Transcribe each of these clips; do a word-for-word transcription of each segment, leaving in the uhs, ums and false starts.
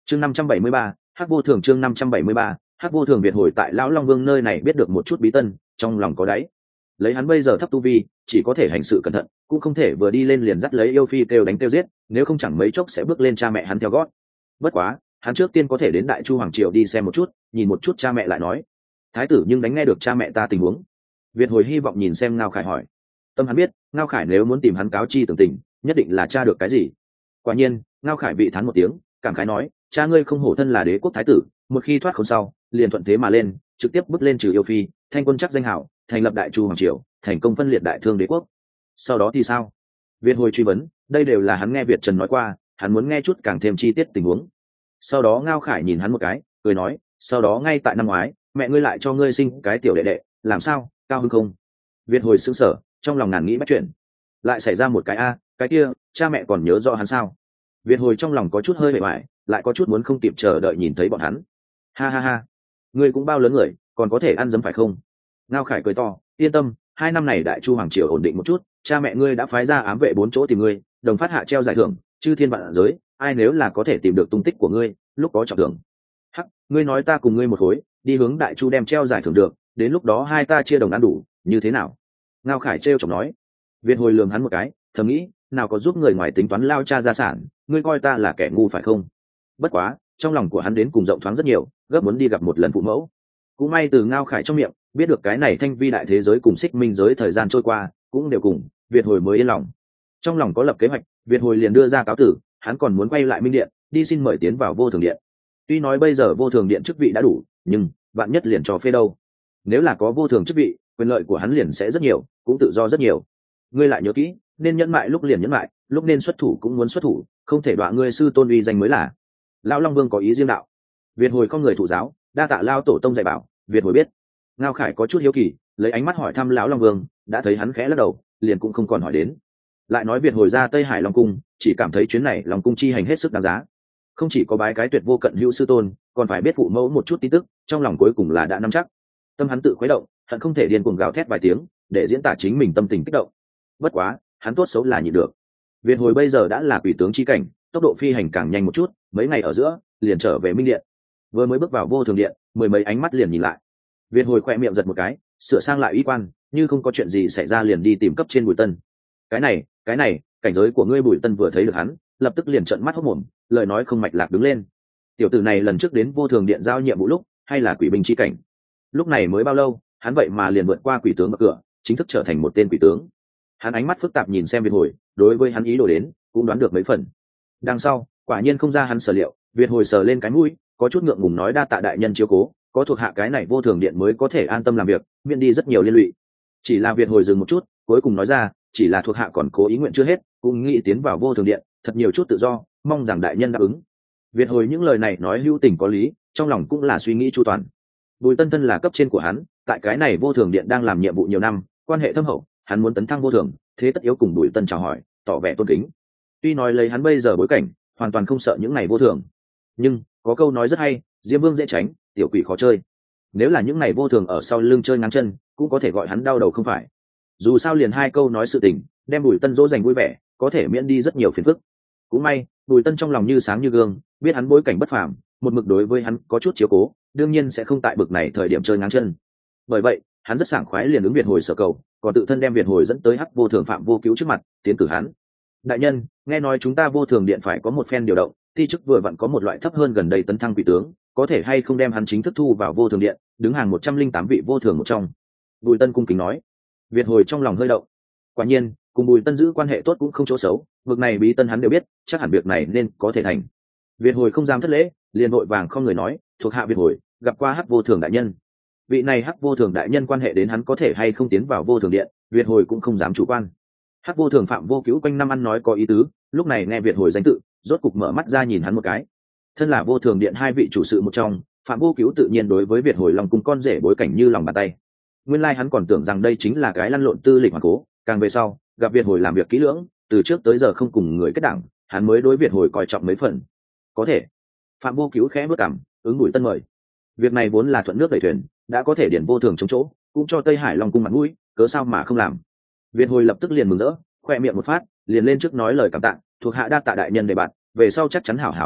chương năm trăm bảy mươi ba, hắc vô thường. Chương năm trăm bảy mươi ba, hắc vô thường. Việt hồi tại lão long vương nơi này biết được một chút bí tân, trong lòng có đáy. Lấy hắn bây giờ thấp tu vi, chỉ có thể hành sự cẩn thận, cũng không thể vừa đi lên liền dắt lấy yêu phi kêu đánh kêu giết, nếu không chẳng mấy chốc sẽ bước lên cha mẹ hắn theo gót. Bất quá hắn trước tiên có thể đến đại chu hoàng triều đi xem một chút, nhìn một chút cha mẹ lại nói. Thái tử nhưng đánh nghe được cha mẹ ta tình huống. Việt hồi hy vọng nhìn xem Ngao Khải hỏi. Tâm hắn biết Ngao Khải nếu muốn tìm hắn cáo chi tường tình, nhất định là tra được cái gì. Quả nhiên Ngao Khải vị thán một tiếng, cảm khái nói, cha ngươi không hổ thân là đế quốc thái tử, một khi thoát khốn sau liền thuận thế mà lên, trực tiếp bước lên trừ yêu phi, thanh quân chắc danh hảo, thành lập đại chu hoàng triều, thành công phân liệt đại thương đế quốc. Sau đó thì sao? Việt hồi truy vấn. Đây đều là hắn nghe Việt Trần nói qua, hắn muốn nghe chút càng thêm chi tiết tình huống. Sau đó Ngao Khải nhìn hắn một cái, cười nói, sau đó ngay tại năm ngoái mẹ ngươi lại cho ngươi sinh cái tiểu đệ đệ, làm sao, cao hứng không? Việt hồi sững sờ, trong lòng ngàn nghĩ bắt chuyện. Lại xảy ra một cái a, cái kia cha mẹ còn nhớ rõ hắn sao? Việt hồi trong lòng có chút hơi bề bại, lại có chút muốn không kịp chờ đợi nhìn thấy bọn hắn. Ha ha ha, ngươi cũng bao lớn người, còn có thể ăn dấm phải không? Ngao Khải cười to, yên tâm, hai năm này đại chu hoàng triều ổn định một chút, cha mẹ ngươi đã phái ra ám vệ bốn chỗ tìm ngươi, đồng phát hạ treo giải thưởng, chư thiên vạn giới, ai nếu là có thể tìm được tung tích của ngươi, lúc có trọng thưởng. Hắc, ngươi nói ta cùng ngươi một khối đi hướng đại chu đem treo giải thưởng được, đến lúc đó hai ta chia đồng ăn đủ, như thế nào? Ngao Khải trêu chọc nói. Việt hồi lườm hắn một cái, thầm nghĩ, nào có giúp người ngoài tính toán lao cha gia sản, ngươi coi ta là kẻ ngu phải không? Bất quá trong lòng của hắn đến cùng rộng thoáng rất nhiều, gấp muốn đi gặp một lần phụ mẫu. Cũng may từ Ngao Khải trong miệng biết được cái này thanh vi đại thế giới cùng xích minh giới thời gian trôi qua cũng đều cùng, Việt hồi mới yên lòng. Trong lòng có lập kế hoạch, Việt hồi liền đưa ra cáo tử, hắn còn muốn quay lại minh điện đi xin mời tiến vào vô thường điện. Tuy nói bây giờ vô thường điện chức vị đã đủ, nhưng bạn nhất liền cho phê đâu. Nếu là có vô thường chức vị, quyền lợi của hắn liền sẽ rất nhiều, cũng tự do rất nhiều. Ngươi lại nhớ kỹ, nên nhẫn mại lúc liền nhẫn mại, lúc nên xuất thủ cũng muốn xuất thủ, không thể đọa ngươi sư tôn uy danh mới là. Lão Long Vương có ý riêng đạo. Việt hồi không người thụ giáo, đa tạ lao tổ tông dạy bảo, Việt hồi biết. Ngao Khải có chút hiếu kỳ, lấy ánh mắt hỏi thăm lão Long Vương, đã thấy hắn khẽ lắc đầu, liền cũng không còn hỏi đến. Lại nói Việt hồi ra Tây Hải Long cung, chỉ cảm thấy chuyến này Long cung chi hành hết sức đáng giá. Không chỉ có bái cái tuyệt vô cận hữu sư tôn, còn phải biết phụ mẫu một chút tin tức, trong lòng cuối cùng là đã nắm chắc. Tâm hắn tự khuấy động, hận không thể điên cuồng gào thét vài tiếng để diễn tả chính mình tâm tình kích động. Bất quá hắn tốt xấu là nhịn được. Việt hồi bây giờ đã là quỷ tướng chi cảnh, tốc độ phi hành càng nhanh một chút, mấy ngày ở giữa liền trở về minh điện. Vừa mới bước vào vô thường điện, mười mấy ánh mắt liền nhìn lại. Việt hồi khỏe miệng giật một cái, sửa sang lại y quan, như không có chuyện gì xảy ra liền đi tìm cấp trên Bùi Tân. Cái này cái này cảnh giới của ngươi. Bùi Tân vừa thấy được hắn, lập tức liền trợn mắt hốt mồm, lời nói không mạch lạc đứng lên. Tiểu tử này lần trước đến vô thường điện giao nhiệm vụ lúc hay là quỷ binh chi cảnh, lúc này mới bao lâu hắn vậy mà liền vượt qua quỷ tướng bậc cửa, chính thức trở thành một tên quỷ tướng. Hắn ánh mắt phức tạp nhìn xem Việt hồi, đối với hắn ý đồ đến cũng đoán được mấy phần. Đằng sau quả nhiên không ra hắn sở liệu, Việt hồi sờ lên cái mũi, có chút ngượng ngùng nói đa tạ đại nhân chiếu cố, có thuộc hạ cái này vô thường điện mới có thể an tâm làm việc, miễn đi rất nhiều liên lụy. Chỉ là Việt hồi dừng một chút, cuối cùng nói ra, chỉ là thuộc hạ còn cố ý nguyện chưa hết, cũng nghĩ tiến vào vô thường điện, thật nhiều chút tự do, mong rằng đại nhân đáp ứng. Việt hồi những lời này nói hữu tình có lý, trong lòng cũng là suy nghĩ chu toàn. Bùi Tân thân là cấp trên của hắn, tại cái này vô thường điện đang làm nhiệm vụ nhiều năm, quan hệ thâm hậu, hắn muốn tấn thăng vô thường, thế tất yếu cùng Bùi Tân chào hỏi, tỏ vẻ tôn kính. Tuy nói lấy hắn bây giờ bối cảnh, hoàn toàn không sợ những này vô thường, nhưng có câu nói rất hay, Diêm Vương dễ tránh, tiểu quỷ khó chơi. Nếu là những này vô thường ở sau lưng chơi ngáng chân, cũng có thể gọi hắn đau đầu không phải. Dù sao liền hai câu nói sự tình, đem Bùi Tân dỗ dành vui vẻ, có thể miễn đi rất nhiều phiền phức. Cũng may Bùi Tân trong lòng như sáng như gương, biết hắn bối cảnh bất phàm, một mực đối với hắn có chút chiếu cố, đương nhiên sẽ không tại bực này thời điểm chơi ngáng chân. Bởi vậy hắn rất sảng khoái liền ứng Việt hồi sở cầu, còn tự thân đem Việt hồi dẫn tới hắc vô thường Phạm Vô Cứu trước mặt, tiến cử hắn. Đại nhân, nghe nói chúng ta vô thường điện phải có một phen điều động, thi chức vừa vặn có một loại thấp hơn gần đây tấn thăng quỷ tướng, có thể hay không đem hắn chính thức thu vào vô thường điện, đứng hàng một trăm linh tám vị vô thường một trong. Bùi Tân cung kính nói. Việt hồi trong lòng hơi động. Quả nhiên cùng Bùi Tân giữ quan hệ tốt cũng không chỗ xấu, vực này bí tân hắn đều biết, chắc hẳn việc này nên có thể thành. Việt hồi không dám thất lễ, liền vội vàng không người nói, thuộc hạ Việt hồi gặp qua hắc vô thường đại nhân. Vị này hắc vô thường đại nhân quan hệ đến hắn có thể hay không tiến vào vô thường điện, Việt hồi cũng không dám chủ quan. Hắc vô thường Phạm Vô Cứu quanh năm ăn nói có ý tứ, lúc này nghe Việt hồi danh tự, rốt cục mở mắt ra nhìn hắn một cái. Thân là vô thường điện hai vị chủ sự một trong, Phạm Vô Cứu tự nhiên đối với Việt hồi lòng cùng con rể bối cảnh như lòng bàn tay. Nguyên lai like hắn còn tưởng rằng đây chính là cái lăn lộn tư lịch hoàng cố, càng về sau gặp Việt hồi làm việc kỹ lưỡng, từ trước tới giờ không cùng người kết đảng, hắn mới đối Việt hồi coi trọng mấy phần. Có thể. Phạm Vô Cứu khẽ bước cằm, ứng Bùi Tân mời. Việc này vốn là thuận nước đẩy thuyền, đã có thể điển vô thường chống chỗ, cũng cho Tây Hải Long cung mặt mũi, cớ sao mà không làm. Việt hồi lập tức liền mừng rỡ, khoe miệng một phát, liền lên trước nói lời cảm tạ, thuộc hạ đa tạ đại nhân đề bạt, về sau chắc chắn hảo hảo làm việc,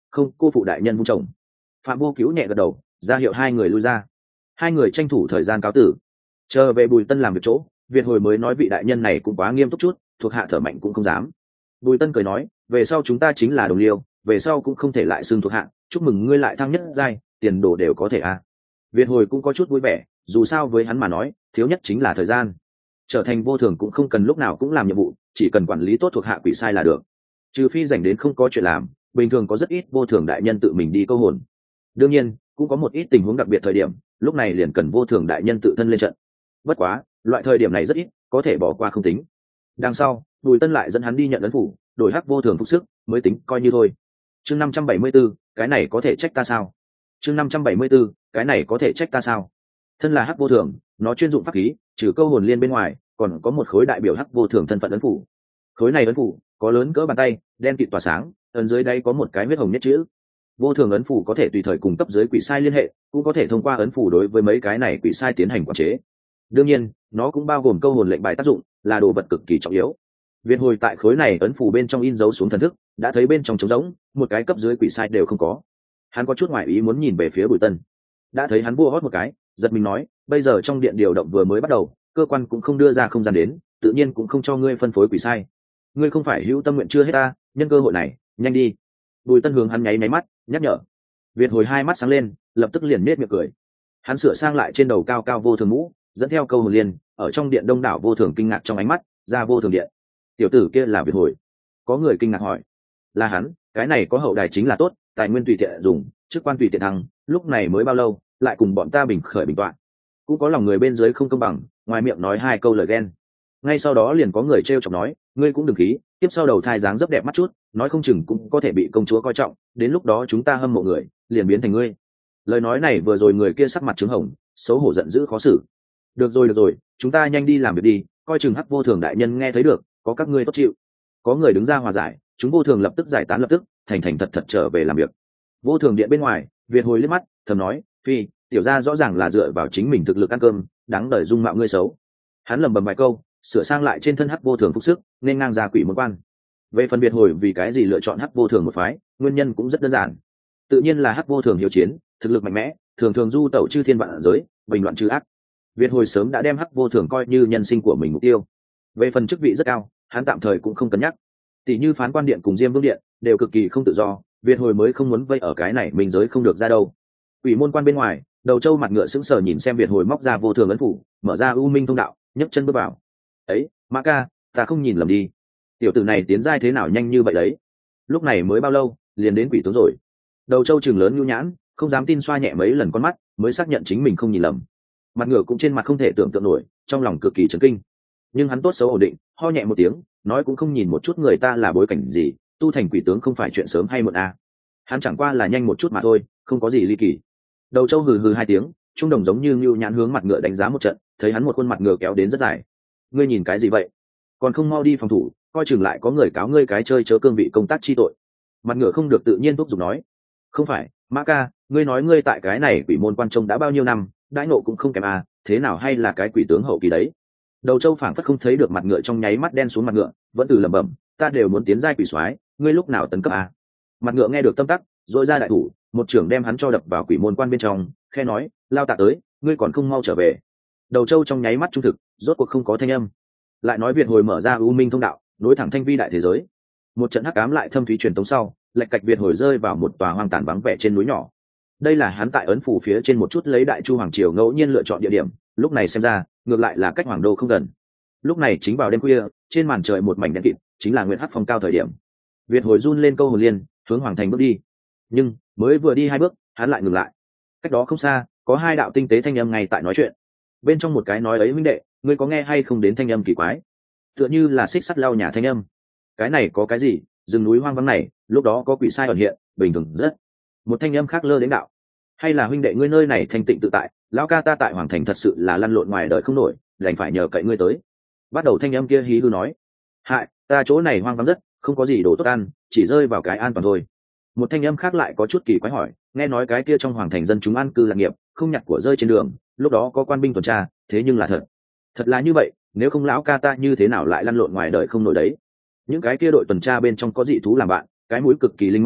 không cô phụ đại nhân vung chồng. Phạm Vô Cứu nhẹ gật đầu, ra hiệu hai người lui ra. Hai người tranh thủ thời gian cáo tử. Chờ về Bùi Tân làm việc chỗ, Việt hồi mới nói vị đại nhân này cũng quá nghiêm túc chút, thuộc hạ thở mạnh cũng không dám. Bùi Tân cười nói, về sau chúng ta chính là đồng liêu, về sau cũng không thể lại xưng thuộc hạ, chúc mừng ngươi lại thăng nhất giai, tiền đồ đều có thể a. À. Việt hồi cũng có chút vui vẻ, dù sao với hắn mà nói, thiếu nhất chính là thời gian. Trở thành vô thường cũng không cần lúc nào cũng làm nhiệm vụ, chỉ cần quản lý tốt thuộc hạ quỷ sai là được. Trừ phi rảnh đến không có chuyện làm, bình thường có rất ít vô thường đại nhân tự mình đi câu hồn. Đương nhiên, cũng có một ít tình huống đặc biệt thời điểm, lúc này liền cần vô thường đại nhân tự thân lên trận. Bất quá, loại thời điểm này rất ít, có thể bỏ qua không tính. Đằng sau, Bùi Tân lại dẫn hắn đi nhận ấn phủ, đổi hắc vô thường phục sức, mới tính coi như thôi. Chương năm trăm bảy mươi 574, cái này có thể trách ta sao? Chương năm trăm bảy mươi 574, cái này có thể trách ta sao? Thân là hắc vô thường, nó chuyên dụng pháp khí, trừ câu hồn liên bên ngoài, còn có một khối đại biểu hắc vô thường thân phận ấn phủ. Khối này ấn phủ có lớn cỡ bàn tay, đen kịt tỏa sáng, ấn dưới đây có một cái huyết hồng nhất chữ. Vô thường ấn phủ có thể tùy thời cùng cấp dưới quỷ sai liên hệ, cũng có thể thông qua ấn phủ đối với mấy cái này quỷ sai tiến hành quản chế. Đương nhiên, nó cũng bao gồm câu hồn lệnh bài tác dụng, là đồ vật cực kỳ trọng yếu. Việt hồi tại khối này ấn phủ bên trong in dấu xuống thần thức, đã thấy bên trong trống rỗng, một cái cấp dưới quỷ sai đều không có. Hắn có chút ngoại ý muốn nhìn về phía Bùi Tân, đã thấy hắn vua hót một cái, giật mình nói, bây giờ trong điện điều động vừa mới bắt đầu, cơ quan cũng không đưa ra không gian đến, tự nhiên cũng không cho ngươi phân phối quỷ sai. Ngươi không phải hữu tâm nguyện chưa hết ta, nhân cơ hội này, nhanh đi. Bùi Tân hướng hắn nháy nháy mắt, nhắc nhở. Việt hồi hai mắt sáng lên, lập tức liền nết miệng cười. Hắn sửa sang lại trên đầu cao cao vô thường mũ, dẫn theo câu hồn liên, ở trong điện đông đảo vô thường kinh ngạc trong ánh mắt, ra vô thường điện. Tiểu tử kia là Việt hồi. Có người kinh ngạc hỏi. Là hắn, cái này có hậu đài chính là tốt, tài nguyên tùy tiện dùng, chức quan tùy tiện thăng, lúc này mới bao lâu, lại cùng bọn ta bình khởi bình toạn. Cũng có lòng người bên dưới không công bằng, ngoài miệng nói hai câu lời ghen. Ngay sau đó liền có người trêu chọc nói, ngươi cũng đừng khí, tiếp sau đầu thai dáng rất đẹp mắt chút, nói không chừng cũng có thể bị công chúa coi trọng, đến lúc đó chúng ta hâm mộ người, liền biến thành ngươi. Lời nói này vừa rồi người kia sắc mặt trướng hồng, xấu hổ giận dữ khó xử. Được rồi được rồi, chúng ta nhanh đi làm việc đi, coi chừng hắc vô thường đại nhân nghe thấy được, có các ngươi tốt chịu. Có người đứng ra hòa giải, chúng vô thường lập tức giải tán lập tức, thành thành thật thật trở về làm việc. Vô thường điện bên ngoài, Việt hồi liếc mắt, thầm nói, phi, tiểu gia rõ ràng là dựa vào chính mình thực lực ăn cơm, đáng đời dung mạo ngươi xấu. Hắn lẩm bẩm vài câu, sửa sang lại trên thân hắc vô thường phục sức, nên ngang ra quỷ môn quan. Về phần Việt hồi vì cái gì lựa chọn hắc vô thường một phái, nguyên nhân cũng rất đơn giản. Tự nhiên là hắc vô thường hiếu chiến, thực lực mạnh mẽ, thường thường du tẩu chư thiên vạn giới, bình loạn trừ ác. Việt hồi sớm đã đem hắc vô thường coi như nhân sinh của mình mục tiêu. Về phần chức vị rất cao, hắn tạm thời cũng không cân nhắc. Tỷ như phán quan điện cùng diêm vương điện đều cực kỳ không tự do, Việt hồi mới không muốn vây ở cái này mình giới không được ra đâu. Quỷ môn quan bên ngoài, Đầu Châu mặt ngựa sững sờ nhìn xem Việt hồi móc ra vô thường ấn phủ, mở ra u minh thông đạo, nhấc chân bước vào. Ấy, Mã ca, ta không nhìn lầm đi, tiểu tử này tiến giai thế nào nhanh như vậy đấy? Lúc này mới bao lâu, liền đến quỷ tướng rồi? Đầu Châu chừng lớn nhu nhãn, không dám tin xoa nhẹ mấy lần con mắt, mới xác nhận chính mình không nhìn lầm. Mặt ngựa cũng trên mặt không thể tưởng tượng nổi, trong lòng cực kỳ chấn kinh. Nhưng hắn tốt xấu ổn định, ho nhẹ một tiếng, nói cũng không nhìn một chút người ta là bối cảnh gì, tu thành quỷ tướng không phải chuyện sớm hay muộn à. Hắn chẳng qua là nhanh một chút mà thôi, không có gì ly kỳ. Đầu Châu hừ hừ hai tiếng, trung đồng giống như nhu nhãn hướng mặt ngựa đánh giá một trận, thấy hắn một khuôn mặt ngựa kéo đến rất dài. Ngươi nhìn cái gì vậy? Còn không mau đi phòng thủ, coi chừng lại có người cáo ngươi cái chơi chớ cương vị công tác chi tội. Mặt ngựa không được tự nhiên thúc giục nói. Không phải, Mã ca, ngươi nói ngươi tại cái này quỷ môn quan trông đã bao nhiêu năm, đãi nộ cũng không kém à, thế nào hay là cái quỷ tướng hậu kỳ đấy? Đầu Châu phảng phất không thấy được mặt ngựa trong nháy mắt đen xuống mặt ngựa, vẫn từ lẩm bẩm, ta đều muốn tiến giai quỷ soái, ngươi lúc nào tấn cấp à? Mặt ngựa nghe được tâm tắc, rồi ra đại thủ, một trưởng đem hắn cho đập vào quỷ môn quan bên trong, khe nói, lao tạ tới, ngươi còn không mau trở về. Đầu Châu trong nháy mắt trung thực, rốt cuộc không có thanh âm. Lại nói Việt hồi mở ra u minh thông đạo, nối thẳng thanh vi đại thế giới. Một trận hắc ám lại thâm thúy truyền tống sau, lệch cạch Việt hồi rơi vào một tòa hoang tàn vắng vẻ trên núi nhỏ. Đây là hắn tại ấn phủ phía trên một chút lấy đại chu hoàng triều ngẫu nhiên lựa chọn địa điểm, lúc này xem ra, ngược lại là cách hoàng đô không gần. Lúc này chính vào đêm khuya, trên màn trời một mảnh đen kịt, chính là nguyệt hắc phong cao thời điểm. Việt hồi run lên câu hồn liên, hướng hoàng thành bước đi. Nhưng mới vừa đi hai bước, hắn lại ngừng lại. Cách đó không xa, có hai đạo tinh tế thanh âm ngay tại nói chuyện. Bên trong một cái nói ấy huynh đệ, ngươi có nghe hay không đến thanh âm kỳ quái? Tựa như là xích sắt lau nhà thanh âm. Cái này có cái gì? Rừng núi hoang vắng này, lúc đó có quỷ sai ẩn hiện, bình thường rất. Một thanh âm khác lơ đến đạo. Hay là huynh đệ ngươi nơi này thanh tịnh tự tại, lão ca ta tại hoàng thành thật sự là lăn lộn ngoài đời không nổi, đành phải nhờ cậy ngươi tới. Bắt đầu thanh âm kia hí hư nói, hại, ta chỗ này hoang vắng rất, không có gì đồ tốt ăn, chỉ rơi vào cái an toàn thôi. Một thanh âm khác lại có chút kỳ quái hỏi, nghe nói cái kia trong hoàng thành dân chúng ăn cư lạc nghiệp, không nhặt của rơi trên đường, lúc đó có quan binh tuần tra, thế nhưng là thật, thật là như vậy, nếu không lão ca ta như thế nào lại lăn lộn ngoài đời không nổi đấy. Những cái kia đội tuần tra bên trong có dị thú làm bạn, cái mũi cực kỳ linh mẫn,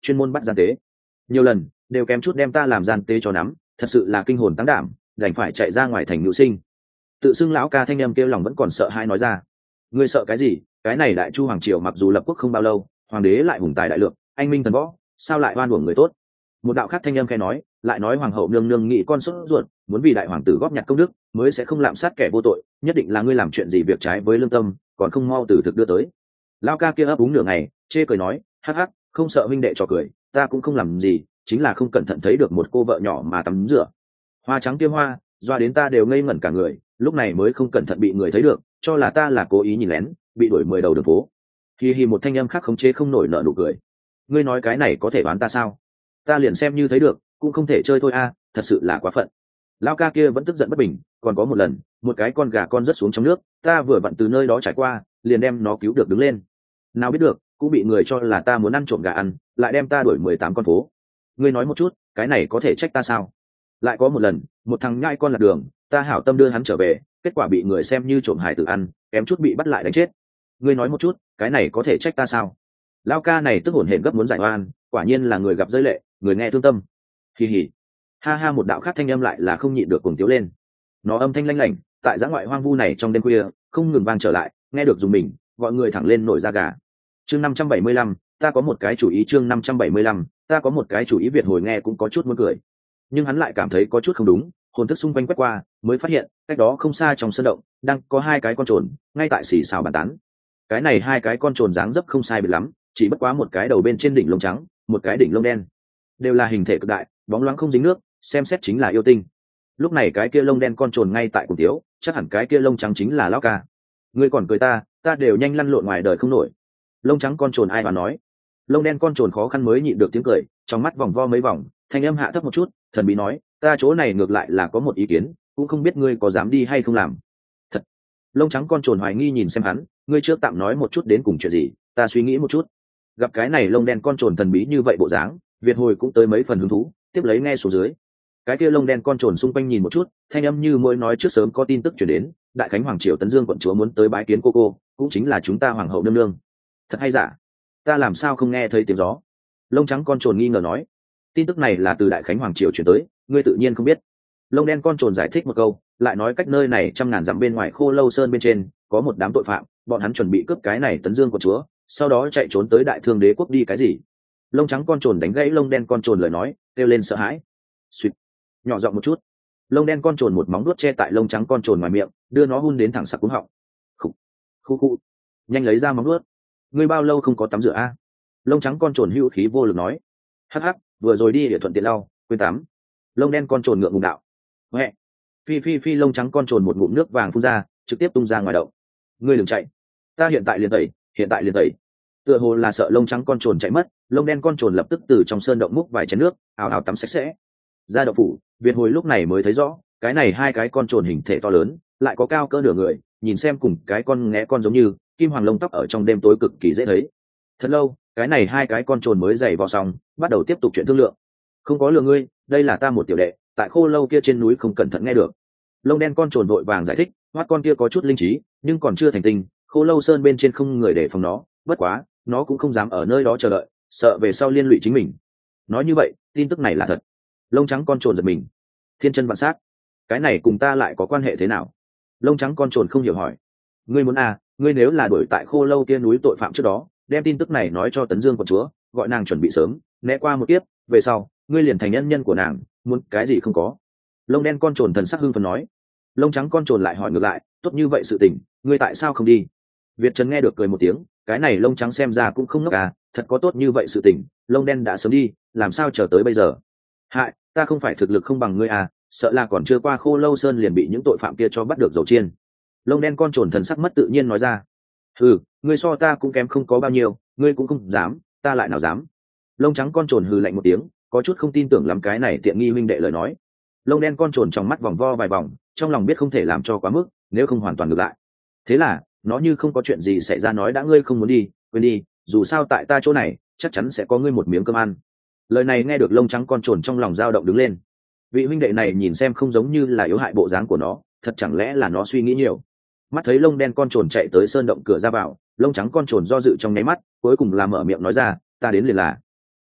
chuyên môn bắt gian tế. Nhiều lần đều kém chút đem ta làm gian tế cho nắm, thật sự là kinh hồn tăng đảm, đành phải chạy ra ngoài thành nữ sinh. Tự xưng lão ca thanh âm kêu lòng vẫn còn sợ hãi nói ra. Ngươi sợ cái gì? Cái này đại chu hoàng triều mặc dù lập quốc không bao lâu, hoàng đế lại hùng tài đại lượng, anh minh thần võ, sao lại oan uổng người tốt? Một đạo khác thanh âm khẽ nói, lại nói hoàng hậu nương nương nghĩ con sốt ruột, muốn vì đại hoàng tử góp nhặt công đức, mới sẽ không lạm sát kẻ vô tội, nhất định là ngươi làm chuyện gì việc trái với lương tâm, còn không mau từ thực đưa tới. Lão ca kia ấp úng nửa ngày, chê cười nói, hắc hắc, không sợ huynh đệ trò cười, ta cũng không làm gì, chính là không cẩn thận thấy được một cô vợ nhỏ mà tắm rửa. Hoa trắng kia hoa, doa đến ta đều ngây ngẩn cả người, lúc này mới không cẩn thận bị người thấy được, cho là ta là cố ý nhìn lén, bị đuổi mười đầu đường phố. Hi hi, một thanh âm khác khống chế không nổi nở nụ cười. Ngươi nói cái này có thể đoán ta sao? Ta liền xem như thấy được, cũng không thể chơi thôi a, thật sự là quá phận. Lão ca kia vẫn tức giận bất bình, còn có một lần, một cái con gà con rớt xuống trong nước, ta vừa vặn từ nơi đó trải qua, liền đem nó cứu được đứng lên. Nào biết được, cũng bị người cho là ta muốn ăn trộm gà ăn, lại đem ta đuổi mười tám con phố. Ngươi nói một chút, cái này có thể trách ta sao? Lại có một lần, một thằng nhãi con lạc đường, ta hảo tâm đưa hắn trở về, kết quả bị người xem như trộm hải tử ăn, kém chút bị bắt lại đánh chết. Ngươi nói một chút, cái này có thể trách ta sao? Lão ca này tức hổn hển gấp muốn giải oan, quả nhiên là người gặp rơi lệ, người nghe thương tâm. Kỳ hỉ, ha ha, một đạo khác thanh âm lại là không nhịn được cuồng tiếu lên. Nó âm thanh lanh lảnh, tại giã ngoại hoang vu này trong đêm khuya, không ngừng vang trở lại, nghe được dùng mình, gọi người thẳng lên nổi da gà. Chương năm trăm bảy mươi lăm, ta có một cái chủ ý. Chương năm trăm bảy mươi lăm, ta có một cái chủ ý. Việt hồi nghe cũng có chút muốn cười, nhưng hắn lại cảm thấy có chút không đúng. Hồn thức xung quanh quét qua, mới phát hiện cách đó không xa trong sân động đang có hai cái con trồn ngay tại xì xào bàn tán. Cái này hai cái con trồn dáng dấp không sai biệt lắm, chỉ bất quá một cái đầu bên trên đỉnh lông trắng, một cái đỉnh lông đen, đều là hình thể cực đại, bóng loáng không dính nước, xem xét chính là yêu tinh. Lúc này cái kia lông đen con trồn ngay tại cùng tiếu, chắc hẳn cái kia lông trắng chính là lão ca. Ngươi còn cười ta, ta đều nhanh lăn lộn ngoài đời không nổi. Lông trắng con trồn ai mà nói. Lông đen con trồn khó khăn mới nhịn được tiếng cười, trong mắt vòng vo mấy vòng, thanh âm hạ thấp một chút, thần bí nói, ta chỗ này ngược lại là có một ý kiến, cũng không biết ngươi có dám đi hay không làm. Thật. Lông trắng con trồn hoài nghi nhìn xem hắn, ngươi trước tạm nói một chút đến cùng chuyện gì, ta suy nghĩ một chút. Gặp cái này lông đen con trồn thần bí như vậy bộ dáng, Việt hồi cũng tới mấy phần hứng thú, tiếp lấy nghe xuống dưới. Cái kia lông đen con trồn xung quanh nhìn một chút, thanh âm như mỗi nói trước sớm có tin tức chuyển đến, đại khánh hoàng triều Tấn Dương quận chúa muốn tới bái kiến cô cô, cũng chính là chúng ta hoàng hậu nương nương. Thật hay giả? Ta làm sao không nghe thấy tiếng gió? Lông trắng con trồn nghi ngờ nói. Tin tức này là từ đại khánh hoàng triều chuyển tới, ngươi tự nhiên không biết. Lông đen con trồn giải thích một câu, lại nói cách nơi này trăm ngàn dặm bên ngoài Khô Lâu Sơn bên trên có một đám tội phạm, bọn hắn chuẩn bị cướp cái này Tấn Dương quận chúa, sau đó chạy trốn tới đại thương đế quốc đi cái gì. Lông trắng con trồn đánh gãy lông đen con trồn lời nói, kêu lên sợ hãi. Suýt, nhỏ giọng một chút. Lông đen con trồn một móng nuốt che tại lông trắng con trồn ngoài miệng, đưa nó hun đến thẳng sặc cuống họng. Khụ, khu khu, nhanh lấy ra móng nuốt. Ngươi bao lâu không có tắm rửa a? Lông trắng con trồn hữu khí vô lực nói. Hắc hắc, vừa rồi đi để thuận tiện lau, quên tắm. Lông đen con trồn ngượng ngùng đạo. Huệ. Phi phi phi, lông trắng con trồn một ngụm nước vàng phun ra, trực tiếp tung ra ngoài đậu. Ngươi đừng chạy, ta hiện tại liền tẩy, hiện tại liền tẩy. Tựa hồ là sợ lông trắng con trồn chạy mất, lông đen con trồn lập tức từ trong sơn động múc vài chén nước, ào ào tắm sạch sẽ. Ra đậu phủ, Việt hồi lúc này mới thấy rõ, cái này hai cái con trồn hình thể to lớn, lại có cao cỡ nửa người, nhìn xem cùng cái con nghé con giống như kim hoàng lông tóc ở trong đêm tối cực kỳ dễ thấy. Thật lâu, cái này hai cái con trồn mới giày vào xong, bắt đầu tiếp tục chuyện thương lượng. Không có lừa ngươi, đây là ta một tiểu đệ, tại Khô Lâu kia trên núi không cẩn thận nghe được. Lông đen con trồn vội vàng giải thích, hoát con kia có chút linh trí, nhưng còn chưa thành tinh, Khô Lâu Sơn bên trên không người để phòng nó, bất quá, nó cũng không dám ở nơi đó chờ đợi, sợ về sau liên lụy chính mình. Nói như vậy, tin tức này là thật. Lông trắng con trồn giật mình. Thiên chân vạn sát, cái này cùng ta lại có quan hệ thế nào? Lông trắng con trồn không hiểu hỏi. Ngươi muốn à, ngươi nếu là đuổi tại Khô Lâu kia núi tội phạm trước đó, đem tin tức này nói cho Tấn Dương quận chúa, gọi nàng chuẩn bị sớm, né qua một tiếp, về sau, ngươi liền thành nhân nhân của nàng, muốn cái gì không có. Lông đen con trồn thần sắc hưng phấn nói. Lông trắng con trồn lại hỏi ngược lại, tốt như vậy sự tình, ngươi tại sao không đi? Việt Trần nghe được cười một tiếng, cái này lông trắng xem ra cũng không ngốc à, thật có tốt như vậy sự tình, lông đen đã sớm đi, làm sao chờ tới bây giờ? Hại, ta không phải thực lực không bằng ngươi à, sợ là còn chưa qua Khô Lâu Sơn liền bị những tội phạm kia cho bắt được dầu chiên. Lông đen con trồn thần sắc mất tự nhiên nói ra. Hừ, ngươi so ta cũng kém không có bao nhiêu, ngươi cũng không dám, ta lại nào dám. Lông trắng con trồn hừ lạnh một tiếng, có chút không tin tưởng lắm cái này tiện nghi huynh đệ lời nói. Lông đen con trồn trong mắt vòng vo vài vòng, trong lòng biết không thể làm cho quá mức, nếu không hoàn toàn ngược lại. Thế là, nó như không có chuyện gì xảy ra nói đã ngươi không muốn đi, quên đi, dù sao tại ta chỗ này, chắc chắn sẽ có ngươi một miếng cơm ăn. Lời này nghe được lông trắng con trồn trong lòng dao động đứng lên. Vị huynh đệ này nhìn xem không giống như là yếu hại bộ dáng của nó, thật chẳng lẽ là nó suy nghĩ nhiều. Mắt thấy lông đen con trồn chạy tới sơn động cửa ra vào, lông trắng con trồn do dự trong nháy mắt, cuối cùng là mở miệng nói ra, ta đến liền là.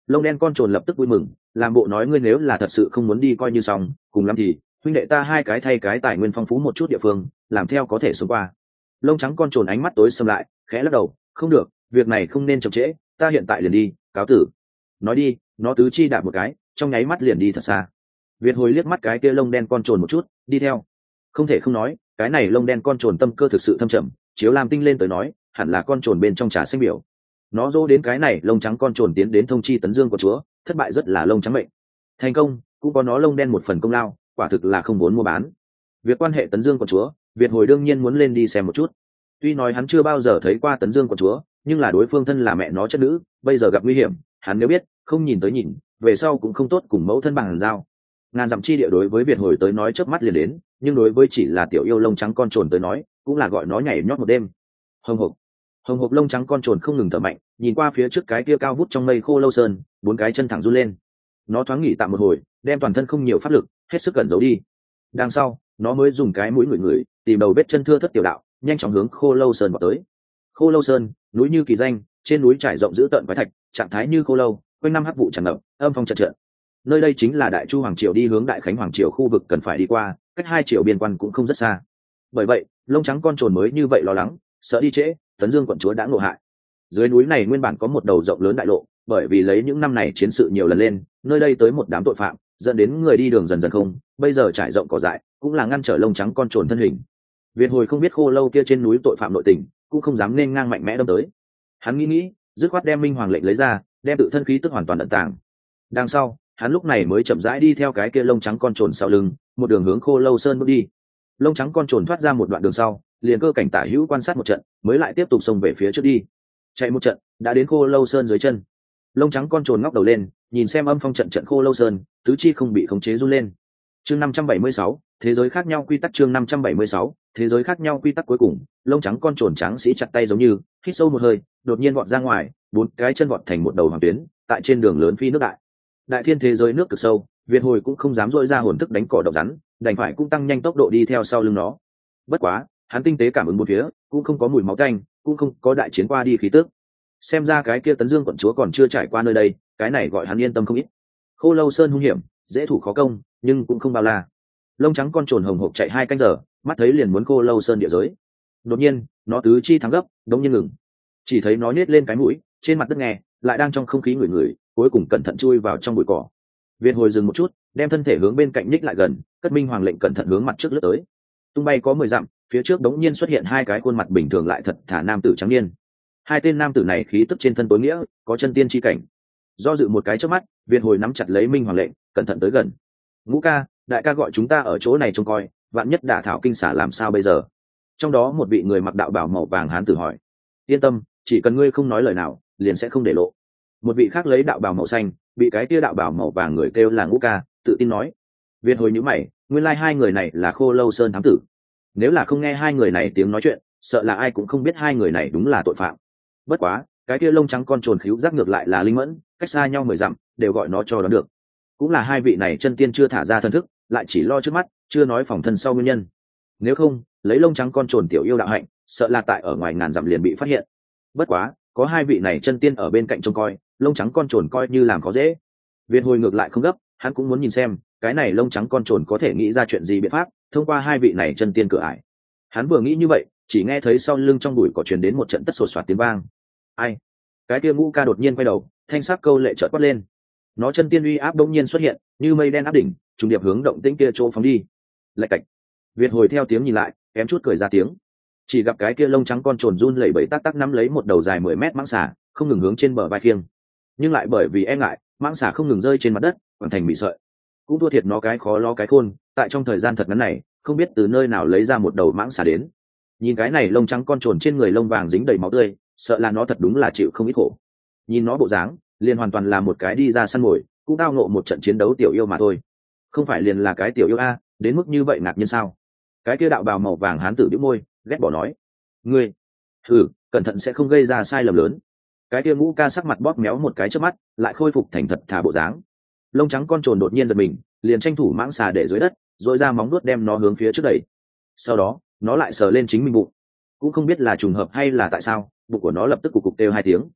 Lông đen con trồn lập tức vui mừng, làm bộ nói ngươi nếu là thật sự không muốn đi coi như xong, cùng lắm thì huynh đệ ta hai cái thay cái tài nguyên phong phú một chút địa phương, làm theo có thể sống qua. Lông trắng con trồn ánh mắt tối sầm lại, khẽ lắc đầu, không được, việc này không nên chậm trễ, ta hiện tại liền đi, cáo tử. Nói đi, nó tứ chi đạp một cái, trong nháy mắt liền đi thật xa. Việt hồi liếc mắt cái kia lông đen con trồn một chút, đi theo. Không thể không nói, cái này lông đen con trồn tâm cơ thực sự thâm trầm, chiếu làm tinh lên tới nói, hẳn là con trồn bên trong trà xanh biểu. Nó dỗ đến cái này lông trắng con trồn tiến đến thông chi tấn dương của chúa, thất bại rất là lông trắng mệnh. Thành công, cũng có nó lông đen một phần công lao, quả thực là không muốn mua bán. Việc quan hệ tấn dương của chúa, Việt hồi đương nhiên muốn lên đi xem một chút. Tuy nói hắn chưa bao giờ thấy qua tấn dương của chúa, nhưng là đối phương thân là mẹ nó chất nữ, bây giờ gặp nguy hiểm, hắn nếu biết, không nhìn tới nhìn, về sau cũng không tốt cùng mẫu thân bằng giao. Ngàn dặm chi địa đối với Việt hồi tới nói chớp mắt liền đến, nhưng đối với chỉ là tiểu yêu lông trắng con trồn tới nói, cũng là gọi nó nhảy nhót một đêm. Hồng hộc, hồng hộc lông trắng con trồn không ngừng thở mạnh, nhìn qua phía trước cái kia cao vút trong mây khô lâu sơn, bốn cái chân thẳng run lên. Nó thoáng nghỉ tạm một hồi, đem toàn thân không nhiều pháp lực, hết sức cẩn giấu đi. Đằng sau, nó mới dùng cái mũi ngửi ngửi, tìm đầu vết chân thưa thất tiểu đạo, nhanh chóng hướng khô lâu sơn vào tới. Khô lâu sơn, núi như kỳ danh, trên núi trải rộng dữ tợn quái thạch, trạng thái như khô lâu, quanh năm hắc vụ tràn ngập, âm phong chợt chợt. Nơi đây chính là Đại Chu hoàng triều đi hướng Đại Khánh hoàng triều khu vực cần phải đi qua, cách hai triều biên quan cũng không rất xa. Bởi vậy, lông trắng con trồn mới như vậy lo lắng, sợ đi trễ, tấn dương quận chúa đã ngộ hại. Dưới núi này nguyên bản có một đầu rộng lớn đại lộ, bởi vì lấy những năm này chiến sự nhiều lần lên, nơi đây tới một đám tội phạm, dẫn đến người đi đường dần dần không, bây giờ trải rộng cỏ dại, cũng là ngăn trở lông trắng con trồn thân hình. Việt hồi không biết khô lâu kia trên núi tội phạm nội tình, cũng không dám nên ngang mạnh mẽ đâm tới. Hắn nghĩ nghĩ, dứt khoát đem minh hoàng lệnh lấy ra, đem tự thân khí tức hoàn toàn ẩn tàng. Đằng sau, hắn lúc này mới chậm rãi đi theo cái kia lông trắng con trồn sau lưng, một đường hướng khô lâu sơn bước đi. Lông trắng con trồn thoát ra một đoạn đường sau, liền cơ cảnh tả hữu quan sát một trận, mới lại tiếp tục xông về phía trước đi. Chạy một trận, đã đến khô lâu sơn dưới chân. Lông trắng con trồn ngóc đầu lên, nhìn xem âm phong trận trận khô lâu sơn, tứ chi không bị khống chế run lên. Chương năm trăm bảy mươi sáu, thế giới khác nhau quy tắc. Chương năm trăm bảy mươi sáu, thế giới khác nhau quy tắc. Cuối cùng, lông trắng con trồn trắng sĩ chặt tay giống như hít sâu một hơi, đột nhiên vọt ra ngoài, bốn cái chân vọt thành một đầu hoàng tuyến, tại trên đường lớn phi nước đại. Đại thiên thế giới nước cực sâu, Việt hồi cũng không dám dội ra hồn thức đánh cỏ độc rắn, đành phải cũng tăng nhanh tốc độ đi theo sau lưng nó. Bất quá, hắn tinh tế cảm ứng một phía, cũng không có mùi máu tanh, cũng không có đại chiến qua đi khí tức. Xem ra cái kia tấn dương quận chúa còn chưa trải qua nơi đây, cái này gọi hắn yên tâm không ít. Khô lâu sơn hung hiểm, dễ thủ khó công, nhưng cũng không bao la. Lông trắng con trồn hồng hộc chạy hai canh giờ, mắt thấy liền muốn khô lâu sơn địa giới. Đột nhiên, nó tứ chi thắng gấp, đống nhiên ngừng. Chỉ thấy nó nhếch lên cái mũi, trên mặt đất nghe, lại đang trong không khí ngửi ngửi, cuối cùng cẩn thận chui vào trong bụi cỏ. Việt hồi dừng một chút, đem thân thể hướng bên cạnh nhích lại gần, cất minh hoàng lệnh cẩn thận hướng mặt trước lướt tới. Tung bay có mười dặm, phía trước đống nhiên xuất hiện hai cái khuôn mặt bình thường lại thật thà nam tử trắng niên. Hai tên nam tử này khí tức trên thân tối nghĩa, có chân tiên chi cảnh. Do dự một cái trước mắt, Việt hồi nắm chặt lấy minh hoàng lệnh, cẩn thận tới gần. Ngũ ca, đại ca gọi chúng ta ở chỗ này trông coi, vạn nhất đả thảo kinh xả làm sao bây giờ? Trong đó một vị người mặc đạo bào màu vàng hán tử hỏi. Yên tâm, chỉ cần ngươi không nói lời nào, liền sẽ không để lộ. Một vị khác lấy đạo bào màu xanh, bị cái kia đạo bào màu vàng người kêu là Ngũ ca, tự tin nói. Việt hồi nhíu mày, nguyên lai like hai người này là Khô Lâu Sơn thám tử. Nếu là không nghe hai người này tiếng nói chuyện, sợ là ai cũng không biết hai người này đúng là tội phạm. Bất quá, cái kia lông trắng con trồn khíu giác ngược lại là linh mẫn, cách xa nhau mười dặm, đều gọi nó cho đoán được. Cũng là hai vị này chân tiên chưa thả ra thân thức, lại chỉ lo trước mắt, chưa nói phòng thân sau nguyên nhân. Nếu không, lấy lông trắng con trồn tiểu yêu đạo hạnh, sợ là tại ở ngoài ngàn dặm liền bị phát hiện. Bất quá, có hai vị này chân tiên ở bên cạnh trông coi, lông trắng con trồn coi như làm khó dễ. Viên hồi ngược lại không gấp, hắn cũng muốn nhìn xem, cái này lông trắng con trồn có thể nghĩ ra chuyện gì biện pháp, thông qua hai vị này chân tiên cửa ải. Hắn vừa nghĩ như vậy, chỉ nghe thấy sau lưng trong bụi cỏ truyền đến một trận tất sột soạt tiếng vang. Ai? Cái kia Ngũ ca đột nhiên quay đầu, thanh sắc câu lệ chợt quát lên. Nó chân tiên uy áp đột nhiên xuất hiện, như mây đen áp đỉnh, trùng điệp hướng động tĩnh kia chỗ phóng đi. Lạch cạch. Việt hồi theo tiếng nhìn lại, kém chút cười ra tiếng. Chỉ gặp cái kia lông trắng con trồn run lẩy bẩy tắc tắc nắm lấy một đầu dài mười mét mãng xà, không ngừng hướng trên bờ vai khiêng. Nhưng lại bởi vì e ngại, mãng xà không ngừng rơi trên mặt đất, hoàn thành bị sợi. Cũng thua thiệt nó cái khó lo cái khôn, tại trong thời gian thật ngắn này, không biết từ nơi nào lấy ra một đầu mãng xà đến. Nhìn cái này lông trắng con trồn trên người lông vàng dính đầy máu tươi, sợ là nó thật đúng là chịu không ít khổ. Nhìn nó bộ dáng, liền hoàn toàn là một cái đi ra săn mồi, cũng tao ngộ một trận chiến đấu tiểu yêu mà thôi. Không phải liền là cái tiểu yêu a, đến mức như vậy ngạc nhiên sao? Cái kia đạo bào màu vàng hán tử bĩu môi, ghét bỏ nói. Ngươi, thử, cẩn thận sẽ không gây ra sai lầm lớn. Cái kia Ngũ ca sắc mặt bóp méo một cái trước mắt, lại khôi phục thành thật thà bộ dáng. Lông trắng con trồn đột nhiên giật mình, liền tranh thủ mãng xà để dưới đất, rồi ra móng nuốt đem nó hướng phía trước đẩy. Sau đó, nó lại sờ lên chính mình bụng. Cũng không biết là trùng hợp hay là tại sao, bụng của nó lập tức cục cục kêu hai tiếng.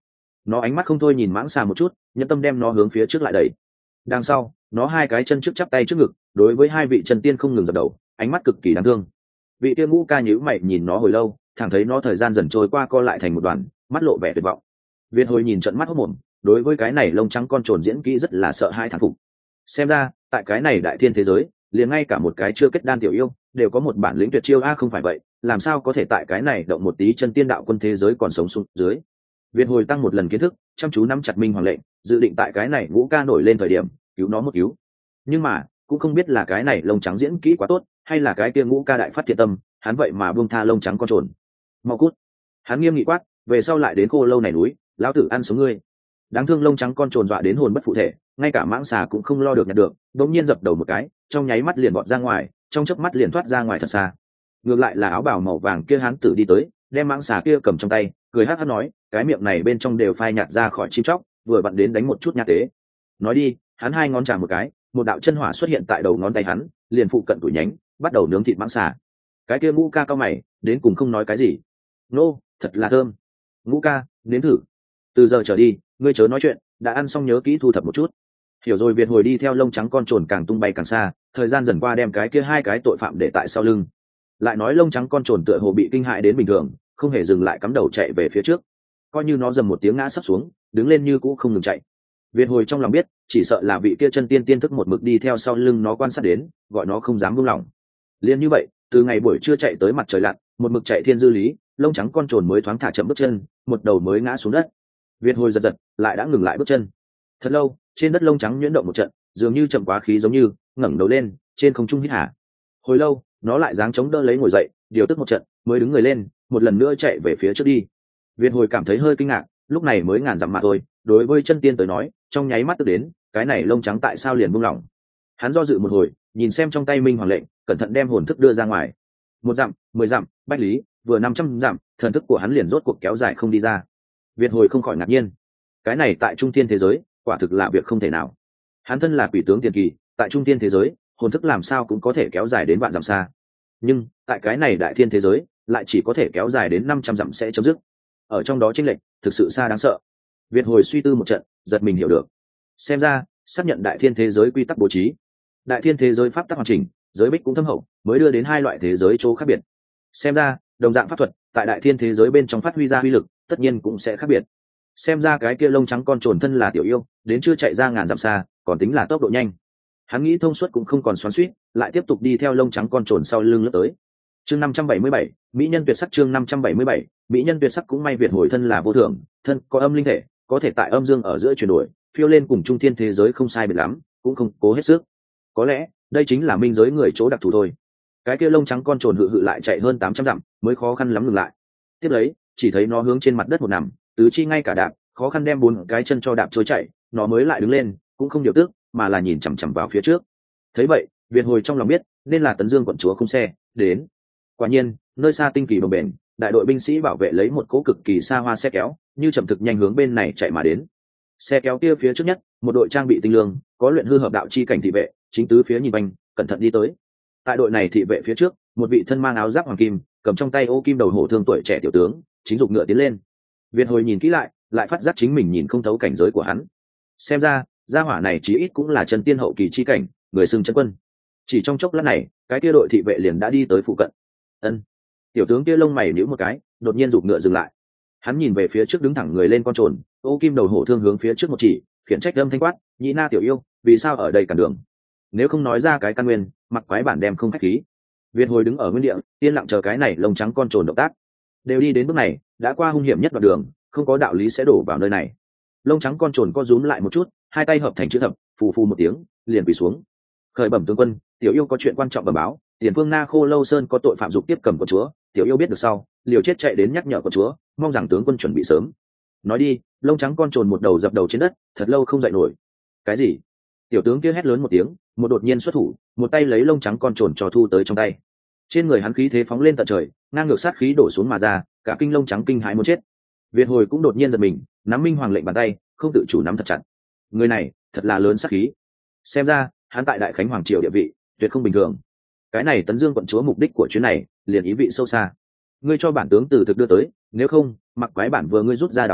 Nó ánh mắt không thôi nhìn mãng xà một chút, nhẫn tâm đem nó hướng phía trước lại đẩy. Đằng sau nó hai cái chân trước chắp tay trước ngực, đối với hai vị chân tiên không ngừng dập đầu, ánh mắt cực kỳ đáng thương. Vị kia ngũ ca nhíu mày nhìn nó hồi lâu, thẳng thấy nó thời gian dần trôi qua co lại thành một đoàn, mắt lộ vẻ tuyệt vọng. Việt hồi nhìn trận mắt hốt mồm, đối với cái này lông trắng con trồn diễn kỹ rất là sợ hãi thán phục. Xem ra tại cái này đại thiên thế giới, liền ngay cả một cái chưa kết đan tiểu yêu đều có một bản lĩnh tuyệt chiêu. A không phải vậy, làm sao có thể tại cái này động một tí chân tiên đạo quân thế giới còn sống xuống dưới. Việt hồi tăng một lần kiến thức, chăm chú nắm chặt minh hoàng lệnh, dự định tại cái này ngũ ca nổi lên thời điểm cứu nó một cứu. Nhưng mà cũng không biết là cái này lông trắng diễn kỹ quá tốt, hay là cái kia ngũ ca đại phát thiện tâm, hắn vậy mà buông tha lông trắng con trồn. Mau cút! Hắn nghiêm nghị quát, về sau lại đến khô lâu này núi, lão tử ăn sống ngươi. Đáng thương lông trắng con trồn dọa đến hồn bất phụ thể, ngay cả mãng xà cũng không lo được nhặt được, đột nhiên dập đầu một cái, trong nháy mắt liền bọt ra ngoài, trong chớp mắt liền thoát ra ngoài thật xa. Ngược lại là áo bào màu vàng kia hán tử đi tới, đem mãng xà kia cầm trong tay, cười hắc hắc nói, cái miệng này bên trong đều phai nhạt ra khỏi chim chóc, vừa vặn đến đánh một chút nha tế. Nói đi, hắn hai ngón chạm một cái, một đạo chân hỏa xuất hiện tại đầu ngón tay hắn, liền phụ cận tuổi nhánh, bắt đầu nướng thịt mãng xà. Cái kia ngũ ca cao mày, đến cùng không nói cái gì. Nô, thật là thơm. Ngũ ca, nếm thử. Từ giờ trở đi, ngươi chớ nói chuyện, đã ăn xong nhớ kỹ thu thập một chút. Hiểu rồi. Việt hồi đi theo lông trắng con trồn càng tung bay càng xa, thời gian dần qua đem cái kia hai cái tội phạm để tại sau lưng. Lại nói lông trắng con trồn tựa hồ bị kinh hại đến bình thường, không hề dừng lại, cắm đầu chạy về phía trước, coi như nó dầm một tiếng ngã sắp xuống, đứng lên như cũ không ngừng chạy. Việt hồi trong lòng biết, chỉ sợ là vị kia chân tiên tiên thức một mực đi theo sau lưng nó quan sát đến, gọi nó không dám buông lỏng. Liên như vậy, từ ngày buổi trưa chạy tới mặt trời lặn, một mực chạy thiên dư lý, lông trắng con trồn mới thoáng thả chậm bước chân, một đầu mới ngã xuống đất. Việt hồi giật giật, lại đã ngừng lại bước chân. Thật lâu, trên đất lông trắng nhuyễn động một trận, dường như chậm quá khí giống như ngẩng đầu lên, trên không trung hít hà. Hồi lâu, nó lại giáng chống đỡ lấy ngồi dậy, điều tức một trận, mới đứng người lên, một lần nữa chạy về phía trước đi. Việt hồi cảm thấy hơi kinh ngạc, lúc này mới ngàn dặm mà thôi, đối với chân tiên tới nói, trong nháy mắt tức đến, cái này lông trắng tại sao liền buông lỏng. Hắn do dự một hồi, nhìn xem trong tay minh hoàng lệnh, cẩn thận đem hồn thức đưa ra ngoài. Một dặm, mười dặm, bách lý, vừa năm trăm dặm, thần thức của hắn liền rốt cuộc kéo dài không đi ra. Việt hồi không khỏi ngạc nhiên, cái này tại trung thiên thế giới, quả thực là việc không thể nào. Hắn thân là quỷ tướng tiền kỳ, tại trung thiên thế giới, hồn thức làm sao cũng có thể kéo dài đến vạn dặm xa. Nhưng tại cái này đại thiên thế giới, lại chỉ có thể kéo dài đến năm trăm dặm sẽ chấm dứt. Ở trong đó chênh lệch thực sự xa đáng sợ. Việt hồi suy tư một trận, giật mình hiểu được. Xem ra, xác nhận đại thiên thế giới quy tắc bố trí. Đại thiên thế giới pháp tắc hoàn chỉnh, giới bích cũng thâm hậu, mới đưa đến hai loại thế giới chỗ khác biệt. Xem ra, đồng dạng pháp thuật, tại đại thiên thế giới bên trong phát huy ra uy lực, tất nhiên cũng sẽ khác biệt. Xem ra cái kia lông trắng con trồn thân là tiểu yêu, đến chưa chạy ra ngàn dặm xa, còn tính là tốc độ nhanh. Hắn nghĩ thông suốt cũng không còn xoắn xuýt, lại tiếp tục đi theo lông trắng con trồn sau lưng lướt tới. Chương năm trăm bảy mươi bảy, mỹ nhân tuyệt sắc. Chương năm trăm bảy mươi bảy, mỹ nhân tuyệt sắc. Cũng may Việt hồi thân là vô thường, thân có âm linh thể, có thể tại âm dương ở giữa chuyển đổi, phiêu lên cùng trung thiên thế giới không sai biệt lắm, cũng không cố hết sức. Có lẽ đây chính là minh giới người chỗ đặc thù thôi. Cái kia lông trắng con trồn hự hự lại chạy hơn tám trăm dặm, mới khó khăn lắm ngừng lại. Tiếp lấy, chỉ thấy nó hướng trên mặt đất một nằm, tứ chi ngay cả đạp, khó khăn đem bốn cái chân cho đạp trôi chạy, nó mới lại đứng lên, cũng không điều tức, mà là nhìn chằm chằm vào phía trước. Thấy vậy, Việt hồi trong lòng biết, nên là Tấn Dương quận chúa khung xe đến. Quả nhiên, nơi xa tinh kỳ bồng bềnh, đại đội binh sĩ bảo vệ lấy một cỗ cực kỳ xa hoa xe kéo, như chậm thực nhanh hướng bên này chạy mà đến. Xe kéo kia phía trước nhất, một đội trang bị tinh lương, có luyện hư hợp đạo chi cảnh thị vệ, chính tứ phía nhìn quanh, cẩn thận đi tới. Tại đội này thị vệ phía trước, một vị thân mang áo giáp hoàng kim, cầm trong tay ô kim đầu hổ thương tuổi trẻ tiểu tướng, chính dục ngựa tiến lên. Việt hồi nhìn kỹ lại, lại phát giác chính mình nhìn không thấu cảnh giới của hắn. Xem ra, gia hỏa này chí ít cũng là chân tiên hậu kỳ chi cảnh, người xưng chân quân. Chỉ trong chốc lát này, cái kia đội thị vệ liền đã đi tới phụ cận. Ân. Tiểu tướng kia lông mày nhíu một cái, đột nhiên giục ngựa dừng lại. Hắn nhìn về phía trước đứng thẳng người lên con trồn, ô kim đầu hổ thương hướng phía trước một chỉ, khiển trách âm thanh quát, nhị na tiểu yêu, vì sao ở đây cản đường? Nếu không nói ra cái căn nguyên, mặc quái bản đem không khách khí. Việt hồi đứng ở nguyên địa, yên lặng chờ cái này lông trắng con trồn động tác. Đều đi đến bước này, đã qua hung hiểm nhất đoạn đường, không có đạo lý sẽ đổ vào nơi này. Lông trắng con trồn co rúm lại một chút, hai tay hợp thành chữ thập, phù phù một tiếng, liền quỳ xuống. Khởi bẩm tướng quân, tiểu yêu có chuyện quan trọng bẩm báo, tiền phương Na Khô Lâu Sơn có tội phạm dục tiếp cầm của chúa, tiểu yêu biết được sau, liều chết chạy đến nhắc nhở của chúa, mong rằng tướng quân chuẩn bị sớm. Nói đi, lông trắng con trồn một đầu dập đầu trên đất, thật lâu không dậy nổi. Cái gì? Tiểu tướng kia hét lớn một tiếng, một đột nhiên xuất thủ, một tay lấy lông trắng con trồn cho thu tới trong tay. Trên người hắn khí thế phóng lên tận trời, ngang ngược sát khí đổ xuống mà ra, cả kinh lông trắng kinh hãi muốn chết. Việt hồi cũng đột nhiên giật mình, nắm minh hoàng lệnh bàn tay, không tự chủ nắm thật chặt. Người này thật là lớn sát khí, xem ra hắn tại đại khánh hoàng triều địa vị tuyệt không bình thường. Cái này Tấn Dương quận chúa mục đích của chuyến này liền ý vị sâu xa. Ngươi cho bản tướng từ thực đưa tới, nếu không mặc quái bản vừa ngươi rút ra đào xương,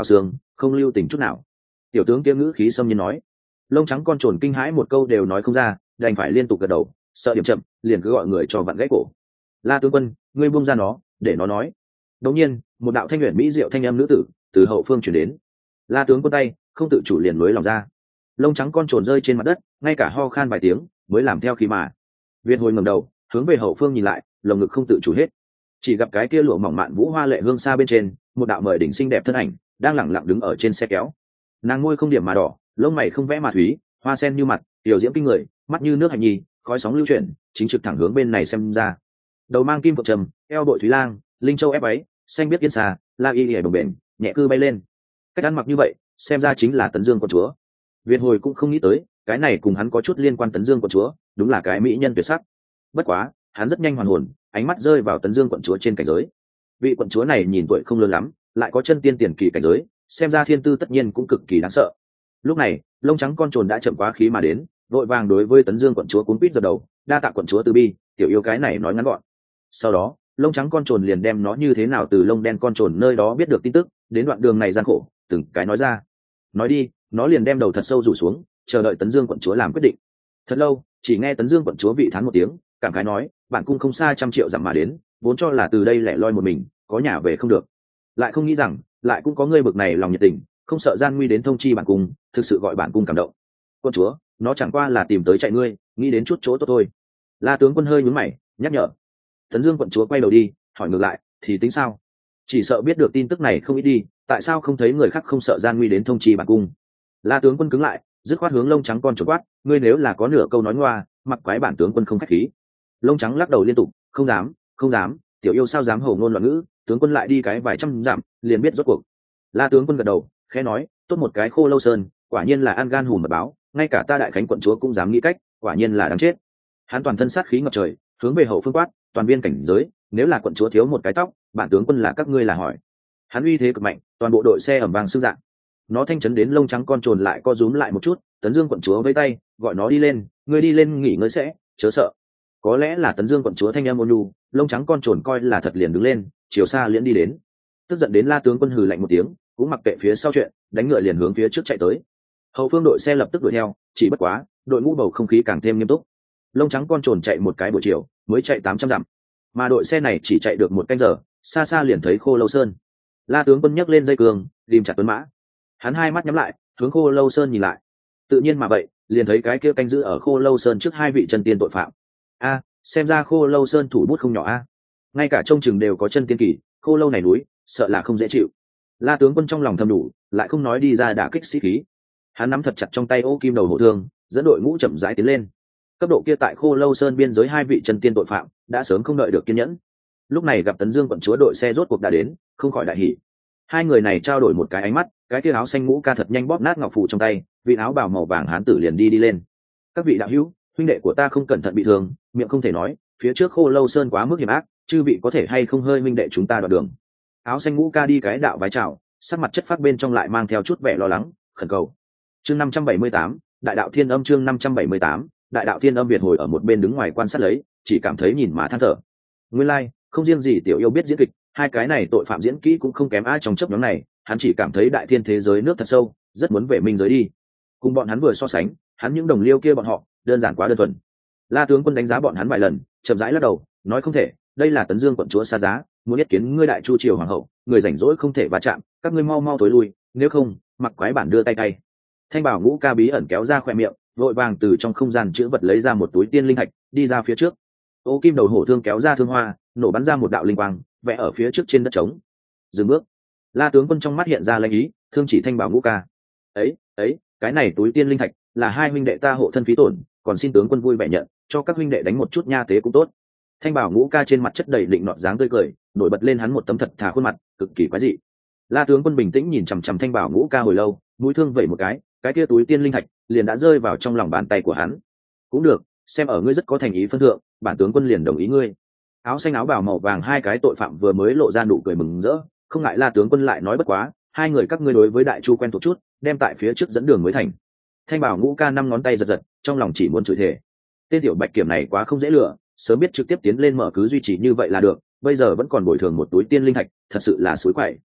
không lưu tình chút nào. Tiểu tướng kia ngữ khí xâm nhiên nói. Lông trắng con trồn kinh hãi một câu đều nói không ra, đành phải liên tục gật đầu, sợ điểm chậm liền cứ gọi người cho vặn gãy cổ. La tướng quân, ngươi buông ra nó để nó nói. Đột nhiên một đạo thanh luyện mỹ diệu thanh âm nữ tử từ hậu phương chuyển đến. La tướng quân tay không tự chủ liền lối lòng ra, lông trắng con trồn rơi trên mặt đất, ngay cả ho khan vài tiếng mới làm theo khí mà. Việt hồi ngẩng đầu hướng về hậu phương nhìn lại, lồng ngực không tự chủ hết, chỉ gặp cái kia lụa mỏng mạn vũ hoa lệ hương xa bên trên một đạo mời đỉnh xinh đẹp thân ảnh đang lẳng lặng đứng ở trên xe kéo. Nàng môi không điểm mà đỏ, lông mày không vẽ mà thúy, hoa sen như mặt, tiểu diễm kinh người, mắt như nước hạnh nhi, khói sóng lưu chuyển, chính trực thẳng hướng bên này xem ra. Đầu mang kim phượng trầm, eo bội thúy lang, linh châu ép ấy, xanh biết yên xà, la y lìa đồng bền, nhẹ cư bay lên. Cách ăn mặc như vậy, xem ra chính là Tấn Dương quận chúa. Việt hồi cũng không nghĩ tới, cái này cùng hắn có chút liên quan. Tấn Dương quận chúa đúng là cái mỹ nhân tuyệt sắc. Bất quá hắn rất nhanh hoàn hồn, ánh mắt rơi vào Tấn Dương quận chúa trên cảnh giới. Vị quận chúa này nhìn tuổi không lớn lắm, lại có chân tiên tiền kỳ cảnh giới, xem ra thiên tư tất nhiên cũng cực kỳ đáng sợ. Lúc này lông trắng con trồn đã chậm quá khí mà đến, vội vàng đối với Tấn Dương quận chúa cuống quýt dập đầu, đa tạ quận chúa từ bi, tiểu yêu cái này nói ngắn gọn. Sau đó lông trắng con trồn liền đem nó như thế nào từ lông đen con trồn nơi đó biết được tin tức, đến đoạn đường này gian khổ từng cái nói ra. Nói đi, nó liền đem đầu thật sâu rủ xuống, chờ đợi Tấn Dương quận chúa làm quyết định. Thật lâu chỉ nghe Tấn Dương quận chúa vị thán một tiếng, cảm khái nói, bản cung không xa trăm triệu dặm mà đến, vốn cho là từ đây lẻ loi một mình, có nhà về không được, lại không nghĩ rằng lại cũng có ngươi bực này lòng nhiệt tình, không sợ gian nguy đến thông chi bản cung, thực sự gọi bản cung cảm động. Quân chúa, nó chẳng qua là tìm tới chạy ngươi, nghĩ đến chút chỗ tốt thôi. La tướng quân hơi nhướng mày nhắc nhở. Tấn Dương quận chúa quay đầu đi hỏi ngược lại, thì tính sao? Chỉ sợ biết được tin tức này không ít đi, tại sao không thấy người khác không sợ gian nguy đến thông chi bản cung? La tướng quân cứng lại, dứt khoát hướng lông trắng con trốn quát, ngươi nếu là có nửa câu nói ngoa, mặc quái bản tướng quân không khách khí. Lông trắng lắc đầu liên tục, không dám, không dám, tiểu yêu sao dám hổ ngôn loạn ngữ, tướng quân lại đi cái vài trăm dặm liền biết rốt cuộc. La tướng quân gật đầu khẽ nói, tốt một cái Khô Lâu Sơn, quả nhiên là ăn gan hùm mật báo, ngay cả ta đại khánh quận chúa cũng dám nghĩ cách, quả nhiên là đáng chết. Hắn toàn thân sát khí ngập trời, hướng về hậu phương quát, toàn viên cảnh giới, nếu là quận chúa thiếu một cái tóc, bản tướng quân là các ngươi là hỏi. Hắn uy thế cực mạnh, toàn bộ đội xe ẩm vàng sức dạng. Nó thanh chấn đến lông trắng con trồn lại co rúm lại một chút. Tấn Dương quận chúa với tay gọi nó đi lên, ngươi đi lên nghỉ ngơi sẽ, chớ sợ. Có lẽ là Tấn Dương quận chúa thanh em ôn nhu, lông trắng con trồn coi là thật liền đứng lên, chiều xa liễn đi đến. Tức giận đến La tướng quân hừ lạnh một tiếng, cũng mặc kệ phía sau chuyện, đánh ngựa liền hướng phía trước chạy tới. Hậu phương đội xe lập tức đuổi theo, chỉ bất quá đội ngũ bầu không khí càng thêm nghiêm túc. Lông trắng con trồn chạy một cái buổi chiều mới chạy tám trăm dặm, mà đội xe này chỉ chạy được một canh giờ, xa xa liền thấy Khô Lâu Sơn. La tướng quân nhấc lên dây cương ghim chặt tuấn mã, hắn hai mắt nhắm lại hướng Khô Lâu Sơn nhìn lại. Tự nhiên mà vậy liền thấy cái kia canh giữ ở Khô Lâu Sơn trước hai vị chân tiên tội phạm. A, xem ra Khô Lâu Sơn thủ bút không nhỏ a, ngay cả trông chừng đều có chân tiên kỳ, Khô Lâu này núi sợ là không dễ chịu. La tướng quân trong lòng thầm đủ, lại không nói đi ra đả kích sĩ khí. Hắn nắm thật chặt trong tay ô kim đầu hổ thương, dẫn đội ngũ chậm rãi tiến lên. Cấp độ kia tại Khô Lâu Sơn biên giới hai vị chân tiên tội phạm đã sớm không đợi được kiên nhẫn. Lúc này gặp Tấn Dương quận chúa đội xe rốt cuộc đã đến, không khỏi đại hỉ. Hai người này trao đổi một cái ánh mắt, cái kia áo xanh mũ ca thật nhanh bóp nát ngọc phù trong tay, vị áo bào màu vàng hán tử liền đi đi lên. Các vị đạo hữu, huynh đệ của ta không cẩn thận bị thương, miệng không thể nói, phía trước Khô Lâu Sơn quá mức hiểm ác, chư vị có thể hay không hơi huynh đệ chúng ta đoạn đường. Áo xanh mũ ca đi cái đạo vái chào, sắc mặt chất phác bên trong lại mang theo chút vẻ lo lắng, khẩn cầu. Chương năm trăm bảy mươi tám, Đại đạo Thiên Âm. Chương năm trăm bảy mươi tám, Đại đạo Thiên Âm. Việt hồi ở một bên đứng ngoài quan sát lấy, chỉ cảm thấy nhìn mà than thở. Nguyên lai, like, không riêng gì tiểu yêu biết diễn kịch, hai cái này tội phạm diễn kỹ cũng không kém ai trong chấp nhóm này. Hắn chỉ cảm thấy đại thiên thế giới nước thật sâu, rất muốn về minh giới đi. Cùng bọn hắn vừa so sánh, hắn những đồng liêu kia bọn họ đơn giản quá đơn thuần. La tướng quân đánh giá bọn hắn vài lần, chậm rãi lắc đầu, nói không thể, đây là Tấn Dương quận chúa xa giá, muốn yết kiến ngươi đại chu triều hoàng hậu, người rảnh rỗi không thể va chạm, các ngươi mau mau tối lui, nếu không mặc quái bản đưa tay tay. Thanh bảo ngũ ca bí ẩn kéo ra khoe miệng, vội vàng từ trong không gian chữ vật lấy ra một túi tiên linh thạch, đi ra phía trước. Ô kim đầu hổ thương kéo ra thương hoa, nổ bắn ra một đạo linh quang, vẽ ở phía trước trên đất trống. Dừng bước. La tướng quân trong mắt hiện ra lanh ý, thương chỉ thanh bảo ngũ ca. Ấy, ấy, cái này túi tiên linh thạch là hai huynh đệ ta hộ thân phí tổn, còn xin tướng quân vui vẻ nhận, cho các huynh đệ đánh một chút nha tế cũng tốt. Thanh bảo ngũ ca trên mặt chất đầy định nọt dáng tươi cười, nổi bật lên hắn một tấm thật thà khuôn mặt, cực kỳ quái dị. La tướng quân bình tĩnh nhìn chằm chằm thanh bảo ngũ ca hồi lâu, mũi thương vẩy một cái, cái kia túi tiên linh thạch liền đã rơi vào trong lòng bàn tay của hắn. Cũng được, xem ở ngươi rất có thành ý phân thượng, bản tướng quân liền đồng ý ngươi. Áo xanh áo bào màu vàng hai cái tội phạm vừa mới lộ ra nụ cười mừng rỡ, không ngại La tướng quân lại nói bất quá, hai người các ngươi đối với đại chu quen thuộc chút, đem tại phía trước dẫn đường mới thành. Thanh bảo ngũ ca năm ngón tay giật giật, trong lòng chỉ muốn chửi thề. Tên tiểu bạch kiểm này quá không dễ lừa, sớm biết trực tiếp tiến lên mở cứ duy trì như vậy là được, bây giờ vẫn còn bồi thường một túi tiên linh thạch, thật sự là suối quậy.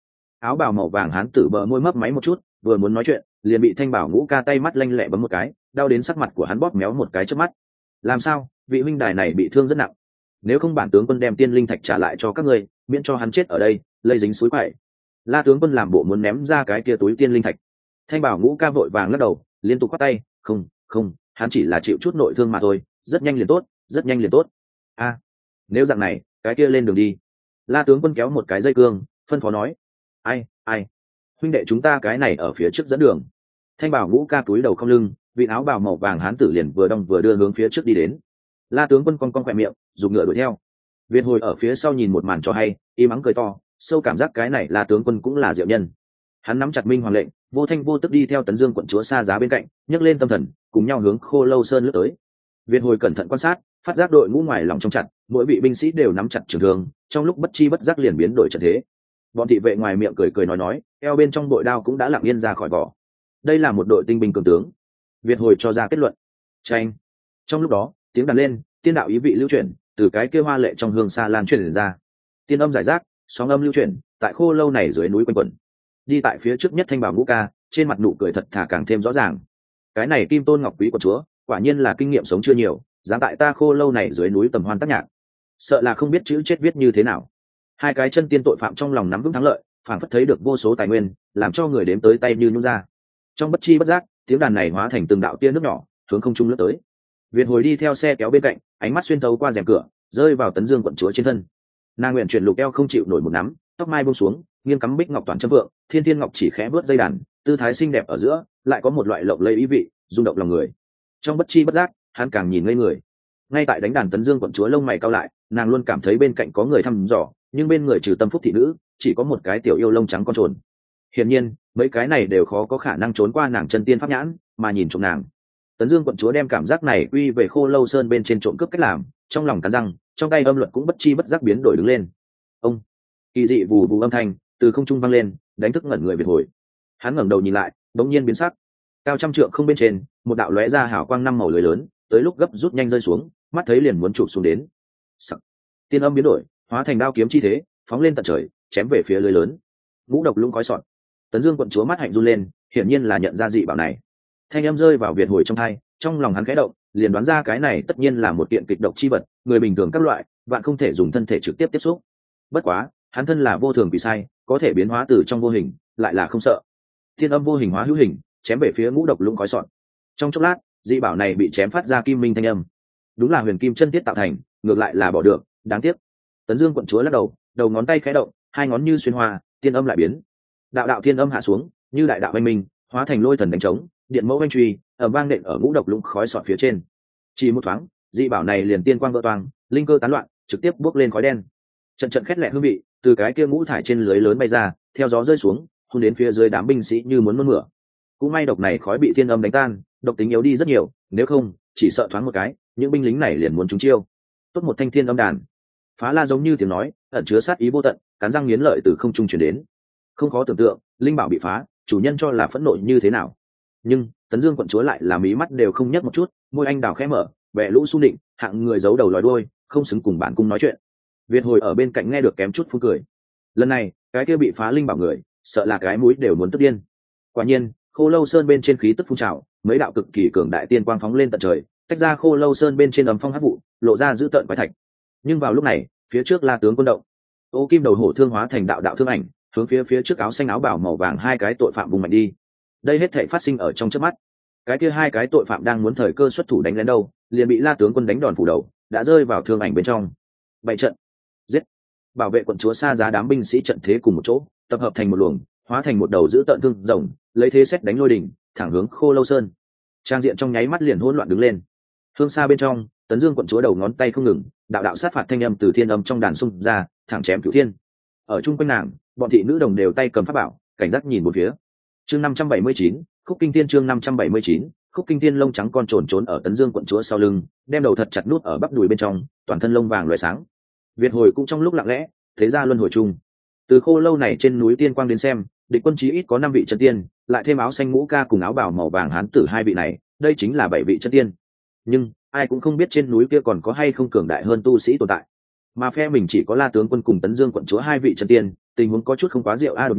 áo bào màu vàng hán tử bờ môi mấp máy một chút, vừa muốn nói chuyện liền bị Thanh Bảo Ngũ ca tay mắt lanh lẹ bấm một cái, đau đến sắc mặt của hắn bóp méo một cái trước mắt. Làm sao, vị huynh đài này bị thương rất nặng, nếu không bản tướng quân đem tiên linh thạch trả lại cho các ngươi, miễn cho hắn chết ở đây lây dính suối quậy. La tướng quân làm bộ muốn ném ra cái kia túi tiên linh thạch. Thanh Bảo Ngũ ca vội vàng lắc đầu, liên tục quát tay, không không, hắn chỉ là chịu chút nội thương mà thôi, rất nhanh liền tốt, rất nhanh liền tốt. A, nếu dạng này, cái kia lên đường đi. La tướng quân kéo một cái dây cương, phân phó nói. Ai ai, huynh đệ chúng ta cái này ở phía trước dẫn đường. Thanh Bảo Ngũ ca túi đầu không lưng, vị áo bào màu vàng hán tử liền vừa đong vừa đưa hướng phía trước đi đến. La tướng quân con con quẹ miệng, dùng ngựa đuổi theo. Việt hồi ở phía sau nhìn một màn cho hay, im ắng cười to, sâu cảm giác cái này La tướng quân cũng là diệu nhân. Hắn nắm chặt minh hoàng lệnh, vô thanh vô tức đi theo Tấn Dương quận chúa xa giá bên cạnh, nhấc lên tâm thần, cùng nhau hướng Khô Lâu Sơn lướt tới. Việt hồi cẩn thận quan sát, phát giác đội ngũ ngoài lòng trong chặt, mỗi vị binh sĩ đều nắm chặt trường thương, trong lúc bất chi bất giác liền biến đổi trận thế. Bọn thị vệ ngoài miệng cười cười nói nói, eo bên trong bội đao cũng đã lặng yên ra khỏi vỏ. Đây là một đội tinh binh cường tướng. Việt hồi cho ra kết luận. Tranh. Trong lúc đó, tiếng đàn lên, tiên đạo ý vị lưu chuyển, từ cái kia hoa lệ trong hương xa lan truyền ra. Tiên âm giải rác, sóng âm lưu chuyển, tại Khô Lâu này dưới núi quanh quẩn. Đi tại phía trước nhất Thanh Bảo Ngũ ca, trên mặt nụ cười thật thà càng thêm rõ ràng. Cái này Kim Tôn Ngọc Quý của chúa, quả nhiên là kinh nghiệm sống chưa nhiều, dám tại ta Khô Lâu này dưới núi tầm hoan tác nhạc, sợ là không biết chữ chết viết như thế nào. Hai cái chân tiên tội phạm trong lòng nắm vững thắng lợi, phảng phất thấy được vô số tài nguyên, làm cho người đếm tới tay như nhún ra. Trong bất chi bất giác, tiếng đàn này hóa thành từng đạo tia nước nhỏ, hướng không trung lướt tới. Việt hồi đi theo xe kéo bên cạnh, ánh mắt xuyên thấu qua rèm cửa, rơi vào Tấn Dương quận chúa trên thân. Nàng nguyện chuyển lục eo không chịu nổi một nắm, tóc mai buông xuống, nghiêng cắm bích ngọc toàn châm vượng, thiên thiên ngọc chỉ khẽ bước dây đàn, tư thái xinh đẹp ở giữa, lại có một loại lộng lẫy ý vị, rung động lòng người. Trong bất chi bất giác, hắn càng nhìn ngây người. Ngay tại đánh đàn Tấn Dương quận chúa lông mày cau lại, nàng luôn cảm thấy bên cạnh có người thăm dò, nhưng bên người trừ tâm phúc thị nữ, chỉ có một cái tiểu yêu lông trắng con trồn. Hiển nhiên, mấy cái này đều khó có khả năng trốn qua nàng chân tiên pháp nhãn, mà nhìn trộm nàng. Tấn Dương quận chúa đem cảm giác này quy về Khô Lâu Sơn bên trên trộm cướp cách làm, trong lòng cắn răng, trong tay âm luật cũng bất chi bất giác biến đổi đứng lên. Ông, kỳ dị vù vù âm thanh từ không trung vang lên, đánh thức ngẩn người Việt hồi. Hắn ngẩng đầu nhìn lại, đột nhiên biến sắc. Cao trăm trượng không bên trên, một đạo lóe ra hào quang năm màu lưới lớn, tới lúc gấp rút nhanh rơi xuống, mắt thấy liền muốn chụp xuống đến. Sắc. Tiên âm biến đổi, hóa thành đao kiếm chi thế, phóng lên tận trời, chém về phía lưới lớn. Ngũ độc lũng khói sọt. Tấn Dương quận chúa mắt hạnh run lên, hiển nhiên là nhận ra dị bảo này. Thanh âm rơi vào Việt hồi trong tai, trong lòng hắn khẽ động, liền đoán ra cái này tất nhiên là một kiện kịch độc chi vật, người bình thường các loại, bạn không thể dùng thân thể trực tiếp tiếp xúc. Bất quá, hắn thân là vô thường quỷ sai, có thể biến hóa từ trong vô hình, lại là không sợ. Thiên âm vô hình hóa hữu hình, chém về phía ngũ độc lũng khói sọt. Trong chốc lát, dị bảo này bị chém phát ra kim minh thanh âm. Đúng là huyền kim chân thiết tạo thành, ngược lại là bỏ được, đáng tiếc. Tấn Dương quận chúa lắc đầu, đầu ngón tay khẽ động, hai ngón như xuyên hoa, tiên âm lại biến. Đạo đạo thiên âm hạ xuống, như đại đạo oanh minh, hóa thành lôi thần đánh trống, điện mẫu oanh truy, ở vang nện ở ngũ độc lũng khói sọt phía trên. Chỉ một thoáng, dị bảo này liền tiên quang vỡ toang, linh cơ tán loạn, trực tiếp bốc lên khói đen. Trận trận khét lẹ hương vị từ cái kia ngũ thải trên lưới lớn bay ra, theo gió rơi xuống, hôn đến phía dưới đám binh sĩ như muốn nôn mửa. Cũng may độc này khói bị thiên âm đánh tan, độc tính yếu đi rất nhiều, nếu không, chỉ sợ thoáng một cái, những binh lính này liền muốn trúng chiêu. Tốt một thanh thiên âm đàn. Phá la giống như tiếng nói, ẩn chứa sát ý vô tận, cắn răng nghiến lợi từ không trung truyền đến. Không khó tưởng tượng, linh bảo bị phá, chủ nhân cho là phẫn nộ như thế nào. Nhưng Tấn Dương quận chúa lại là mí mắt đều không nhấc một chút, môi anh đào khẽ mở, vẻ lũ xung định, hạng người giấu đầu lòi đuôi, không xứng cùng bản cung nói chuyện. Việt hồi ở bên cạnh nghe được kém chút phun cười. Lần này, cái kia bị phá linh bảo người, sợ là cái mũi đều muốn tức điên. Quả nhiên, Khô Lâu Sơn bên trên khí tức phun trào, mấy đạo cực kỳ cường đại tiên quang phóng lên tận trời, tách ra Khô Lâu Sơn bên trên ấm phong hắc vụ, lộ ra dữ tợn quái thạch. Nhưng vào lúc này, phía trước La tướng quân động, ô kim đầu hổ thương hóa thành đạo đạo thương ảnh, hướng phía phía trước áo xanh áo bảo màu vàng hai cái tội phạm vùng mạnh đi. Đây hết thảy phát sinh ở trong chớp mắt. Cái kia hai cái tội phạm đang muốn thời cơ xuất thủ đánh lén đâu, liền bị La tướng quân đánh đòn phủ đầu, đã rơi vào thương ảnh bên trong. Bảy trận, giết. Bảo vệ quận chúa xa giá đám binh sĩ trận thế cùng một chỗ, tập hợp thành một luồng, hóa thành một đầu giữ tợn thương rồng, lấy thế xét đánh lôi đỉnh, thẳng hướng Khô Lâu Sơn. Trang diện trong nháy mắt liền hỗn loạn đứng lên. Hương xa bên trong, Tấn Dương quận chúa đầu ngón tay không ngừng, đạo đạo sát phạt thanh âm từ thiên âm trong đàn xung ra, thẳng chém cửu thiên. Ở trung quanh nàng, bọn thị nữ đồng đều tay cầm pháp bảo, cảnh giác nhìn một phía. Chương năm trăm bảy mươi chín, Khúc Kinh Thiên chương năm trăm bảy mươi chín, Khúc Kinh Thiên lông trắng con trồn trốn ở Tấn Dương quận chúa sau lưng, đem đầu thật chặt nuốt ở bắp đùi bên trong, toàn thân lông vàng lóe sáng. Việt hồi cũng trong lúc lặng lẽ, thế ra luân hồi chung. Từ Khô Lâu này trên núi tiên quang đến xem, địch quân chí ít có năm vị chân tiên, lại thêm áo xanh mũ ca cùng áo bào màu vàng hán tử hai vị này, đây chính là bảy vị chân tiên. Nhưng ai cũng không biết trên núi kia còn có hay không cường đại hơn tu sĩ tồn tại. Mà phe mình chỉ có La tướng quân cùng Tấn Dương quận chúa hai vị chân tiên, tình huống có chút không quá diệu a. Đột nhiên,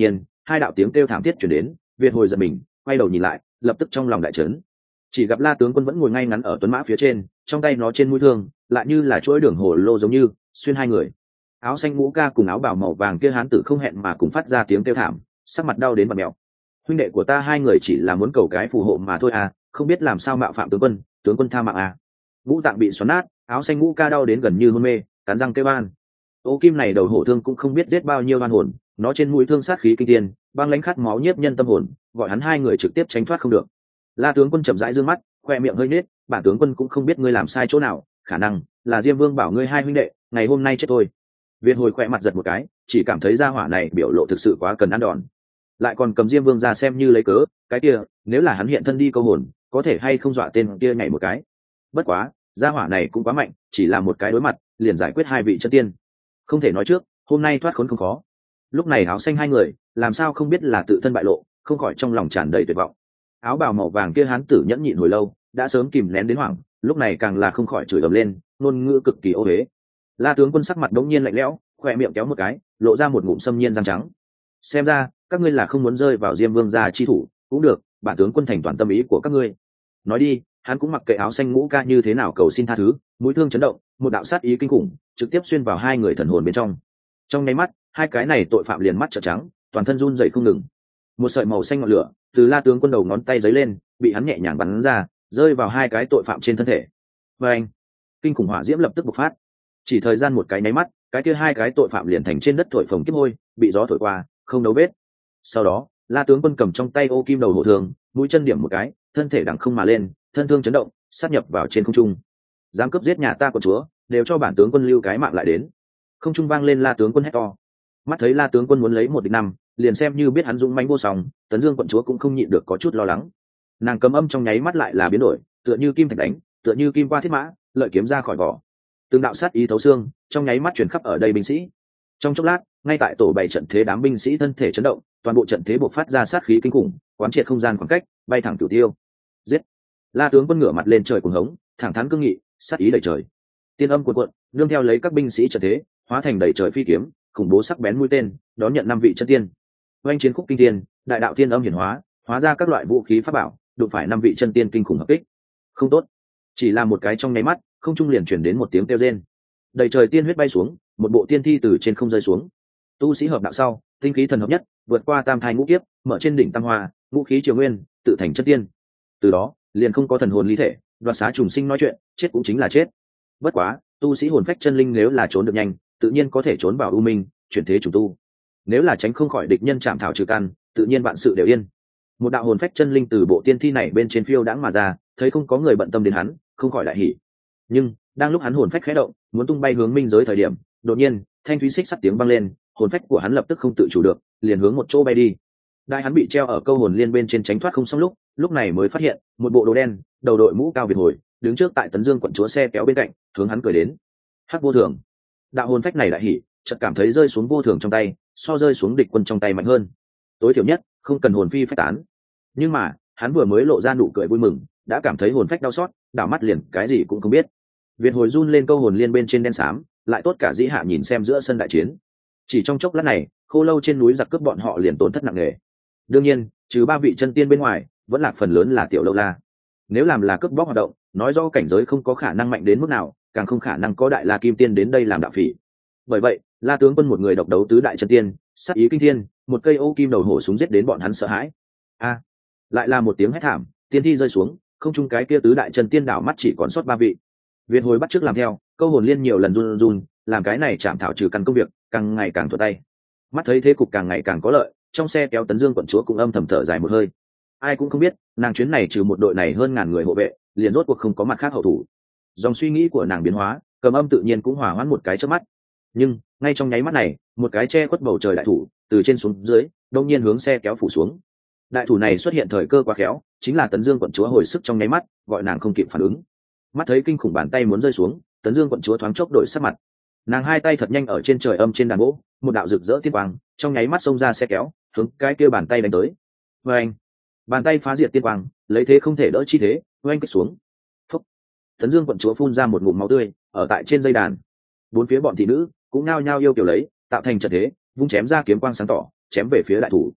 hai đạo tiếng kêu thảm thiết chuyển đến. Việt hồi giật mình quay đầu nhìn lại, lập tức trong lòng đại trấn. Chỉ gặp La tướng quân vẫn ngồi ngay ngắn ở tuấn mã phía trên, trong tay nó trên mũi thương lại như là chuỗi đường hồ lô giống như xuyên hai người. Áo xanh ngũ ca cùng áo bào màu vàng kia hán tử không hẹn mà cùng phát ra tiếng kêu thảm, sắc mặt đau đến bật mèo. Huynh đệ của ta hai người chỉ là muốn cầu cái phù hộ mà thôi à, không biết làm sao mạo phạm tướng quân, tướng quân tha mạng à. Ngũ tạng bị xoắn nát, áo xanh ngũ ca đau đến gần như hôn mê, cắn răng kêu van. Ô kim này đầu hổ thương cũng không biết giết bao nhiêu oan hồn, nó trên mũi thương sát khí kinh thiên, băng lãnh khát máu nhiếp nhân tâm hồn, gọi hắn hai người trực tiếp tránh thoát không được. La tướng quân chậm rãi dương mắt, khoe miệng hơi nết, bản tướng quân cũng không biết ngươi làm sai chỗ nào, khả năng là Diêm Vương bảo ngươi hai huynh đệ ngày hôm nay chết thôi. Việt hồi khoe mặt giật một cái, chỉ cảm thấy gia hỏa này biểu lộ thực sự quá cần ăn đòn, lại còn cầm Diêm Vương ra xem như lấy cớ, cái kia nếu là hắn hiện thân đi câu hồn, có thể hay không dọa tên kia nhảy một cái. Bất quá gia hỏa này cũng quá mạnh, chỉ là một cái đối mặt liền giải quyết hai vị chân tiên, không thể nói trước hôm nay thoát khốn không khó. Lúc này áo xanh hai người làm sao không biết là tự thân bại lộ, không khỏi trong lòng tràn đầy tuyệt vọng. Áo bào màu vàng kia hán tử nhẫn nhịn hồi lâu, đã sớm kìm nén đến hoảng, lúc này càng là không khỏi chửi ầm lên, ngôn ngữ cực kỳ ô uế. La tướng quân sắc mặt đống nhiên lạnh lẽo, khoe miệng kéo một cái, lộ ra một ngụm xâm nhiên răng trắng. Xem ra các ngươi là không muốn rơi vào Diêm Vương gia chi thủ, cũng được, bản tướng quân thành toàn tâm ý của các ngươi. Nói đi, hắn cũng mặc kệ áo xanh ngũ ca như thế nào cầu xin tha thứ, mũi thương chấn động, một đạo sát ý kinh khủng trực tiếp xuyên vào hai người thần hồn bên trong. Trong nháy mắt, hai cái này tội phạm liền mắt trợn trắng, toàn thân run rẩy không ngừng. Một sợi màu xanh ngọn lửa từ La tướng quân đầu ngón tay giấy lên, bị hắn nhẹ nhàng bắn ra, rơi vào hai cái tội phạm trên thân thể. Và anh, kinh khủng hỏa diễm lập tức bộc phát. Chỉ thời gian một cái nháy mắt, cái kia hai cái tội phạm liền thành trên đất thổi phồng kiếp hôi, bị gió thổi qua, không dấu vết. Sau đó, La tướng quân cầm trong tay ô kim đầu hổ thường, mũi chân điểm một cái, thân thể đằng không mà lên, thân thương chấn động, sát nhập vào trên không trung. Dám cướp giết nhà ta của chúa, đều cho bản tướng quân lưu cái mạng lại đến. Không trung vang lên La tướng quân hét to. Mắt thấy La tướng quân muốn lấy một địch năm, liền xem như biết hắn dũng mãnh vô song, Tấn Dương quận chúa cũng không nhịn được có chút lo lắng. Nàng cầm âm trong nháy mắt lại là biến đổi, tựa như kim thạch đánh, tựa như kim qua thiết mã, lợi kiếm ra khỏi vỏ. Từng đạo sát ý thấu xương, trong nháy mắt truyền khắp ở đây binh sĩ. Trong chốc lát, ngay tại tổ bảy trận thế đám binh sĩ thân thể chấn động, toàn bộ trận thế bộc phát ra sát khí kinh khủng, quán triệt không gian khoảng cách, bay thẳng cửu tiêu. Giết! La tướng quân ngửa mặt lên trời cuồng hống, thẳng thắn cương nghị, sát ý đầy trời. Tiên âm cuộn cuộn, nương theo lấy các binh sĩ trận thế, hóa thành đầy trời phi kiếm, khủng bố sắc bén mũi tên, đón nhận năm vị chân tiên. Oanh chiến khúc kinh thiên, đại đạo tiên âm hiển hóa, hóa ra các loại vũ khí pháp bảo, đụng phải năm vị chân tiên kinh khủng hợp kích. Không tốt, chỉ là một cái trong nháy mắt, không trung liền chuyển đến một tiếng kêu rên. Đầy trời tiên huyết bay xuống, một bộ tiên thi từ trên không rơi xuống. Tu sĩ hợp đạo sau, tinh khí thần hợp nhất, vượt qua tam thai ngũ kiếp, mở trên đỉnh tam hoa, ngũ khí triều nguyên, tự thành chân tiên. Từ đó, liền không có thần hồn lý thể, đoạt xá trùng sinh nói chuyện, chết cũng chính là chết. Bất quá, tu sĩ hồn phách chân linh nếu là trốn được nhanh, tự nhiên có thể trốn vào u minh, chuyển thế chủ tu. Nếu là tránh không khỏi địch nhân chạm thảo trừ căn, tự nhiên vạn sự đều yên. Một đạo hồn phách chân linh từ bộ tiên thi này bên trên phiêu đãng mà ra, thấy không có người bận tâm đến hắn, không khỏi đại hỉ. Nhưng đang lúc hắn hồn phách khẽ động, muốn tung bay hướng minh giới thời điểm, đột nhiên thanh thúy xích sắt tiếng vang lên, hồn phách của hắn lập tức không tự chủ được, liền hướng một chỗ bay đi. Đại hắn bị treo ở câu hồn liên bên trên tránh thoát không xong lúc, lúc này mới phát hiện một bộ đồ đen, đầu đội mũ cao Việt hồi, đứng trước tại Tấn Dương quận chúa xe kéo bên cạnh, hướng hắn cười đến. Hắc vô thường, đạo hồn phách này đại hỉ, chợt cảm thấy rơi xuống vô thường trong tay, so rơi xuống địch quân trong tay mạnh hơn. Tối thiểu nhất, không cần hồn phi phách tán. Nhưng mà, hắn vừa mới lộ ra nụ cười vui mừng, đã cảm thấy hồn phách đau xót, đảo mắt liền cái gì cũng không biết. Việt hồi run lên câu hồn liên bên trên đen xám, lại tốt cả dĩ hạ nhìn xem giữa sân đại chiến. Chỉ trong chốc lát này, khô lâu trên núi giặc cướp bọn họ liền tổn thất nặng nề. Đương nhiên, trừ ba vị chân tiên bên ngoài, vẫn là phần lớn là tiểu lâu la. Nếu làm là cướp bóc hoạt động, nói rõ cảnh giới không có khả năng mạnh đến mức nào, càng không khả năng có đại la kim tiên đến đây làm đạo phỉ. Bởi vậy, La tướng quân một người độc đấu tứ đại chân tiên, sát ý kinh thiên, một cây ô kim đầu hổ súng giết đến bọn hắn sợ hãi. A! Lại là một tiếng hét thảm, tiên thi rơi xuống, không trung cái kia tứ đại chân tiên đảo mắt chỉ còn sót ba vị. Việt hồi bắt chước làm theo, câu hồn liên nhiều lần run run, làm cái này chạm thảo trừ căn công việc càng ngày càng thuận tay. Mắt thấy thế cục càng ngày càng có lợi, trong xe kéo Tấn Dương quận chúa cũng âm thầm thở dài một hơi. Ai cũng không biết, nàng chuyến này trừ một đội này hơn ngàn người hộ vệ, liền rốt cuộc không có mặt khác hậu thủ. Dòng suy nghĩ của nàng biến hóa, cầm âm tự nhiên cũng hòa hoãn một cái chớp mắt. Nhưng ngay trong nháy mắt này, một cái che khuất bầu trời đại thủ từ trên xuống dưới, đông nhiên hướng xe kéo phủ xuống. Đại thủ này xuất hiện thời cơ quá khéo, chính là Tấn Dương quận chúa hồi sức trong nháy mắt, gọi nàng không kịp phản ứng. Mắt thấy kinh khủng bàn tay muốn rơi xuống, Tấn Dương quận chúa thoáng chốc đổi sắc mặt. Nàng hai tay thật nhanh ở trên trời âm trên đàn gỗ, một đạo rực rỡ tiên quang trong nháy mắt xông ra xe kéo, hướng cái kia bàn tay đánh tới. Oeng! Bàn tay phá diệt tiên quang, lấy thế không thể đỡ chi thế, oeng kích xuống. Phúc! Tấn Dương quận chúa phun ra một ngụm máu tươi, ở tại trên dây đàn. Bốn phía bọn thị nữ cũng nao nhao yêu kiểu lấy, tạo thành trận thế, vung chém ra kiếm quang sáng tỏ, chém về phía đại thủ.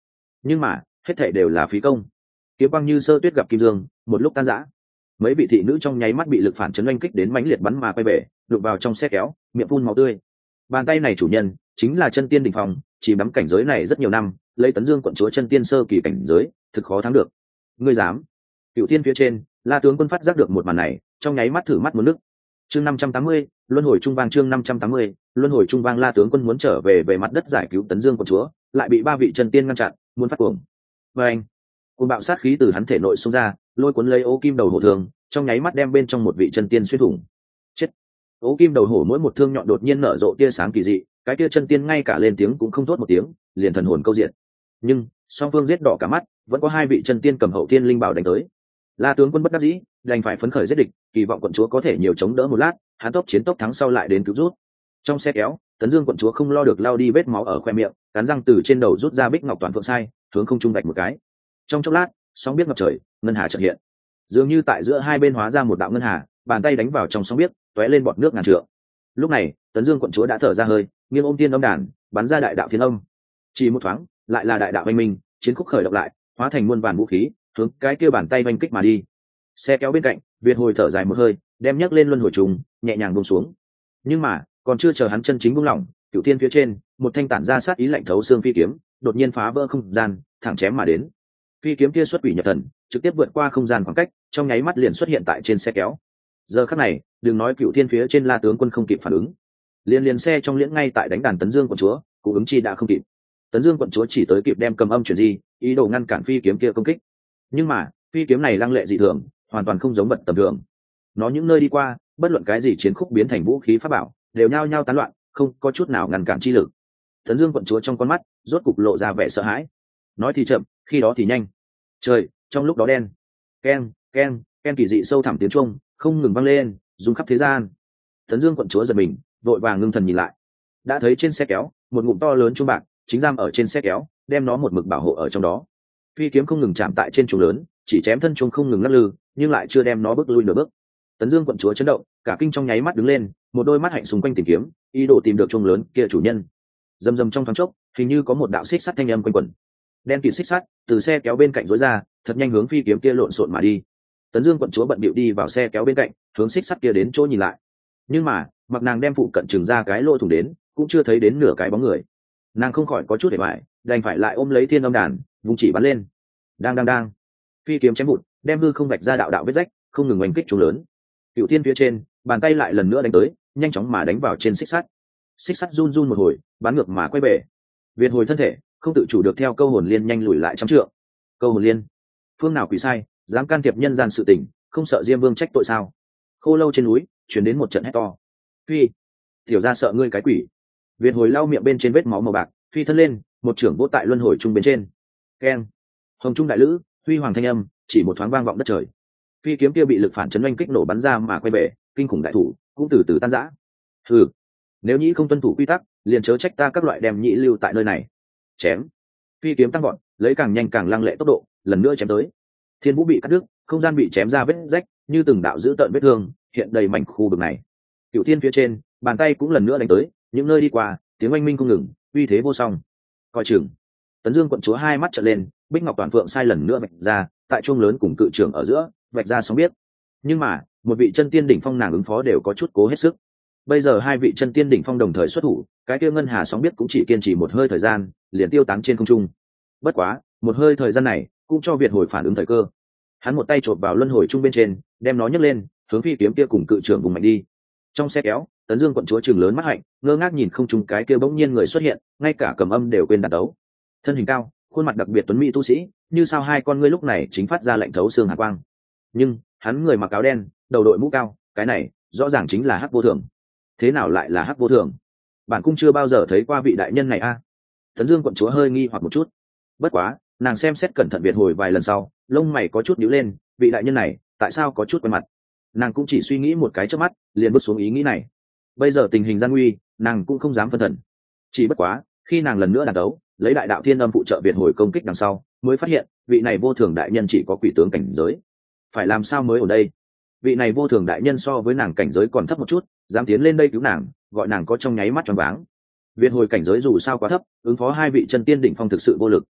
nhưng mà hết thể đều là phí công. Kiếm quang như sơ tuyết gặp kim dương, một lúc tan rã. Mấy vị thị nữ trong nháy mắt bị lực phản chấn oanh kích đến mãnh liệt bắn mà quay về, đụng vào trong xe kéo, miệng phun máu tươi. Bàn tay này chủ nhân chính là chân tiên đỉnh phong, chỉ đắm cảnh giới này rất nhiều năm, lấy Tấn Dương quận chúa chân tiên sơ kỳ cảnh giới, thực khó thắng được. Ngươi dám? Cựu Thiên phía trên, La tướng quân phát giác được một màn này, trong nháy mắt thử mắt muốn nước. Chương năm trăm tám mươi, luân hồi trung vang chương năm trăm tám mươi, luân hồi trung vang. La tướng quân muốn trở về về mặt đất giải cứu Tấn Dương quận chúa, lại bị ba vị chân tiên ngăn chặn, muốn phát cuồng. Và anh, cuồng bạo sát khí từ hắn thể nội xông ra, lôi cuốn lấy Ô Kim đầu hổ thường, trong nháy mắt đem bên trong một vị chân tiên xuyên thủng. Chết! Ô Kim đầu hổ mỗi một thương nhọn đột nhiên nở rộ tia sáng kỳ dị, cái tia chân tiên ngay cả lên tiếng cũng không thốt một tiếng, liền thần hồn câu diện. Nhưng song phương giết đỏ cả mắt, vẫn có hai vị chân tiên cầm hậu tiên linh bảo đánh tới. La tướng quân bất đắc dĩ, đành phải phấn khởi giết địch, kỳ vọng quận chúa có thể nhiều chống đỡ một lát, hắn tốc chiến tốc thắng sau lại đến cứu rút. Trong xe kéo, Tấn Dương quận chúa không lo được lao đi vết máu ở khoe miệng, cắn răng từ trên đầu rút ra bích ngọc toàn phượng sai, hướng không trung đạch một cái. Trong chốc lát, sóng biết ngập trời, ngân hà chợt hiện. Dường như tại giữa hai bên hóa ra một đạo ngân hà, bàn tay đánh vào trong sóng biết, tóe lên bọt nước ngàn trượng. Lúc này, Tấn Dương quận chúa đã thở ra hơi, nghiêng ôm tiên âm đàn, bắn ra đại đạo thiên âm. Chỉ một thoáng, lại là đại đạo oanh minh, chiến khúc khởi động lại, hóa thành muôn vàn vũ khí, hướng cái kia bàn tay oanh kích mà đi. Xe kéo bên cạnh, Việt hồi thở dài một hơi, đem nhấc lên luân hồi trùng, nhẹ nhàng buông xuống. Nhưng mà, còn chưa chờ hắn chân chính buông lỏng, Cửu Thiên phía trên, một thanh tản ra sát ý lạnh thấu xương phi kiếm, đột nhiên phá vỡ không gian, thẳng chém mà đến. Phi kiếm kia xuất quỷ nhập thần, trực tiếp vượt qua không gian khoảng cách, trong nháy mắt liền xuất hiện tại trên xe kéo. Giờ khắc này, đừng nói Cửu Thiên phía trên La tướng quân không kịp phản ứng, liên liên xe trong liễn ngay tại đánh đàn Tấn Dương quận chúa, cũng ứng chi đã không kịp. Tấn Dương quận chúa chỉ tới kịp đem cầm âm chuyển di, ý đồ ngăn cản phi kiếm kia công kích. Nhưng mà, phi kiếm này lăng lệ dị thường, hoàn toàn không giống vật tầm thường. Nó những nơi đi qua, bất luận cái gì chiến khúc biến thành vũ khí pháp bảo, đều nhao nhao tán loạn, không có chút nào ngăn cản chi lực. Tấn Dương quận chúa trong con mắt rốt cục lộ ra vẻ sợ hãi. Nói thì chậm, khi đó thì nhanh. Trời, trong lúc đó đen, keng, keng, keng kỳ dị sâu thẳm tiếng chuông không ngừng vang lên, rung khắp thế gian. Tấn Dương quận chúa giật mình, vội vàng ngưng thần nhìn lại. Đã thấy trên xe kéo, một ngụm to lớn chuông bạc chính giam ở trên xe kéo, đem nó một mực bảo hộ ở trong đó. Phi kiếm không ngừng chạm tại trên chuông lớn, chỉ chém thân chuông không ngừng lắc lư, nhưng lại chưa đem nó bước lui nửa bước. Tấn Dương quận chúa chấn động, cả kinh trong nháy mắt đứng lên, một đôi mắt hạnh xung quanh tìm kiếm, ý đồ tìm được chuông lớn kia chủ nhân. Rầm rầm trong thoáng chốc, hình như có một đạo xích sắt thanh âm quanh quẩn. Đen kịt xích sắt từ xe kéo bên cạnh rối ra, thật nhanh hướng phi kiếm kia lộn xộn mà đi. Tấn Dương quận chúa bận bịu đi vào xe kéo bên cạnh, hướng xích sắt kia đến chỗ nhìn lại. Nhưng mà, mặc nàng đem phụ cận chừng ra cái lỗ thủng đến, cũng chưa thấy đến nửa cái bóng người. Nàng không khỏi có chút để bại, đành phải lại ôm lấy thiên âm đàn, vung chỉ bắn lên. Đang đang đang, phi kiếm chém vụt, đem hư không vạch ra đạo đạo vết rách, không ngừng oanh kích trùng lớn. Cựu Thiên phía trên, bàn tay lại lần nữa đánh tới, nhanh chóng mà đánh vào trên xích sắt. Xích sắt run run một hồi, bắn ngược mà quay bể. Việt hồi thân thể, không tự chủ được theo câu hồn liên nhanh lùi lại trăm trượng. Câu hồn liên, phương nào quỷ sai, dám can thiệp nhân gian sự tình, không sợ Diêm Vương trách tội sao? Khô lâu trên núi, chuyển đến một trận hét to. Phi, tiểu gia sợ ngươi cái quỷ. Việt hồi lau miệng bên trên vết máu màu bạc, phi thân lên, một trưởng vỗ tại luân hồi trung bên trên. Keng, hồng trung đại lữ, huy hoàng thanh âm, chỉ một thoáng vang vọng đất trời. Phi kiếm kia bị lực phản chấn oanh kích nổ bắn ra mà quay bể, kinh khủng đại thủ cũng từ từ tan rã. Hừ, nếu nhĩ không tuân thủ quy tắc, liền chớ trách ta các loại đem nhĩ lưu tại nơi này. Chém. Phi kiếm tăng vọt, lấy càng nhanh càng lăng lệ tốc độ, lần nữa chém tới. Thiên vũ bị cắt đứt, không gian bị chém ra vết rách, như từng đạo dữ tợn vết thương hiện đầy mảnh khu vực này. Cửu Thiên phía trên, bàn tay cũng lần nữa đánh tới, những nơi đi qua, tiếng oanh minh không ngừng, uy thế vô song. Coi chừng. Tấn Dương quận chúa hai mắt trợn lên, bích ngọc toàn phượng sai lần nữa vạch ra, tại chuông lớn cùng cự trưởng ở giữa, vạch ra sóng biết. Nhưng mà, một vị chân tiên đỉnh phong nàng ứng phó đều có chút cố hết sức. Bây giờ hai vị chân tiên đỉnh phong đồng thời xuất thủ, cái kia ngân hà sóng biết cũng chỉ kiên trì một hơi thời gian, liền tiêu tán trên không trung. Bất quá, một hơi thời gian này, cũng cho Việt hồi phản ứng thời cơ. Hắn một tay chộp vào luân hồi trung bên trên, đem nó nhấc lên, hướng phi kiếm kia cùng cự trưởng vùng mạnh đi. Trong xe kéo, Tấn Dương quận chúa trừng lớn mắt hạnh, ngơ ngác nhìn không trung cái kia bỗng nhiên người xuất hiện, ngay cả cầm âm đều quên đặt đấu. Thân hình cao, khuôn mặt đặc biệt tuấn mỹ tu sĩ, như sao hai con ngươi lúc này chính phát ra lạnh thấu xương hàn quang. Nhưng hắn người mặc áo đen, đầu đội mũ cao, cái này rõ ràng chính là Hắc Vô Thường. Thế nào lại là Hắc Vô Thường? Bản cung chưa bao giờ thấy qua vị đại nhân này a. À? Tấn Dương quận chúa hơi nghi hoặc một chút. Bất quá, nàng xem xét cẩn thận Việt hồi vài lần sau, lông mày có chút nhíu lên, vị đại nhân này, tại sao có chút quen mặt? Nàng cũng chỉ suy nghĩ một cái chớp mắt, liền bước xuống ý nghĩ này. Bây giờ tình hình gian nguy, nàng cũng không dám phân thần. Chỉ bất quá, khi nàng lần nữa đàn đấu, lấy đại đạo thiên âm phụ trợ Việt hồi công kích đằng sau, mới phát hiện, vị này Vô Thường đại nhân chỉ có quỷ tướng cảnh giới. Phải làm sao mới ở đây? Vị này Vô Thường đại nhân so với nàng cảnh giới còn thấp một chút, dám tiến lên đây cứu nàng, gọi nàng có trong nháy mắt choáng váng. Việt hồi cảnh giới dù sao quá thấp, ứng phó hai vị chân tiên đỉnh phong thực sự vô lực.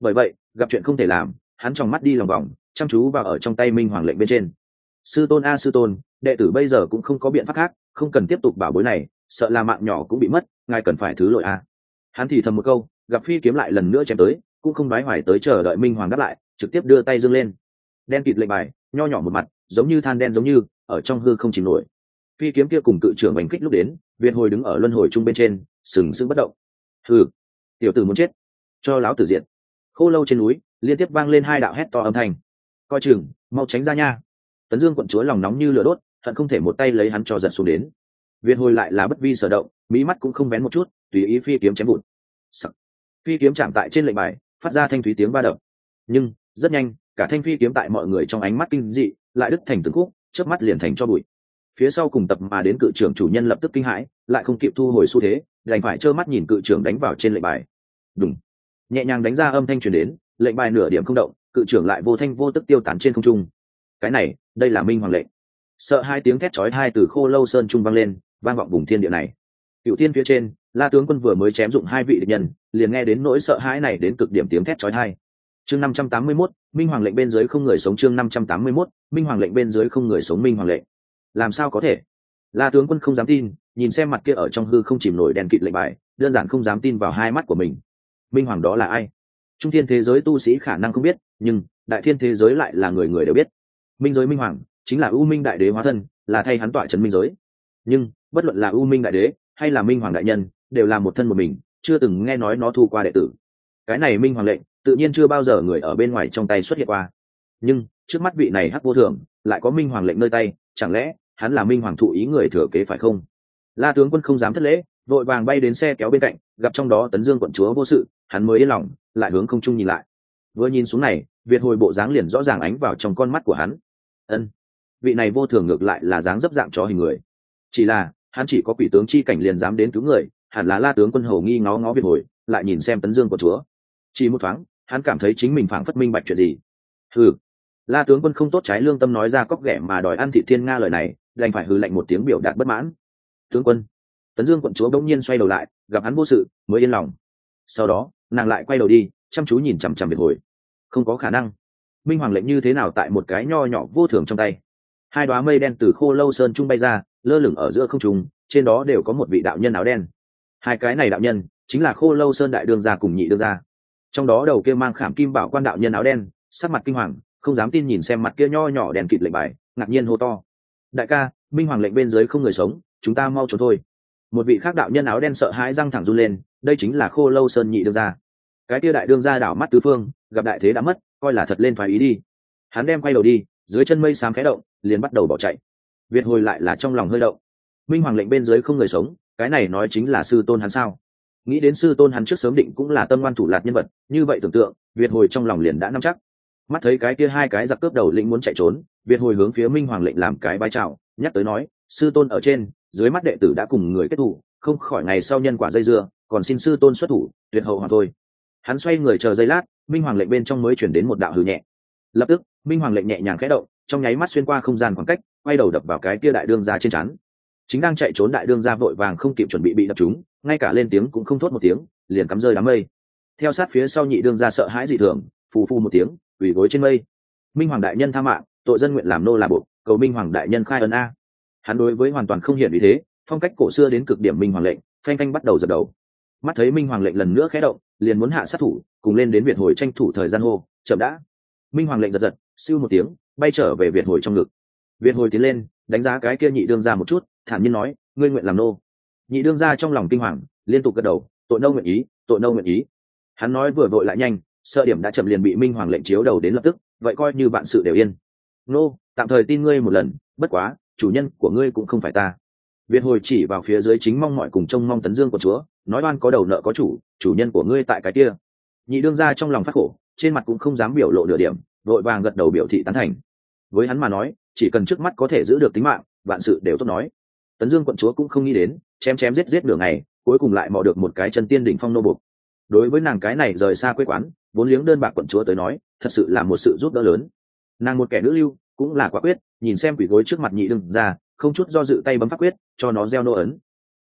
Bởi vậy gặp chuyện không thể làm, hắn trong mắt đi lòng vòng, chăm chú vào ở trong tay minh hoàng lệnh bên trên. Sư tôn a sư tôn, đệ tử bây giờ cũng không có biện pháp khác, không cần tiếp tục bảo bối này, sợ là mạng nhỏ cũng bị mất, ngài cần phải thứ lỗi a. Hắn thì thầm một câu, gặp phi kiếm lại lần nữa chém tới, cũng không đoái hoài tới chờ đợi minh hoàng đáp lại, trực tiếp đưa tay giương lên. Đen kịt lệnh bài nho nhỏ một mặt, giống như than đen giống như ở trong hư không chìm nổi. Phi kiếm kia cùng cự trưởng bành kích lúc đến, Việt hồi đứng ở luân hồi trung bên trên, sừng sững bất động. Hừ, tiểu tử muốn chết, cho lão tử diện. Khô lâu trên núi liên tiếp vang lên hai đạo hét to âm thanh. Coi chừng, mau tránh ra nha. Tấn Dương quận chúa lòng nóng như lửa đốt, hận không thể một tay lấy hắn cho giật xuống đến. Việt hồi lại là bất vi sở động, mí mắt cũng không vén một chút, tùy ý phi kiếm chém vụn. Sắc. Phi kiếm chạm tại trên lệnh bài, phát ra thanh thúy tiếng va đập. Nhưng rất nhanh, cả thanh phi kiếm tại mọi người trong ánh mắt kinh dị, lại đứt thành từng khúc, chớp mắt liền thành cho bụi. Phía sau cùng tập mà đến cự trưởng chủ nhân lập tức kinh hãi, lại không kịp thu hồi xu thế, đành phải trơ mắt nhìn cự trưởng đánh vào trên lệnh bài. Đùng. Nhẹ nhàng đánh ra âm thanh truyền đến, lệnh bài nửa điểm không động, cự trưởng lại vô thanh vô tức tiêu tán trên không trung. Cái này, đây là minh hoàng lệnh. Sợ hai tiếng thét chói tai từ Khô Lâu Sơn trung vang lên, vang vọng vùng thiên địa này. Cựu thiên phía trên, La tướng quân vừa mới chém dụng hai vị địch nhân, liền nghe đến nỗi sợ hãi này đến cực điểm tiếng thét chói tai. Chương năm trăm tám mươi mốt, minh hoàng lệnh bên dưới không người sống. Chương năm trăm tám mươi mốt, minh hoàng lệnh bên dưới không người sống. Minh hoàng lệnh, làm sao có thể? La tướng quân không dám tin, nhìn xem mặt kia ở trong hư không chìm nổi đèn kịt lệnh bài, đơn giản không dám tin vào hai mắt của mình. Minh hoàng đó là ai? Trung thiên thế giới tu sĩ khả năng không biết, nhưng đại thiên thế giới lại là người người đều biết. Minh giới minh hoàng chính là U Minh đại đế hóa thân, là thay hắn tọa trấn minh giới. Nhưng bất luận là U Minh đại đế hay là minh hoàng đại nhân, đều là một thân một mình, chưa từng nghe nói nó thu qua đệ tử. Cái này minh hoàng lệnh tự nhiên chưa bao giờ người ở bên ngoài trong tay xuất hiện qua. Nhưng trước mắt vị này hắc vô thường lại có minh hoàng lệnh nơi tay, chẳng lẽ hắn là minh hoàng thụ ý người thừa kế phải không? La tướng quân không dám thất lễ, vội vàng bay đến xe kéo bên cạnh, gặp trong đó Tấn Dương quận chúa vô sự, hắn mới yên lòng, lại hướng không trung nhìn lại. Vừa nhìn xuống này, Việt hồi bộ dáng liền rõ ràng ánh vào trong con mắt của hắn. Ân, vị này vô thường ngược lại là dáng dấp dạng chó hình người. Chỉ là hắn chỉ có quỷ tướng chi cảnh liền dám đến cứu người, hẳn là La tướng quân hầu nghi ngó ngó Việt hồi, lại nhìn xem Tấn Dương quận chúa. Chỉ một thoáng, hắn cảm thấy chính mình phảng phất minh bạch chuyện gì. Hừ, La tướng quân không tốt trái lương tâm nói ra cóc ghẻ mà đòi ăn thị thiên nga lời này, đành phải hừ lạnh một tiếng biểu đạt bất mãn. Tướng quân. Tấn Dương quận chúa bỗng nhiên xoay đầu lại, gặp hắn vô sự mới yên lòng. Sau đó nàng lại quay đầu đi, chăm chú nhìn chằm chằm Việt hồi. Không có khả năng, minh hoàng lệnh như thế nào tại một cái nho nhỏ vô thường trong tay? Hai đoá mây đen từ Khô Lâu Sơn trung bay ra, lơ lửng ở giữa không trung, trên đó đều có một vị đạo nhân áo đen. Hai cái này đạo nhân chính là Khô Lâu Sơn đại đương gia cùng nhị đương gia. Trong đó đầu kia mang khảm kim bảo quan đạo nhân áo đen, sắc mặt kinh hoàng, không dám tin nhìn xem mặt kia nho nhỏ đèn kịt lệnh bài, ngạc nhiên hô to: đại ca, minh hoàng lệnh bên dưới không người sống, chúng ta mau trốn thôi. Một vị khác đạo nhân áo đen sợ hãi răng thẳng run lên, đây chính là Khô Lâu Sơn nhị đương gia. Cái kia đại đương gia đảo mắt tứ phương, gặp đại thế đã mất, coi là thật lên thoái ý đi. Hắn đem quay đầu đi, dưới chân mây xám khẽ động, liền bắt đầu bỏ chạy. Việt hồi lại là trong lòng hơi động. Minh hoàng lệnh bên dưới không người sống, cái này nói chính là sư tôn hắn sao? Nghĩ đến sư tôn hắn trước sớm định cũng là tâm ngoan thủ lạt nhân vật, như vậy tưởng tượng, Việt hồi trong lòng liền đã nắm chắc. Mắt thấy cái kia hai cái giặc cướp đầu lĩnh muốn chạy trốn, Việt hồi hướng phía minh hoàng lệnh làm cái bái chào, nhắc tới nói: sư tôn ở trên, dưới mắt đệ tử đã cùng người kết thủ, không khỏi ngày sau nhân quả dây dưa, còn xin sư tôn xuất thủ, tuyệt hậu hoàng thôi. Hắn xoay người chờ giây lát, minh hoàng lệnh bên trong mới chuyển đến một đạo hừ nhẹ. Lập tức minh hoàng lệnh nhẹ nhàng khẽ động, trong nháy mắt xuyên qua không gian khoảng cách, quay đầu đập vào cái kia đại đương gia trên trán. Chính đang chạy trốn đại đương gia vội vàng không kịp chuẩn bị bị đập trúng, ngay cả lên tiếng cũng không thốt một tiếng, liền cắm rơi đám mây. Theo sát phía sau nhị đương gia sợ hãi dị thường, phù phù một tiếng, quỳ gối trên mây. Minh hoàng đại nhân tha mạng, tội dân nguyện làm nô là bộ, cầu minh hoàng đại nhân khai ân a. Hắn đối với hoàn toàn không hiện ý thế, phong cách cổ xưa đến cực điểm minh hoàng lệnh, phanh phanh bắt đầu giật đầu. Mắt thấy minh hoàng lệnh lần nữa khẽ động, liền muốn hạ sát thủ, cùng lên đến Việt hồi tranh thủ thời gian hô: chậm đã. Minh hoàng lệnh giật giật, siêu một tiếng, bay trở về Việt hồi trong ngực. Việt hồi tiến lên, đánh giá cái kia nhị đương gia một chút, thản nhiên nói: ngươi nguyện làm nô. Nhị đương gia trong lòng kinh hoàng, liên tục gật đầu: tội nô nguyện ý, tội nô nguyện ý. Hắn nói vừa vội lại nhanh, sợ điểm đã chậm liền bị minh hoàng lệnh chiếu đầu đến lập tức, vậy coi như vạn sự đều yên. Nô, tạm thời tin ngươi một lần, bất quá chủ nhân của ngươi cũng không phải ta. Việt hồi chỉ vào phía dưới chính mong mọi cùng trông mong Tấn Dương của chúa, nói oan có đầu nợ có chủ, chủ nhân của ngươi tại cái kia. Nhị đương gia trong lòng phát khổ, trên mặt cũng không dám biểu lộ nửa điểm, vội vàng gật đầu biểu thị tán thành. Với hắn mà nói, chỉ cần trước mắt có thể giữ được tính mạng, vạn sự đều tốt nói. Tấn Dương quận chúa cũng không nghĩ đến, chém chém giết giết nửa ngày, cuối cùng lại mò được một cái chân tiên đỉnh phong nô buộc. Đối với nàng cái này rời xa quê quán, vốn liếng đơn bạc quận chúa tới nói, thật sự là một sự giúp đỡ lớn. Nàng một kẻ nữ lưu, cũng là quả quyết, nhìn xem quỷ gối trước mặt nhị đương gia, không chút do dự tay bấm pháp quyết, cho nó gieo nô ấn.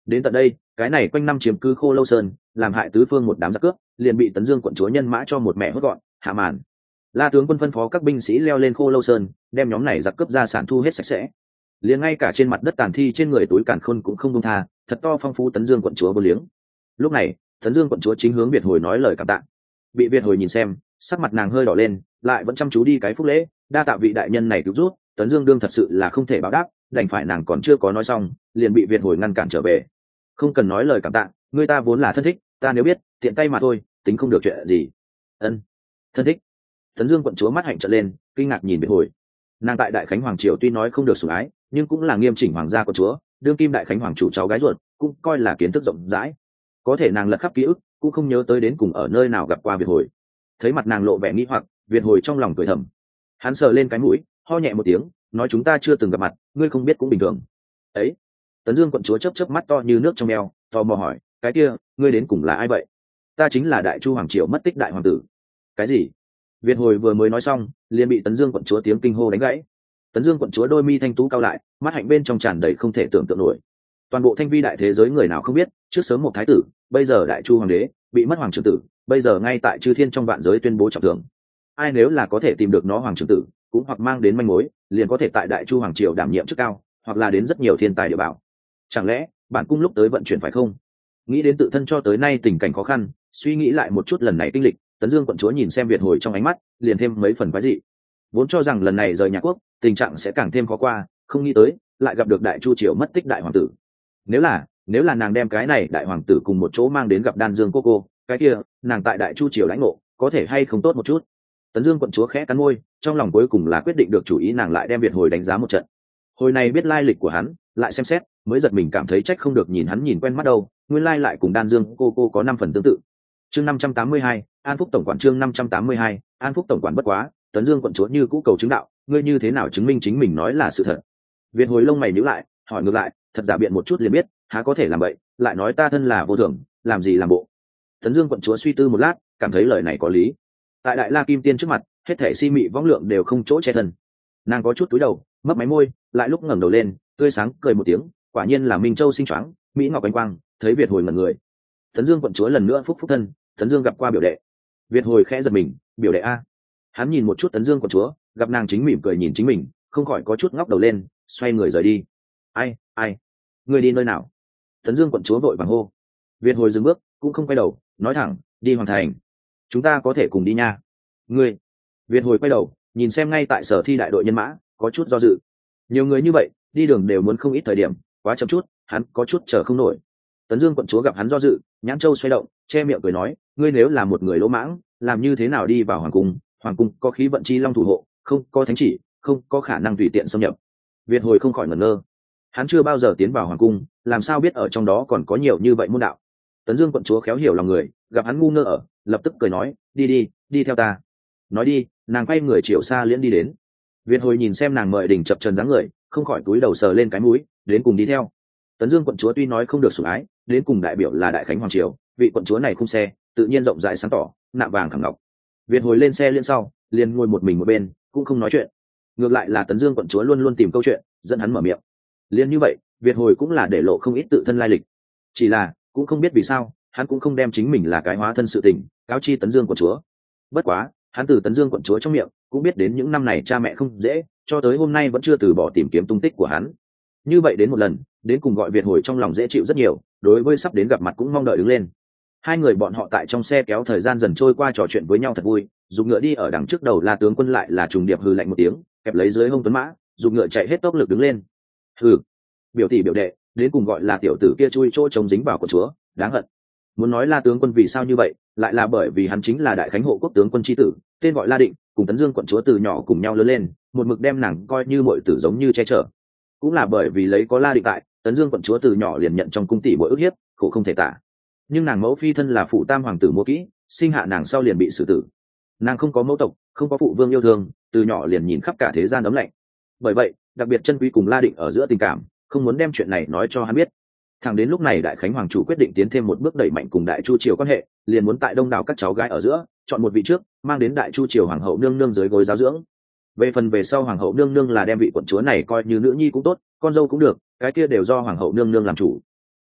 Đến tận đây, cái này quanh năm chiếm cứ Khô Lâu Sơn, làm hại tứ phương một đám giặc cướp, liền bị Tấn Dương quận chúa nhân mã cho một mẹ hốt gọn, hạ màn. La tướng quân phân phó các binh sĩ leo lên Khô Lâu Sơn, đem nhóm này giặc cướp gia sản thu hết sạch sẽ. Liền ngay cả trên mặt đất tàn thi trên người túi càn khôn cũng không buông tha, thật to phong phú Tấn Dương quận chúa vô liếng. Lúc này, Tấn Dương quận chúa chính hướng Việt Hồi nói lời cảm tạ. Bị Việt Hồi nhìn xem, sắc mặt nàng hơi đỏ lên, lại vẫn chăm chú đi cái phúc lễ, đa tạ vị đại nhân này cứu giúp, Tấn Dương đương thật sự là không thể báo đáp, đành phải nàng còn chưa có nói xong, liền bị Việt Hồi ngăn cản trở về. Không cần nói lời cảm tạ, người ta vốn là thân thích, ta nếu biết, tiện tay mà thôi, tính không được chuyện gì. Ân, thân thích. Tấn Dương quận chúa mắt hạnh trợn lên, kinh ngạc nhìn Việt Hồi. Nàng tại Đại Khánh hoàng triều tuy nói không được sủng ái, nhưng cũng là nghiêm chỉnh hoàng gia quận chúa, đương kim Đại Khánh hoàng chủ cháu gái ruột, cũng coi là kiến thức rộng rãi. Có thể nàng lật khắp ký ức, cũng không nhớ tới đến cùng ở nơi nào gặp qua Việt Hồi. Thấy mặt nàng lộ vẻ nghi hoặc, Việt Hồi trong lòng cười thầm. Hắn sờ lên cái mũi, ho nhẹ một tiếng, nói chúng ta chưa từng gặp mặt, ngươi không biết cũng bình thường. Ấy. Tấn Dương quận chúa chớp chớp mắt to như nước trong eo, tò mò hỏi, cái kia, ngươi đến cùng là ai vậy? Ta chính là Đại Chu hoàng triều mất tích đại hoàng tử. Cái gì? Việt Hồi vừa mới nói xong, liền bị Tấn Dương quận chúa tiếng kinh hô đánh gãy. Tấn Dương quận chúa đôi mi thanh tú cao lại, mắt hạnh bên trong tràn đầy không thể tưởng tượng nổi. Toàn bộ Thanh Vi đại thế giới người nào không biết, trước sớm một thái tử, bây giờ Đại Chu hoàng đế, bị mất hoàng trưởng tử, bây giờ ngay tại chư thiên trong vạn giới tuyên bố trọng thưởng. Ai nếu là có thể tìm được nó hoàng trưởng tử, cũng hoặc mang đến manh mối, liền có thể tại Đại Chu hoàng triều đảm nhiệm chức cao, hoặc là đến rất nhiều thiên tài địa bảo. Chẳng lẽ bản cung lúc tới vận chuyển phải không? Nghĩ đến tự thân cho tới nay tình cảnh khó khăn, suy nghĩ lại một chút lần này kinh lịch, Tấn Dương quận chúa nhìn xem Việt Hồi trong ánh mắt, liền thêm mấy phần quái dị. Vốn cho rằng lần này rời nhà quốc, tình trạng sẽ càng thêm khó qua, không nghĩ tới lại gặp được Đại Chu triều mất tích đại hoàng tử. Nếu là, nếu là nàng đem cái này đại hoàng tử cùng một chỗ mang đến gặp Đan Dương cô cô, cái kia, nàng tại Đại Chu triều lãnh ngộ, có thể hay không tốt một chút. Tấn Dương quận chúa khẽ cắn môi, trong lòng cuối cùng là quyết định được chủ ý, nàng lại đem Việt Hồi đánh giá một trận. Hồi này biết lai lịch của hắn, lại xem xét, mới giật mình cảm thấy trách không được nhìn hắn nhìn quen mắt đâu, nguyên lai lại cùng Đan Dương cô cô có năm phần tương tự. Chương năm trăm tám mươi hai, An Phúc tổng quản. Chương năm trăm tám mươi hai, An Phúc tổng quản. Bất quá, Tấn Dương quận chúa như cũ cầu chứng đạo, ngươi như thế nào chứng minh chính mình nói là sự thật? Việt Hồi lông mày nhíu lại, hỏi ngược lại, thật giả biện một chút liền biết, há có thể làm vậy, lại nói ta thân là vô thưởng, làm gì làm bộ. Tấn Dương quận chúa suy tư một lát, cảm thấy lời này có lý. Tại Đại La Kim Tiên trước mặt, hết thảy si mị võng lượng đều không chỗ che thân. Nàng có chút cúi đầu, mấp máy môi, lại lúc ngẩng đầu lên, tươi sáng cười một tiếng, quả nhiên là Minh Châu sinh choáng, mỹ ngọc ánh quang, thấy Việt Hồi ngẩn người. Tấn Dương quận chúa lần nữa phúc phúc thân, Tấn Dương gặp qua biểu đệ. Việt Hồi khẽ giật mình, biểu đệ a. Hắn nhìn một chút Tấn Dương quận chúa, gặp nàng chính mỉm cười nhìn chính mình, không khỏi có chút ngóc đầu lên, xoay người rời đi. Ai, ai, người đi nơi nào? Tấn Dương quận chúa vội vàng hô. Việt Hồi dừng bước, cũng không quay đầu, nói thẳng, đi hoàng thành. Chúng ta có thể cùng đi nha. Ngươi. Việt Hồi quay đầu, nhìn xem ngay tại sở thi đại đội nhân mã, có chút do dự. Nhiều người như vậy, đi đường đều muốn không ít thời điểm, quá chậm chút, hắn có chút chờ không nổi. Tấn Dương quận chúa gặp hắn do dự, nhãn châu xoay động, che miệng cười nói, ngươi nếu là một người lỗ mãng, làm như thế nào đi vào hoàng cung? Hoàng cung có khí vận chi long thủ hộ, không có thánh chỉ, không có khả năng tùy tiện xâm nhập. Việt Hồi không khỏi ngẩn ngơ. Hắn chưa bao giờ tiến vào hoàng cung, làm sao biết ở trong đó còn có nhiều như vậy môn đạo? Tấn Dương quận chúa khéo hiểu lòng người, gặp hắn ngu ngơ ở, lập tức cười nói, đi đi, đi theo ta. Nói đi, nàng quay người chiều xa liễn đi đến. Việt Hồi nhìn xem nàng mời đỉnh chập trần dáng người, không khỏi túi đầu sờ lên cái mũi, đến cùng đi theo. Tấn Dương quận chúa tuy nói không được sủng ái, đến cùng đại biểu là Đại Khánh hoàng triều, vị quận chúa này khung xe, tự nhiên rộng rãi sáng tỏ, nạm vàng khảm ngọc. Việt Hồi lên xe liên sau, liền ngồi một mình một bên, cũng không nói chuyện. Ngược lại là Tấn Dương quận chúa luôn luôn tìm câu chuyện, dẫn hắn mở miệng. Liên như vậy, Việt Hồi cũng là để lộ không ít tự thân lai lịch. Chỉ là, cũng không biết vì sao, hắn cũng không đem chính mình là cái hóa thân sự tình, cáo chi Tấn Dương quận chúa. Bất quá, hắn từ Tấn Dương quận chúa trong miệng, cũng biết đến những năm này cha mẹ không dễ, cho tới hôm nay vẫn chưa từ bỏ tìm kiếm tung tích của hắn. Như vậy đến một lần, đến cùng gọi Việt Hồi trong lòng dễ chịu rất nhiều, đối với sắp đến gặp mặt cũng mong đợi đứng lên. Hai người bọn họ tại trong xe kéo thời gian dần trôi qua, trò chuyện với nhau thật vui, dùng ngựa đi ở đằng trước đầu La tướng quân lại là trùng điệp hừ lạnh một tiếng, kẹp lấy dưới hông tuấn mã, dùng ngựa chạy hết tốc lực đứng lên. Hừ, biểu tỷ biểu đệ, đến cùng gọi là tiểu tử kia chui chỗ trống dính vào của chúa, đáng hận. Muốn nói La tướng quân vì sao như vậy, lại là bởi vì hắn chính là Đại Khánh hộ quốc tướng quân chi tử, tên gọi La Định, cùng Tấn Dương quận chúa từ nhỏ cùng nhau lớn lên, một mực đem nàng coi như muội tử giống như che chở. Cũng là bởi vì lấy có La Định tại, Tấn Dương quận chúa từ nhỏ liền nhận trong cung tỷ muội ức hiếp, khổ không thể tả. Nhưng nàng mẫu phi thân là phụ tam hoàng tử Mua Kỹ, sinh hạ nàng sau liền bị xử tử. Nàng không có mẫu tộc, không có phụ vương yêu thương, từ nhỏ liền nhìn khắp cả thế gian ấm lạnh. Bởi vậy, đặc biệt chân quý cùng La Định ở giữa tình cảm, không muốn đem chuyện này nói cho hắn biết. Thẳng đến lúc này Đại Khánh hoàng chủ quyết định tiến thêm một bước đẩy mạnh cùng Đại Chu triều quan hệ, liền muốn tại đông đảo các cháu gái ở giữa chọn một vị trước, mang đến Đại Chu triều hoàng hậu nương nương dưới gối giáo dưỡng. Về phần về sau hoàng hậu nương nương là đem vị quận chúa này coi như nữ nhi cũng tốt, con dâu cũng được, cái kia đều do hoàng hậu nương nương làm chủ.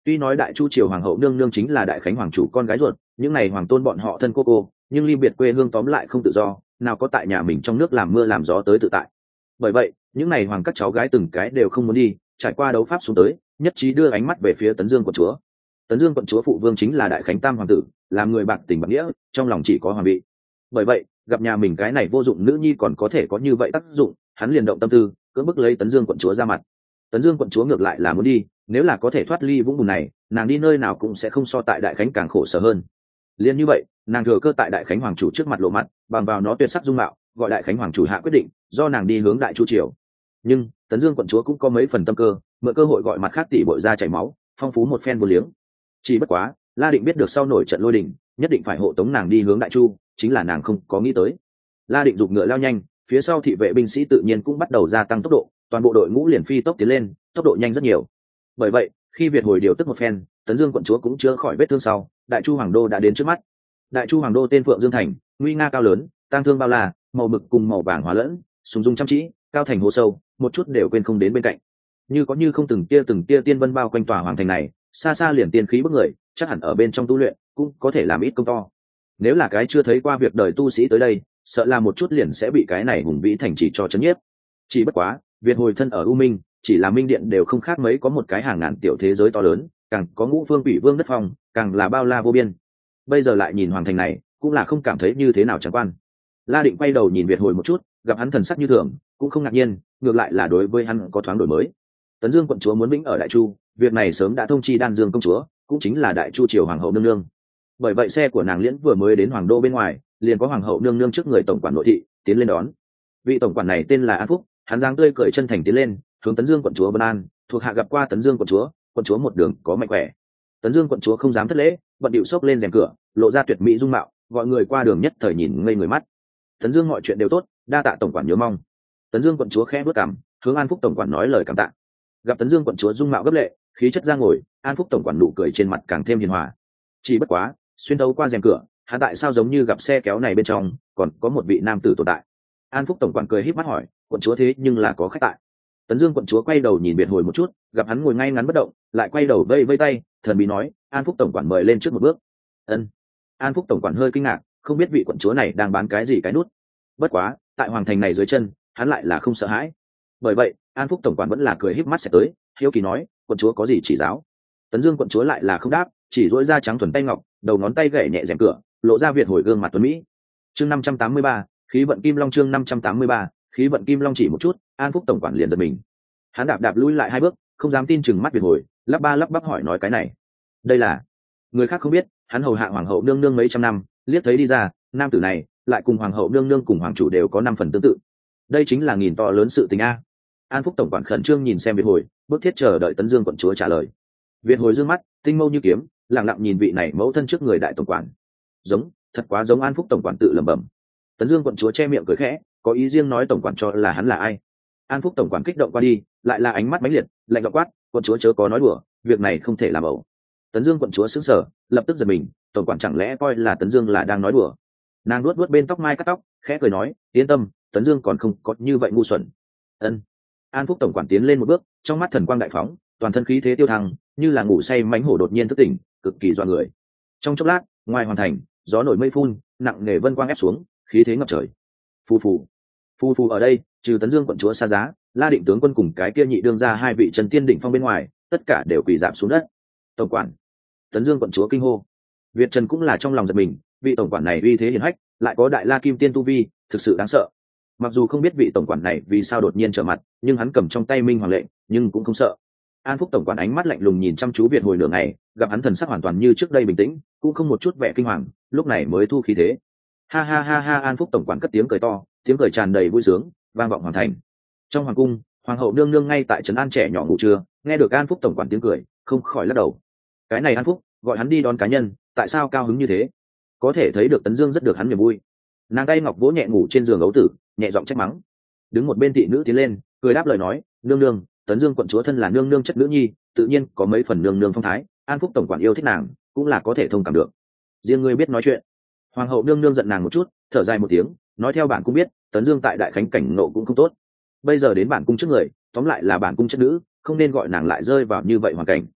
Tuy nói đại chu triều hoàng hậu nương nương chính là đại khánh hoàng chủ con gái ruột, những này hoàng tôn bọn họ thân cô cô, nhưng ly biệt quê hương tóm lại không tự do, nào có tại nhà mình trong nước làm mưa làm gió tới tự tại. Bởi vậy những này hoàng các cháu gái từng cái đều không muốn đi, trải qua đấu pháp xuống tới, nhất trí đưa ánh mắt về phía Tấn Dương quận chúa. Tấn Dương quận chúa phụ vương chính là đại khánh tam hoàng tử, làm người bạc tình bạc nghĩa, trong lòng chỉ có hoàng vị. Bởi vậy gặp nhà mình cái này vô dụng nữ nhi còn có thể có như vậy tác dụng, hắn liền động tâm tư, cưỡng bức lấy Tấn Dương quận chúa ra mặt. Tấn Dương quận chúa ngược lại là muốn đi, nếu là có thể thoát ly vũng bùn này, nàng đi nơi nào cũng sẽ không so tại đại khánh càng khổ sở hơn. Liên như vậy, nàng thừa cơ tại đại khánh hoàng chủ trước mặt lộ mặt, bằng vào nó tuyệt sắc dung mạo, gọi đại khánh hoàng chủ hạ quyết định, do nàng đi hướng đại chu triều. Nhưng Tấn Dương quận chúa cũng có mấy phần tâm cơ, mượn cơ hội gọi mặt khác tỷ bội ra chảy máu, phong phú một phen vô liếng. Chỉ bất quá, La Định biết được sau nổi trận lôi đình, nhất định phải hộ tống nàng đi hướng đại chu, chính là nàng không có nghĩ tới. La Định giục ngựa lao nhanh, phía sau thị vệ binh sĩ tự nhiên cũng bắt đầu gia tăng tốc độ, toàn bộ đội ngũ liền phi tốc tiến lên, tốc độ nhanh rất nhiều. Bởi vậy khi Việt hồi điều tức một phen, Tấn Dương quận chúa cũng chữa khỏi vết thương sau, đại chu hoàng đô đã đến trước mắt. Đại chu hoàng đô tên Phượng Dương thành, nguy nga cao lớn, tang thương bao la, màu mực cùng màu vàng hóa lẫn, sùng dung chăm chỉ, cao thành hồ sâu, một chút đều quên không đến bên cạnh. Như có như không từng tia từng tia tiên vân bao quanh tòa hoàng thành này, xa xa liền tiên khí bức người, chắc hẳn ở bên trong tu luyện cũng có thể làm ít công to. Nếu là cái chưa thấy qua việc đời tu sĩ tới đây, sợ là một chút liền sẽ bị cái này hùng vĩ thành chỉ cho chấn nhiếp. Chỉ bất quá, Việt hồi thân ở U Minh, chỉ là Minh điện đều không khác mấy có một cái hàng ngàn tiểu thế giới to lớn, càng có ngũ phương quỷ vương đất phong, càng là bao la vô biên. Bây giờ lại nhìn hoàng thành này, cũng là không cảm thấy như thế nào chẳng quan. La Định quay đầu nhìn Việt hồi một chút, gặp hắn thần sắc như thường, cũng không ngạc nhiên, ngược lại là đối với hắn có thoáng đổi mới. Tấn Dương quận chúa muốn vĩnh ở đại chu, việc này sớm đã thông chi Đan Dương công chúa, cũng chính là đại chu triều hoàng hậu nương nương. Bởi vậy xe của nàng liễn vừa mới đến hoàng đô bên ngoài, liền có hoàng hậu nương nương trước người tổng quản nội thị tiến lên đón. Vị tổng quản này tên là An Phúc, hắn dáng tươi cười chân thành tiến lên, hướng Tấn Dương quận chúa vân an, thuộc hạ gặp qua Tấn Dương quận chúa, quận chúa một đường có mạnh khỏe. Tấn Dương quận chúa không dám thất lễ, bận điệu xốc lên rèm cửa, lộ ra tuyệt mỹ dung mạo, gọi người qua đường nhất thời nhìn ngây người mắt. Tấn Dương mọi chuyện đều tốt, đa tạ tổng quản nhớ mong. Tấn Dương quận chúa khẽ bước cằm, hướng An Phúc tổng quản nói lời cảm tạ. Gặp Tấn Dương quận chúa dung mạo gấp lệ, khí chất ra ngồi, An Phúc tổng quản nụ cười trên mặt càng thêm hiền hòa. Chỉ bất quá, xuyên thấu qua rèm cửa, hắn tại sao giống như gặp xe kéo này bên trong còn có một vị nam tử tồn tại. An Phúc tổng quản cười híp mắt hỏi, quận chúa thế nhưng là có khách tại. Tấn Dương quận chúa quay đầu nhìn Biệt hồi một chút, gặp hắn ngồi ngay ngắn bất động, lại quay đầu vây vây tay, thần bí nói, An Phúc tổng quản mời lên trước một bước. Ân. An Phúc tổng quản hơi kinh ngạc, không biết vị quận chúa này đang bán cái gì cái nút. Bất quá, tại hoàng thành này dưới chân, hắn lại là không sợ hãi. Bởi vậy, An Phúc tổng quản vẫn là cười híp mắt sẽ tới, hiếu kỳ nói, quận chúa có gì chỉ giáo. Tấn Dương quận chúa lại là không đáp, chỉ duỗi ra trắng thuần tay ngọc, đầu ngón tay gảy nhẹ rèm cửa, lộ ra Việt hồi gương mặt tuấn mỹ. Chương năm trăm tám mươi ba, khí vận kim long. Chương năm trăm tám mươi ba, khí vận kim long. Chỉ một chút, An Phúc tổng quản liền giật mình. Hắn đạp đạp lùi lại hai bước, không dám tin chừng mắt Việt hồi, lắp ba lắp bắp hỏi nói cái này, đây là người khác không biết, hắn hầu hạ hoàng hậu nương nương mấy trăm năm, liếc thấy đi ra, nam tử này lại cùng hoàng hậu nương nương cùng hoàng chủ đều có năm phần tương tự. Đây chính là nghìn to lớn sự tình a. An Phúc tổng quản khẩn trương nhìn xem Việt hồi, bước thiết chờ đợi Tấn Dương quận chúa trả lời. Việt hồi dương mắt, tinh mâu như kiếm, lặng lặng nhìn vị này mẫu thân trước người đại tổng quản. Giống, thật quá giống. An Phúc tổng quản tự lẩm bẩm. Tấn Dương quận chúa che miệng cười khẽ, có ý riêng nói tổng quản cho là hắn là ai. An Phúc tổng quản kích động qua đi, lại là ánh mắt mãnh liệt, lạnh giọng quát, quận chúa chớ có nói đùa, việc này không thể làm ẩu. Tấn Dương quận chúa sững sờ, lập tức giật mình, tổng quản chẳng lẽ coi là Tấn Dương là đang nói đùa. Nàng nuốt nuốt bên tóc mai cắt tóc, khẽ cười nói, yên tâm, Tấn Dương còn không có như vậy ngu xuẩn. Ân. An Phúc tổng quản tiến lên một bước, trong mắt thần quang đại phóng, toàn thân khí thế tiêu thăng, như là ngủ say mãnh hổ đột nhiên thức tỉnh, cực kỳ dọa người. Trong chốc lát, ngoài hoàn thành, gió nổi mây phun, nặng nề vân quang ép xuống, khí thế ngập trời. Phù phù, phù phù. Ở đây, trừ Tấn Dương quận chúa xa giá, La Định tướng quân cùng cái kia nhị đương ra hai vị chân tiên đỉnh phong bên ngoài, tất cả đều quỳ rạp xuống đất. Tổng quản. Tấn Dương quận chúa kinh hô. Việt Trần cũng là trong lòng giật mình, vị tổng quản này uy thế hiển hách, lại có đại la kim tiên tu vi, thực sự đáng sợ. Mặc dù không biết vị tổng quản này vì sao đột nhiên trở mặt, nhưng hắn cầm trong tay minh hoàng lệnh, nhưng cũng không sợ. An Phúc tổng quản ánh mắt lạnh lùng nhìn chăm chú Việt hồi nửa ngày, gặp hắn thần sắc hoàn toàn như trước đây bình tĩnh, cũng không một chút vẻ kinh hoàng, lúc này mới thu khí thế. Ha ha ha ha. An Phúc tổng quản cất tiếng cười to, tiếng cười tràn đầy vui sướng, vang vọng hoàn thành. Trong hoàng cung, hoàng hậu nương nương ngay tại trấn an trẻ nhỏ ngủ trưa, nghe được An Phúc tổng quản tiếng cười, không khỏi lắc đầu. Cái này An Phúc, gọi hắn đi đón cá nhân, tại sao cao hứng như thế? Có thể thấy được Tấn Dương rất được hắn niềm vui. Nàng tay ngọc vỗ nhẹ ngủ trên giường ấu tử, nhẹ giọng trách mắng. Đứng một bên thị nữ tiến lên, cười đáp lời nói, nương nương, Tấn Dương quận chúa thân là nương nương chất nữ nhi, tự nhiên có mấy phần nương nương phong thái, An Phúc tổng quản yêu thích nàng, cũng là có thể thông cảm được. Riêng ngươi biết nói chuyện. Hoàng hậu nương nương giận nàng một chút, thở dài một tiếng, nói theo bản cung biết, Tấn Dương tại đại khánh cảnh nộ cũng không tốt. Bây giờ đến bản cung trước người, tóm lại là bản cung chất nữ, không nên gọi nàng lại rơi vào như vậy hoàn cảnh.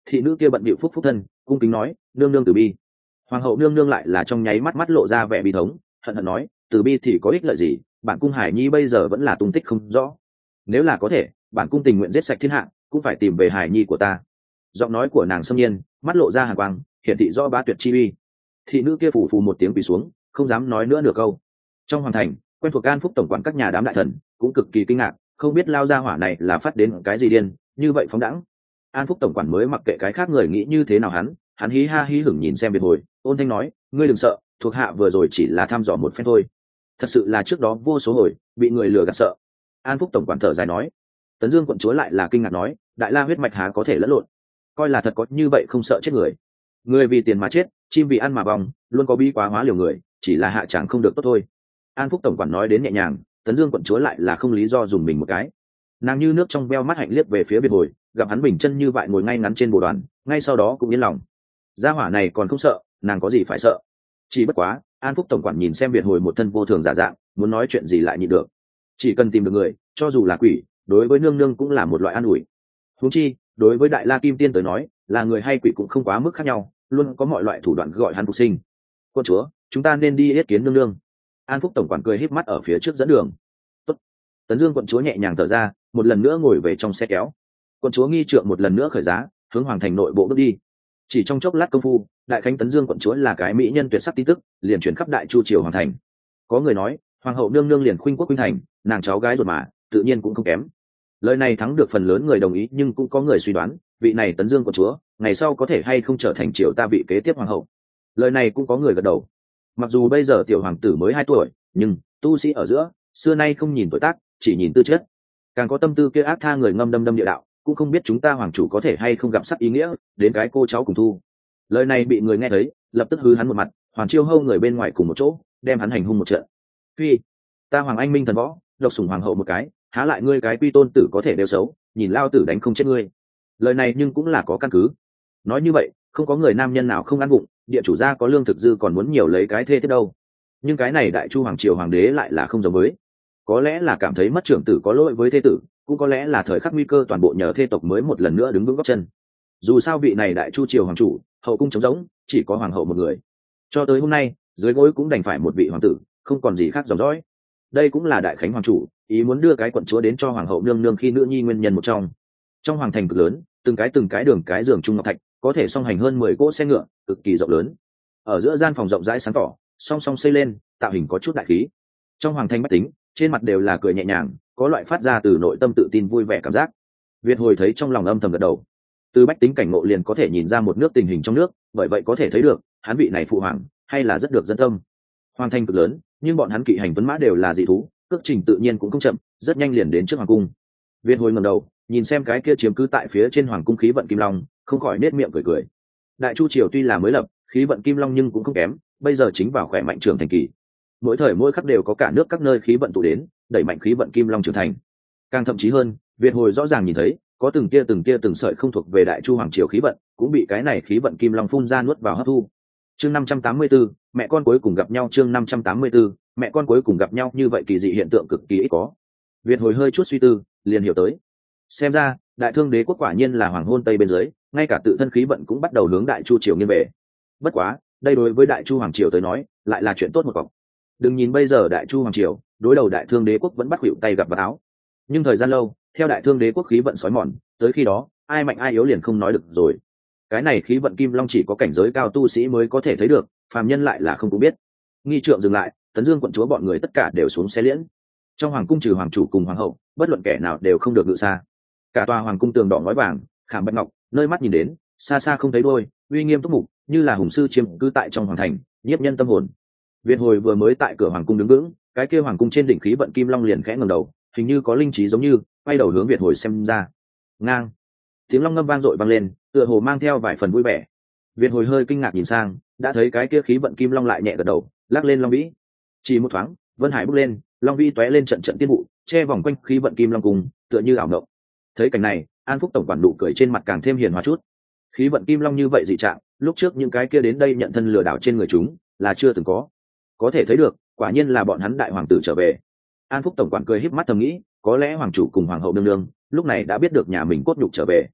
Thị nữ kia bận bịu phúc phúc thân cung kính nói, nương nương từ bi. Hoàng hậu nương nương lại là trong nháy mắt mắt lộ ra vẻ bi thống, hận hận nói, từ bi thì có ích lợi gì, bản cung hải nhi bây giờ vẫn là tung tích không rõ. Nếu là có thể, bản cung tình nguyện giết sạch thiên hạ, cũng phải tìm về hải nhi của ta. Giọng nói của nàng xâm nhiên, mắt lộ ra hàn quang, hiển thị rõ bá tuyệt chi uy. Thị nữ kia phủ phù một tiếng quỳ xuống, không dám nói nữa nửa câu. Trong hoàng thành, quen thuộc An Phúc tổng quản các nhà đám đại thần cũng cực kỳ kinh ngạc, không biết lao ra hỏa này là phát đến cái gì điên như vậy phóng đẳng. An Phúc tổng quản mới mặc kệ cái khác người nghĩ như thế nào hắn, hắn hí ha hí hửng nhìn xem Việt Hồi, ôn thanh nói, ngươi đừng sợ, thuộc hạ vừa rồi chỉ là thăm dò một phen thôi. Thật sự là trước đó vô số hồi bị người lừa gạt sợ. An Phúc tổng quản thở dài nói. Tấn Dương quận chúa lại là kinh ngạc nói, đại la huyết mạch há có thể lẫn lộn, coi là thật có như vậy không sợ chết người. Người vì tiền mà chết, chim vì ăn mà vòng, luôn có bi quá hóa liều người, chỉ là hạ chẳng không được tốt thôi. An Phúc tổng quản nói đến nhẹ nhàng, Tấn Dương quận chúa lại là không lý do dùng mình một cái. Nàng như nước trong veo mắt hạnh liếc về phía Biệt Hồi, gặp hắn bình chân như vậy ngồi ngay ngắn trên bồ đoàn, ngay sau đó cũng yên lòng. Gia hỏa này còn không sợ, nàng có gì phải sợ? Chỉ bất quá, An Phúc tổng quản nhìn xem Biệt Hồi một thân vô thường giả dạng, muốn nói chuyện gì lại nhịn được. Chỉ cần tìm được người, cho dù là quỷ, đối với nương nương cũng là một loại an ủi. Huống chi, đối với Đại La Kim Tiên tới nói, là người hay quỷ cũng không quá mức khác nhau, luôn có mọi loại thủ đoạn gọi hắn phục sinh. Quân chúa, chúng ta nên đi yết kiến nương nương. An Phúc tổng quản cười híp mắt ở phía trước dẫn đường. Tốt. Tấn Dương quận chúa nhẹ nhàng thở ra, một lần nữa ngồi về trong xe kéo. Quận chúa nghi trượng một lần nữa khởi giá, hướng hoàng thành nội bộ bước đi. Chỉ trong chốc lát công phu, đại khánh Tấn Dương quận chúa là cái mỹ nhân tuyệt sắc tin tức liền truyền khắp đại chu triều hoàng thành. Có người nói, hoàng hậu nương nương liền khuynh quốc khuynh thành, nàng cháu gái ruột mà, tự nhiên cũng không kém. Lời này thắng được phần lớn người đồng ý, nhưng cũng có người suy đoán, vị này Tấn Dương quận chúa, ngày sau có thể hay không trở thành triều ta vị kế tiếp hoàng hậu. Lời này cũng có người gật đầu. Mặc dù bây giờ tiểu hoàng tử mới hai tuổi, nhưng tu sĩ ở giữa xưa nay không nhìn tuổi tác, chỉ nhìn tư chất. Càng có tâm tư kia ác tha người ngâm đâm đâm địa đạo, cũng không biết chúng ta hoàng chủ có thể hay không gặp sắc ý nghĩa, đến cái cô cháu cùng thu. Lời này bị người nghe thấy, lập tức hứ hắn một mặt, Hoàng Chiêu Hâu người bên ngoài cùng một chỗ, đem hắn hành hung một trận. Phi, ta Hoàng Anh Minh thần võ, độc sủng hoàng hậu một cái, há lại ngươi cái quy tôn tử có thể đều xấu, nhìn lao tử đánh không chết ngươi. Lời này nhưng cũng là có căn cứ. Nói như vậy, không có người nam nhân nào không ăn bụng, địa chủ gia có lương thực dư còn muốn nhiều lấy cái thê thế đâu. Nhưng cái này đại chu hoàng triều hoàng đế lại là không giống với. Có lẽ là cảm thấy mất trưởng tử có lỗi với thê tử, cũng có lẽ là thời khắc nguy cơ toàn bộ nhờ thê tộc mới một lần nữa đứng vững góc chân. Dù sao vị này đại chu triều hoàng chủ, hậu cung trống rỗng, chỉ có hoàng hậu một người. Cho tới hôm nay, dưới gối cũng đành phải một vị hoàng tử, không còn gì khác dòng dõi. Đây cũng là đại khánh hoàng chủ ý muốn đưa cái quận chúa đến cho hoàng hậu nương nương khi nữ nhi nguyên nhân một trong. Trong hoàng thành cực lớn, từng cái từng cái đường cái giường trung ngọc thạch, có thể song hành hơn mười cỗ xe ngựa, cực kỳ rộng lớn. Ở giữa gian phòng rộng rãi sáng tỏ, song song xây lên, tạo hình có chút đại khí. Trong hoàng thành bách tính, trên mặt đều là cười nhẹ nhàng, có loại phát ra từ nội tâm tự tin vui vẻ cảm giác. Việt Hồi thấy trong lòng âm thầm gật đầu. Từ bách tính cảnh ngộ liền có thể nhìn ra một nước tình hình trong nước, bởi vậy có thể thấy được, hắn vị này phụ hoàng hay là rất được dân tâm. Hoàng thành cực lớn, nhưng bọn hắn kỵ hành tuấn mã đều là dị thú, cước trình tự nhiên cũng không chậm, rất nhanh liền đến trước hoàng cung. Việt Hồi ngẩng đầu, nhìn xem cái kia chiếm cứ tại phía trên hoàng cung khí vận kim long, không khỏi nết miệng cười cười. Đại chu triều tuy là mới lập, khí vận kim long nhưng cũng không kém, bây giờ chính vào khỏe mạnh trưởng thành kỳ. Mỗi thời mỗi khắc đều có cả nước các nơi khí vận tụ đến, đẩy mạnh khí vận kim long trưởng thành. Càng thậm chí hơn, Việt Hồi rõ ràng nhìn thấy, có từng tia từng tia từng sợi không thuộc về đại chu hoàng triều khí vận, cũng bị cái này khí vận kim long phun ra nuốt vào hấp thu. Chương năm trăm tám mươi tư, mẹ con cuối cùng gặp nhau. Chương năm trăm tám mươi tư, mẹ con cuối cùng gặp nhau. Như vậy kỳ dị hiện tượng cực kỳ ít có. Việt Hồi hơi chút suy tư, liền hiểu tới. Xem ra, đại thương đế quốc quả nhiên là hoàng hôn tây bên dưới, ngay cả tự thân khí vận cũng bắt đầu hướng đại chu triều nghiêng về. Bất quá, đây đối với đại chu hoàng triều tới nói, lại là chuyện tốt một cọc. Đừng nhìn bây giờ đại chu hoàng triều, đối đầu đại thương đế quốc vẫn bắt khuỵu tay gặp vào áo. Nhưng thời gian lâu, theo đại thương đế quốc khí vận sói mòn, tới khi đó, ai mạnh ai yếu liền không nói được rồi. Cái này khí vận kim long chỉ có cảnh giới cao tu sĩ mới có thể thấy được, phàm nhân lại là không cũng biết. Nghi trượng dừng lại, Tấn Dương quận chúa bọn người tất cả đều xuống xe liễn. Trong hoàng cung trừ hoàng chủ cùng hoàng hậu, bất luận kẻ nào đều không được ngự xa. Cả tòa hoàng cung tường đỏ ngói vàng, khảm bạch ngọc, nơi mắt nhìn đến, xa xa không thấy đôi, uy nghiêm túc mục, như là hùng sư chiếm cư tại trong hoàng thành, nhiếp nhân tâm hồn. Việt Hồi vừa mới tại cửa hoàng cung đứng vững, cái kia hoàng cung trên đỉnh khí vận kim long liền khẽ ngẩng đầu, hình như có linh trí giống như, quay đầu hướng Việt Hồi xem ra. Ngang, tiếng long ngâm vang dội vang lên, tựa hồ mang theo vài phần vui vẻ. Việt Hồi hơi kinh ngạc nhìn sang, đã thấy cái kia khí vận kim long lại nhẹ gật đầu, lắc lên long vĩ. Chỉ một thoáng, vân hải bốc lên, long vĩ tóe lên trận trận tiên vụ, che vòng quanh khí vận kim long cùng, tựa như ảo ngộng. Thấy cảnh này, An Phúc tổng quản nụ cười trên mặt càng thêm hiền hòa chút. Khí vận kim long như vậy dị trạng, lúc trước những cái kia đến đây nhận thân lừa đảo trên người chúng, là chưa từng có. Có thể thấy được, quả nhiên là bọn hắn đại hoàng tử trở về. An Phúc tổng quản cười híp mắt thầm nghĩ, có lẽ hoàng chủ cùng hoàng hậu nương nương lúc này đã biết được nhà mình cốt nhục trở về.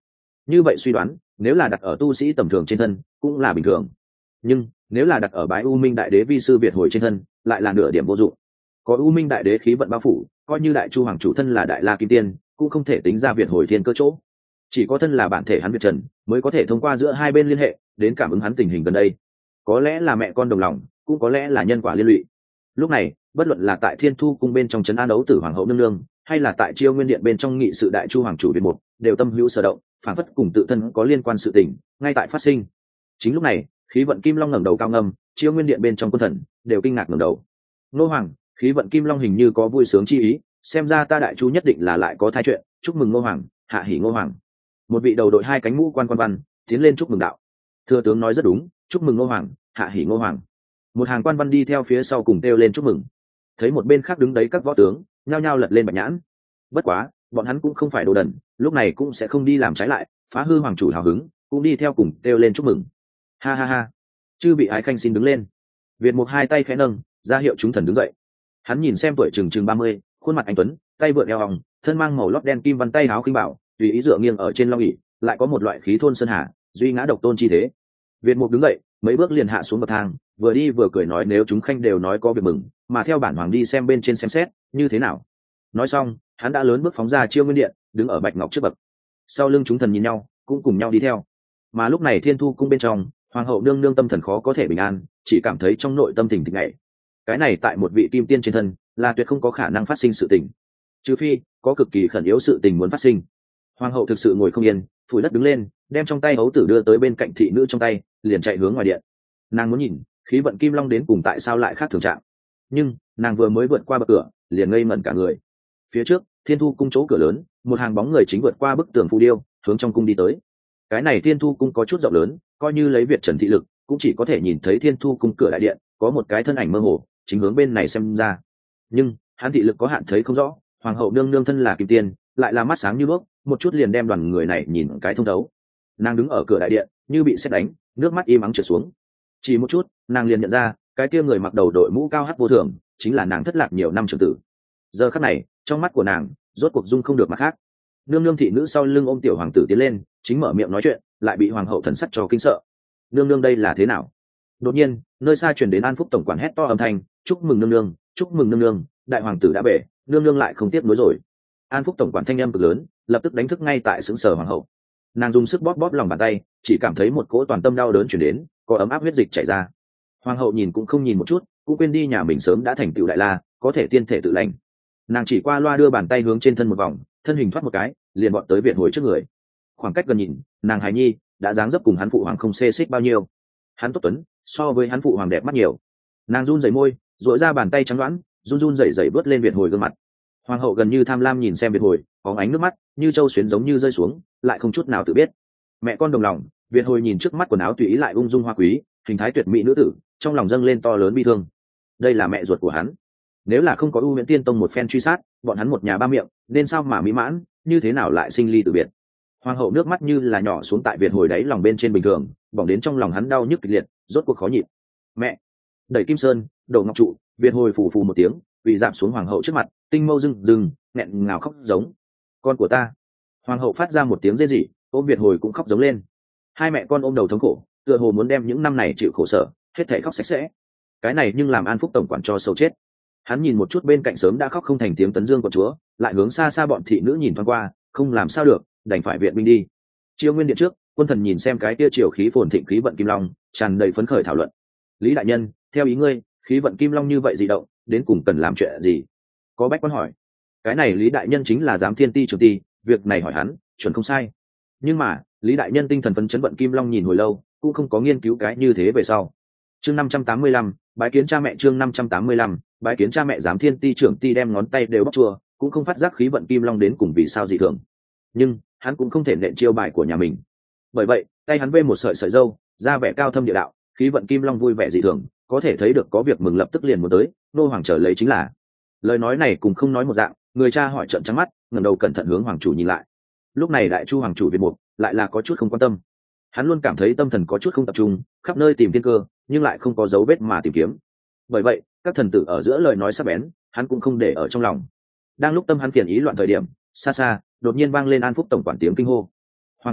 như vậy suy đoán nếu là đặt ở tu sĩ tầm thường trên thân cũng là bình thường, nhưng nếu là đặt ở bái u minh đại đế vi sư Việt hồi trên thân lại là nửa điểm vô dụng. Có u minh đại đế khí vận bao phủ, coi như đại chu hoàng chủ thân là đại la kim tiên cũng không thể tính ra Việt hồi thiên cơ chỗ. Chỉ có thân là bản thể hắn Việt Trần mới có thể thông qua giữa hai bên liên hệ đến cảm ứng hắn tình hình gần đây. Có lẽ là mẹ con đồng lòng, cũng có lẽ là nhân quả liên lụy. Lúc này bất luận là tại Thiên Thu cung bên trong trấn an đấu tử hoàng hậu nương nương, hay là tại Chiêu Nguyên điện bên trong nghị sự đại chu hoàng chủ Việt Mục, đều tâm hữu sở động, phản phất cùng tự thân có liên quan sự tình ngay tại phát sinh. Chính lúc này khí vận kim long ngẩng đầu cao ngâm, Chiêu Nguyên điện bên trong quân thần đều kinh ngạc ngẩng đầu. Nô hoàng, khí vận kim long hình như có vui sướng chi ý, xem ra ta đại chu nhất định là lại có thai chuyện, chúc mừng Ngô hoàng, hạ hỉ Ngô hoàng. Một vị đầu đội hai cánh mũ quan quan văn tiến lên chúc mừng đạo. Thừa tướng nói rất đúng, chúc mừng Ngô hoàng, hạ hỉ Ngô hoàng. Một hàng quan văn đi theo phía sau cùng kêu lên chúc mừng. Thấy một bên khác đứng đấy các võ tướng nhao nhao lật lên bạch nhãn. Bất quá bọn hắn cũng không phải đồ đần, lúc này cũng sẽ không đi làm trái lại, phá hư hoàng chủ hào hứng, cũng đi theo cùng kêu lên chúc mừng. Ha ha ha, chư vị ái khanh xin đứng lên. Việt Mục hai tay khẽ nâng ra hiệu chúng thần đứng dậy. Hắn nhìn xem tuổi chừng chừng ba mươi, khuôn mặt anh tuấn, tay vượn eo hồng, thân mang màu lót đen kim văn tay áo khinh bảo, tùy ý dựa nghiêng ở trên long ỷ, lại có một loại khí thôn sơn hà, duy ngã độc tôn chi thế. Việt Mục đứng dậy mấy bước liền hạ xuống bậc thang, vừa đi vừa cười nói nếu chúng khanh đều nói có việc mừng, mà theo bản hoàng đi xem bên trên xem xét như thế nào. Nói xong hắn đã lớn bước phóng ra Chiêu Nguyên điện, đứng ở bạch ngọc trước bậc. Sau lưng chúng thần nhìn nhau cũng cùng nhau đi theo. Mà lúc này Thiên Thu cung bên trong, hoàng hậu nương nương tâm thần khó có thể bình an, chỉ cảm thấy trong nội tâm thình thịch nhảy. Cái này tại một vị kim tiên trên thân là tuyệt không có khả năng phát sinh sự tình, trừ phi có cực kỳ khẩn yếu sự tình muốn phát sinh. Hoàng hậu thực sự ngồi không yên, phủi đất đứng lên, đem trong tay hấu tử đưa tới bên cạnh thị nữ trong tay, liền chạy hướng ngoài điện. Nàng muốn nhìn khí vận kim long đến cùng tại sao lại khác thường trạng, nhưng nàng vừa mới vượt qua bậc cửa liền ngây ngẩn cả người. Phía trước Thiên Thu cung chỗ cửa lớn, một hàng bóng người chính vượt qua bức tường phù điêu hướng trong cung đi tới. Cái này Thiên Thu cung có chút rộng lớn, coi như lấy Việt Trần thị lực cũng chỉ có thể nhìn thấy Thiên Thu cung cửa đại điện có một cái thân ảnh mơ hồ chính hướng bên này xem ra, nhưng hắn thị lực có hạn thấy không rõ. Hoàng hậu nương nương thân là kim tiên, lại là mắt sáng như đuốc, một chút liền đem đoàn người này nhìn cái thông thấu. Nàng đứng ở cửa đại điện như bị sét đánh, nước mắt im ắng trượt xuống. Chỉ một chút nàng liền nhận ra cái kia người mặc đầu đội mũ cao hắt vô thường chính là nàng thất lạc nhiều năm trưởng tử. Giờ khắc này trong mắt của nàng rốt cuộc dung không được mặt khác. Nương nương thị nữ sau lưng ôm tiểu hoàng tử tiến lên, chính mở miệng nói chuyện lại bị hoàng hậu thần sắc cho kinh sợ. Nương nương đây là thế nào? Đột nhiên nơi xa truyền đến An Phúc tổng quản hét to âm thanh, chúc mừng nương nương, chúc mừng nương nương, đại hoàng tử đã bể, nương nương lại không tiếp nối rồi. An Phúc tổng quản thanh âm cực lớn lập tức đánh thức ngay tại xứng sở hoàng hậu. Nàng dùng sức bóp bóp lòng bàn tay, chỉ cảm thấy một cỗ toàn tâm đau đớn chuyển đến, có ấm áp huyết dịch chảy ra. Hoàng hậu nhìn cũng không nhìn một chút, cũng quên đi nhà mình sớm đã thành tựu đại la, có thể tiên thể tự lành. Nàng chỉ qua loa đưa bàn tay hướng trên thân một vòng, thân hình thoát một cái liền bọn tới Việt hồi trước người. Khoảng cách gần nhìn, nàng hài nhi đã dáng dấp cùng hắn phụ hoàng không xê xích bao nhiêu. Hắn tốt tuấn so với hắn phụ hoàng đẹp mắt nhiều. Nàng run rẩy môi, duỗi ra bàn tay trắng đoán, run run rẩy rẩy vớt lên Việt hồi gương mặt. Hoàng hậu gần như tham lam nhìn xem Việt hồi, có ánh nước mắt như châu xuyến giống như rơi xuống, lại không chút nào tự biết. Mẹ con đồng lòng. Việt hồi nhìn trước mắt quần áo tùy ý lại ung dung hoa quý, hình thái tuyệt mỹ nữ tử, trong lòng dâng lên to lớn bi thương. Đây là mẹ ruột của hắn, nếu là không có U Huyễn Tiên Tông một phen truy sát, bọn hắn một nhà ba miệng nên sao mà mỹ mãn, như thế nào lại sinh ly tử biệt. Hoàng hậu nước mắt như là nhỏ xuống tại Việt hồi đáy lòng bên trên bình thường, bỏng đến trong lòng hắn đau nhức kịch liệt, rốt cuộc khó nhịn. Mẹ! Đẩy kim sơn, đổ ngọc trụ, Việt hồi phù phù một tiếng, quỳ dạp xuống hoàng hậu trước mặt, tinh mâu rưng rưng, nghẹn ngào khóc giống. Con của ta! Hoàng hậu phát ra một tiếng rên rỉ, ôm Việt hồi cũng khóc giống lên. Hai mẹ con ôm đầu thống khổ, tựa hồ muốn đem những năm này chịu khổ sở hết thảy khóc sạch sẽ. Cái này nhưng làm An Phúc tổng quản cho sầu chết. Hắn nhìn một chút bên cạnh sớm đã khóc không thành tiếng tấn dương của chúa, lại hướng xa xa bọn thị nữ nhìn thoáng qua, không làm sao được, đành phải viện binh đi. Chiêu Nguyên điện trước, quân thần nhìn xem cái kia triều khí phồn thịnh khí vận kim long, tràn đầy phấn khởi thảo luận. Lý đại nhân, theo ý ngươi, khí vận kim long như vậy dị động, đến cùng cần làm chuyện gì? Có bách quan hỏi. Cái này Lý đại nhân chính là giám thiên ti trường ti, việc này hỏi hắn chuẩn không sai. Nhưng mà Lý đại nhân tinh thần phấn chấn vận kim long nhìn hồi lâu, cũng không có nghiên cứu cái như thế về sau. Chương năm trăm tám mươi lăm, bái kiến cha mẹ. Chương năm trăm tám mươi lăm, bái kiến cha mẹ. Giám thiên ti trưởng ti đem ngón tay đều bóc chua, cũng không phát giác khí vận kim long đến cùng vì sao dị thường. Nhưng hắn cũng không thể nện chiêu bài của nhà mình, bởi vậy tay hắn vê một sợi sợi dâu, ra vẻ cao thâm địa đạo, khí vận kim long vui vẻ dị thường, có thể thấy được có việc mừng lập tức liền muốn tới, nô hoàng trở lấy chính là. Lời nói này cùng không nói một dạng, người cha hỏi trợn trắng mắt, ngẩng đầu cẩn thận hướng hoàng chủ nhìn lại. Lúc này đại chu hoàng chủ Việt Mục lại là có chút không quan tâm, hắn luôn cảm thấy tâm thần có chút không tập trung, khắp nơi tìm thiên cơ nhưng lại không có dấu vết mà tìm kiếm. Bởi vậy các thần tử ở giữa lời nói sắc bén hắn cũng không để ở trong lòng. Đang lúc tâm hắn phiền ý loạn thời điểm, xa xa đột nhiên vang lên An Phúc tổng quản tiếng kinh hô. Hoàng chủ,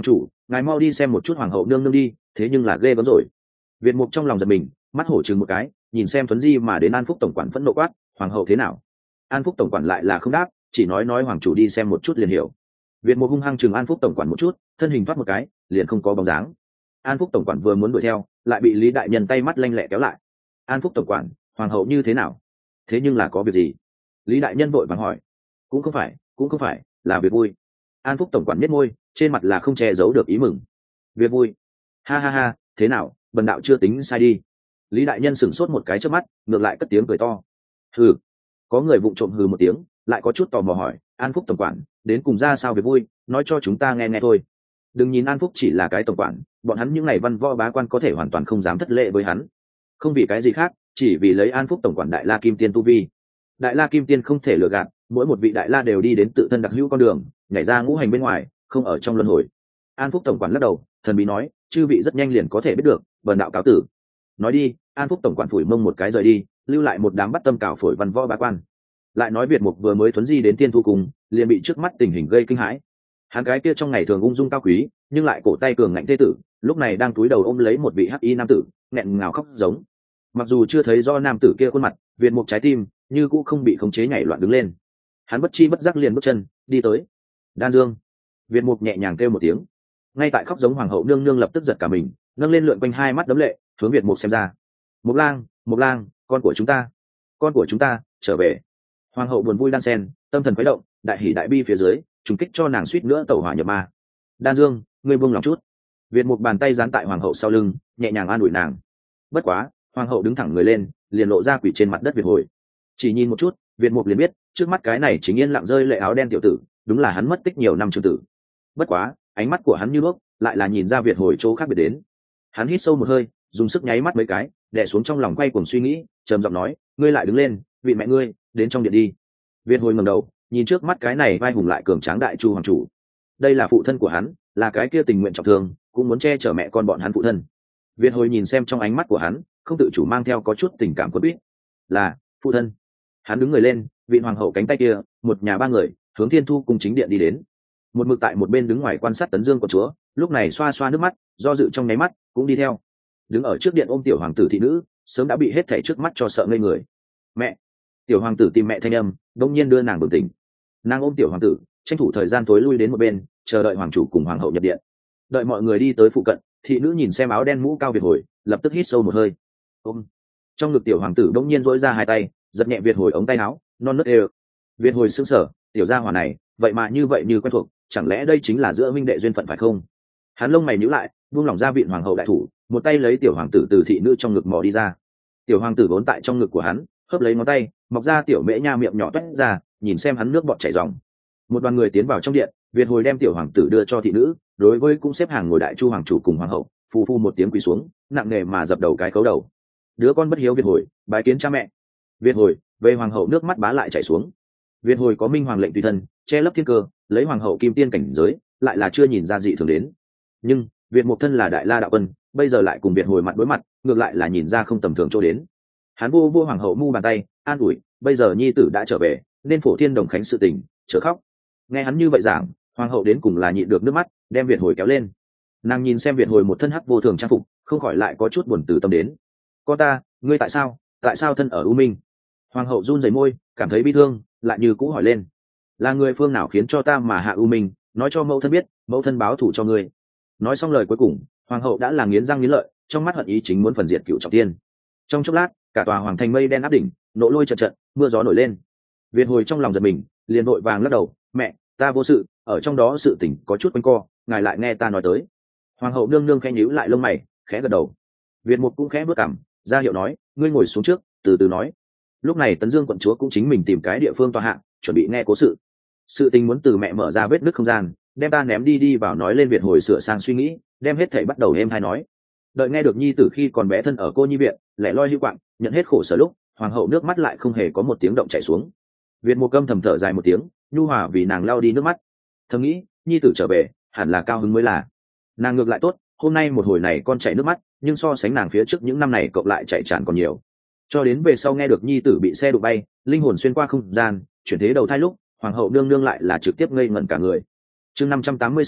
ngài mau đi xem một chút hoàng hậu nương nương đi, thế nhưng là ghê gớm rồi. Việt mục trong lòng giật mình, mắt hổ chừng một cái, nhìn xem Tuấn Di mà đến An Phúc tổng quản phẫn nộ quát, hoàng hậu thế nào? An Phúc tổng quản lại là không đáp, chỉ nói nói hoàng chủ đi xem một chút liền hiểu. Việt mục hung hăng chừng An Phúc tổng quản một chút, thân hình thoát một cái, liền không có bóng dáng. An Phúc tổng quản vừa muốn đuổi theo, lại bị Lý đại nhân tay mắt lanh lẹ kéo lại. An Phúc tổng quản, hoàng hậu như thế nào? Thế nhưng là có việc gì? Lý đại nhân vội vàng hỏi. Cũng không phải, cũng không phải, là việc vui. An Phúc tổng quản nhếch môi, trên mặt là không che giấu được ý mừng. Việc vui? Ha ha ha, thế nào, bần đạo chưa tính sai đi. Lý đại nhân sửng sốt một cái trước mắt, ngược lại cất tiếng cười to. Hừ. Có người vụng trộm hừ một tiếng, lại có chút tò mò hỏi, An Phúc tổng quản, đến cùng ra sao việc vui, nói cho chúng ta nghe nghe thôi. Đừng nhìn An Phúc chỉ là cái tổng quản, bọn hắn những ngày văn võ bá quan có thể hoàn toàn không dám thất lễ với hắn. Không vì cái gì khác, chỉ vì lấy An Phúc tổng quản Đại La Kim Tiên tu vi. Đại La Kim Tiên không thể lừa gạt, mỗi một vị đại la đều đi đến tự thân đặc hữu con đường, nhảy ra ngũ hành bên ngoài, không ở trong luân hồi. An Phúc tổng quản lắc đầu, thần bí nói, chư vị rất nhanh liền có thể biết được, bần đạo cáo tử. Nói đi, An Phúc tổng quản phủi mông một cái rời đi, lưu lại một đám bắt tâm cào phổi văn võ bá quan. Lại nói Việt Mục vừa mới thuấn di đến Tiên Thu Cung, liền bị trước mắt tình hình gây kinh hãi. Hắn cái kia trong ngày thường ung dung cao quý, nhưng lại cổ tay cường ngạnh thê tử, lúc này đang túi đầu ôm lấy một vị hắc y nam tử, nghẹn ngào khóc giống. Mặc dù chưa thấy do nam tử kia khuôn mặt, Việt Mục trái tim như cũng không bị khống chế nhảy loạn đứng lên. Hắn bất chi bất giác liền bước chân đi tới Đan Dương. Việt Mục nhẹ nhàng kêu một tiếng, ngay tại khóc giống hoàng hậu nương nương lập tức giật cả mình, nâng lên lượn quanh hai mắt đấm lệ, hướng Việt Mục xem ra. Mục lang, Mục lang, con của chúng ta, con của chúng ta trở về. Hoàng hậu buồn vui đan sen, tâm thần khuấy động, đại hỉ đại bi phía dưới, trùng kích cho nàng suýt nữa tẩu hỏa nhập ma. Đan Dương, ngươi buông lòng chút. Việt Mục bàn tay dán tại hoàng hậu sau lưng, nhẹ nhàng an ủi nàng. Bất quá, hoàng hậu đứng thẳng người lên, liền lộ ra quỷ trên mặt đất Việt hồi. Chỉ nhìn một chút, Việt Mục liền biết, trước mắt cái này chính yên lặng rơi lệ áo đen tiểu tử, đúng là hắn mất tích nhiều năm trường tử. Bất quá, ánh mắt của hắn như đuốc, lại là nhìn ra Việt hồi chỗ khác biệt đến. Hắn hít sâu một hơi, dùng sức nháy mắt mấy cái, đè xuống trong lòng quay cuồng suy nghĩ, trầm giọng nói, ngươi lại đứng lên, vị mẹ ngươi, đến trong điện đi. Việt hồi ngẩng đầu, nhìn trước mắt cái này vai hùng lại cường tráng đại chu hoàng chủ. Đây là phụ thân của hắn, là cái kia tình nguyện trọng thương, cũng muốn che chở mẹ con bọn hắn phụ thân. Việt hồi nhìn xem trong ánh mắt của hắn, không tự chủ mang theo có chút tình cảm quấn quýt. Là phụ thân. Hắn đứng người lên, vị hoàng hậu cánh tay kia, một nhà ba người hướng Thiên Thu Cung chính điện đi đến. Một mực tại một bên đứng ngoài quan sát Tấn Dương của chúa, lúc này xoa xoa nước mắt, do dự trong nháy mắt, cũng đi theo. Đứng ở trước điện ôm tiểu hoàng tử thị nữ, sớm đã bị hết thảy trước mắt cho sợ ngây người. Mẹ! Tiểu hoàng tử tìm mẹ thanh âm, đông nhiên đưa nàng bừng tỉnh. Nàng ôm tiểu hoàng tử, tranh thủ thời gian tối lui đến một bên, chờ đợi hoàng chủ cùng hoàng hậu nhập điện. Đợi mọi người đi tới phụ cận, thị nữ nhìn xem áo đen mũ cao Việt hồi, lập tức hít sâu một hơi. Ôm! Trong ngực tiểu hoàng tử đông nhiên duỗi ra hai tay, giật nhẹ Việt hồi ống tay áo, non nớt đều. Việt hồi sững sờ, tiểu gia hỏa này, vậy mà như vậy như quen thuộc, chẳng lẽ đây chính là giữa minh đệ duyên phận phải không? Hắn lông mày nhíu lại, buông lỏng ra vịn hoàng hậu đại thủ, một tay lấy tiểu hoàng tử từ thị nữ trong ngực mò đi ra. Tiểu hoàng tử vốn tại trong ngực của hắn, khớp lấy ngón tay, mọc ra tiểu mễ nha miệng nhỏ toét ra, nhìn xem hắn nước bọt chảy ròng. Một đoàn người tiến vào trong điện, Việt hồi đem tiểu hoàng tử đưa cho thị nữ, đối với cũng xếp hàng ngồi đại chu hoàng chủ cùng hoàng hậu, phù phu một tiếng quỳ xuống, nặng nề mà dập đầu cái cấu đầu. Đứa con bất hiếu Việt hồi, bái kiến cha mẹ. Việt hồi, về hoàng hậu nước mắt bá lại chảy xuống. Việt hồi có minh hoàng lệnh tùy thân, che lấp thiên cơ, lấy hoàng hậu kim tiên cảnh giới, lại là chưa nhìn ra dị thường đến. Nhưng Việt Mục thân là đại la đạo quân, bây giờ lại cùng Việt hồi mặt đối mặt, ngược lại là nhìn ra không tầm thường chỗ đến. Hắn vô vô hoàng hậu mu bàn tay, an ủi, bây giờ nhi tử đã trở về, nên phổ thiên đồng khánh sự tình, chớ khóc. Nghe hắn như vậy giảng, hoàng hậu đến cùng là nhịn được nước mắt, đem Việt hồi kéo lên. Nàng nhìn xem Việt hồi một thân hắc vô thường trang phục, không khỏi lại có chút buồn từ tâm đến. Con ta, ngươi tại sao, tại sao thân ở U Minh? Hoàng hậu run rẩy môi, cảm thấy bi thương, lại như cũ hỏi lên, là người phương nào khiến cho ta mà hạ U Minh, nói cho mẫu thân biết, mẫu thân báo thù cho ngươi. Nói xong lời cuối cùng, hoàng hậu đã là nghiến răng nghiến lợi, trong mắt hận ý chính muốn phần diệt cựu trọng tiên. Trong chốc lát, cả tòa hoàng thành mây đen áp đỉnh, nổ lôi trận trận, mưa gió nổi lên. Việt hồi trong lòng giật mình, liền vội vàng lắc đầu, mẹ, ta vô sự, ở trong đó sự tình có chút quanh co, ngài lại nghe ta nói tới. Hoàng hậu nương nương khẽ nhíu lại lông mày, khẽ gật đầu. Việt Mục cũng khẽ bước cằm, ra hiệu nói, ngươi ngồi xuống trước, từ từ nói. Lúc này Tấn Dương quận chúa cũng chính mình tìm cái địa phương tọa hạ, chuẩn bị nghe cố sự. Sự tình muốn từ mẹ mở ra vết nứt không gian, đem ta ném đi đi vào nói lên Việt hồi sửa sang suy nghĩ, đem hết thảy bắt đầu êm hay nói. Đợi nghe được nhi tử khi còn bé thân ở cô nhi viện, lẻ loi hưu quạng, nhận hết khổ sở lúc, hoàng hậu nước mắt lại không hề có một tiếng động chảy xuống. Việt Mục Câm thầm thở dài một tiếng, nhu hòa vì nàng lau đi nước mắt. Thầm nghĩ, nhi tử trở về, hẳn là cao hứng mới là. Nàng ngược lại tốt, hôm nay một hồi này con chảy nước mắt, nhưng so sánh nàng phía trước những năm này cộng lại chảy tràn còn nhiều. Cho đến về sau nghe được nhi tử bị xe đụng bay, linh hồn xuyên qua không gian, chuyển thế đầu thai lúc, hoàng hậu nương nương lại là trực tiếp ngây ngẩn cả người. Chương năm trăm tám mươi sáu,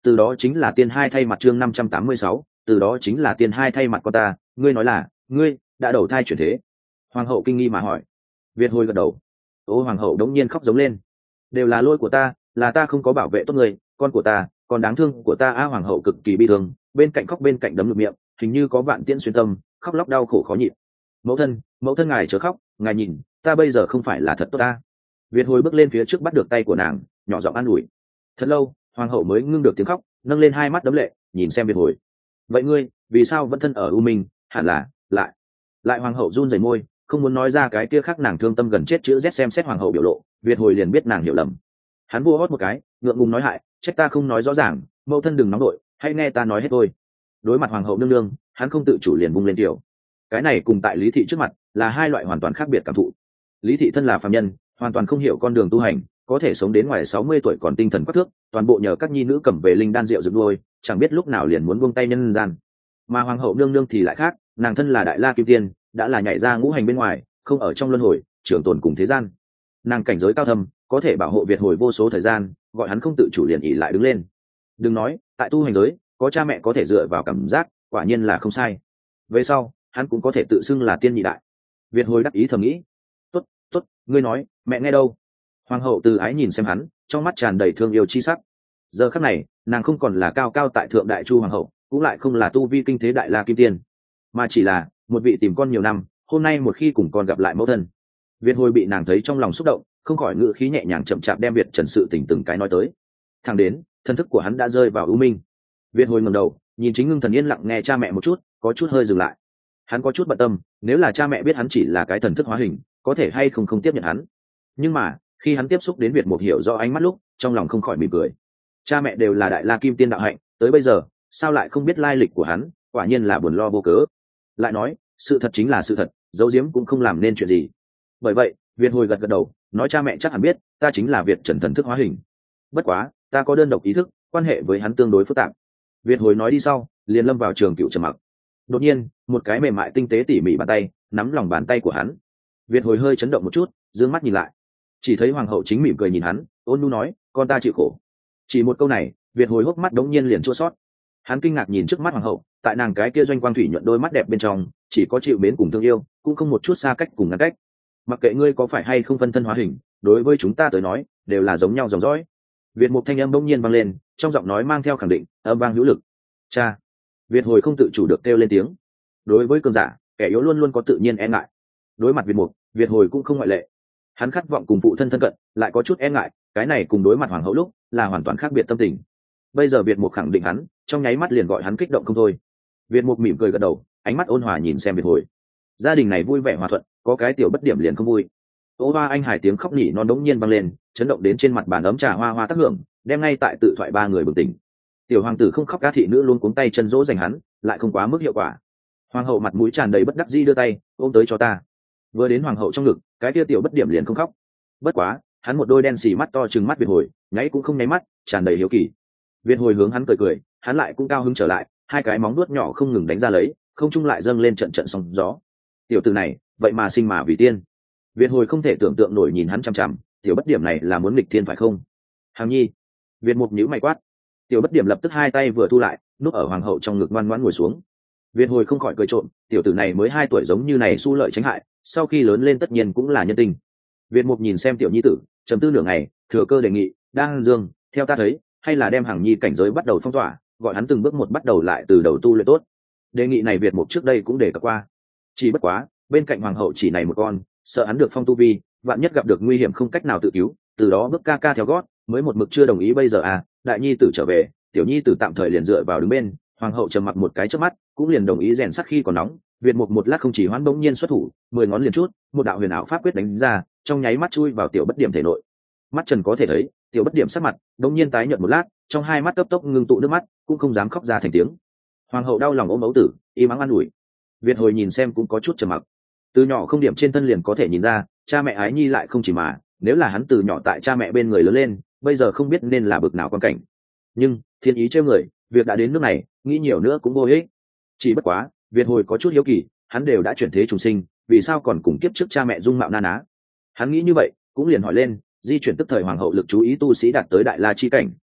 từ đó chính là tiên hai thay mặt chương năm trăm tám mươi sáu, từ đó chính là tiên hai thay mặt con ta, ngươi nói là ngươi đã đầu thai chuyển thế. Hoàng hậu kinh nghi mà hỏi. Việt hồi gật đầu. Ô hoàng hậu đống nhiên khóc giống lên. Đều là lỗi của ta, là ta không có bảo vệ tốt người, con của ta, còn đáng thương của ta. A hoàng hậu cực kỳ bi thương, bên cạnh khóc bên cạnh đấm ngực miệng, hình như có vạn tiễn xuyên tâm, khóc lóc đau khổ khó nhịn. Mẫu thân, mẫu thân ngài chớ khóc, ngài nhìn, ta bây giờ không phải là thật tốt ta. Việt hồi bước lên phía trước bắt được tay của nàng, nhỏ giọng an ủi. Thật lâu, hoàng hậu mới ngưng được tiếng khóc, nâng lên hai mắt đấm lệ, nhìn xem Việt hồi. Vậy ngươi, vì sao vẫn thân ở u minh? Hẳn là lại lại hoàng hậu run rẩy môi, không muốn nói ra cái kia khác nàng thương tâm gần chết chữ Z. Xem xét hoàng hậu biểu lộ, Việt hồi liền biết nàng hiểu lầm. Hắn vua hót một cái, ngượng ngùng nói hại, trách ta không nói rõ ràng, mẫu thân đừng nóng đội, hãy nghe ta nói hết thôi. Đối mặt hoàng hậu nương nương, hắn không tự chủ liền bung lên tiểu. Cái này cùng tại lý thị trước mặt là hai loại hoàn toàn khác biệt cảm thụ. Lý thị thân là phàm nhân, hoàn toàn không hiểu con đường tu hành, có thể sống đến ngoài sáu mươi tuổi còn tinh thần quắc thước, toàn bộ nhờ các nhi nữ cầm về linh đan rượu dựng nuôi, chẳng biết lúc nào liền muốn buông tay nhân gian. Mà hoàng hậu nương nương thì lại khác, nàng thân là đại la kim tiên, đã là nhảy ra ngũ hành bên ngoài, không ở trong luân hồi trường tồn cùng thế gian. Nàng cảnh giới cao thâm, có thể bảo hộ Việt hồi vô số thời gian, gọi hắn không tự chủ liền ỉ lại đứng lên. Đừng nói tại tu hành giới có cha mẹ có thể dựa vào cảm giác, quả nhiên là không sai. Về sau hắn cũng có thể tự xưng là tiên nhị đại. Việt hồi đắc ý thầm nghĩ. Tốt tốt, ngươi nói, mẹ nghe đâu. Hoàng hậu từ ái nhìn xem hắn, trong mắt tràn đầy thương yêu chi sắc. Giờ khắc này nàng không còn là cao cao tại thượng đại chu hoàng hậu, cũng lại không là tu vi kinh thế đại la kim tiên, mà chỉ là một vị tìm con nhiều năm, hôm nay một khi cùng con gặp lại mẫu thân. Việt hồi bị nàng thấy trong lòng xúc động, không khỏi ngữ khí nhẹ nhàng chậm chạp đem Việt Trần sự tình từng cái nói tới. Thẳng đến thân thức của hắn đã rơi vào ưu minh. Việt hồi ngẩng đầu nhìn chính ngưng thần yên lặng nghe cha mẹ một chút, có chút hơi dừng lại. Hắn có chút bận tâm, nếu là cha mẹ biết hắn chỉ là cái thần thức hóa hình, có thể hay không không tiếp nhận hắn. Nhưng mà khi hắn tiếp xúc đến Việt Mục hiểu rõ ánh mắt lúc, trong lòng không khỏi mỉm cười. Cha mẹ đều là đại la kim tiên đạo hạnh, tới bây giờ sao lại không biết lai lịch của hắn, quả nhiên là buồn lo vô cớ. Lại nói sự thật chính là sự thật, giấu giếm cũng không làm nên chuyện gì. Bởi vậy Việt hồi gật gật đầu, nói cha mẹ chắc hẳn biết ta chính là Việt Trần thần thức hóa hình. Bất quá ta có đơn độc ý thức, quan hệ với hắn tương đối phức tạp. Việt hồi nói đi sau liền lâm vào trường cựu trầm mặc. Đột nhiên một cái mềm mại tinh tế tỉ mỉ bàn tay nắm lòng bàn tay của hắn. Việt hồi hơi chấn động một chút, dương mắt nhìn lại, chỉ thấy hoàng hậu chính mỉm cười nhìn hắn, ôn nhu nói, con ta chịu khổ. Chỉ một câu này, Việt hồi hốc mắt đống nhiên liền chua xót. Hắn kinh ngạc nhìn trước mắt hoàng hậu, tại nàng cái kia doanh quang thủy nhuận đôi mắt đẹp bên trong chỉ có chịu mến cùng thương yêu, cũng không một chút xa cách cùng ngăn cách. Mặc kệ ngươi có phải hay không phân thân hóa hình, đối với chúng ta tới nói đều là giống nhau dòng dõi. Việt Mục thanh âm bỗng nhiên vang lên, trong giọng nói mang theo khẳng định, âm vang hữu lực. Cha. Việt hồi không tự chủ được kêu lên tiếng. Đối với cường giả, kẻ yếu luôn luôn có tự nhiên e ngại. Đối mặt Việt Mục, Việt hồi cũng không ngoại lệ. Hắn khát vọng cùng phụ thân thân cận, lại có chút e ngại, cái này cùng đối mặt hoàng hậu lúc là hoàn toàn khác biệt tâm tình. Bây giờ Việt Mục khẳng định hắn, trong nháy mắt liền gọi hắn kích động không thôi. Việt Mục mỉm cười gật đầu, ánh mắt ôn hòa nhìn xem Việt hồi. Gia đình này vui vẻ hòa thuận, có cái tiểu bất điểm liền không vui. Ô Hoa anh hải tiếng khóc nỉ non đống nhiên vang lên, chấn động đến trên mặt bàn ấm trà hoa hoa tác hưởng, đem ngay tại tự thoại ba người bừng tỉnh. Tiểu hoàng tử không khóc, các thị nữ luôn cuống tay chân dỗ dành hắn, lại không quá mức hiệu quả. Hoàng hậu mặt mũi tràn đầy bất đắc dĩ đưa tay ôm tới cho ta. Vừa đến hoàng hậu trong ngực, cái kia tiểu bất điểm liền không khóc. Bất quá hắn một đôi đen xì mắt to trừng mắt Việt hồi, nháy cũng không nháy mắt, tràn đầy hiếu kỳ. Việt hồi hướng hắn cười cười, hắn lại cũng cao hứng trở lại, hai cái móng nuốt nhỏ không ngừng đánh ra lấy, không trung lại dâng lên trận trận sóng gió. Tiểu tử này vậy mà sinh mà vì tiên. Việt hồi không thể tưởng tượng nổi nhìn hắn chằm chằm, tiểu bất điểm này là muốn nghịch thiên phải không? Hằng nhi. Việt Mục nhíu mày quát. Tiểu bất điểm lập tức hai tay vừa thu lại, núp ở hoàng hậu trong ngực ngoan ngoãn ngồi xuống. Việt hồi không khỏi cười trộm, tiểu tử này mới hai tuổi giống như này su lợi tránh hại, sau khi lớn lên tất nhiên cũng là nhân tình. Việt Mục nhìn xem tiểu nhi tử, trầm tư nửa ngày, thừa cơ đề nghị, đang dương, theo ta thấy, hay là đem Hằng nhi cảnh giới bắt đầu phong tỏa, gọi hắn từng bước một bắt đầu lại từ đầu tu luyện tốt. Đề nghị này Việt Mục trước đây cũng đề cập qua. Chỉ bất quá bên cạnh hoàng hậu chỉ này một con, sợ hắn được phong tu vi, vạn nhất gặp được nguy hiểm không cách nào tự cứu, từ đó bước ca ca theo gót, mới một mực chưa đồng ý. Bây giờ à, đại nhi tử trở về, tiểu nhi tử tạm thời liền dựa vào đứng bên. Hoàng hậu trầm mặc một cái chớp mắt, cũng liền đồng ý rèn sắt khi còn nóng. Việt Mục một lát không chỉ hoãn, bỗng nhiên xuất thủ, mười ngón liền chút, một đạo huyền ảo pháp quyết đánh ra, trong nháy mắt chui vào tiểu bất điểm thể nội. Mắt trần có thể thấy, tiểu bất điểm sắc mặt bỗng nhiên tái nhợt một lát, trong hai mắt cấp tốc ngưng tụ nước mắt, cũng không dám khóc ra thành tiếng. Hoàng hậu đau lòng ôm ấu tử, im ắng an ủi. Việt hồi nhìn xem cũng có chút trầm mặc. Từ nhỏ không điểm trên thân liền có thể nhìn ra, cha mẹ ái nhi lại không chỉ mà, nếu là hắn từ nhỏ tại cha mẹ bên người lớn lên, bây giờ không biết nên là bực nào quan cảnh. Nhưng thiên ý trêu người, việc đã đến nước này, nghĩ nhiều nữa cũng vô ích. Chỉ bất quá Việt hồi có chút hiếu kỳ, hắn đều đã chuyển thế trùng sinh, vì sao còn cùng kiếp trước cha mẹ dung mạo na ná. Hắn nghĩ như vậy, cũng liền hỏi lên, di chuyển tức thời hoàng hậu lực chú ý tu sĩ đạt tới đại la chi cảnh,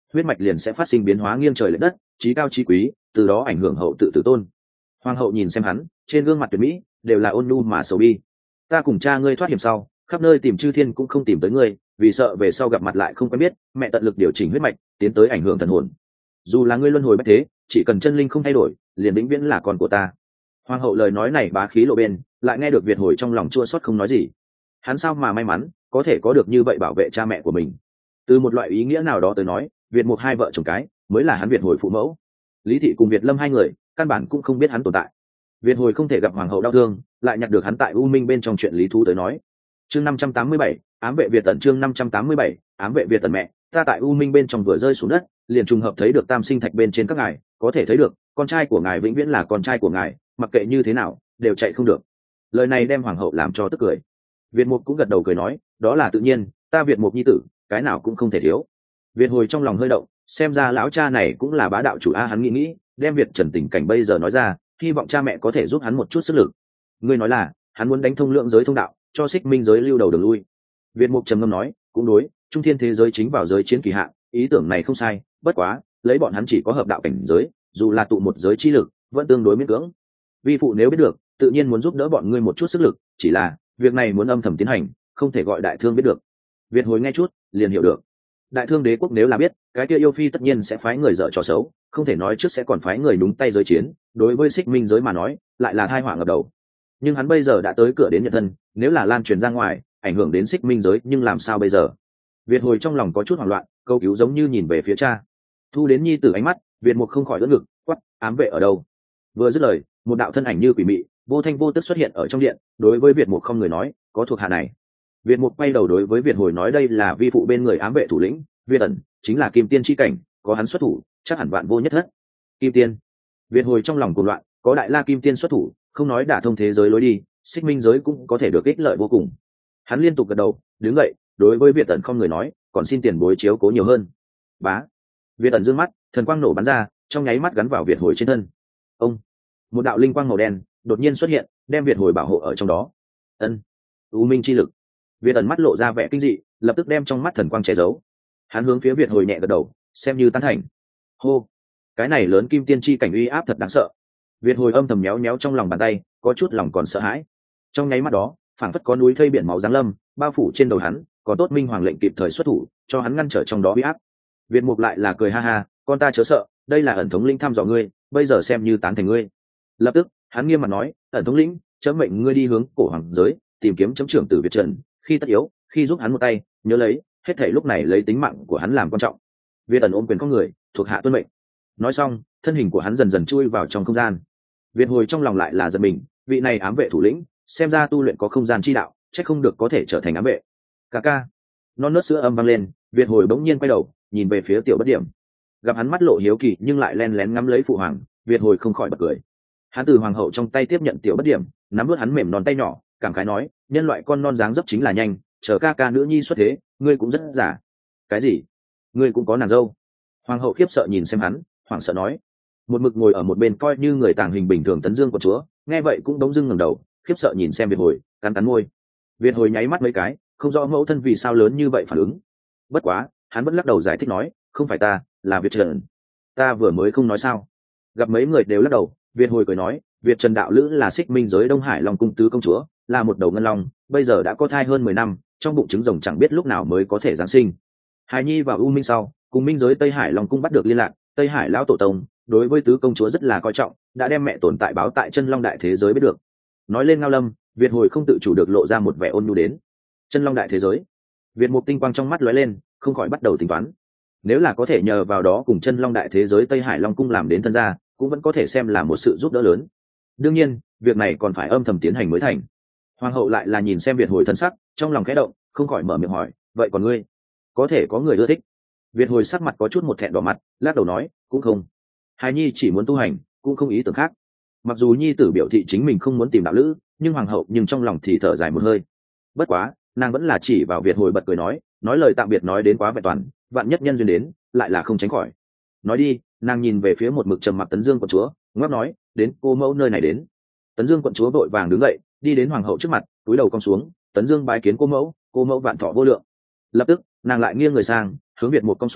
huyết mạch liền sẽ phát sinh biến hóa nghiêng trời lệch đất, trí cao trí quý, từ đó ảnh hưởng hậu tự tử tôn. Hoàng hậu nhìn xem hắn, trên gương mặt tuyệt mỹ đều là ôn nhu mà sầu bi. Ta cùng cha ngươi thoát hiểm sau, khắp nơi tìm chư thiên cũng không tìm tới ngươi, vì sợ về sau gặp mặt lại không quen biết, mẹ tận lực điều chỉnh huyết mạch, tiến tới ảnh hưởng thần hồn. Dù là ngươi luân hồi bách thế, chỉ cần chân linh không thay đổi, liền vĩnh viễn là con của ta. Hoàng hậu lời nói này bá khí lộ bên, lại nghe được Việt Hồi trong lòng chua xót không nói gì. Hắn sao mà may mắn có thể có được như vậy bảo vệ cha mẹ của mình. Từ một loại ý nghĩa nào đó tới nói, Việt Mục hai vợ chồng cái mới là hắn Việt Hồi phụ mẫu. Lý thị cùng Việt Lâm hai người căn bản cũng không biết hắn tồn tại. Việt Hồi không thể gặp hoàng hậu đau thương, lại nhặt được hắn tại U Minh bên trong chuyện lý thú tới nói. Chương năm trăm tám mươi bảy, ám vệ Việt Tần. Chương năm trăm tám mươi bảy, ám vệ Việt Tần. Mẹ ta tại U Minh bên trong vừa rơi xuống đất, liền trùng hợp thấy được tam sinh thạch bên trên các ngài, có thể thấy được con trai của ngài vĩnh viễn là con trai của ngài, mặc kệ như thế nào đều chạy không được. Lời này đem hoàng hậu làm cho tức cười. Việt Mục cũng gật đầu cười nói, đó là tự nhiên, ta Việt Mục nhi tử cái nào cũng không thể thiếu. Việt Hồi trong lòng hơi động, xem ra lão cha này cũng là bá đạo chủ a. Hắn nghĩ nghĩ, đem Việt Trần tình cảnh bây giờ nói ra, hy vọng cha mẹ có thể giúp hắn một chút sức lực. Ngươi nói là hắn muốn đánh thông lượng giới thông đạo, cho Xích Minh giới lưu đầu đường lui. Việt Mục trầm ngâm nói, cũng đối, trung thiên thế giới chính vào giới chiến kỳ hạn, ý tưởng này không sai, bất quá lấy bọn hắn chỉ có hợp đạo cảnh giới, dù là tụ một giới chi lực vẫn tương đối miễn cưỡng. Vi phụ nếu biết được, tự nhiên muốn giúp đỡ bọn ngươi một chút sức lực, chỉ là việc này muốn âm thầm tiến hành, không thể gọi đại thương biết được. Việt Hồi nghe chút liền hiểu được, đại thương đế quốc nếu là biết, cái kia yêu phi tất nhiên sẽ phái người dở trò xấu, không thể nói trước sẽ còn phái người đúng tay giới chiến, đối với Xích Minh giới mà nói lại là tai họa ngập đầu. Nhưng hắn bây giờ đã tới cửa đến nhận thân, nếu là lan truyền ra ngoài ảnh hưởng đến Xích Minh giới, nhưng làm sao bây giờ? Việt Hồi trong lòng có chút hoảng loạn, câu cứu giống như nhìn về phía cha. Thu đến nhi tử ánh mắt, Việt Mục không khỏi đỡ ngực, quát, ám vệ ở đâu? Vừa dứt lời, một đạo thân ảnh như quỷ mị vô thanh vô tức xuất hiện ở trong điện, đối với Việt Mục không người nói, có thuộc hạ này. Việt Mục quay đầu đối với Việt Hồi nói, đây là vi phụ bên người ám vệ thủ lĩnh Việt Ẩn, chính là kim tiên chi cảnh, có hắn xuất thủ chắc hẳn vạn vô nhất thất. Kim tiên? Việt Hồi trong lòng cuồng loạn, có đại la kim tiên xuất thủ, không nói đả thông thế giới lối đi, Xích Minh giới cũng có thể được ích lợi vô cùng. Hắn liên tục gật đầu, đứng dậy đối với Việt Ẩn không người nói, còn xin tiền bối chiếu cố nhiều hơn. Bá. Việt Ẩn dương mắt, thần quang nổ bắn ra, trong nháy mắt gắn vào Việt Hồi trên thân. Ông. Một đạo linh quang màu đen đột nhiên xuất hiện, đem Việt Hồi bảo hộ ở trong đó. Ân. U Minh chi lực. Việt Ẩn mắt lộ ra vẻ kinh dị, lập tức đem trong mắt thần quang che giấu. Hắn hướng phía Việt Hồi nhẹ gật đầu, xem như tán thành. Hô. Cái này lớn kim tiên chi cảnh uy áp thật đáng sợ. Việt Hồi âm thầm méo méo trong lòng bàn tay, có chút lòng còn sợ hãi. Trong nháy mắt đó, phảng phất có núi thây biển máu giáng lâm, bao phủ trên đầu hắn, có tốt minh hoàng lệnh kịp thời xuất thủ, cho hắn ngăn trở trong đó uy áp. Việt Mục lại là cười ha ha, con ta chớ sợ, đây là ẩn thống lĩnh thăm dò ngươi, bây giờ xem như tán thành ngươi. Lập tức, hắn nghiêm mặt nói, ẩn thống lĩnh, chấm mệnh ngươi đi hướng cổ hoàng giới, tìm kiếm chấm trưởng tử Việt Trần, khi tất yếu, khi giúp hắn một tay, nhớ lấy, hết thảy lúc này lấy tính mạng của hắn làm quan trọng. Việt Ẩn ôm quyền con người, thuộc hạ tuân mệnh. Nói xong, thân hình của hắn dần dần chui vào trong không gian. Việt Hồi trong lòng lại là giật mình, vị này ám vệ thủ lĩnh, xem ra tu luyện có không gian chi đạo, chắc không được có thể trở thành ám vệ. Ca ca. Non nớt sữa âm vang lên, Việt Hồi bỗng nhiên quay đầu, nhìn về phía Tiểu Bất Điểm. Gặp hắn mắt lộ hiếu kỳ nhưng lại len lén ngắm lấy phụ hoàng, Việt Hồi không khỏi bật cười. Hắn từ hoàng hậu trong tay tiếp nhận Tiểu Bất Điểm, nắm vớt hắn mềm non tay nhỏ, cảm khái nói, nhân loại con non dáng dấp chính là nhanh, chờ ca ca nữ nhi xuất thế, ngươi cũng rất giả. Cái gì? Ngươi cũng có nàng dâu? Hoàng hậu khiếp sợ nhìn xem hắn, hoảng sợ nói. Một mực ngồi ở một bên coi như người tàng hình bình thường Tấn Dương của chúa, nghe vậy cũng đống dưng ngẩng đầu, khiếp sợ nhìn xem Việt Hồi, cắn cắn môi. Việt Hồi nháy mắt mấy cái, không rõ mẫu thân vì sao lớn như vậy phản ứng. Bất quá, hắn vẫn lắc đầu giải thích nói, không phải ta, là Việt Trần. Ta vừa mới không nói sao? Gặp mấy người đều lắc đầu, Việt Hồi cười nói, Việt Trần đạo lữ là Xích Minh giới Đông Hải Long cung tứ công chúa, là một đầu ngân long, bây giờ đã có thai hơn mười năm, trong bụng trứng rồng chẳng biết lúc nào mới có thể giáng sinh. Hài nhi và U Minh sau, cùng Minh giới Tây Hải Long cung bắt được liên lạc, Tây Hải lão tổ tông đối với tứ công chúa rất là coi trọng, đã đem mẹ tồn tại báo tại Chân Long đại thế giới biết được. Nói lên Ngao Lâm, Việt Hồi không tự chủ được lộ ra một vẻ ôn nhu đến. Chân Long đại thế giới. Việt Mục tinh quang trong mắt lóe lên, không khỏi bắt đầu tính toán. Nếu là có thể nhờ vào đó cùng Chân Long đại thế giới Tây Hải Long cung làm đến thân gia, cũng vẫn có thể xem là một sự giúp đỡ lớn. Đương nhiên, việc này còn phải âm thầm tiến hành mới thành. Hoàng hậu lại là nhìn xem Việt Hồi thân sắc, trong lòng khẽ động, không khỏi mở miệng hỏi, vậy còn ngươi, có thể có người ưa thích? Việt Hồi sắc mặt có chút một thẹn đỏ mặt, lắc đầu nói, cũng không. Hài nhi chỉ muốn tu hành, cũng không ý tưởng khác. Mặc dù nhi tử biểu thị chính mình không muốn tìm đạo lữ, nhưng hoàng hậu nhưng trong lòng thì thở dài một hơi. Bất quá, nàng vẫn là chỉ vào Việt Hồi bật cười nói, nói lời tạm biệt nói đến quá vẹn toàn, vạn nhất nhân duyên đến, lại là không tránh khỏi. Nói đi, nàng nhìn về phía một mực trầm mặc Tấn Dương quận chúa, ngáp nói, đến cô mẫu nơi này đến. Tấn Dương quận chúa vội vàng đứng dậy, đi đến hoàng hậu trước mặt, cúi đầu cong xuống, Tấn Dương bái kiến cô mẫu, cô mẫu vạn thọ vô lượng. Lập tức, nàng lại nghiêng người sang, hướng Việt Mục cong xuống,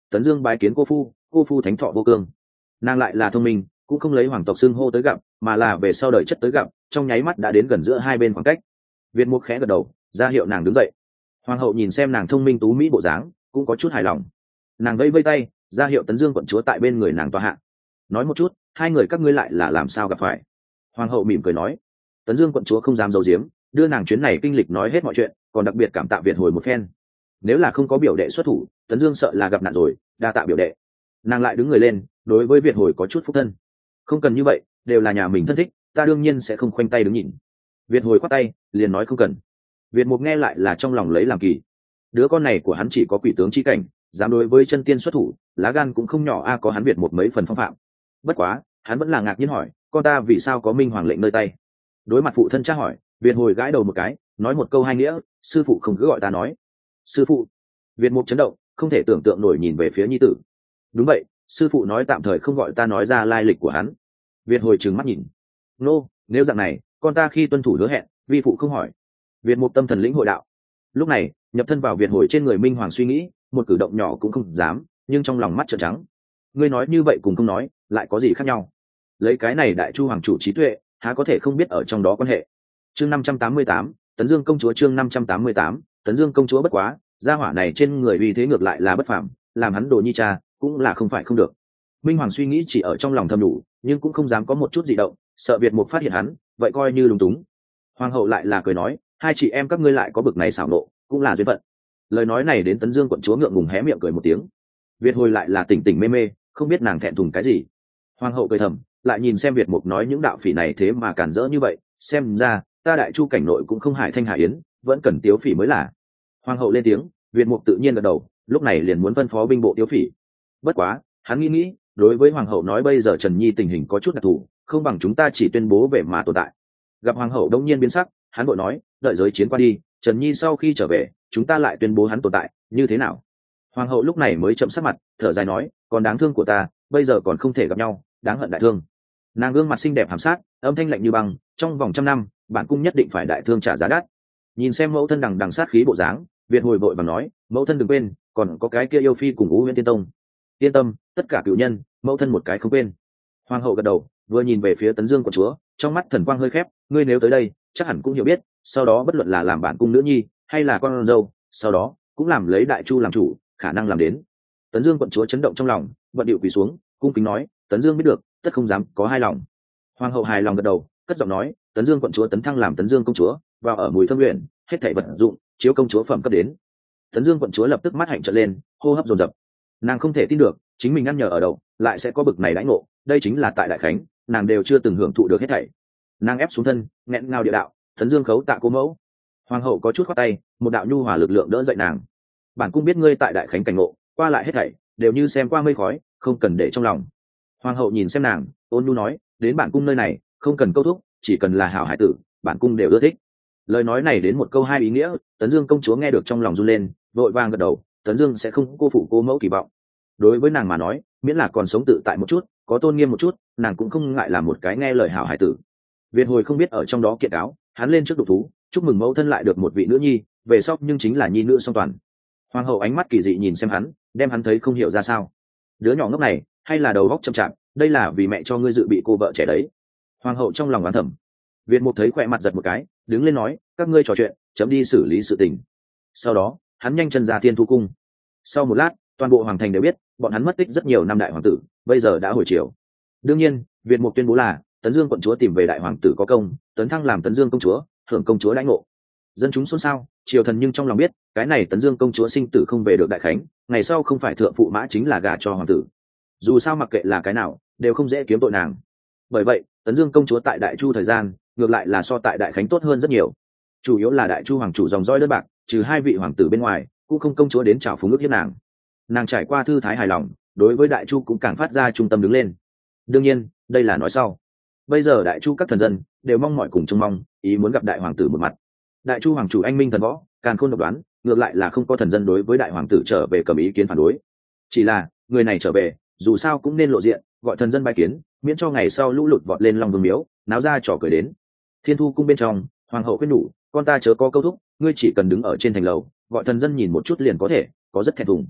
Tấn Dương bái kiến cô phu, cô phu thánh thọ vô cương. Nàng lại là thông minh, cũng không lấy hoàng tộc xưng hô tới gặp, mà là về sau đời chất tới gặp, trong nháy mắt đã đến gần giữa hai bên khoảng cách. Việt Mục khẽ gật đầu, ra hiệu nàng đứng dậy. Hoàng hậu nhìn xem nàng thông minh tú mỹ bộ dáng, cũng có chút hài lòng. Nàng vẫy vây tay, ra hiệu Tấn Dương quận chúa tại bên người nàng tòa hạ. Nói một chút, hai người các ngươi lại là làm sao gặp phải? Hoàng hậu mỉm cười nói. Tấn Dương quận chúa không dám giấu giếm, đưa nàng chuyến này kinh lịch nói hết mọi chuyện, còn đặc biệt cảm tạ Việt hồi một phen. Nếu là không có biểu đệ xuất thủ, Tấn Dương sợ là gặp nạn rồi, đa tạ biểu đệ. Nàng lại đứng người lên, đối với Việt hồi có chút phúc thân. Không cần như vậy, đều là nhà mình thân thích, ta đương nhiên sẽ không khoanh tay đứng nhìn. Việt hồi khoát tay, liền nói không cần. Việt Mục nghe lại là trong lòng lấy làm kỳ. Đứa con này của hắn chỉ có quỷ tướng chi cảnh, dám đối với chân tiên xuất thủ, lá gan cũng không nhỏ a, có hắn Việt Mục mấy phần phong phạm. Bất quá, hắn vẫn là ngạc nhiên hỏi, con ta vì sao có minh hoàng lệnh nơi tay? Đối mặt phụ thân tra hỏi, Việt hồi gãi đầu một cái, nói một câu hai nghĩa, sư phụ không cứ gọi ta nói. Sư phụ? Việt Mục chấn động, không thể tưởng tượng nổi nhìn về phía nhi tử. Đúng vậy, sư phụ nói tạm thời không gọi ta nói ra lai lịch của hắn. Việt hồi trừng mắt nhìn. Nô, nếu dạng này, con ta khi tuân thủ hứa hẹn, vi phụ không hỏi. Việt Mục tâm thần lĩnh hội đạo. Lúc này, nhập thân vào Việt hồi trên người minh hoàng suy nghĩ, một cử động nhỏ cũng không dám, nhưng trong lòng mắt trợn trắng. Ngươi nói như vậy cùng không nói, lại có gì khác nhau? Lấy cái này đại chu hoàng chủ trí tuệ, há có thể không biết ở trong đó quan hệ. Chương năm trăm tám mươi tám, Tấn Dương công chúa. Chương năm trăm tám mươi tám, Tấn Dương công chúa bất quá, gia hỏa này trên người uy thế ngược lại là bất phàm, làm hắn đồ nhi cha, cũng là không phải không được. Minh hoàng suy nghĩ chỉ ở trong lòng thầm đủ, nhưng cũng không dám có một chút dị động, sợ Việt Mục phát hiện hắn, vậy coi như lúng túng. Hoàng hậu lại là cười nói, hai chị em các ngươi lại có bực này xảo nộ, cũng là duyên phận. Lời nói này đến Tấn Dương quận chúa ngượng ngùng hé miệng cười một tiếng. Việt hồi lại là tỉnh tỉnh mê mê, không biết nàng thẹn thùng cái gì. Hoàng hậu cười thầm, lại nhìn xem Việt Mục nói những đạo phỉ này thế mà cản rỡ như vậy, xem ra ta đại chu cảnh nội cũng không hải thanh hải yến, vẫn cần tiếu phỉ mới là. Hoàng hậu lên tiếng, Việt Mục tự nhiên gật đầu, lúc này liền muốn phân phó binh bộ tiếu phỉ. Bất quá, hắn nghĩ nghĩ, đối với hoàng hậu nói bây giờ Trần Nhi tình hình có chút đặc thù, không bằng chúng ta chỉ tuyên bố về mà tồn tại. Gặp hoàng hậu đông nhiên biến sắc, hắn vội nói, đợi giới chiến qua đi, Trần Nhi sau khi trở về, chúng ta lại tuyên bố hắn tồn tại, như thế nào? Hoàng hậu lúc này mới chậm sắc mặt, thở dài nói, còn đáng thương của ta, bây giờ còn không thể gặp nhau, đáng hận đại thương. Nàng gương mặt xinh đẹp hàm sát, âm thanh lạnh như băng, trong vòng trăm năm, bản cung nhất định phải đại thương trả giá đắt. Nhìn xem mẫu thân đằng đằng sát khí bộ dáng, Việt hồi vội vàng nói, mẫu thân đừng quên, còn có cái kia yêu phi cùng Ú Huyễn Tiên Tông. Yên tâm, tất cả cựu nhân, mẫu thân một cái không quên. Hoàng hậu gật đầu, vừa nhìn về phía Tấn Dương quận chúa, trong mắt thần quang hơi khép, ngươi nếu tới đây, chắc hẳn cũng hiểu biết, sau đó bất luận là làm bản cung nữ nhi, hay là con dâu, sau đó cũng làm lấy đại chu làm chủ, khả năng làm đến. Tấn Dương quận chúa chấn động trong lòng, bận điệu quỳ xuống, cung kính nói, Tấn Dương biết được, tất không dám có hai lòng. Hoàng hậu hài lòng gật đầu, cất giọng nói, Tấn Dương quận chúa tấn thăng làm Tấn Dương công chúa, vào ở Mùi Thâm Uyển, hết thảy vật dụng, chiếu công chúa phẩm cấp đến. Tấn Dương quận chúa lập tức mắt hạnh trợn lên, hô hấp dồn dập. Nàng không thể tin được, chính mình ăn nhờ ở đậu, lại sẽ có bực này đãi ngộ, đây chính là tại đại khánh, nàng đều chưa từng hưởng thụ được hết thảy. Nàng ép xuống thân, nghẹn ngào địa đạo, Tấn Dương khấu tạ cô mẫu. Hoàng hậu có chút khoát tay, một đạo nhu hòa lực lượng đỡ dậy nàng. Bản cung biết ngươi tại đại khánh cảnh ngộ, qua lại hết thảy đều như xem qua mây khói, không cần để trong lòng. Hoàng hậu nhìn xem nàng, ôn nhu nói, đến bản cung nơi này, không cần câu thúc, chỉ cần là hảo hải tử, bản cung đều ưa thích. Lời nói này đến một câu hai ý nghĩa, Tấn Dương công chúa nghe được trong lòng run lên, vội vàng gật đầu, Tấn Dương sẽ không cô phụ cô mẫu kỳ vọng. Đối với nàng mà nói, miễn là còn sống tự tại một chút, có tôn nghiêm một chút, nàng cũng không ngại làm một cái nghe lời hảo hải tử. Việt hồi không biết ở trong đó kiện cáo, hắn lên trước đục thú, chúc mừng mẫu thân lại được một vị nữ nhi, về sau nhưng chính là nhi nữ song toàn. Hoàng hậu ánh mắt kỳ dị nhìn xem hắn, đem hắn thấy không hiểu ra sao. Đứa nhỏ ngốc này, hay là đầu óc chậm chạp, đây là vì mẹ cho ngươi dự bị cô vợ trẻ đấy. Hoàng hậu trong lòng oán thầm. Việt Mục thấy khỏe mặt giật một cái, đứng lên nói, các ngươi trò chuyện, chấm đi xử lý sự tình. Sau đó, hắn nhanh chân ra Thiên Thu cung. Sau một lát, toàn bộ hoàng thành đều biết, bọn hắn mất tích rất nhiều năm đại hoàng tử, bây giờ đã hồi chiều. Đương nhiên, Việt Mục tuyên bố là Tấn Dương quận chúa tìm về đại hoàng tử có công, tấn thăng làm Tấn Dương công chúa, hưởng công chúa đãi ngộ. Dân chúng xôn xao, triều thần nhưng trong lòng biết, cái này Tấn Dương công chúa sinh tử không về được đại khánh, ngày sau không phải thượng phụ mã chính là gả cho hoàng tử. Dù sao mặc kệ là cái nào, đều không dễ kiếm tội nàng. Bởi vậy, Tấn Dương công chúa tại đại chu thời gian, ngược lại là so tại đại khánh tốt hơn rất nhiều. Chủ yếu là đại chu hoàng chủ dòng dõi đơn bạc, trừ hai vị hoàng tử bên ngoài, cũng không công chúa đến chào phúng ước hiếp nàng. Nàng trải qua thư thái hài lòng, đối với đại chu cũng càng phát ra trung tâm đứng lên. Đương nhiên, đây là nói sau. Bây giờ đại chu các thần dân đều mong mỏi cùng trông mong, ý muốn gặp đại hoàng tử một mặt. Đại chu hoàng chủ anh minh thần võ, càn khôn độc đoán, ngược lại là không có thần dân đối với đại hoàng tử trở về cầm ý kiến phản đối. Chỉ là người này trở về, dù sao cũng nên lộ diện, gọi thần dân bái kiến, miễn cho ngày sau lũ lụt vọt lên Long Vương miếu, náo ra trò cười đến. Thiên Thu cung bên trong, hoàng hậu khuyên nhủ, con ta chớ có câu thúc, ngươi chỉ cần đứng ở trên thành lầu, gọi thần dân nhìn một chút liền có thể, có rất thẹn thùng.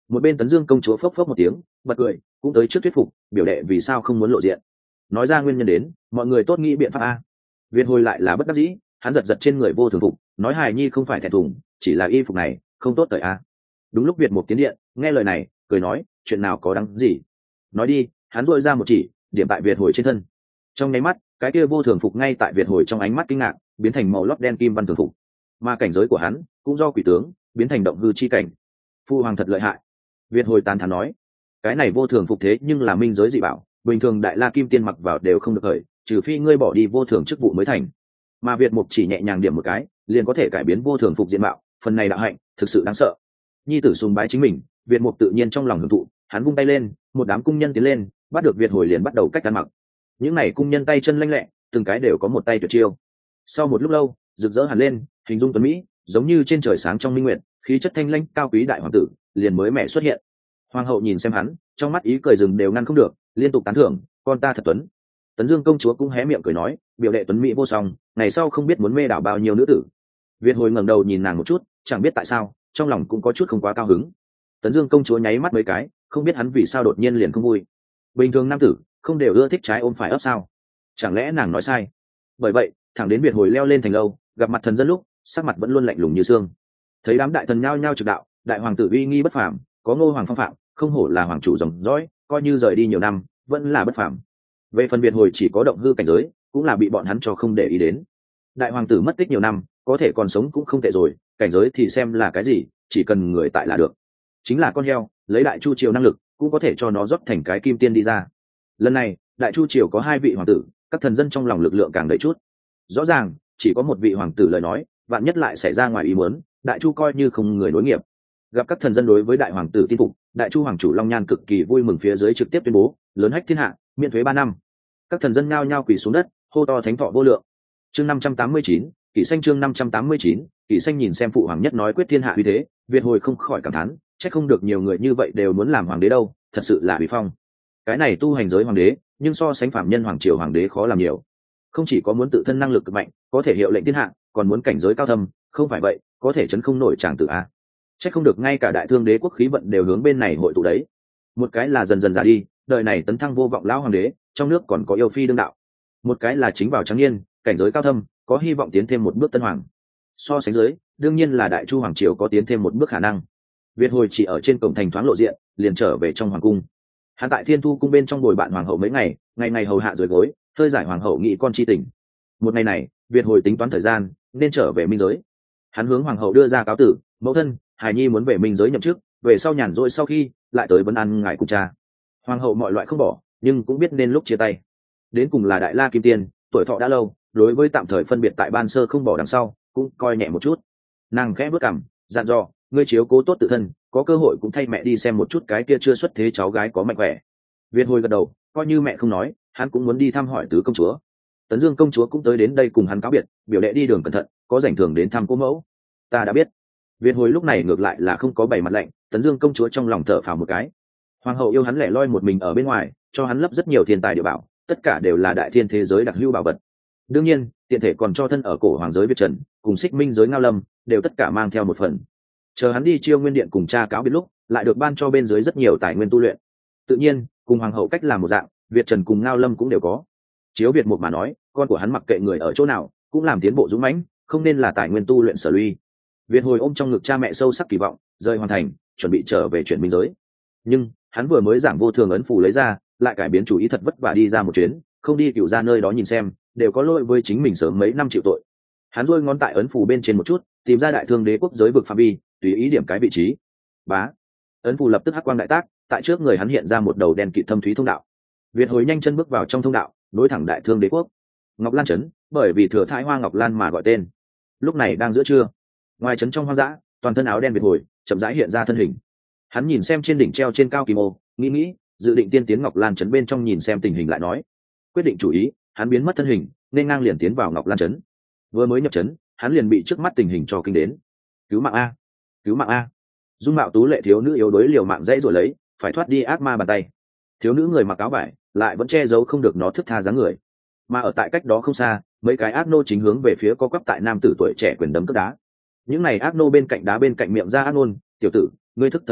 Một bên Tấn Dương công chúa phốc phốc một tiếng bật cười, cũng tới trước thuyết phục biểu đệ vì sao không muốn lộ diện. Nói ra nguyên nhân đến, mọi người tốt nghĩ biện pháp a. Việt hồi lại là bất đắc dĩ, hắn giật giật trên người vô thường phục, nói hài nhi không phải thẹn thùng, chỉ là y phục này không tốt tới a. Đúng lúc Việt một tiến điện nghe lời này cười nói, chuyện nào có đáng gì, nói đi. Hắn dội ra một chỉ điểm tại Việt hồi trên thân, trong nháy mắt cái kia vô thường phục ngay tại Việt hồi trong ánh mắt kinh ngạc biến thành màu lót đen kim văn thường phục, mà cảnh giới của hắn cũng do quỷ tướng biến thành động hư chi cảnh. Phu hoàng thật lợi hại, Việt hồi tán thán nói. Cái này vô thường phục thế nhưng là minh giới dị bảo, bình thường đại la kim tiên mặc vào đều không được khởi, trừ phi ngươi bỏ đi vô thường chức vụ mới thành. Mà Việt mục chỉ nhẹ nhàng điểm một cái liền có thể cải biến vô thường phục diện mạo, phần này đạo hạnh thực sự đáng sợ. Nhi tử sùng bái chính mình, Việt mục tự nhiên trong lòng hưởng thụ, hắn vung tay lên, một đám cung nhân tiến lên bắt được Việt hồi liền bắt đầu cách ăn mặc. Những này cung nhân tay chân lanh lẹ, từng cái đều có một tay tuyệt chiêu. Sau một lúc lâu rực rỡ hẳn lên, hình dung tuấn mỹ giống như trên trời sáng trong minh nguyện, khí chất thanh lãnh cao quý đại hoàng tử liền mới mẹ xuất hiện. Hoàng hậu nhìn xem hắn, trong mắt ý cười rừng đều ngăn không được, liên tục tán thưởng, con ta thật tuấn. Tấn Dương công chúa cũng hé miệng cười nói, biểu đệ tuấn mỹ vô song, ngày sau không biết muốn mê đảo bao nhiêu nữ tử. Việt hồi ngẩng đầu nhìn nàng một chút, chẳng biết tại sao trong lòng cũng có chút không quá cao hứng. Tấn Dương công chúa nháy mắt mấy cái, không biết hắn vì sao đột nhiên liền không vui. Bình thường nam tử không đều ưa thích trái ôm phải ấp sao? Chẳng lẽ nàng nói sai? Bởi vậy thẳng đến Việt hồi leo lên thành lâu gặp mặt thần dân lúc, sắc mặt vẫn luôn lạnh lùng như xương. Thấy đám đại thần nhao nhao trực đạo, đại hoàng tử uy nghi bất phàm, có Ngô hoàng phong phạm, không hổ là hoàng chủ dòng dõi, coi như rời đi nhiều năm vẫn là bất phàm. Về phần Việt hồi chỉ có động hư cảnh giới, cũng là bị bọn hắn cho không để ý đến. Đại hoàng tử mất tích nhiều năm, có thể còn sống cũng không tệ rồi, cảnh giới thì xem là cái gì, chỉ cần người tại là được. Chính là con heo, lấy đại chu triều năng lực cũng có thể cho nó rót thành cái kim tiên đi ra. Lần này đại chu triều có hai vị hoàng tử, các thần dân trong lòng lực lượng càng đầy chút. Rõ ràng chỉ có một vị hoàng tử lời nói, vạn nhất lại xảy ra ngoài ý muốn, đại chu coi như không người nối nghiệp. Gặp các thần dân đối với đại hoàng tử tin phục, đại chu hoàng chủ Long Nhan cực kỳ vui mừng, phía dưới trực tiếp tuyên bố lớn hách thiên hạ, miễn thuế ba năm. Các thần dân nhao nhao quỳ xuống đất hô to thánh thọ vô lượng. Chương năm trăm tám mươi chín, Kỷ Xanh. Chương năm trăm tám mươi chín, Kỷ Xanh. Nhìn xem phụ hoàng nhất nói quyết thiên hạ uy thế, Việt hồi không khỏi cảm thán, chắc không được nhiều người như vậy đều muốn làm hoàng đế đâu, thật sự là uy phong. Cái này tu hành giới hoàng đế, nhưng so sánh phạm nhân hoàng triều hoàng đế khó làm nhiều. Không chỉ có muốn tự thân năng lực cực mạnh, có thể hiệu lệnh thiên hạ, còn muốn cảnh giới cao thâm, không phải vậy có thể chấn không nổi tràng tử a. Chắc không được ngay cả đại thương đế quốc khí vận đều hướng bên này hội tụ đấy. Một cái là dần dần già đi, đời này tấn thăng vô vọng lão hoàng đế, trong nước còn có yêu phi đương đạo. Một cái là chính vào trắng niên, cảnh giới cao thâm, có hy vọng tiến thêm một bước tân hoàng. So sánh dưới, đương nhiên là đại chu hoàng triều có tiến thêm một bước khả năng. Việt hồi chỉ ở trên cổng thành thoáng lộ diện, liền trở về trong hoàng cung. Hắn tại Thiên Thu cung bên trong bồi bạn hoàng hậu mấy ngày, ngày ngày hầu hạ dưới gối, hơi giải hoàng hậu nghị con chi tình. Một ngày này, Việt hồi tính toán thời gian, nên trở về minh giới. Hắn hướng hoàng hậu đưa ra cáo tử, mẫu thân, hài nhi muốn về minh giới nhậm chức, về sau nhàn rỗi sau khi lại tới vấn ăn ngài cùng cha. Hoàng hậu mọi loại không bỏ, nhưng cũng biết nên lúc chia tay. Đến cùng là đại la kim tiên, tuổi thọ đã lâu, đối với tạm thời phân biệt tại ban sơ không bỏ đằng sau, cũng coi nhẹ một chút. Nàng khẽ bước cằm, dặn dò, ngươi chiếu cố tốt tự thân, có cơ hội cũng thay mẹ đi xem một chút cái kia chưa xuất thế cháu gái có mạnh khỏe. Việt hồi gật đầu, coi như mẹ không nói, hắn cũng muốn đi thăm hỏi tứ công chúa. Tấn Dương công chúa cũng tới đến đây cùng hắn cáo biệt, biểu đệ đi đường cẩn thận, có rảnh thường đến thăm cô mẫu. Ta đã biết. Việt hồi lúc này ngược lại là không có bảy mặt lạnh, Tấn Dương công chúa trong lòng thở phào một cái. Hoàng hậu yêu hắn lẻ loi một mình ở bên ngoài, cho hắn lấp rất nhiều thiên tài địa bảo, tất cả đều là đại thiên thế giới đặc hữu bảo vật. Đương nhiên, tiện thể còn cho thân ở cổ hoàng giới Việt Trần, cùng Xích Minh giới Ngao Lâm, đều tất cả mang theo một phần. Chờ hắn đi Chiêu Nguyên điện cùng cha cáo biệt lúc, lại được ban cho bên dưới rất nhiều tài nguyên tu luyện. Tự nhiên, cùng hoàng hậu cách làm một dạng, Việt Trần cùng Ngao Lâm cũng đều có. Chiếu Việt một mà nói, con của hắn mặc kệ người ở chỗ nào, cũng làm tiến bộ dũng mãnh, không nên là tài nguyên tu luyện sở lui. Việt hồi ôm trong ngực cha mẹ sâu sắc kỳ vọng, rời hoàn thành, chuẩn bị trở về chuyển minh giới. Nhưng hắn vừa mới giảng vô thường ấn phù lấy ra, lại cải biến chủ ý, thật vất vả đi ra một chuyến, không đi cựu ra nơi đó nhìn xem, đều có lỗi với chính mình sớm mấy năm chịu tội. Hắn rôi ngón tại ấn phù bên trên một chút, tìm ra đại thương đế quốc giới vực phạm vi, tùy ý điểm cái vị trí. Bá, ấn phù lập tức hắc quang đại tác, tại trước người hắn hiện ra một đầu đen kịt thâm thúy thông đạo. Việt hồi nhanh chân bước vào trong thông đạo, nối thẳng đại thương đế quốc. Ngọc Lan trấn, bởi vì thừa thái hoa ngọc lan mà gọi tên. Lúc này đang giữa trưa, ngoài trấn trong hoang dã, toàn thân áo đen Việt hồi chậm rãi hiện ra thân hình. Hắn nhìn xem trên đỉnh treo trên cao kim ô, nghĩ nghĩ, dự định tiên tiến Ngọc Lan trấn bên trong nhìn xem tình hình lại nói. Quyết định chủ ý, hắn biến mất thân hình, nên ngang liền tiến vào Ngọc Lan trấn. Vừa mới nhập trấn, hắn liền bị trước mắt tình hình cho kinh đến. Cứu mạng a, cứu mạng a! Dung mạo tú lệ thiếu nữ yếu đuối liều mạng dãy rồi lấy, phải thoát đi ác ma bàn tay. Thiếu nữ người mặc áo vải, lại vẫn che giấu không được nó thức tha dáng người. Mà ở tại cách đó không xa, mấy cái ác nô chính hướng về phía có quắp tại nam tử tuổi trẻ quyền đấm cước đá. Những này ác nô bên cạnh đá bên cạnh miệng ra ác nôn, tiểu tử, ngươi thức thời chút,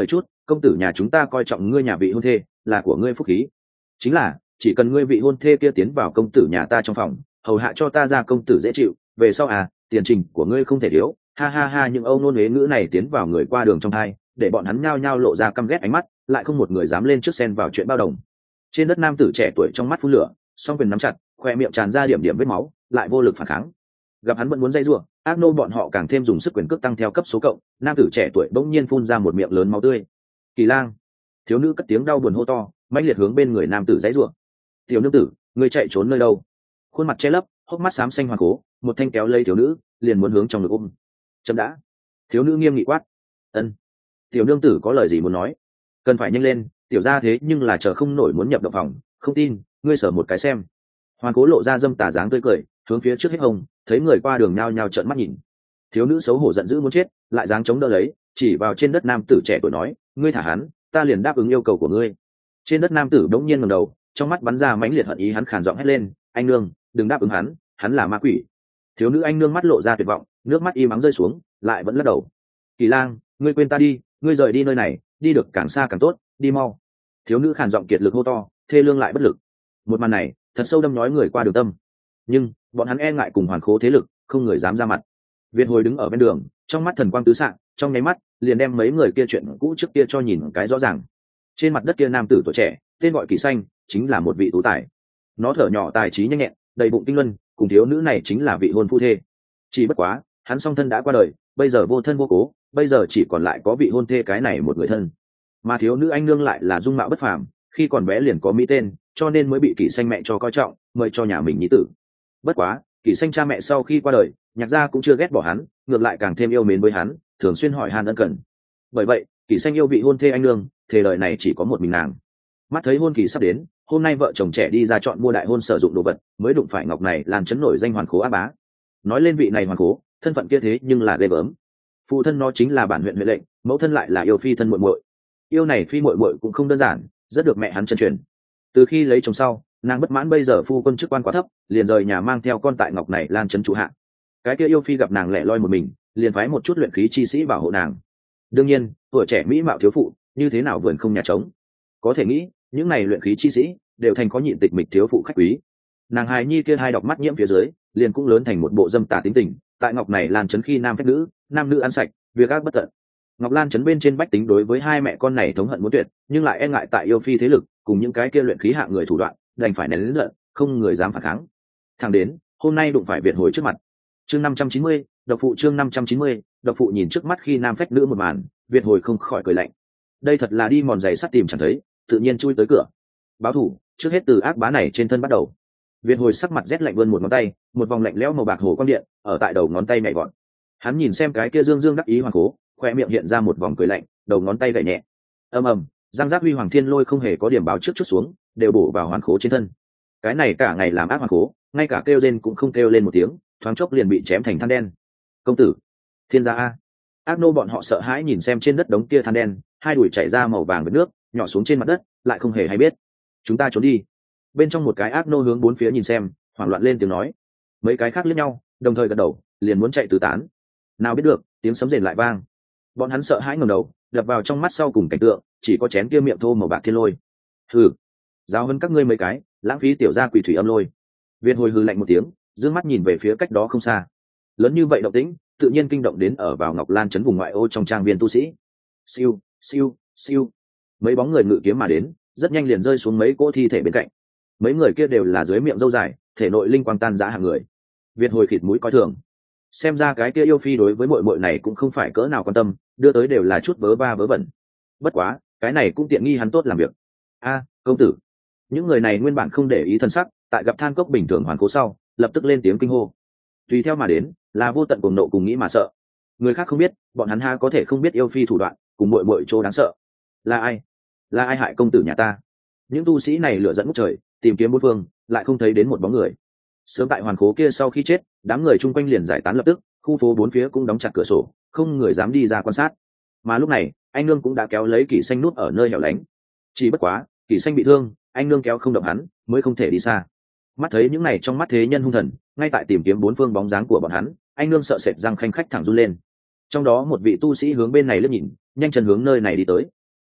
công tử nhà chúng ta coi trọng ngươi nhà vị hôn thê là của ngươi phúc khí, chính là chỉ cần ngươi vị hôn thê kia tiến vào công tử nhà ta trong phòng hầu hạ cho ta ra công tử dễ chịu, về sau à tiền trình của ngươi không thể thiếu. Ha ha ha, những âu nôn huế ngữ này tiến vào người qua đường trong thai, để bọn hắn nhao nhao lộ ra căm ghét ánh mắt, lại không một người dám lên trước xen vào chuyện bao đồng. Trên đất nam tử trẻ tuổi trong mắt phun lửa, song quyền nắm chặt, khoe miệng tràn ra điểm điểm vết máu, lại vô lực phản kháng. Gặp hắn vẫn muốn dây rủa, ác nô bọn họ càng thêm dùng sức quyền cước tăng theo cấp số cộng, nam tử trẻ tuổi bỗng nhiên phun ra một miệng lớn máu tươi. Kỳ lang! Thiếu nữ cất tiếng đau buồn hô to, mãnh liệt hướng bên người nam tử dãy rủa. Tiểu nương tử, ngươi chạy trốn nơi đâu? Khuôn mặt che lấp, hốc mắt xám xanh hoàng cố, một thanh kéo lấy thiếu nữ, liền muốn hướng trong ngực ôm. Chấm đã! Thiếu nữ nghiêm nghị quát. Ân. Tiểu nương tử có lời gì muốn nói? Cần phải nhanh lên, tiểu gia thế nhưng là chờ không nổi muốn nhập động phòng, không tin, ngươi sở một cái xem. Hoàn cố lộ ra dâm tà dáng tươi cười, hướng phía trước hết hồng, thấy người qua đường nhao nhao trợn mắt nhìn. Thiếu nữ xấu hổ giận dữ muốn chết, lại dáng chống đỡ lấy, chỉ vào trên đất nam tử trẻ tuổi nói, ngươi thả hắn, ta liền đáp ứng yêu cầu của ngươi. Trên đất nam tử đống nhiên ngẩng đầu, trong mắt bắn ra mãnh liệt hận ý, hắn khàn giọng hét lên, anh nương, đừng đáp ứng hắn, hắn là ma quỷ. Thiếu nữ anh nương mắt lộ ra tuyệt vọng, nước mắt im ắng rơi xuống, lại vẫn lắc đầu. Kỳ lang, ngươi quên ta đi, ngươi rời đi nơi này, đi được càng xa càng tốt, đi mau. Thiếu nữ khàn giọng kiệt lực hô to, thê lương lại bất lực. Một màn này thật sâu đâm nhói người qua đường tâm, nhưng bọn hắn e ngại cùng hoàn khố thế lực, không người dám ra mặt. Việt hồi đứng ở bên đường, trong mắt thần quang tứ xạ, trong nháy mắt liền đem mấy người kia chuyện cũ trước kia cho nhìn cái rõ ràng. Trên mặt đất kia nam tử tuổi trẻ, tên gọi Kỳ Xanh, chính là một vị tú tài. Nó thở nhỏ tài trí nhanh nhẹn, đầy bụng tinh luân, cùng thiếu nữ này chính là vị hôn phu thê. Chỉ bất quá, hắn song thân đã qua đời, bây giờ vô thân vô cố, bây giờ chỉ còn lại có vị hôn thê cái này một người thân. Mà thiếu nữ anh nương lại là dung mạo bất phàm, khi còn bé liền có mỹ tên, cho nên mới bị Kỳ Xanh mẹ cho coi trọng, mời cho nhà mình nhi tử. Bất quá, Kỳ Xanh cha mẹ sau khi qua đời, nhạc gia cũng chưa ghét bỏ hắn, ngược lại càng thêm yêu mến với hắn, thường xuyên hỏi han ân cần. Bởi vậy, Kỳ Xanh yêu vị hôn thê anh nương, thề đời này chỉ có một mình nàng. Mắt thấy hôn kỳ sắp đến, hôm nay vợ chồng trẻ đi ra chọn mua đại hôn sử dụng đồ vật, mới đụng phải ngọc này làm chấn nổi danh hoàn khố á bá. Nói lên vị này hoàn khố, thân phận kia thế nhưng là ghê gớm. Phụ thân nó chính là bản huyện huyện lệnh, mẫu thân lại là yêu phi thân muội muội. Yêu này phi muội muội cũng không đơn giản, rất được mẹ hắn chân truyền. Từ khi lấy chồng sau, nàng bất mãn bây giờ phu quân chức quan quá thấp, liền rời nhà mang theo con tại ngọc này lan trấn trụ hạ. Cái kia yêu phi gặp nàng lẻ loi một mình, liền phái một chút luyện khí chi sĩ bảo hộ nàng. Đương nhiên, tuổi trẻ mỹ mạo thiếu phụ, như thế nào vườn không nhà trống. Có thể nghĩ, những này luyện khí chi sĩ đều thành có nhịn tịch mịch thiếu phụ khách quý. Nàng hài nhi kia hai đọc mắt nhiễm phía dưới, liền cũng lớn thành một bộ dâm tà tính tình, tại ngọc này lan trấn khi nam phép nữ, nam nữ ăn sạch, việc ác bất tận. Ngọc Lan trấn bên trên bách tính đối với hai mẹ con này thống hận muốn tuyệt, nhưng lại e ngại tại yêu phi thế lực, cùng những cái kia luyện khí hạ người thủ đoạn, đành phải nén lớn giận, không người dám phản kháng. Thẳng đến, hôm nay đụng phải Việt hồi trước mặt. Chương năm trăm chín mươi, độc phụ chương năm trăm chín mươi, độc phụ nhìn trước mắt khi nam phách nữ một màn, Việt hồi không khỏi cười lạnh. Đây thật là đi mòn giày sắt tìm chẳng thấy, tự nhiên chui tới cửa. Báo thủ, trước hết từ ác bá này trên thân bắt đầu. Việt hồi sắc mặt rét lạnh vươn một ngón tay, một vòng lạnh lẽo màu bạc hồ quang điện ở tại đầu ngón tay nhảy vọt. Hắn nhìn xem cái kia dương dương đắc ý hoàng cố, khoe miệng hiện ra một vòng cười lạnh, đầu ngón tay gảy nhẹ. Ầm ầm, giang giác huy hoàng thiên lôi không hề có điểm báo trước chút xuống, đều bổ vào hoàn khố trên thân. Cái này cả ngày làm ác hoàn khố, ngay cả kêu lên cũng không kêu lên một tiếng, thoáng chốc liền bị chém thành than đen. Công tử, thiên gia a! Ác nô bọn họ sợ hãi nhìn xem trên đất đống kia than đen, hai đùi chảy ra màu vàng với nước, nhỏ xuống trên mặt đất, lại không hề hay biết. Chúng ta trốn đi. Bên trong một cái ác nô hướng bốn phía nhìn xem, hoảng loạn lên tiếng nói. Mấy cái khác liếc nhau, đồng thời gật đầu, liền muốn chạy tứ tán. Nào biết được, tiếng sấm rền lại vang. Bọn hắn sợ hãi ngẩng đầu, đập vào trong mắt sau cùng cảnh tượng, chỉ có chén kia miệng thô màu bạc thiên lôi. Hừ, giáo hơn các ngươi mấy cái, lãng phí tiểu gia quỷ thủy âm lôi. Viên hồi hừ lạnh một tiếng, dương mắt nhìn về phía cách đó không xa. Lớn như vậy động tĩnh, tự nhiên kinh động đến ở vào Ngọc Lan trấn vùng ngoại ô trong trang viên tu sĩ. Siêu, siêu, siêu. Mấy bóng người ngự kiếm mà đến, rất nhanh liền rơi xuống mấy cỗ thi thể bên cạnh. Mấy người kia đều là dưới miệng râu dài, thể nội linh quang tan rã hàng người. Việt hồi khịt mũi coi thường. Xem ra cái kia yêu phi đối với muội muội này cũng không phải cỡ nào quan tâm, đưa tới đều là chút vớ va vớ vẩn. Bất quá, cái này cũng tiện nghi hắn tốt làm việc. A, công tử. Những người này nguyên bản không để ý thân sắc, tại gặp than cốc bình thường hoàn cố sau, lập tức lên tiếng kinh hô. Tùy theo mà đến, là vô tận cuồng nộ cùng nghĩ mà sợ. Người khác không biết, bọn hắn ha có thể không biết yêu phi thủ đoạn, cùng muội muội chỗ đáng sợ. Là ai? Là ai hại công tử nhà ta? Những tu sĩ này lửa dẫn ngút trời, tìm kiếm bốn phương, lại không thấy đến một bóng người. Sớm tại hoàn cố kia sau khi chết, đám người chung quanh liền giải tán lập tức, khu phố bốn phía cũng đóng chặt cửa sổ, không người dám đi ra quan sát. Mà lúc này, anh nương cũng đã kéo lấy Kỷ Xanh nút ở nơi hẻo lánh. Chỉ bất quá, Kỷ Xanh bị thương, anh nương kéo không động hắn, mới không thể đi xa. Mắt thấy những này trong mắt thế nhân hung thần, ngay tại tìm kiếm bốn phương bóng dáng của bọn hắn, anh nương sợ sệt răng khanh khách thẳng run lên. Trong đó một vị tu sĩ hướng bên này lướt nhìn, nhanh chân hướng nơi này đi tới.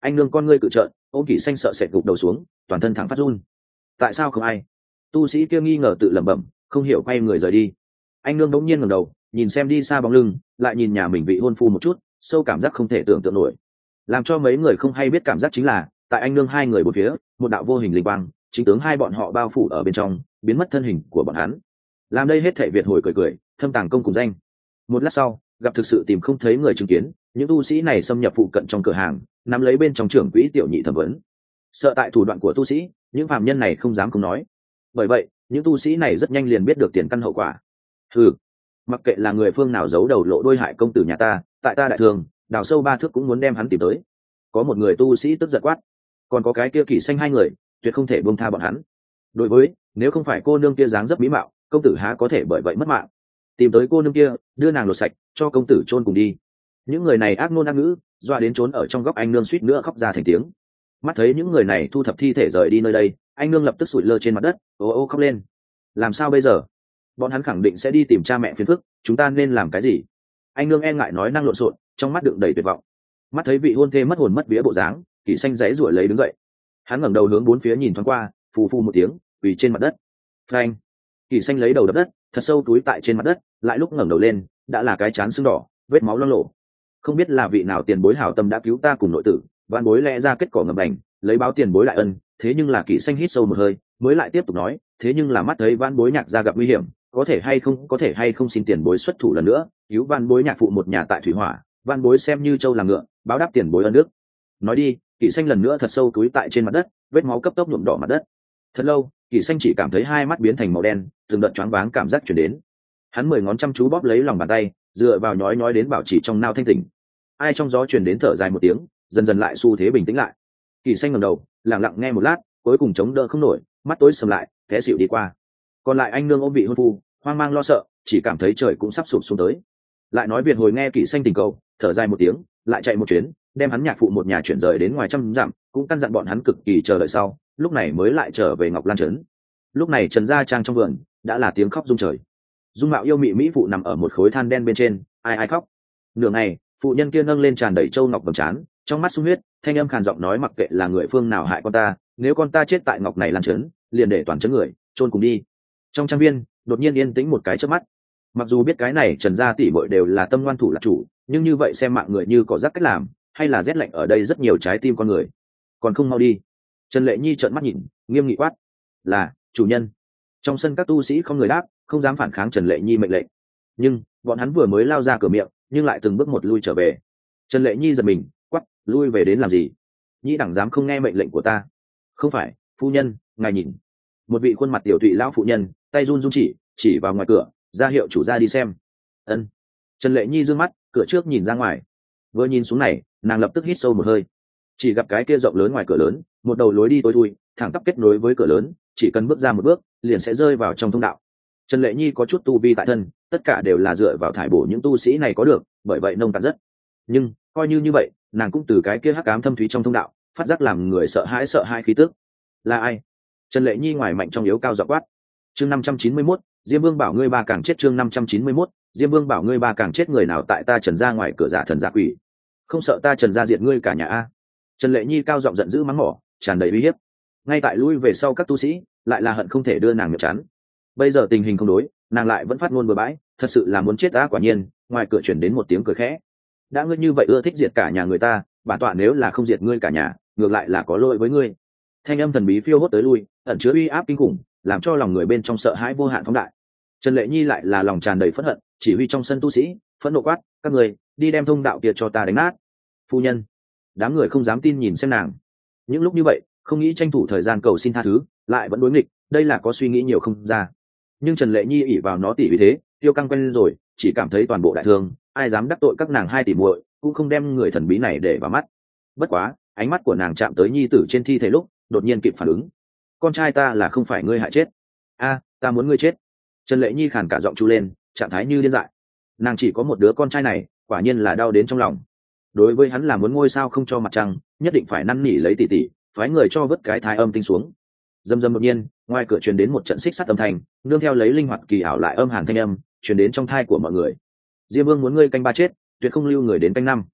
anh nương con ngươi cự trợn, ôm kỷ xanh sợ sệt gục đầu xuống, toàn thân thẳng phát run. Tại sao không ai? Tu sĩ kia nghi ngờ tự lẩm bẩm, không hiểu quay người rời đi. Anh nương đống nhiên ngẩng đầu, nhìn xem đi xa bóng lưng, lại nhìn nhà mình vị hôn phu một chút, sâu cảm giác không thể tưởng tượng nổi. Làm cho mấy người không hay biết cảm giác chính là, tại anh nương hai người bốn phía, một đạo vô hình linh quang, chính tướng hai bọn họ bao phủ ở bên trong, biến mất thân hình của bọn hắn. Làm đây hết thảy Việt hồi cười cười, thâm tàng công cùng danh. Một lát sau, gặp thực sự tìm không thấy người chứng kiến, những tu sĩ này xâm nhập phụ cận trong cửa hàng, nắm lấy bên trong trưởng quỹ tiểu nhị thẩm vấn. Sợ tại thủ đoạn của tu sĩ, những phàm nhân này không dám không nói. Bởi vậy, những tu sĩ này rất nhanh liền biết được tiền căn hậu quả. Ừ, mặc kệ là người phương nào giấu đầu lộ đôi hại công tử nhà ta, tại ta đại thường, đào sâu ba thước cũng muốn đem hắn tìm tới. Có một người tu sĩ tức giận quát, còn có cái kia kỷ xanh hai người, tuyệt không thể buông tha bọn hắn. Đối với, nếu không phải cô nương kia dáng dấp mỹ mạo, công tử há có thể bởi vậy mất mạng. Tìm tới cô nương kia, đưa nàng lột sạch, cho công tử chôn cùng đi. Những người này ác ngôn ác ngữ, dọa đến trốn ở trong góc anh nương suýt nữa khóc ra thành tiếng. Mắt thấy những người này thu thập thi thể rời đi nơi đây, anh nương lập tức sụi lơ trên mặt đất, ô ô khóc lên. Làm sao bây giờ? Bọn hắn khẳng định sẽ đi tìm cha mẹ phiền phức, chúng ta nên làm cái gì? Anh nương e ngại nói năng lộn xộn, trong mắt đựng đầy tuyệt vọng. Mắt thấy vị hôn thê mất hồn mất vía bộ dáng, kỷ xanh giãy giụa lấy đứng dậy. Hắn ngẩng đầu hướng bốn phía nhìn thoáng qua, phù phù một tiếng, quỳ trên mặt đất. Phanh! Kỷ xanh lấy đầu đập đất, thật sâu túi tại trên mặt đất, lại lúc ngẩng đầu lên, đã là cái trán sưng đỏ, vết máu loang lổ. Không biết là vị nào tiền bối hảo tâm đã cứu ta cùng nội tử, vạn bối lẽ ra kết cỏ ngầm bành, lấy báo tiền bối lại ân. Thế nhưng là Kỷ xanh hít sâu một hơi, mới lại tiếp tục nói, thế nhưng là mắt thấy vạn bối nhạc gia gặp nguy hiểm, có thể hay không, có thể hay không xin tiền bối xuất thủ lần nữa, cứu vạn bối nhạc phụ một nhà tại thủy hỏa, vạn bối xem như trâu làm ngựa, báo đáp tiền bối ân đức. Nói đi, Kỷ xanh lần nữa thật sâu túi tại trên mặt đất, vết máu cấp tốc nhuộm đỏ mặt đất. Thật lâu, Kỷ xanh chỉ cảm thấy hai mắt biến thành màu đen, từng đợt choáng váng cảm giác truyền đến. Hắn mười ngón chăm chú bóp lấy lòng bàn tay, dựa vào nhói nhói đến bảo trì trong nao thanh tỉnh. Ai trong gió truyền đến thở dài một tiếng, dần dần lại xu thế bình tĩnh lại. Kỷ xanh ngẩng đầu, lặng lặng nghe một lát, cuối cùng chống đỡ không nổi, mắt tối sầm lại, té xỉu đi qua. Còn lại anh nương ôm vị hôn phu, hoang mang lo sợ, chỉ cảm thấy trời cũng sắp sụp xuống tới. Lại nói Việt hồi nghe Kỷ xanh tình cầu, thở dài một tiếng, lại chạy một chuyến, đem hắn nhạc phụ một nhà chuyển rời đến ngoài trăm dặm, cũng căn dặn bọn hắn cực kỳ chờ đợi sau, lúc này mới lại trở về Ngọc Lan trấn. Lúc này Trần gia trang trong vườn đã là tiếng khóc rung trời. Dung mạo yêu mị mỹ phụ nằm ở một khối than đen bên trên, ai ai khóc. Nửa ngày, phụ nhân kia nâng lên tràn đầy châu ngọc vầng trán, trong mắt sung huyết, thanh âm khàn giọng nói mặc kệ là người phương nào hại con ta, nếu con ta chết tại Ngọc này Lan trấn, liền để toàn trấn người chôn cùng đi. Trong trang viên đột nhiên yên tĩnh một cái chớp mắt. Mặc dù biết cái này Trần gia tỷ muội đều là tâm ngoan thủ là chủ, nhưng như vậy xem mạng người như có rắc cách làm, hay là rét lạnh ở đây rất nhiều trái tim con người. Còn không mau đi. Trần Lệ Nhi trợn mắt nhìn, nghiêm nghị quát, là chủ nhân. Trong sân các tu sĩ không người đáp, không dám phản kháng Trần Lệ Nhi mệnh lệnh. Nhưng bọn hắn vừa mới lao ra cửa miệng, nhưng lại từng bước một lui trở về. Trần Lệ Nhi giật mình, quát, lui về đến làm gì? Nhi đẳng dám không nghe mệnh lệnh của ta? Không phải, phu nhân, ngài nhìn. Một vị khuôn mặt tiểu thụy lão phụ nhân, tay run run chỉ chỉ vào ngoài cửa, ra hiệu chủ gia đi xem. Ân. Trần Lệ Nhi dương mắt, cửa trước nhìn ra ngoài. Vừa nhìn xuống này, nàng lập tức hít sâu một hơi. Chỉ gặp cái kia rộng lớn ngoài cửa lớn, một đầu lối đi tối thui, thẳng tắp kết nối với cửa lớn, chỉ cần bước ra một bước, liền sẽ rơi vào trong thông đạo. Trần Lệ Nhi có chút tu vi tại thân, tất cả đều là dựa vào thải bổ những tu sĩ này có được, bởi vậy nông cạn rất. Nhưng coi như như vậy, nàng cũng từ cái kia hắc ám thâm thúy trong thông đạo, phát giác làm người sợ hãi sợ hai khí tức. Là ai? Trần Lệ Nhi ngoài mạnh trong yếu cao giọng quát. Chương năm trăm chín mươi mốt, Diêm Vương bảo ngươi ba càng chết. Chương năm trăm chín mươi mốt, Diêm Vương bảo ngươi ba càng chết. Người nào tại ta Trần gia ngoài cửa giả thần giả quỷ, không sợ ta Trần gia diệt ngươi cả nhà a? Trần Lệ Nhi cao giọng giận dữ mắng mỏ, tràn đầy uy hiếp. Ngay tại lui về sau các tu sĩ, lại là hận không thể đưa nàng miệng chắn. Bây giờ tình hình không đối, nàng lại vẫn phát ngôn bừa bãi, thật sự là muốn chết đã. Quả nhiên, ngoài cửa chuyển đến một tiếng cười khẽ. Đã ngươi như vậy ưa thích diệt cả nhà người ta, bản tọa nếu là không diệt ngươi cả nhà, ngược lại là có lỗi với ngươi. Thanh âm thần bí phiêu hốt tới lui, ẩn chứa uy áp kinh khủng, làm cho lòng người bên trong sợ hãi vô hạn phóng đại. Trần Lệ Nhi lại là lòng tràn đầy phẫn hận, chỉ huy trong sân tu sĩ phẫn nộ quát, các người đi đem thông đạo kia cho ta đánh nát. Phu nhân. Đám người không dám tin nhìn xem nàng. Những lúc như vậy, không nghĩ tranh thủ thời gian cầu xin tha thứ, lại vẫn đối nghịch, đây là có suy nghĩ nhiều không ra. Nhưng Trần Lệ Nhi ỷ vào nó tỷ vì thế, tiêu căng quen rồi, chỉ cảm thấy toàn bộ đại thương, ai dám đắc tội các nàng hai tỷ muội, cũng không đem người thần bí này để vào mắt. Bất quá, ánh mắt của nàng chạm tới nhi tử trên thi thể lúc, đột nhiên kịp phản ứng. Con trai ta là không phải ngươi hại chết. A, ta muốn ngươi chết. Trần Lệ Nhi khàn cả giọng chu lên, trạng thái như điên dại. Nàng chỉ có một đứa con trai này, quả nhiên là đau đến trong lòng. Đối với hắn là muốn ngôi sao không cho mặt trăng, nhất định phải năn nỉ lấy tỷ tỷ, phái người cho vớt cái thái âm tinh xuống. Dâm dâm đột nhiên, ngoài cửa truyền đến một trận xích sắt âm thanh, nương theo lấy linh hoạt kỳ ảo lại âm hàn thanh âm, truyền đến trong thai của mọi người. Diêm Vương muốn ngươi canh ba chết, tuyệt không lưu người đến canh năm.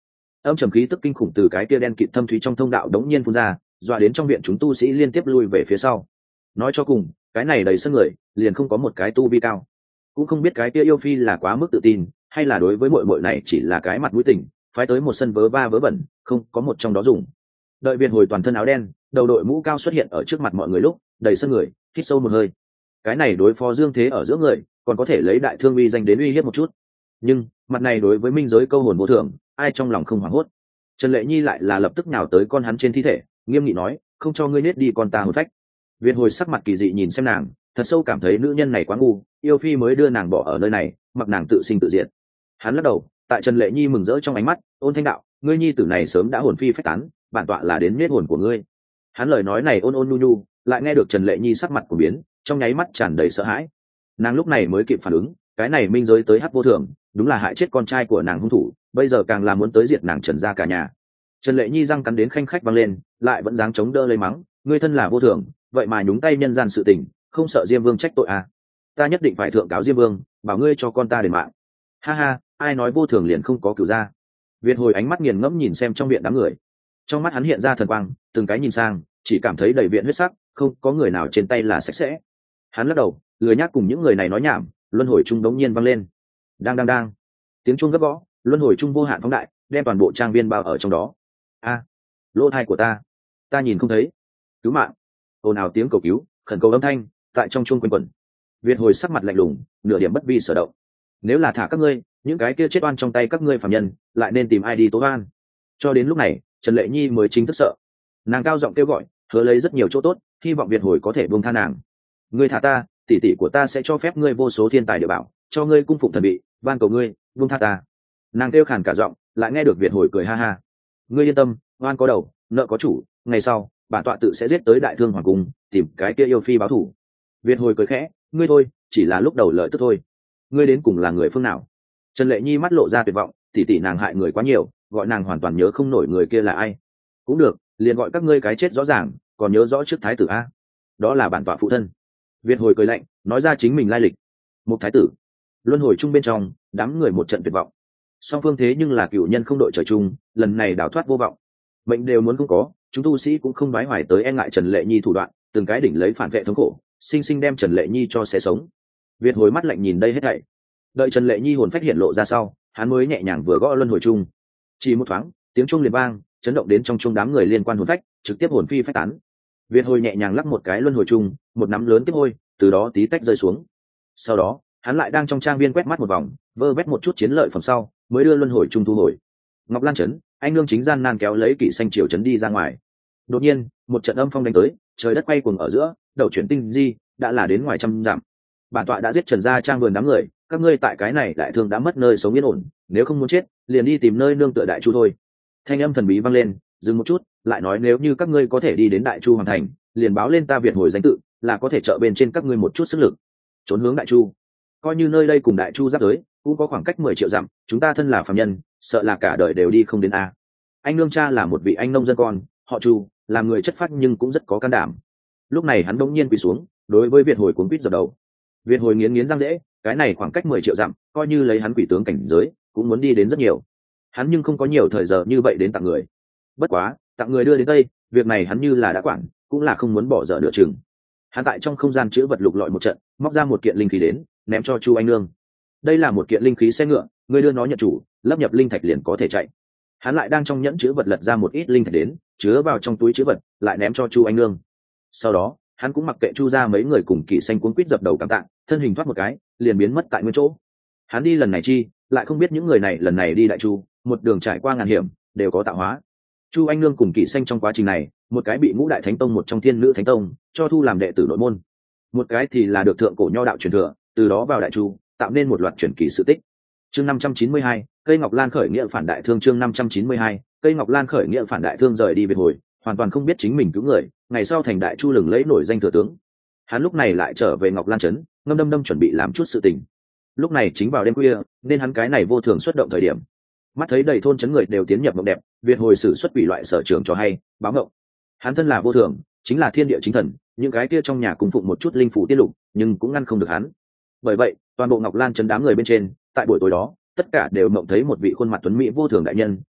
Âm trầm khí tức kinh khủng từ cái kia đen kịt thâm thúy trong thông đạo đống nhiên phun ra, dọa đến trong viện chúng tu sĩ liên tiếp lui về phía sau. Nói cho cùng, cái này đầy sân người, liền không có một cái tu vi cao. Cũng không biết cái kia yêu phi là quá mức tự tin, hay là đối với muội muội này chỉ là cái mặt mũi tình, phái tới một sân vớ va vớ vẩn, không có một trong đó dùng. Đợi Việt hồi toàn thân áo đen, đầu đội mũ cao xuất hiện ở trước mặt mọi người lúc, đầy sân người, hít sâu một hơi. Cái này đối phó Dương Thế ở giữa người, còn có thể lấy đại thương uy danh đến uy hiếp một chút. Nhưng, mặt này đối với minh giới câu hồn vô thượng, ai trong lòng không hoảng hốt. Trần Lệ Nhi lại là lập tức nhào tới con hắn trên thi thể, nghiêm nghị nói, không cho ngươi nết đi con ta hồn phách. Việt hồi sắc mặt kỳ dị nhìn xem nàng, thật sâu cảm thấy nữ nhân này quá ngu, yêu phi mới đưa nàng bỏ ở nơi này, mặc nàng tự sinh tự diệt. Hắn lắc đầu, tại Trần Lệ Nhi mừng rỡ trong ánh mắt, ôn thanh đạo, ngươi nhi tử này sớm đã hồn phi phách tán, bản tọa là đến nết hồn của ngươi. Hắn lời nói này ôn ôn nhu nhu, lại nghe được Trần Lệ Nhi sắc mặt của biến, trong nháy mắt tràn đầy sợ hãi. Nàng lúc này mới kịp phản ứng, cái này minh giới tới hắc vô thường, đúng là hại chết con trai của nàng hung thủ, bây giờ càng là muốn tới diệt nàng Trần gia cả nhà. Trần Lệ Nhi răng cắn đến khanh khách văng lên, lại vẫn dáng chống đỡ lấy mắng, ngươi thân là vô thường, vậy mà nhúng tay nhân gian sự tình, không sợ Diêm Vương trách tội à? Ta nhất định phải thượng cáo Diêm Vương, bảo ngươi cho con ta đền mạng. Ha ha, ai nói vô thường liền không có cửu gia? Việt hồi ánh mắt nghiền ngẫm nhìn xem trong viện đám người, trong mắt hắn hiện ra thần quang, từng cái nhìn sang, chỉ cảm thấy đầy viện huyết sắc, không có người nào trên tay là sạch sẽ. Hắn lắc đầu, lười nhác cùng những người này nói nhảm, luân hồi trung đống nhiên vang lên. Đang đang đang, tiếng chuông gấp gõ, luân hồi trung vô hạn phóng đại, đem toàn bộ trang viên bao ở trong đó. A, lỗ thai của ta, ta nhìn không thấy. Cứu mạng! Ồn ào tiếng cầu cứu, khẩn cầu âm thanh, tại trong chuông quanh quẩn. Việt hồi sắc mặt lạnh lùng, nửa điểm bất vi sở động. Nếu là thả các ngươi, những cái kia chết oan trong tay các ngươi phạm nhân, lại nên tìm ai đi tố oan? Cho đến lúc này, Trần Lệ Nhi mới chính thức sợ. Nàng cao giọng kêu gọi, hứa lấy rất nhiều chỗ tốt, hy vọng Việt hồi có thể buông tha nàng. Ngươi thả ta, tỷ tỷ của ta sẽ cho phép ngươi vô số thiên tài địa bảo, cho ngươi cung phụng thần bị, van cầu ngươi, buông tha ta. Nàng kêu khàn cả giọng, lại nghe được Việt hồi cười ha ha. Ngươi yên tâm, oan có đầu, nợ có chủ, ngày sau, bản tọa tự sẽ giết tới Đại Thương hoàng cung, tìm cái kia yêu phi báo thù. Việt hồi cười khẽ, ngươi thôi, chỉ là lúc đầu lợi tức thôi. Ngươi đến cùng là người phương nào? Trần Lệ Nhi mắt lộ ra tuyệt vọng, tỷ tỷ nàng hại người quá nhiều, gọi nàng hoàn toàn nhớ không nổi người kia là ai. Cũng được, liền gọi các ngươi cái chết rõ ràng, còn nhớ rõ trước thái tử a. Đó là bản tọa phụ thân. Việt hồi cười lạnh, nói ra chính mình lai lịch. Một thái tử. Luân hồi chung bên trong, đám người một trận tuyệt vọng. Song phương thế nhưng là cựu nhân không đội trời chung, lần này đào thoát vô vọng. Mệnh đều muốn không có, chúng tu sĩ cũng không nói hoài tới e ngại Trần Lệ Nhi thủ đoạn, từng cái đỉnh lấy phản vệ thống khổ, sinh sinh đem Trần Lệ Nhi cho xé sống. Việt hồi mắt lạnh nhìn đây hết thảy. Đợi Trần Lệ Nhi hồn phách hiện lộ ra sau, hắn mới nhẹ nhàng vừa gõ luân hồi chung. Chỉ một thoáng, tiếng chuông liền vang, chấn động đến trong chuông đám người liên quan hồn phách, trực tiếp hồn phi phách tán. Việt hồi nhẹ nhàng lắc một cái luân hồi chung, một nắm lớn tiếp hôi, từ đó tí tách rơi xuống. Sau đó, hắn lại đang trong trang viên quét mắt một vòng, vơ vét một chút chiến lợi phẩm sau, mới đưa luân hồi chung thu hồi. Ngọc Lan trấn, anh nương chính gian nan kéo lấy kỵ xanh triều trấn đi ra ngoài. Đột nhiên, một trận âm phong đánh tới, trời đất quay cuồng ở giữa, đầu chuyển tinh di, đã là đến ngoài trăm dặm. Bản tọa đã giết Trần gia trang vườn đám người, các ngươi tại cái này đại thương đã mất nơi sống yên ổn, nếu không muốn chết, liền đi tìm nơi nương tựa đại chu thôi. Thanh âm thần bí vang lên, dừng một chút, lại nói nếu như các ngươi có thể đi đến đại chu hoàng thành, liền báo lên ta Việt hồi danh tự, là có thể trợ bên trên các ngươi một chút sức lực. Trốn hướng đại chu, coi như nơi đây cùng đại chu giáp giới, cũng có khoảng cách mười triệu dặm, chúng ta thân là phàm nhân, sợ là cả đời đều đi không đến a. Anh nương cha là một vị anh nông dân con, họ Chu, làm người chất phác nhưng cũng rất có can đảm. Lúc này hắn đống nhiên quỳ xuống, đối với Việt hồi cuống quýt dập đầu. Việt hồi nghiến nghiến răng rẽ, cái này khoảng cách mười triệu dặm, coi như lấy hắn quỷ tướng cảnh giới, cũng muốn đi đến rất nhiều. Hắn nhưng không có nhiều thời giờ như vậy đến tặng người. Bất quá, tặng người đưa đến đây, việc này hắn như là đã quản, cũng là không muốn bỏ dở nửa chừng. Hắn tại trong không gian chứa vật lục lọi một trận, móc ra một kiện linh khí đến, ném cho Chu anh nương. Đây là một kiện linh khí xe ngựa, ngươi đưa nó nhận chủ, lấp nhập linh thạch liền có thể chạy. Hắn lại đang trong nhẫn chứa vật lật ra một ít linh thạch đến, chứa vào trong túi chứa vật, lại ném cho Chu anh nương. Sau đó, hắn cũng mặc kệ Chu ra mấy người cùng kỵ xanh cuốn quýt dập đầu cảm tạ, thân hình thoát một cái, liền biến mất tại nguyên chỗ. Hắn đi lần này chi, lại không biết những người này lần này đi đại chu, một đường trải qua ngàn hiểm, đều có tạo hóa. Chu anh nương cùng kỵ xanh trong quá trình này, một cái bị ngũ đại thánh tông một trong thiên nữ thánh tông cho thu làm đệ tử nội môn, một cái thì là được thượng cổ nho đạo truyền thừa, từ đó vào đại chu, tạo nên một loạt truyền kỳ sự tích. Chương năm trăm chín mươi hai, cây ngọc lan khởi nghĩa phản đại thương. Chương năm trăm chín mươi hai, cây ngọc lan khởi nghĩa phản đại thương rời đi biệt hồi, hoàn toàn không biết chính mình cứu người, ngày sau thành đại chu lừng lẫy nổi danh thừa tướng. Hắn lúc này lại trở về Ngọc Lan trấn, ngâm đâm đâm chuẩn bị làm chút sự tình. Lúc này chính vào đêm khuya, nên hắn cái này vô thường xuất động thời điểm. Mắt thấy đầy thôn trấn người đều tiến nhập mộng đẹp, Việt hồi sử xuất quỷ loại sở trường cho hay, báo ngộng. Hắn thân là vô thường, chính là thiên địa chính thần, những cái kia trong nhà cung phụng một chút linh phủ tiết lục, nhưng cũng ngăn không được hắn. Bởi vậy, toàn bộ Ngọc Lan trấn đám người bên trên, tại buổi tối đó, tất cả đều mộng thấy một vị khuôn mặt tuấn mỹ vô thường đại nhân,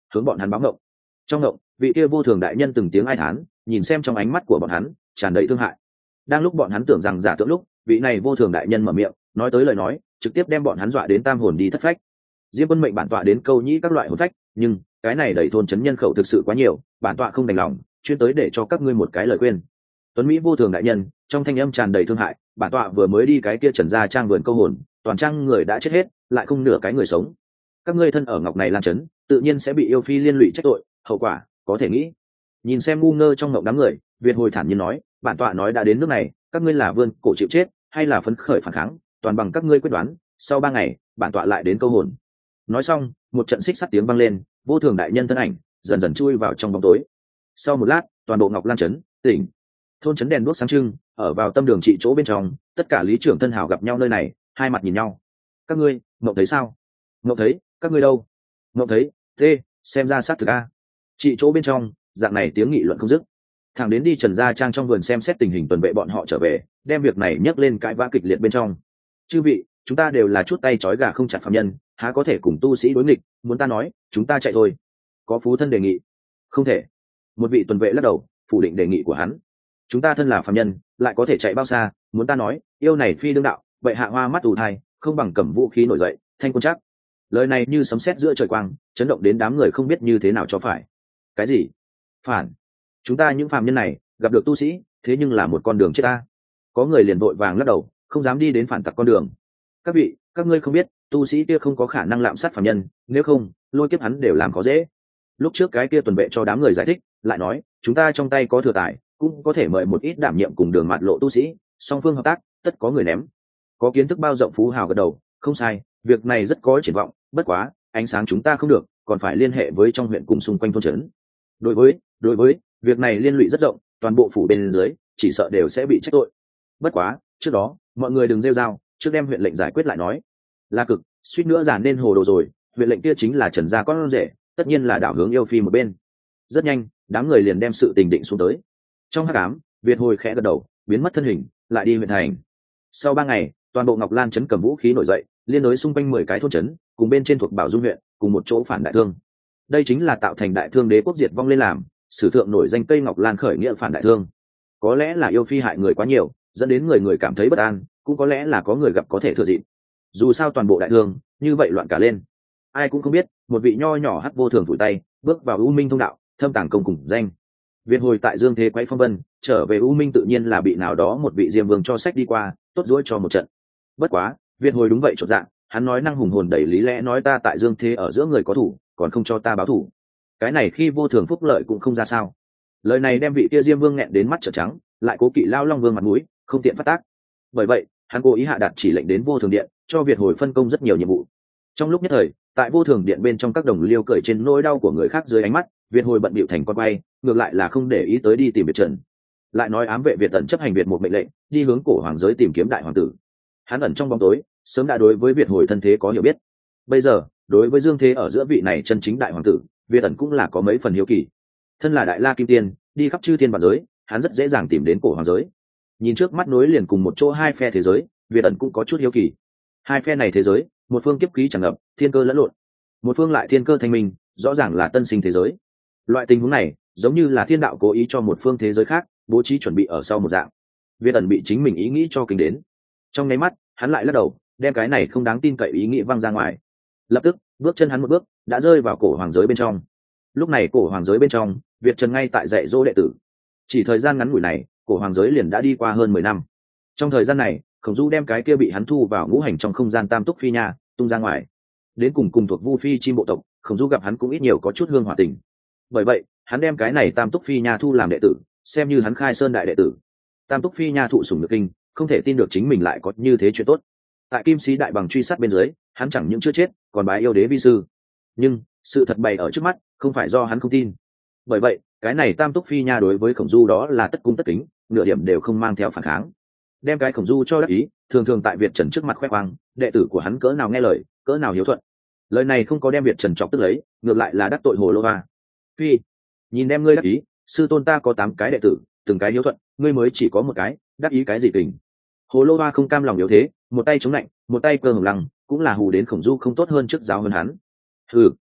hướng bọn hắn báo ngộng. Trong ngộng, vị kia vô thường đại nhân từng tiếng ai thán, nhìn xem trong ánh mắt của bọn hắn tràn đầy thương hại. Đang lúc bọn hắn tưởng rằng giả tưởng lúc, vị này vô thường đại nhân mở miệng nói tới lời nói, trực tiếp đem bọn hắn dọa đến tam hồn đi thất phách. Diêm Quân mệnh bản tọa đến câu nhĩ các loại hồn phách, nhưng cái này đẩy thôn trấn nhân khẩu thực sự quá nhiều, bản tọa không đành lòng, chuyên tới để cho các ngươi một cái lời khuyên. Tuấn Mỹ vô thường đại nhân, trong thanh âm tràn đầy thương hại, bản tọa vừa mới đi cái kia Trần gia trang vườn câu hồn, toàn trang người đã chết hết, lại không nửa cái người sống. Các ngươi thân ở Ngọc này Lan trấn, tự nhiên sẽ bị yêu phi liên lụy trách tội, hậu quả có thể nghĩ. Nhìn xem ngu ngơ trong ngộng đám người, Việt hồi thản nhiên nói, bản tọa nói đã đến nước này, các ngươi là vươn cổ chịu chết hay là phấn khởi phản kháng, toàn bằng các ngươi quyết đoán, sau ba ngày bản tọa lại đến câu hồn. Nói xong, một trận xích sắt tiếng vang lên, vô thường đại nhân thân ảnh dần dần chui vào trong bóng tối. Sau một lát, toàn bộ Ngọc Lan trấn tỉnh, thôn trấn đèn đuốc sáng trưng, ở vào tâm đường trị chỗ bên trong, tất cả lý trưởng thân hào gặp nhau nơi này, hai mặt nhìn nhau. Các ngươi ngộng thấy sao? Ngộng thấy, các ngươi đâu? Ngộng thấy, tê, xem ra sát thực a. Trị chỗ bên trong, dạng này tiếng nghị luận không dứt. Thằng đến đi Trần gia trang trong vườn xem xét tình hình tuần vệ bọn họ trở về, đem việc này nhấc lên cãi vã kịch liệt bên trong. Chư vị, chúng ta đều là chút tay trói gà không chặt phạm nhân, há có thể cùng tu sĩ đối nghịch, muốn ta nói, chúng ta chạy thôi. Có phú thân đề nghị. Không thể. Một vị tuần vệ lắc đầu, phủ định đề nghị của hắn. Chúng ta thân là phạm nhân, lại có thể chạy bao xa, muốn ta nói, yêu này phi đương đạo, vậy hạ hoa mắt ù thai, không bằng cầm vũ khí nổi dậy, thanh quân chắc. Lời này như sấm sét giữa trời quang, chấn động đến đám người không biết như thế nào cho phải. Cái gì? Phản? Chúng ta những phạm nhân này gặp được tu sĩ, thế nhưng là một con đường chết ta. Có người liền vội vàng lắc đầu, không dám đi đến phản tặc con đường. Các vị, các ngươi không biết, tu sĩ kia không có khả năng lạm sát phạm nhân, nếu không, lôi kiếp hắn đều làm có dễ. Lúc trước cái kia tuần vệ cho đám người giải thích, lại nói, chúng ta trong tay có thừa tài, cũng có thể mời một ít đảm nhiệm cùng đường mạt lộ tu sĩ, song phương hợp tác, tất có người ném. Có kiến thức bao rộng phú hào gật đầu, không sai, việc này rất có triển vọng, bất quá, ánh sáng chúng ta không được, còn phải liên hệ với trong huyện cùng xung quanh thôn trấn. Đối với, đối với, việc này liên lụy rất rộng, toàn bộ phủ bên dưới, chỉ sợ đều sẽ bị trách tội. Bất quá, trước đó, mọi người đừng rêu rao, trước đem huyện lệnh giải quyết lại nói. La Cực, suýt nữa giàn nên hồ đồ rồi, huyện lệnh kia chính là Trần gia con rể, tất nhiên là đảo hướng yêu phi một bên. Rất nhanh, đám người liền đem sự tình định xuống tới. Trong hắc ám, Việt hồi khẽ gật đầu, biến mất thân hình, lại đi huyện thành. Sau ba ngày, toàn bộ Ngọc Lan trấn cầm vũ khí nổi dậy, liên đối xung quanh mười cái thôn trấn, cùng bên trên thuộc Bảo Dung huyện, cùng một chỗ phản đại thương. Đây chính là tạo thành đại thương đế quốc diệt vong lên làm, sử thượng nổi danh cây Ngọc Lan khởi nghĩa phản đại thương. Có lẽ là yêu phi hại người quá nhiều, dẫn đến người người cảm thấy bất an, cũng có lẽ là có người gặp có thể thừa dịp. Dù sao toàn bộ đại thương như vậy loạn cả lên, ai cũng không biết, một vị nho nhỏ hắc vô thường phủi tay, bước vào U Minh thông đạo, thâm tàng công cùng danh. Việt hồi tại Dương Thế quấy phong vân, trở về U Minh tự nhiên là bị nào đó một vị diêm vương cho sách đi qua, tốt dỗi cho một trận. Bất quá, Việt hồi đúng vậy chột dạng, hắn nói năng hùng hồn đầy lý lẽ, nói ta tại Dương Thế ở giữa người có thủ, còn không cho ta báo thủ. Cái này khi vô thường phúc lợi cũng không ra sao. Lời này đem vị kia diêm vương nghẹn đến mắt trợn trắng, lại cố kỵ lao long vương mặt mũi, không tiện phát tác. Bởi vậy, hắn cố ý hạ đạt chỉ lệnh đến vô thường điện, cho Việt hồi phân công rất nhiều nhiệm vụ. Trong lúc nhất thời, tại vô thường điện bên trong các đồng liêu cởi trên nỗi đau của người khác dưới ánh mắt, Việt hồi bận bịu thành con quay, ngược lại là không để ý tới đi tìm Việt Trần. Lại nói ám vệ Việt tận chấp hành Việt một mệnh lệnh, đi hướng cổ hoàng giới tìm kiếm đại hoàng tử. Hắn ẩn trong bóng tối, sớm đã đối với Việt hồi thân thế có hiểu biết. Bây giờ, đối với Dương Thế ở giữa vị này chân chính đại hoàng tử, Việt ẩn cũng là có mấy phần hiếu kỳ. Thân là đại la kim tiên, đi khắp chư thiên vạn giới, hắn rất dễ dàng tìm đến cổ hoàng giới. Nhìn trước mắt nối liền cùng một chỗ hai phe thế giới, Việt ẩn cũng có chút hiếu kỳ. Hai phe này thế giới, một phương kiếp khí tràn ngập, thiên cơ lẫn lộn, một phương lại thiên cơ thanh minh, rõ ràng là tân sinh thế giới. Loại tình huống này, giống như là thiên đạo cố ý cho một phương thế giới khác bố trí chuẩn bị ở sau một dạng. Việt ẩn bị chính mình ý nghĩ cho kinh đến, trong nháy mắt hắn lại lắc đầu, đem cái này không đáng tin cậy ý nghĩ văng ra ngoài. Lập tức bước chân hắn một bước đã rơi vào cổ hoàng giới bên trong. Lúc này cổ hoàng giới bên trong, Việt Trần ngay tại dạy dỗ đệ tử. Chỉ thời gian ngắn ngủi này, cổ hoàng giới liền đã đi qua hơn mười năm. Trong thời gian này, Khổng Du đem cái kia bị hắn thu vào ngũ hành trong không gian tam túc phi nha tung ra ngoài. Đến cùng cùng thuộc Vu Phi chim bộ tộc, Khổng Du gặp hắn cũng ít nhiều có chút hương hỏa tình. Bởi vậy, hắn đem cái này tam túc phi nha thu làm đệ tử, xem như hắn khai sơn đại đệ tử. Tam túc phi nha thụ sủng nhược kinh, không thể tin được chính mình lại có như thế chuyện tốt. Tại Kim Sĩ đại bằng truy sát bên dưới, hắn chẳng những chưa chết, còn bái yêu đế vi sư. Nhưng sự thật bày ở trước mắt, không phải do hắn không tin. Bởi vậy, cái này tam túc phi nha đối với Khổng Du đó là tất cung tất kính, nửa điểm đều không mang theo phản kháng. Đem cái Khổng Du cho đắc ý, thường thường tại Việt Trần trước mặt khoe khoang, đệ tử của hắn cỡ nào nghe lời, cỡ nào hiếu thuận. Lời này không có đem Việt Trần chọc tức lấy, ngược lại là đắc tội Hồ Lô Va. Phi, nhìn đem ngươi đắc ý, sư tôn ta có tám cái đệ tử, từng cái hiếu thuận, ngươi mới chỉ có một cái, đắc ý cái gì tình? Hồ Lô Va không cam lòng yếu thế, một tay chống lạnh, một tay cơ hồng lăng, cũng là hù đến Khổng Du không tốt hơn trước giáo hơn hắn. Ừ,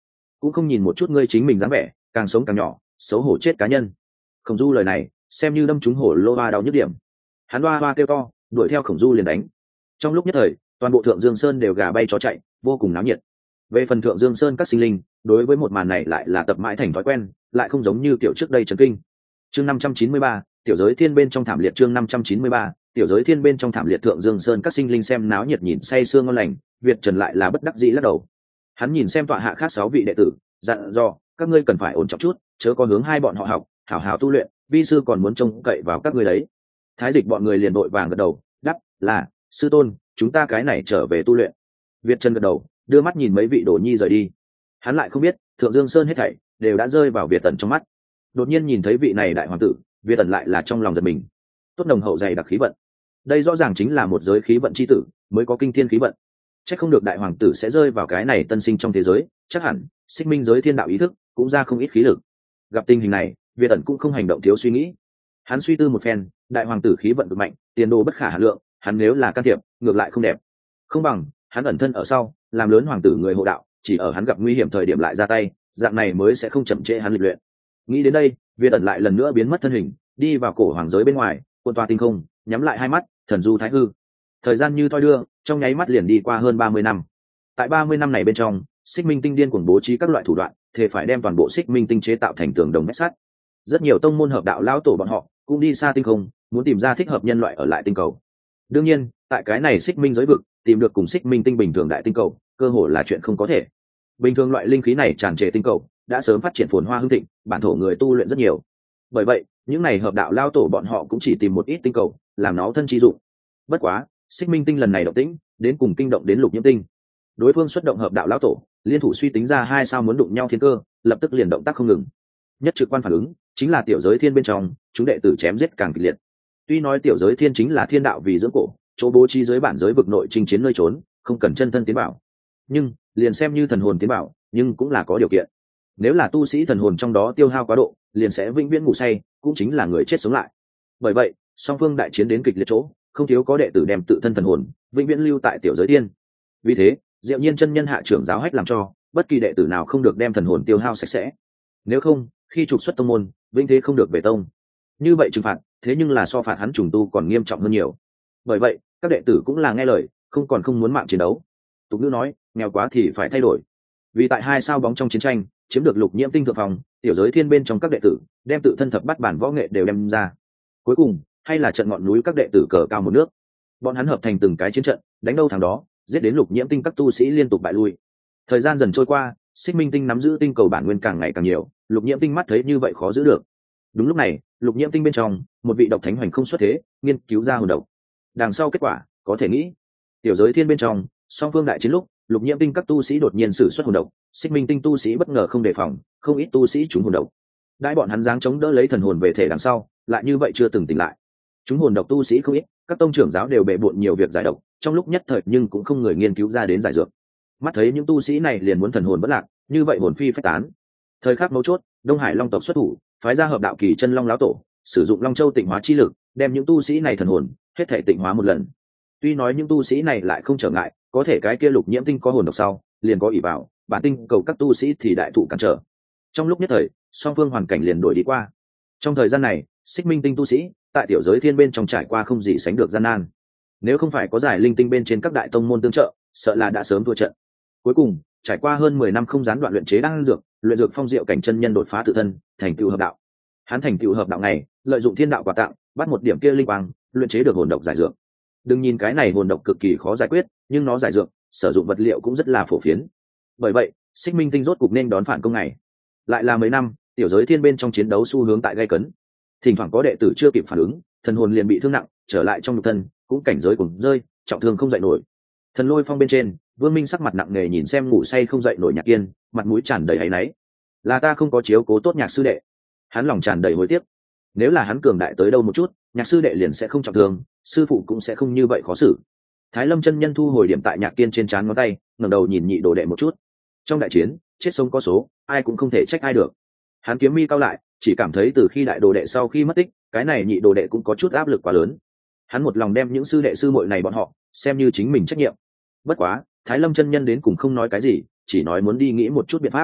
cũng không nhìn một chút ngươi chính mình dáng vẻ, càng sống càng nhỏ, xấu hổ chết cá nhân. Khổng Du lời này xem như đâm trúng hổ lô hoa đau nhức điểm. Hắn hoa hoa kêu to, đuổi theo Khổng Du liền đánh. Trong lúc nhất thời, toàn bộ Thượng Dương Sơn đều gà bay chó chạy, vô cùng náo nhiệt. Về phần Thượng Dương Sơn các sinh linh, đối với một màn này lại là tập mãi thành thói quen, lại không giống như kiểu trước đây chấn kinh. Chương năm trăm chín mươi ba, tiểu giới thiên bên trong thảm liệt. Chương năm trăm chín mươi ba, tiểu giới thiên bên trong thảm liệt. Thượng Dương Sơn các sinh linh xem náo nhiệt nhìn say sương ngon lành, Việt Trần lại là bất đắc dĩ lắc đầu. Hắn nhìn xem tọa hạ khác sáu vị đệ tử, dặn dò các ngươi cần phải ổn trọng chút, chớ có hướng hai bọn họ học, hảo hảo tu luyện, vi sư còn muốn trông cậy vào các ngươi đấy. Thái Dịch bọn người liền đội vàng gật đầu, đáp là sư tôn, chúng ta cái này trở về tu luyện. Việt Trần gật đầu, đưa mắt nhìn mấy vị đồ nhi rời đi. Hắn lại không biết Thượng Dương Sơn hết thảy đều đã rơi vào Việt Tần trong mắt. Đột nhiên nhìn thấy vị này đại hoàng tử, Việt Tần lại là trong lòng giật mình. Tốt nồng hậu dày đặc khí vận, đây rõ ràng chính là một giới khí vận chi tử, mới có kinh thiên khí vận. Chắc không được đại hoàng tử sẽ rơi vào cái này tân sinh trong thế giới, chắc hẳn Xích Minh giới thiên đạo ý thức cũng ra không ít khí lực. Gặp tình hình này, Việt Tần cũng không hành động thiếu suy nghĩ. Hắn suy tư một phen, đại hoàng tử khí vận cực mạnh, tiền đồ bất khả hà lượng, hắn nếu là can thiệp, ngược lại không đẹp. Không bằng hắn ẩn thân ở sau, làm lớn hoàng tử người hộ đạo, chỉ ở hắn gặp nguy hiểm thời điểm lại ra tay, dạng này mới sẽ không chậm trễ hắn lịch luyện. Nghĩ đến đây, Việt ẩn lại lần nữa biến mất thân hình, đi vào cổ hoàng giới bên ngoài, quân toa tinh không, nhắm lại hai mắt, thần du thái hư. Thời gian như thoi đưa, trong nháy mắt liền đi qua hơn ba mươi năm. Tại ba mươi năm này bên trong, Xích Minh Tinh điên cuồng bố trí các loại thủ đoạn, thể phải đem toàn bộ Xích Minh Tinh chế tạo thành tường đồng vách sắt. Rất nhiều tông môn hợp đạo lão tổ bọn họ cũng đi xa tinh không, muốn tìm ra thích hợp nhân loại ở lại tinh cầu. Đương nhiên, tại cái này Xích Minh giới vực, tìm được cùng Xích Minh Tinh bình thường đại tinh cầu, cơ hội là chuyện không có thể. Bình thường loại linh khí này tràn trề tinh cầu đã sớm phát triển phồn hoa hưng thịnh, bản thổ người tu luyện rất nhiều. Bởi vậy, những này hợp đạo lao tổ bọn họ cũng chỉ tìm một ít tinh cầu, làm nó thân chi dụng. Bất quá, Xích Minh Tinh lần này động tĩnh, đến cùng kinh động đến Lục Nhiễm Tinh. Đối phương xuất động hợp đạo lão tổ, liên thủ suy tính ra hai sao muốn đụng nhau thiên cơ, lập tức liền động tác không ngừng. Nhất trực quan phản ứng, chính là tiểu giới thiên bên trong, chúng đệ tử chém giết càng kịch liệt. Tuy nói tiểu giới thiên chính là thiên đạo vì dưỡng cổ, chỗ bố trí giới bản giới vực nội chinh chiến nơi trốn, không cần chân thân tiến bảo. Nhưng, liền xem như thần hồn tiến bảo, nhưng cũng là có điều kiện. Nếu là tu sĩ thần hồn trong đó tiêu hao quá độ, liền sẽ vĩnh viễn ngủ say, cũng chính là người chết sống lại. Bởi vậy, song phương đại chiến đến kịch liệt chỗ, không thiếu có đệ tử đem tự thân thần hồn vĩnh viễn lưu tại tiểu giới thiên. Vì thế, Diệu Nhiên chân nhân hạ trưởng giáo hách làm cho bất kỳ đệ tử nào không được đem thần hồn tiêu hao sạch sẽ. Nếu không, khi trục xuất tông môn, vĩnh thế không được về tông. Như vậy trừng phạt, thế nhưng là so phạt hắn trùng tu còn nghiêm trọng hơn nhiều. Bởi vậy, các đệ tử cũng là nghe lời, không còn không muốn mạng chiến đấu. Tục ngữ nói, nghèo quá thì phải thay đổi. Vì tại hai sao bóng trong chiến tranh, chiếm được Lục Nhiễm Tinh thượng phòng, tiểu giới thiên bên trong các đệ tử, đem tự thân thập bát bản võ nghệ đều đem ra. Cuối cùng, hay là trận ngọn núi các đệ tử cờ cao một nước. Bọn hắn hợp thành từng cái chiến trận, đánh đâu thằng đó, giết đến Lục Nhiễm Tinh các tu sĩ liên tục bại lui. Thời gian dần trôi qua, Xích Minh Tinh nắm giữ tinh cầu bản nguyên càng ngày càng nhiều, Lục Nhiễm Tinh mắt thấy như vậy khó giữ được. Đúng lúc này, Lục Nhiễm Tinh bên trong, một vị độc thánh hoành không xuất thế, nghiên cứu ra hồn độc. Đằng sau kết quả, có thể nghĩ, tiểu giới thiên bên trong, song phương đại chiến lúc, Lục Nhiễm Tinh các tu sĩ đột nhiên sử xuất hồn độc, Xích Minh Tinh tu sĩ bất ngờ không đề phòng, không ít tu sĩ trúng hồn độc. Đại bọn hắn giáng chống đỡ lấy thần hồn về thể đằng sau, lại như vậy chưa từng tỉnh lại. Chúng hồn độc tu sĩ không ít, các tông trưởng giáo đều bệ bội nhiều việc giải độc, trong lúc nhất thời nhưng cũng không người nghiên cứu ra đến giải dược. Mắt thấy những tu sĩ này liền muốn thần hồn bất lạc, như vậy hồn phi phách tán. Thời khắc mấu chốt, Đông Hải Long tộc xuất thủ, phái ra hợp đạo kỳ chân long lão tổ, sử dụng Long Châu tịnh hóa chi lực, đem những tu sĩ này thần hồn hết thể tịnh hóa một lần. Tuy nói những tu sĩ này lại không trở ngại, có thể cái kia Lục Nhiễm Tinh có hồn độc sau, liền có ỷ vào, bản tinh cầu các tu sĩ thì đại thụ cản trở. Trong lúc nhất thời, song phương hoàn cảnh liền đổi đi qua. Trong thời gian này, Xích Minh Tinh tu sĩ tại tiểu giới thiên bên trong trải qua không gì sánh được gian nan. Nếu không phải có giải linh tinh bên trên các đại tông môn tương trợ, sợ là đã sớm thua trận. Cuối cùng, trải qua hơn mười năm không gián đoạn luyện chế đan dược, luyện dược phong diệu cảnh chân nhân đột phá tự thân, thành tựu hợp đạo. Hắn thành tựu hợp đạo này, lợi dụng thiên đạo quà tặng, bắt một điểm kia linh quang, luyện chế được hồn độc giải dược. Đừng nhìn cái này hồn độc cực kỳ khó giải quyết, nhưng nó giải dược, sử dụng vật liệu cũng rất là phổ biến. Bởi vậy, Xích Minh Tinh rốt cục nên đón phản công này. Lại là mấy năm, tiểu giới thiên bên trong chiến đấu xu hướng tại gay cấn. Thỉnh thoảng có đệ tử chưa kịp phản ứng, thần hồn liền bị thương nặng, trở lại trong nhục thân, cũng cảnh giới cùng rơi, trọng thương không dậy nổi. Thần Lôi Phong bên trên, Vương Minh sắc mặt nặng nề nhìn xem ngủ say không dậy nổi Nhạc Kiên, mặt mũi tràn đầy áy náy. Là ta không có chiếu cố tốt Nhạc sư đệ. Hắn lòng tràn đầy hối tiếc. Nếu là hắn cường đại tới đâu một chút, Nhạc sư đệ liền sẽ không trọng thương, sư phụ cũng sẽ không như vậy khó xử. Thái Lâm chân nhân thu hồi điểm tại Nhạc Kiên trên trán ngón tay, ngẩng đầu nhìn nhị đồ đệ một chút. Trong đại chiến, chết sống có số, ai cũng không thể trách ai được. Hắn kiếm mi cao lại, chỉ cảm thấy từ khi đại đồ đệ sau khi mất tích, cái này nhị đồ đệ cũng có chút áp lực quá lớn. Hắn một lòng đem những sư đệ sư muội này bọn họ xem như chính mình trách nhiệm. Bất quá, Thái Lâm chân nhân đến cùng không nói cái gì, chỉ nói muốn đi nghĩ một chút biện pháp.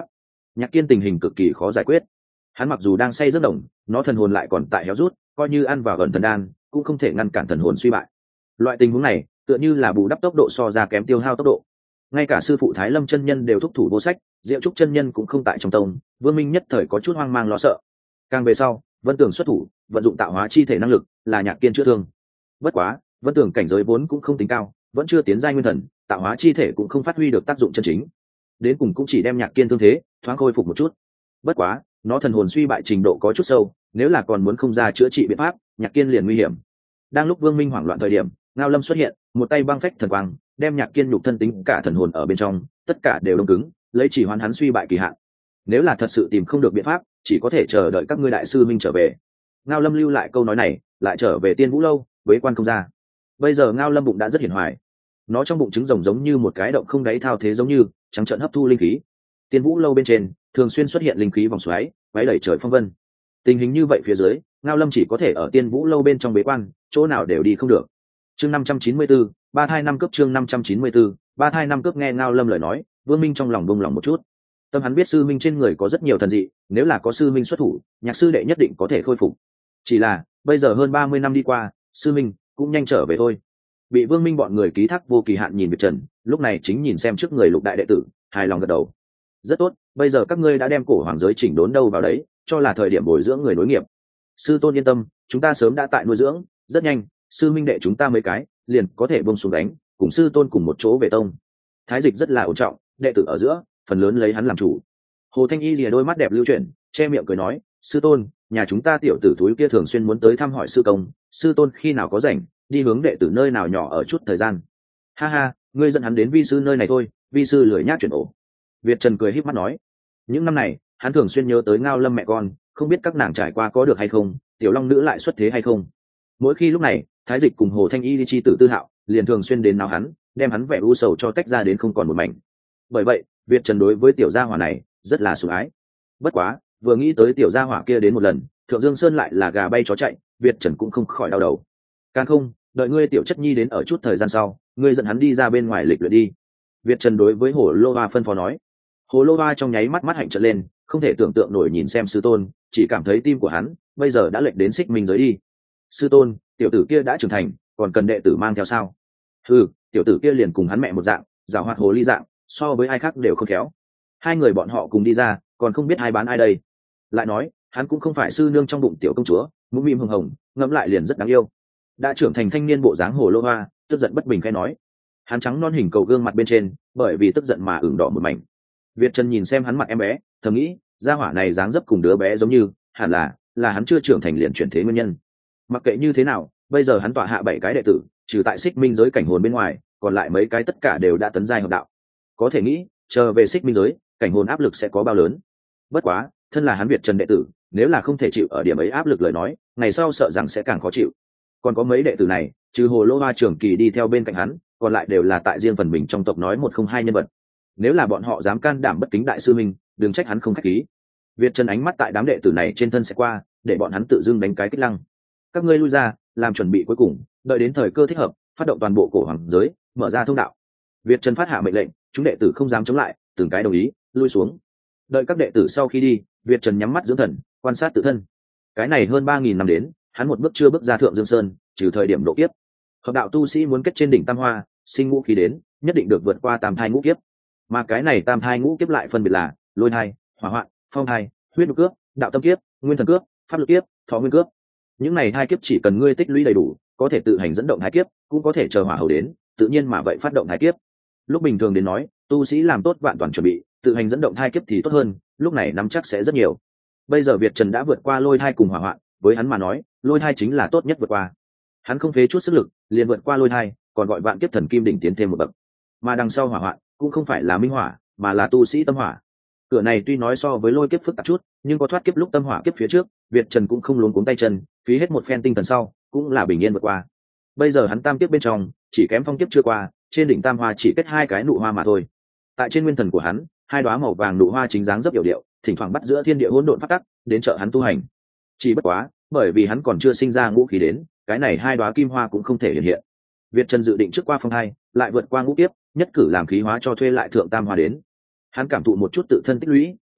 Nhạc Kiên tình hình cực kỳ khó giải quyết. Hắn mặc dù đang say giấc đồng, nó thần hồn lại còn tại héo rút, coi như ăn vào gần thần đan cũng không thể ngăn cản thần hồn suy bại. Loại tình huống này tựa như là bù đắp tốc độ so ra kém tiêu hao tốc độ. Ngay cả sư phụ Thái Lâm chân nhân đều thúc thủ vô sách, Diệu Trúc chân nhân cũng không tại trong tông, Vương Minh nhất thời có chút hoang mang lo sợ. Càng về sau, Vân Tường xuất thủ, vận dụng tạo hóa chi thể năng lực, là Nhạc Kiên chữa thương. Bất quá, Vân Tường cảnh giới vốn cũng không tính cao, vẫn chưa tiến giai nguyên thần, tạo hóa chi thể cũng không phát huy được tác dụng chân chính. Đến cùng cũng chỉ đem Nhạc Kiên thương thế thoáng khôi phục một chút. Bất quá, nó thần hồn suy bại trình độ có chút sâu, nếu là còn muốn không ra chữa trị biện pháp, Nhạc Kiên liền nguy hiểm. Đang lúc Vương Minh hoảng loạn thời điểm, Ngao Lâm xuất hiện, một tay băng phách thần quang, đem Nhạc Kiên nhục thân tính cả thần hồn ở bên trong, tất cả đều đông cứng, lấy chỉ hoán hắn suy bại kỳ hạn. Nếu là thật sự tìm không được biện pháp, chỉ có thể chờ đợi các ngươi đại sư minh trở về. Ngao Lâm lưu lại câu nói này, lại trở về Tiên Vũ lâu, với quan công gia. Bây giờ Ngao Lâm bụng đã rất hiển hoài, nó trong bụng trứng rồng giống như một cái động không đáy thao thế giống như trắng trợn hấp thu linh khí. Tiên Vũ lâu bên trên thường xuyên xuất hiện linh khí vòng xoáy, váy đẩy trời phong vân. Tình hình như vậy phía dưới, Ngao Lâm chỉ có thể ở Tiên Vũ lâu bên trong bế quan, chỗ nào đều đi không được. Chương năm trăm chín mươi tư, ba thai năm cấp. Chương năm trăm chín mươi tư, ba thai năm cấp. Nghe Ngao Lâm lời nói, Vương Minh trong lòng bông lòng một chút. Tâm hắn biết sư minh trên người có rất nhiều thần dị, nếu là có sư minh xuất thủ, Nhạc sư đệ nhất định có thể khôi phục. Chỉ là bây giờ hơn ba mươi năm đi qua, sư minh cũng nhanh trở về thôi. Bị Vương Minh bọn người ký thác vô kỳ hạn nhìn Việt Trần, lúc này chính nhìn xem trước người lục đại đệ tử, hài lòng gật đầu. Rất tốt, bây giờ các ngươi đã đem cổ hoàng giới chỉnh đốn đâu vào đấy, cho là thời điểm bồi dưỡng người nối nghiệp. Sư tôn yên tâm, chúng ta sớm đã tại nuôi dưỡng, rất nhanh, sư minh đệ chúng ta mấy cái liền có thể buông xuống đánh, cùng sư tôn cùng một chỗ về tông. Thái Dịch rất là ổn trọng, đệ tử ở giữa, phần lớn lấy hắn làm chủ. Hồ Thanh Y lìa đôi mắt đẹp lưu chuyển, che miệng cười nói, sư tôn, nhà chúng ta tiểu tử thúi kia thường xuyên muốn tới thăm hỏi sư công, sư tôn khi nào có rảnh, đi hướng đệ tử nơi nào nhỏ ở chút thời gian. Ha ha, ngươi dẫn hắn đến vi sư nơi này thôi, vi sư lười nhác chuyển ổ. Việt Trần cười híp mắt nói, những năm này hắn thường xuyên nhớ tới Ngao Lâm mẹ con, không biết các nàng trải qua có được hay không, tiểu long nữ lại xuất thế hay không. Mỗi khi lúc này, Thái Dịch cùng Hồ Thanh Y đi chi tử Tư Hạo liền thường xuyên đến nào hắn, đem hắn vẻ u sầu cho tách ra đến không còn một mảnh. Bởi vậy, Việt Trần đối với tiểu gia hỏa này rất là sủng ái. Bất quá, vừa nghĩ tới tiểu gia hỏa kia đến một lần, Thượng Dương Sơn lại là gà bay chó chạy, Việt Trần cũng không khỏi đau đầu. Càng không, đợi ngươi tiểu chất nhi đến ở chút thời gian sau, ngươi dẫn hắn đi ra bên ngoài lịch luyện đi. Việt Trần đối với Hồ Lô Hoa phân phó nói. Hồ Lô Hoa trong nháy mắt mắt hạnh trợn lên, không thể tưởng tượng nổi nhìn xem sư tôn, chỉ cảm thấy tim của hắn bây giờ đã lệch đến xích minh giới đi. Sư tôn, tiểu tử kia đã trưởng thành, còn cần đệ tử mang theo sao? Ừ, tiểu tử kia liền cùng hắn mẹ một dạng, giàu hoạt hồ ly dạng, so với ai khác đều không khéo. Hai người bọn họ cùng đi ra, còn không biết ai bán ai đây. Lại nói, hắn cũng không phải sư nương trong bụng tiểu công chúa, mũm mĩm hồng hồng, ngẫm lại liền rất đáng yêu. Đã trưởng thành thanh niên bộ dáng Hồ Lô Hoa, tức giận bất bình khai nói. Hắn trắng non hình cầu gương mặt bên trên, bởi vì tức giận mà ửng đỏ một mảnh. Việt Trần nhìn xem hắn mặt em bé, thầm nghĩ, gia hỏa này dáng dấp cùng đứa bé giống như, hẳn là là hắn chưa trưởng thành liền chuyển thế nguyên nhân. Mặc kệ như thế nào, bây giờ hắn tọa hạ bảy cái đệ tử, trừ tại Xích Minh giới cảnh hồn bên ngoài, còn lại mấy cái tất cả đều đã tấn giai hợp đạo. Có thể nghĩ, chờ về Xích Minh giới, cảnh hồn áp lực sẽ có bao lớn. Bất quá, thân là hắn Việt Trần đệ tử, nếu là không thể chịu ở điểm ấy áp lực lời nói, ngày sau sợ rằng sẽ càng khó chịu. Còn có mấy đệ tử này, trừ Hồ Lô Hoa trưởng kỳ đi theo bên cạnh hắn, còn lại đều là tại riêng phần mình trong tộc nói một không hai nhân vật. Nếu là bọn họ dám can đảm bất kính đại sư minh, đừng trách hắn không khách khí. Việt Trần ánh mắt tại đám đệ tử này trên thân sẽ qua, để bọn hắn tự dưng đánh cái kích lăng. Các ngươi lui ra, làm chuẩn bị cuối cùng, đợi đến thời cơ thích hợp, phát động toàn bộ cổ hoàng giới, mở ra thông đạo. Việt Trần phát hạ mệnh lệnh, chúng đệ tử không dám chống lại, từng cái đồng ý, lui xuống. Đợi các đệ tử sau khi đi, Việt Trần nhắm mắt dưỡng thần, quan sát tự thân. Cái này hơn ba nghìn năm đến, hắn một bước chưa bước ra Thượng Dương Sơn, trừ thời điểm độ kiếp. Hợp đạo tu sĩ muốn kết trên đỉnh Tam Hoa, sinh ngũ khí đến, nhất định được vượt qua tam thai ngũ kiếp. Mà cái này tam thai ngũ kiếp lại phân biệt là lôi thai, hỏa hoạn, phong thai, huyết nhục cướp, đạo tâm kiếp, nguyên thần cướp, pháp lực kiếp, thọ nguyên cướp. Những này hai kiếp chỉ cần ngươi tích lũy đầy đủ, có thể tự hành dẫn động hai kiếp, cũng có thể chờ hỏa hầu đến, tự nhiên mà vậy phát động hai kiếp. Lúc bình thường đến nói, tu sĩ làm tốt vạn toàn chuẩn bị, tự hành dẫn động hai kiếp thì tốt hơn, lúc này nắm chắc sẽ rất nhiều. Bây giờ Việt Trần đã vượt qua lôi thai cùng hỏa hoạn, với hắn mà nói, lôi thai chính là tốt nhất vượt qua. Hắn không phế chút sức lực, liền vượt qua lôi thai, còn gọi vạn kiếp thần kim đỉnh tiến thêm một bậc. Mà đằng sau hỏa hoạn, cũng không phải là minh hỏa, mà là tu sĩ tâm hỏa. Cửa này tuy nói so với lôi kiếp phức tạp chút, nhưng có thoát kiếp lúc tâm hỏa kiếp phía trước, Việt Trần cũng không luống cuống tay chân, phí hết một phen tinh thần sau, cũng là bình yên vượt qua. Bây giờ hắn tam kiếp bên trong, chỉ kém phong kiếp chưa qua, trên đỉnh tam hoa chỉ kết hai cái nụ hoa mà thôi. Tại trên nguyên thần của hắn, hai đóa màu vàng nụ hoa chính dáng rất hiểu điệu, thỉnh thoảng bắt giữa thiên địa hỗn độn phát tắc, đến trợ hắn tu hành. Chỉ bất quá, bởi vì hắn còn chưa sinh ra ngũ khí đến, cái này hai đóa kim hoa cũng không thể hiện hiện. Việt Trần dự định trước qua phong hai, lại vượt qua ngũ kiếp, nhất cử làm khí hóa cho thuê lại thượng tam hoa đến. Hắn cảm thụ một chút tự thân tích lũy,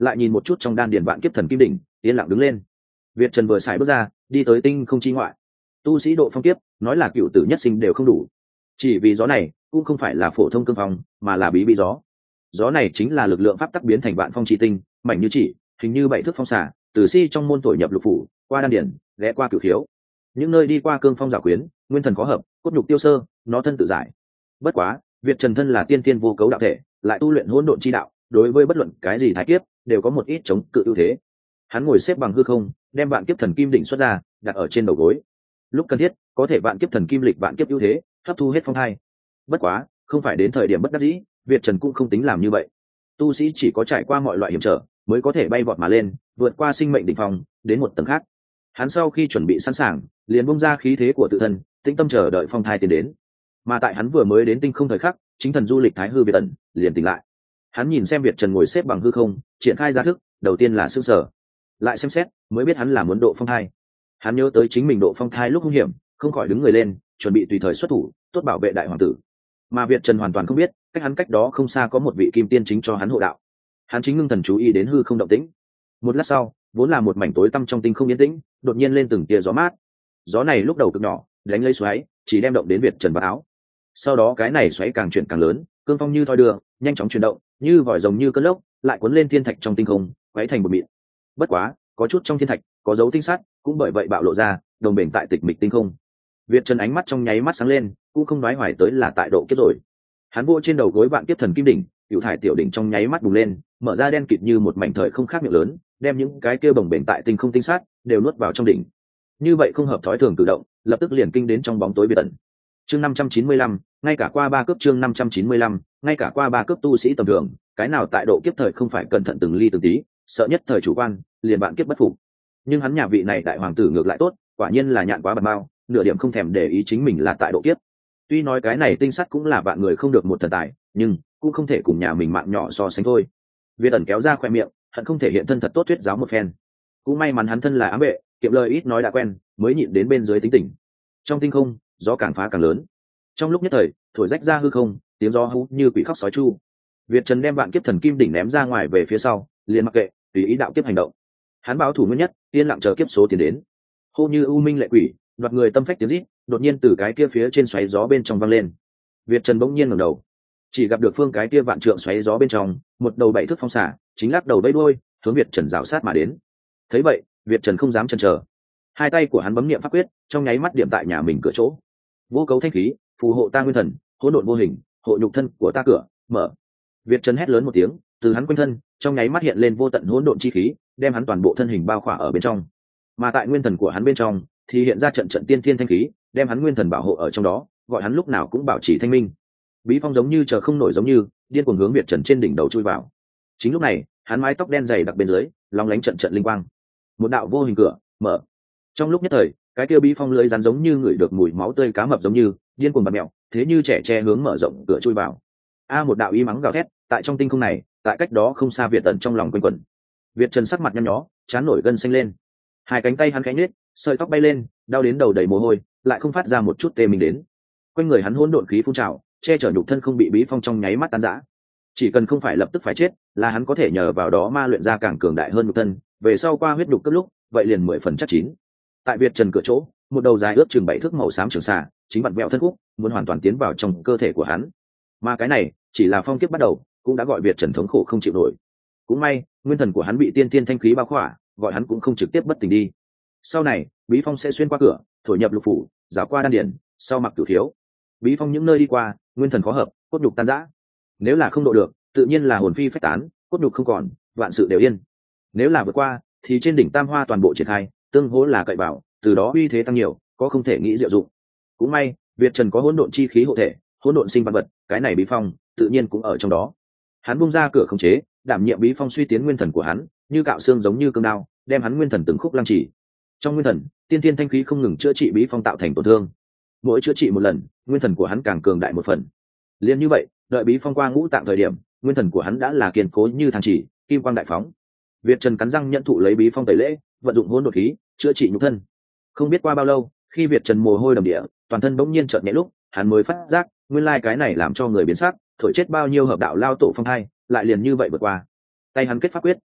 lại nhìn một chút trong đan điền vạn kiếp thần kim đỉnh, yên lặng đứng lên. Việt Trần vừa xài bước ra, đi tới tinh không chi ngoại. Tu sĩ độ phong kiếp, nói là cựu tử nhất sinh đều không đủ. Chỉ vì gió này cũng không phải là phổ thông cương phong, mà là bí bí gió. Gió này chính là lực lượng pháp tắc biến thành vạn phong chi tinh, mảnh như chỉ, hình như bảy thước phong xả, từ si trong môn thổi nhập lục phủ, qua đan điển, ghé qua cửu khiếu. Những nơi đi qua cương phong giả quyến, nguyên thần có hợp, cốt nhục tiêu sơ, nó thân tự giải. Bất quá, Việt Trần thân là tiên tiên vô cấu đạo thể, lại tu luyện hỗn độn chi đạo, đối với bất luận cái gì thái kiếp, đều có một ít chống cự ưu thế. Hắn ngồi xếp bằng hư không, đem vạn kiếp thần kim đỉnh xuất ra, đặt ở trên đầu gối. Lúc cần thiết, có thể vạn kiếp thần kim lịch vạn kiếp ưu thế, hấp thu hết phong hai. Bất quá, không phải đến thời điểm bất đắc dĩ, Việt Trần cũng không tính làm như vậy. Tu sĩ chỉ có trải qua mọi loại hiểm trở, mới có thể bay vọt mà lên, vượt qua sinh mệnh đỉnh phong, đến một tầng khác. Hắn sau khi chuẩn bị sẵn sàng, liền bung ra khí thế của tự thân, tĩnh tâm chờ đợi phong thai tiến đến. Mà tại hắn vừa mới đến tinh không thời khắc, chính thần du lịch thái hư Việt ẩn liền tỉnh lại. Hắn nhìn xem Việt Trần ngồi xếp bằng hư không, triển khai ra thức, đầu tiên là sửng sở, lại xem xét, mới biết hắn là muốn độ phong thai. Hắn nhớ tới chính mình độ phong thai lúc hung hiểm, không khỏi đứng người lên, chuẩn bị tùy thời xuất thủ, tốt bảo vệ đại hoàng tử. Mà Việt Trần hoàn toàn không biết, cách hắn cách đó không xa có một vị kim tiên chính cho hắn hộ đạo. Hắn chính ngưng thần chú ý đến hư không động tĩnh. Một lát sau, vốn là một mảnh tối tăm trong tinh không yên tĩnh, đột nhiên lên từng tia gió mát. Gió này lúc đầu cực nhỏ, đánh lấy xoáy, chỉ đem động đến Việt Trần vào áo. Sau đó cái này xoáy càng chuyển càng lớn, cương phong như thoi đưa, nhanh chóng chuyển động, như vòi rồng như cơn lốc, lại cuốn lên thiên thạch trong tinh không, quấy thành một mịn. Bất quá, có chút trong thiên thạch có dấu tinh sắt, cũng bởi vậy bạo lộ ra, đồng bền tại tịch mịch tinh không. Việt Trần ánh mắt trong nháy mắt sáng lên, cũng không nói hoài tới là tại độ kiếp rồi. Hắn vô trên đầu gối vạn kiếp thần kim đỉnh, cựu thải tiểu đỉnh trong nháy mắt bùng lên, mở ra đen kịt như một mảnh thời không khác miệng lớn, đem những cái kia bồng bềnh tại tinh không tinh sát đều nuốt vào trong đỉnh. Như vậy không hợp thói thường tự động, lập tức liền kinh đến trong bóng tối biệt ẩn. Chương năm trăm chín mươi lăm, ngay cả qua ba cướp chương năm trăm chín mươi lăm, ngay cả qua ba cướp tu sĩ tầm thường, cái nào tại độ kiếp thời không phải cẩn thận từng ly từng tí, sợ nhất thời chủ quan, liền bạn kiếp bất phục. Nhưng hắn nhà vị này đại hoàng tử ngược lại tốt, quả nhiên là nhạn quá bật bao, nửa điểm không thèm để ý chính mình là tại độ kiếp. Tuy nói cái này tinh sắt cũng là bạn người không được một thần tài, nhưng cũng không thể cùng nhà mình mạng nhỏ so sánh thôi. Việt ẩn kéo ra khoe miệng, hận không thể hiện thân thật tốt thuyết giáo một phen. Cũng may mắn hắn thân là ám vệ, kiệm lời ít nói đã quen, mới nhịn đến bên dưới tính tình. Trong tinh không, gió càng phá càng lớn. Trong lúc nhất thời, thổi rách ra hư không, tiếng gió hú như quỷ khóc sói chu. Việt Trần đem vạn kiếp thần kim đỉnh ném ra ngoài về phía sau, liền mặc kệ, tùy ý đạo kiếp hành động. Hắn báo thủ nguyên nhất, yên lặng chờ kiếp số tiến đến. Hô như u minh lệ quỷ, đoạt người tâm phách tiếng rít, đột nhiên từ cái kia phía trên xoáy gió bên trong vang lên. Việt Trần bỗng nhiên ngẩng đầu, chỉ gặp được phương cái kia vạn trượng xoáy gió bên trong, một đầu bảy thước phong xả, chính lắc đầu vẫy đuôi, hướng Việt Trần rảo sát mà đến. Thấy vậy, Việt Trần không dám chần chờ, hai tay của hắn bấm niệm pháp quyết, trong nháy mắt điểm tại nhà mình cửa chỗ. Vô cấu thanh khí, phù hộ ta nguyên thần, hỗn độn vô hình, hộ nhục thân của ta cửa, mở. Việt Trần hét lớn một tiếng, từ hắn quanh thân, trong nháy mắt hiện lên vô tận hỗn độn chi khí, đem hắn toàn bộ thân hình bao khỏa ở bên trong. Mà tại nguyên thần của hắn bên trong, thì hiện ra trận trận tiên thiên thanh khí, đem hắn nguyên thần bảo hộ ở trong đó, gọi hắn lúc nào cũng bảo trì thanh minh. Bí phong giống như chờ không nổi giống như, điên cuồng hướng Việt Trần trên đỉnh đầu chui vào. Chính lúc này, hắn mái tóc đen dày đặc bên dưới, long lánh trận trận linh quang. Một đạo vô hình cửa mở. Trong lúc nhất thời, cái kia bí phong lưới rắn giống như ngửi được mùi máu tươi cá mập giống như, điên cuồng bật mèo, thế như trẻ tre hướng mở rộng cửa chui vào. A một đạo y mắng gào thét, tại trong tinh không này, tại cách đó không xa Việt Tần trong lòng quanh quẩn. Việt Trần sắc mặt nhăn nhó, trán nổi gân xanh lên. Hai cánh tay hắn khẽ nhếch, sợi tóc bay lên, đau đến đầu đầy mồ hôi, lại không phát ra một chút tê mình đến. Quanh người hắn hỗn độn khí phun trào, che chở nhục thân không bị bí phong trong nháy mắt tan rã. Chỉ cần không phải lập tức phải chết, là hắn có thể nhờ vào đó ma luyện ra càng cường đại hơn nhục thân, về sau qua huyết nhục cấp lúc, vậy liền mười phần chắc chín. Tại Việt Trần cửa chỗ, một đầu dài ước chừng bảy thước màu xám trường xà, chính vặn vẹo thân khúc, muốn hoàn toàn tiến vào trong cơ thể của hắn. Mà cái này, chỉ là phong kiếp bắt đầu, cũng đã gọi Việt Trần thống khổ không chịu nổi. Cũng may, nguyên thần của hắn bị tiên tiên thanh khí bao khỏa, gọi hắn cũng không trực tiếp bất tỉnh đi. Sau này, bí phong sẽ xuyên qua cửa, thổi nhập lục phủ, giáo qua đan điển, sau mặc cửu khiếu. Bí phong những nơi đi qua, nguyên thần khó hợp, cốt nhục tan rã. Nếu là không độ được, tự nhiên là hồn phi phách tán, cốt nhục không còn, vạn sự đều yên. Nếu là vượt qua, thì trên đỉnh tam hoa toàn bộ triển khai, tương hỗ là cậy vào, từ đó uy thế tăng nhiều, có không thể nghĩ diệu dụng. Cũng may, Việt Trần có hỗn độn chi khí hộ thể, hỗn độn sinh văn vật, cái này bí phong tự nhiên cũng ở trong đó. Hắn bung ra cửa khống chế, đảm nhiệm bí phong suy tiến nguyên thần của hắn, như cạo xương giống như cương đao, đem hắn nguyên thần từng khúc lăng chỉ. Trong nguyên thần, tiên tiên thanh khí không ngừng chữa trị bí phong tạo thành tổn thương. Mỗi chữa trị một lần, nguyên thần của hắn càng cường đại một phần. Liên như vậy, đợi bí phong qua ngũ tạng thời điểm, nguyên thần của hắn đã là kiên cố như thang chỉ, kim quang đại phóng. Việt Trần cắn răng nhận thụ lấy bí phong tẩy lễ, vận dụng hỗn độn khí, chữa trị nhục thân. Không biết qua bao lâu, khi Việt Trần mồ hôi đầm địa, toàn thân bỗng nhiên chợt nhẹ lúc, hắn mới phát giác, nguyên lai cái này làm cho người biến sắc, thổi chết bao nhiêu hợp đạo lao tổ phong hai, lại liền như vậy vượt qua. Tay hắn kết pháp quyết,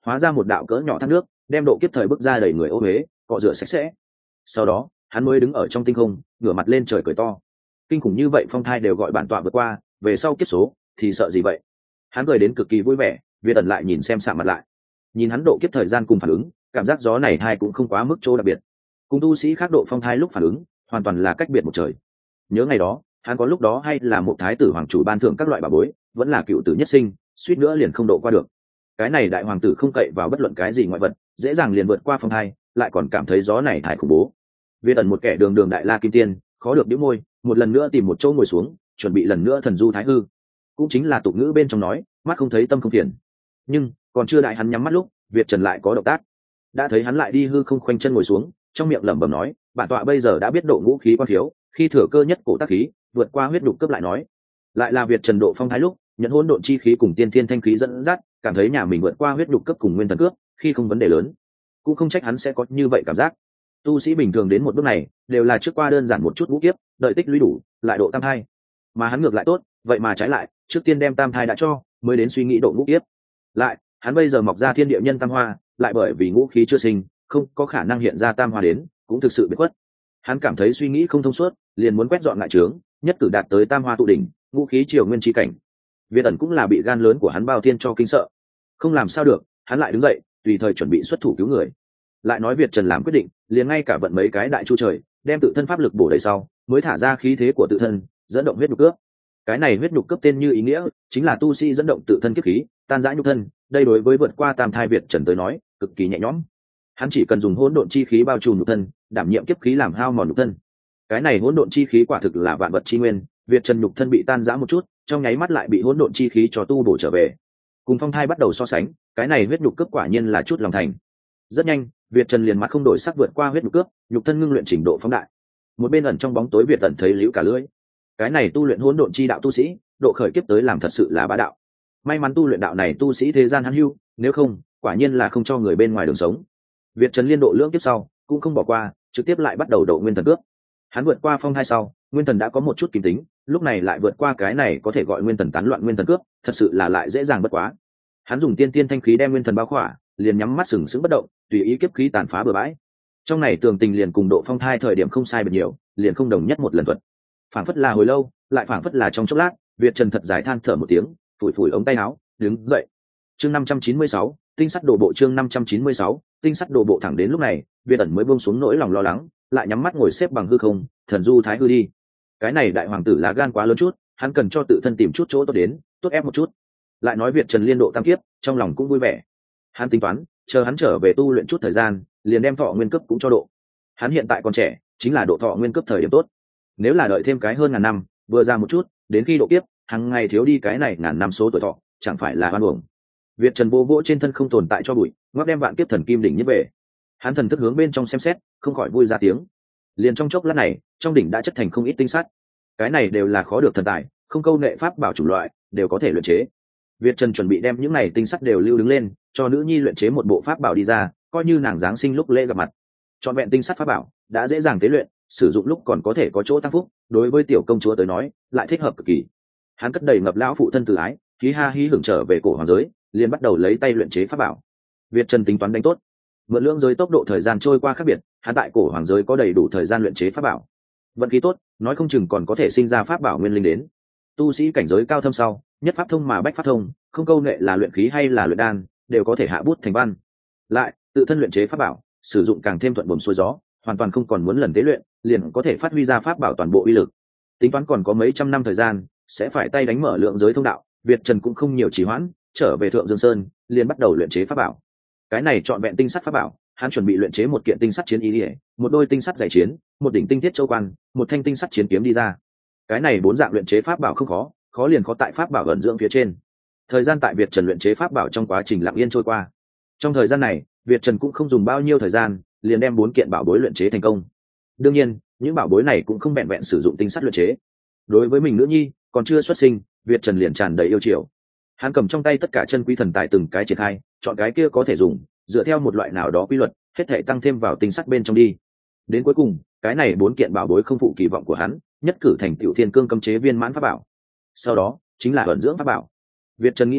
hóa ra một đạo cỡ nhỏ thác nước, đem độ kiếp thời bước ra đầy người ô huế cọ rửa sạch sẽ. Sau đó hắn mới đứng ở trong tinh không, ngửa mặt lên trời cười to. Kinh khủng như vậy phong thai đều gọi bản tọa vượt qua, về sau kiếp số thì sợ gì vậy? Hắn cười đến cực kỳ vui vẻ. Việt ẩn lại nhìn xem sạm mặt lại, nhìn hắn độ kiếp thời gian cùng phản ứng, cảm giác gió này thai cũng không quá mức chỗ đặc biệt, cùng tu sĩ khác độ phong thai lúc phản ứng hoàn toàn là cách biệt một trời. Nhớ ngày đó hắn có lúc đó hay là một thái tử hoàng chủ ban thưởng các loại bảo bối, vẫn là cựu tử nhất sinh, suýt nữa liền không độ qua được. Cái này đại hoàng tử không cậy vào bất luận cái gì ngoại vật, dễ dàng liền vượt qua phong thai, lại còn cảm thấy gió này thai khủng bố. Việt ẩn một kẻ đường đường đại la kim tiên, khó được đĩu môi, một lần nữa tìm một chỗ ngồi xuống, chuẩn bị lần nữa thần du thái hư, cũng chính là tục ngữ bên trong nói mắt không thấy tâm không phiền. Nhưng còn chưa đại hắn nhắm mắt lúc, Việt Trần lại có động tác. Đã thấy hắn lại đi hư không khoanh chân ngồi xuống, trong miệng lẩm bẩm nói, bản tọa bây giờ đã biết độ ngũ khí quan thiếu, khi thừa cơ nhất cổ tác khí, vượt qua huyết đục cấp lại nói. Lại là Việt Trần độ phong thái lúc, nhận hỗn độn chi khí cùng tiên thiên thanh khí dẫn dắt, cảm thấy nhà mình vượt qua huyết đục cấp cùng nguyên thần cướp, khi không vấn đề lớn, cũng không trách hắn sẽ có như vậy cảm giác. Tu sĩ bình thường đến một bước này, đều là trước qua đơn giản một chút vũ kiếp, đợi tích lũy đủ, lại độ tam thai. Mà hắn ngược lại tốt, vậy mà trái lại, trước tiên đem tam thai đã cho, mới đến suy nghĩ độ ngũ kiếp. Lại, hắn bây giờ mọc ra thiên địa nhân tam hoa, lại bởi vì ngũ khí chưa sinh, không có khả năng hiện ra tam hoa đến, cũng thực sự biệt khuất. Hắn cảm thấy suy nghĩ không thông suốt, liền muốn quét dọn ngại trướng, nhất cử đạt tới tam hoa tụ đỉnh, ngũ khí triều nguyên chi cảnh. Việt ẩn cũng là bị gan lớn của hắn bao thiên cho kinh sợ, không làm sao được, hắn lại đứng dậy, tùy thời chuẩn bị xuất thủ cứu người. Lại nói Việt Trần làm quyết định, liền ngay cả vận mấy cái đại chu trời, đem tự thân pháp lực bổ đầy sau, mới thả ra khí thế của tự thân, dẫn động huyết nhục cướp. Cái này huyết nhục cướp tên như ý nghĩa, chính là tu sĩ dẫn động tự thân kiếp khí, tan rã nhục thân. Đây đối với vượt qua tam thai Việt Trần tới nói, cực kỳ nhẹ nhõm. Hắn chỉ cần dùng hỗn độn chi khí bao trùm nhục thân, đảm nhiệm kiếp khí làm hao mòn nhục thân. Cái này hỗn độn chi khí quả thực là vạn vật chi nguyên, Việt Trần nhục thân bị tan rã một chút, trong nháy mắt lại bị hỗn độn chi khí cho tu bổ trở về. Cùng phong thai bắt đầu so sánh, cái này huyết nhục cướp quả nhiên là chút lòng thành. Rất nhanh, Việt Trần liền mặt không đổi sắc vượt qua huyết nhục cướp, nhục thân ngưng luyện trình độ phóng đại. Một bên ẩn trong bóng tối Việt Tần thấy liễu cả lưỡi. Cái này tu luyện hỗn độn chi đạo tu sĩ, độ khởi kiếp tới làm thật sự là bá đạo. May mắn tu luyện đạo này tu sĩ thế gian hắn hưu, nếu không, quả nhiên là không cho người bên ngoài đường sống. Việt Trần liên độ lưỡng kiếp sau, cũng không bỏ qua, trực tiếp lại bắt đầu độ nguyên thần cướp. Hắn vượt qua phong thai sau, nguyên thần đã có một chút kim tính, lúc này lại vượt qua cái này có thể gọi nguyên thần tán loạn nguyên thần cướp, thật sự là lại dễ dàng bất quá. Hắn dùng tiên tiên thanh khí đem nguyên thần bao khỏa, liền nhắm mắt sừng sững bất động, tùy ý kiếp khí tàn phá bừa bãi. Trong này tường tình liền cùng độ phong thai thời điểm không sai biệt nhiều, liền không đồng nhất một lần thuật. Phảng phất là hồi lâu, lại phảng phất là trong chốc lát, Việt Trần thật dài than thở một tiếng, phủi phủi ống tay áo, đứng dậy. Chương năm trăm chín mươi sáu, tinh sắt đồ bộ chương năm trăm chín mươi sáu, tinh sắt đồ bộ thẳng đến lúc này, Việt ẩn mới buông xuống nỗi lòng lo lắng, lại nhắm mắt ngồi xếp bằng hư không, thần du thái hư đi. Cái này đại hoàng tử là gan quá lớn chút, hắn cần cho tự thân tìm chút chỗ tốt đến, tốt ép một chút. Lại nói Việt Trần liên độ tam kiếp, trong lòng cũng vui vẻ. Hắn tính toán, chờ hắn trở về tu luyện chút thời gian, liền đem thọ nguyên cấp cũng cho độ. Hắn hiện tại còn trẻ, chính là độ thọ nguyên cấp thời điểm tốt. Nếu là đợi thêm cái hơn ngàn năm, vừa ra một chút, đến khi độ kiếp, hàng ngày thiếu đi cái này ngàn năm số tuổi thọ, chẳng phải là oan uổng. Việt Trần vô vỗ trên thân không tồn tại cho bụi, ngóc đem vạn kiếp thần kim đỉnh nhất về. Hắn thần thức hướng bên trong xem xét, không khỏi vui ra tiếng. Liền trong chốc lát này, trong đỉnh đã chất thành không ít tinh sắt. Cái này đều là khó được thần tài, không câu nệ pháp bảo chủng loại, đều có thể luyện chế. Việt Trần chuẩn bị đem những này tinh sắt đều lưu đứng lên, cho nữ nhi luyện chế một bộ pháp bảo đi ra, coi như nàng giáng sinh lúc lễ gặp mặt. Chọn vẹn tinh sắt pháp bảo, đã dễ dàng tế luyện, sử dụng lúc còn có thể có chỗ tăng phúc, đối với tiểu công chúa tới nói, lại thích hợp cực kỳ. Hắn cất đầy ngập lão phụ thân từ ái, hí ha hí hưởng trở về cổ hoàng giới, liền bắt đầu lấy tay luyện chế pháp bảo. Việt Trần tính toán đánh tốt, mượn lưỡng giới tốc độ thời gian trôi qua khác biệt, hắn tại cổ hoàng giới có đầy đủ thời gian luyện chế pháp bảo. Vận khí tốt, nói không chừng còn có thể sinh ra pháp bảo nguyên linh đến. Tu sĩ cảnh giới cao thâm sau, nhất pháp thông mà bách pháp thông, không câu nệ là luyện khí hay là luyện đan, đều có thể hạ bút thành văn. Lại, tự thân luyện chế pháp bảo, sử dụng càng thêm thuận buồm xuôi gió, hoàn toàn không còn muốn lần tế luyện, liền có thể phát huy ra pháp bảo toàn bộ uy lực. Tính toán còn có mấy trăm năm thời gian, sẽ phải tay đánh mở lượng giới thông đạo, Việt Trần cũng không nhiều trì hoãn, trở về Thượng Dương Sơn, liền bắt đầu luyện chế pháp bảo. Cái này chọn vẹn tinh sắt pháp bảo, hắn chuẩn bị luyện chế một kiện tinh sắt chiến y, một đôi tinh sắt giải chiến, một đỉnh tinh thiết châu quan, một thanh tinh sắt chiến kiếm đi ra. Cái này bốn dạng luyện chế pháp bảo không khó, khó liền khó tại pháp bảo ẩn dưỡng phía trên. Thời gian tại Việt Trần luyện chế pháp bảo trong quá trình lặng yên trôi qua. Trong thời gian này, Việt Trần cũng không dùng bao nhiêu thời gian, liền đem bốn kiện bảo bối luyện chế thành công. Đương nhiên, những bảo bối này cũng không vẹn vẹn sử dụng tinh sắt luyện chế. Đối với mình nữ nhi, còn chưa xuất sinh, Việt Trần liền tràn đầy yêu chiều. Hắn cầm trong tay tất cả chân quý thần tài từng cái triển khai, chọn cái kia có thể dùng, dựa theo một loại nào đó quy luật, hết thảy tăng thêm vào tinh sắt bên trong đi. Đến cuối cùng, cái này bốn kiện bảo bối không phụ kỳ vọng của hắn, nhất cử thành tiểu thiên cương cấm chế viên mãn pháp bảo. Sau đó, chính là ẩn dưỡng pháp bảo. Việt Trần nghĩ nghĩ,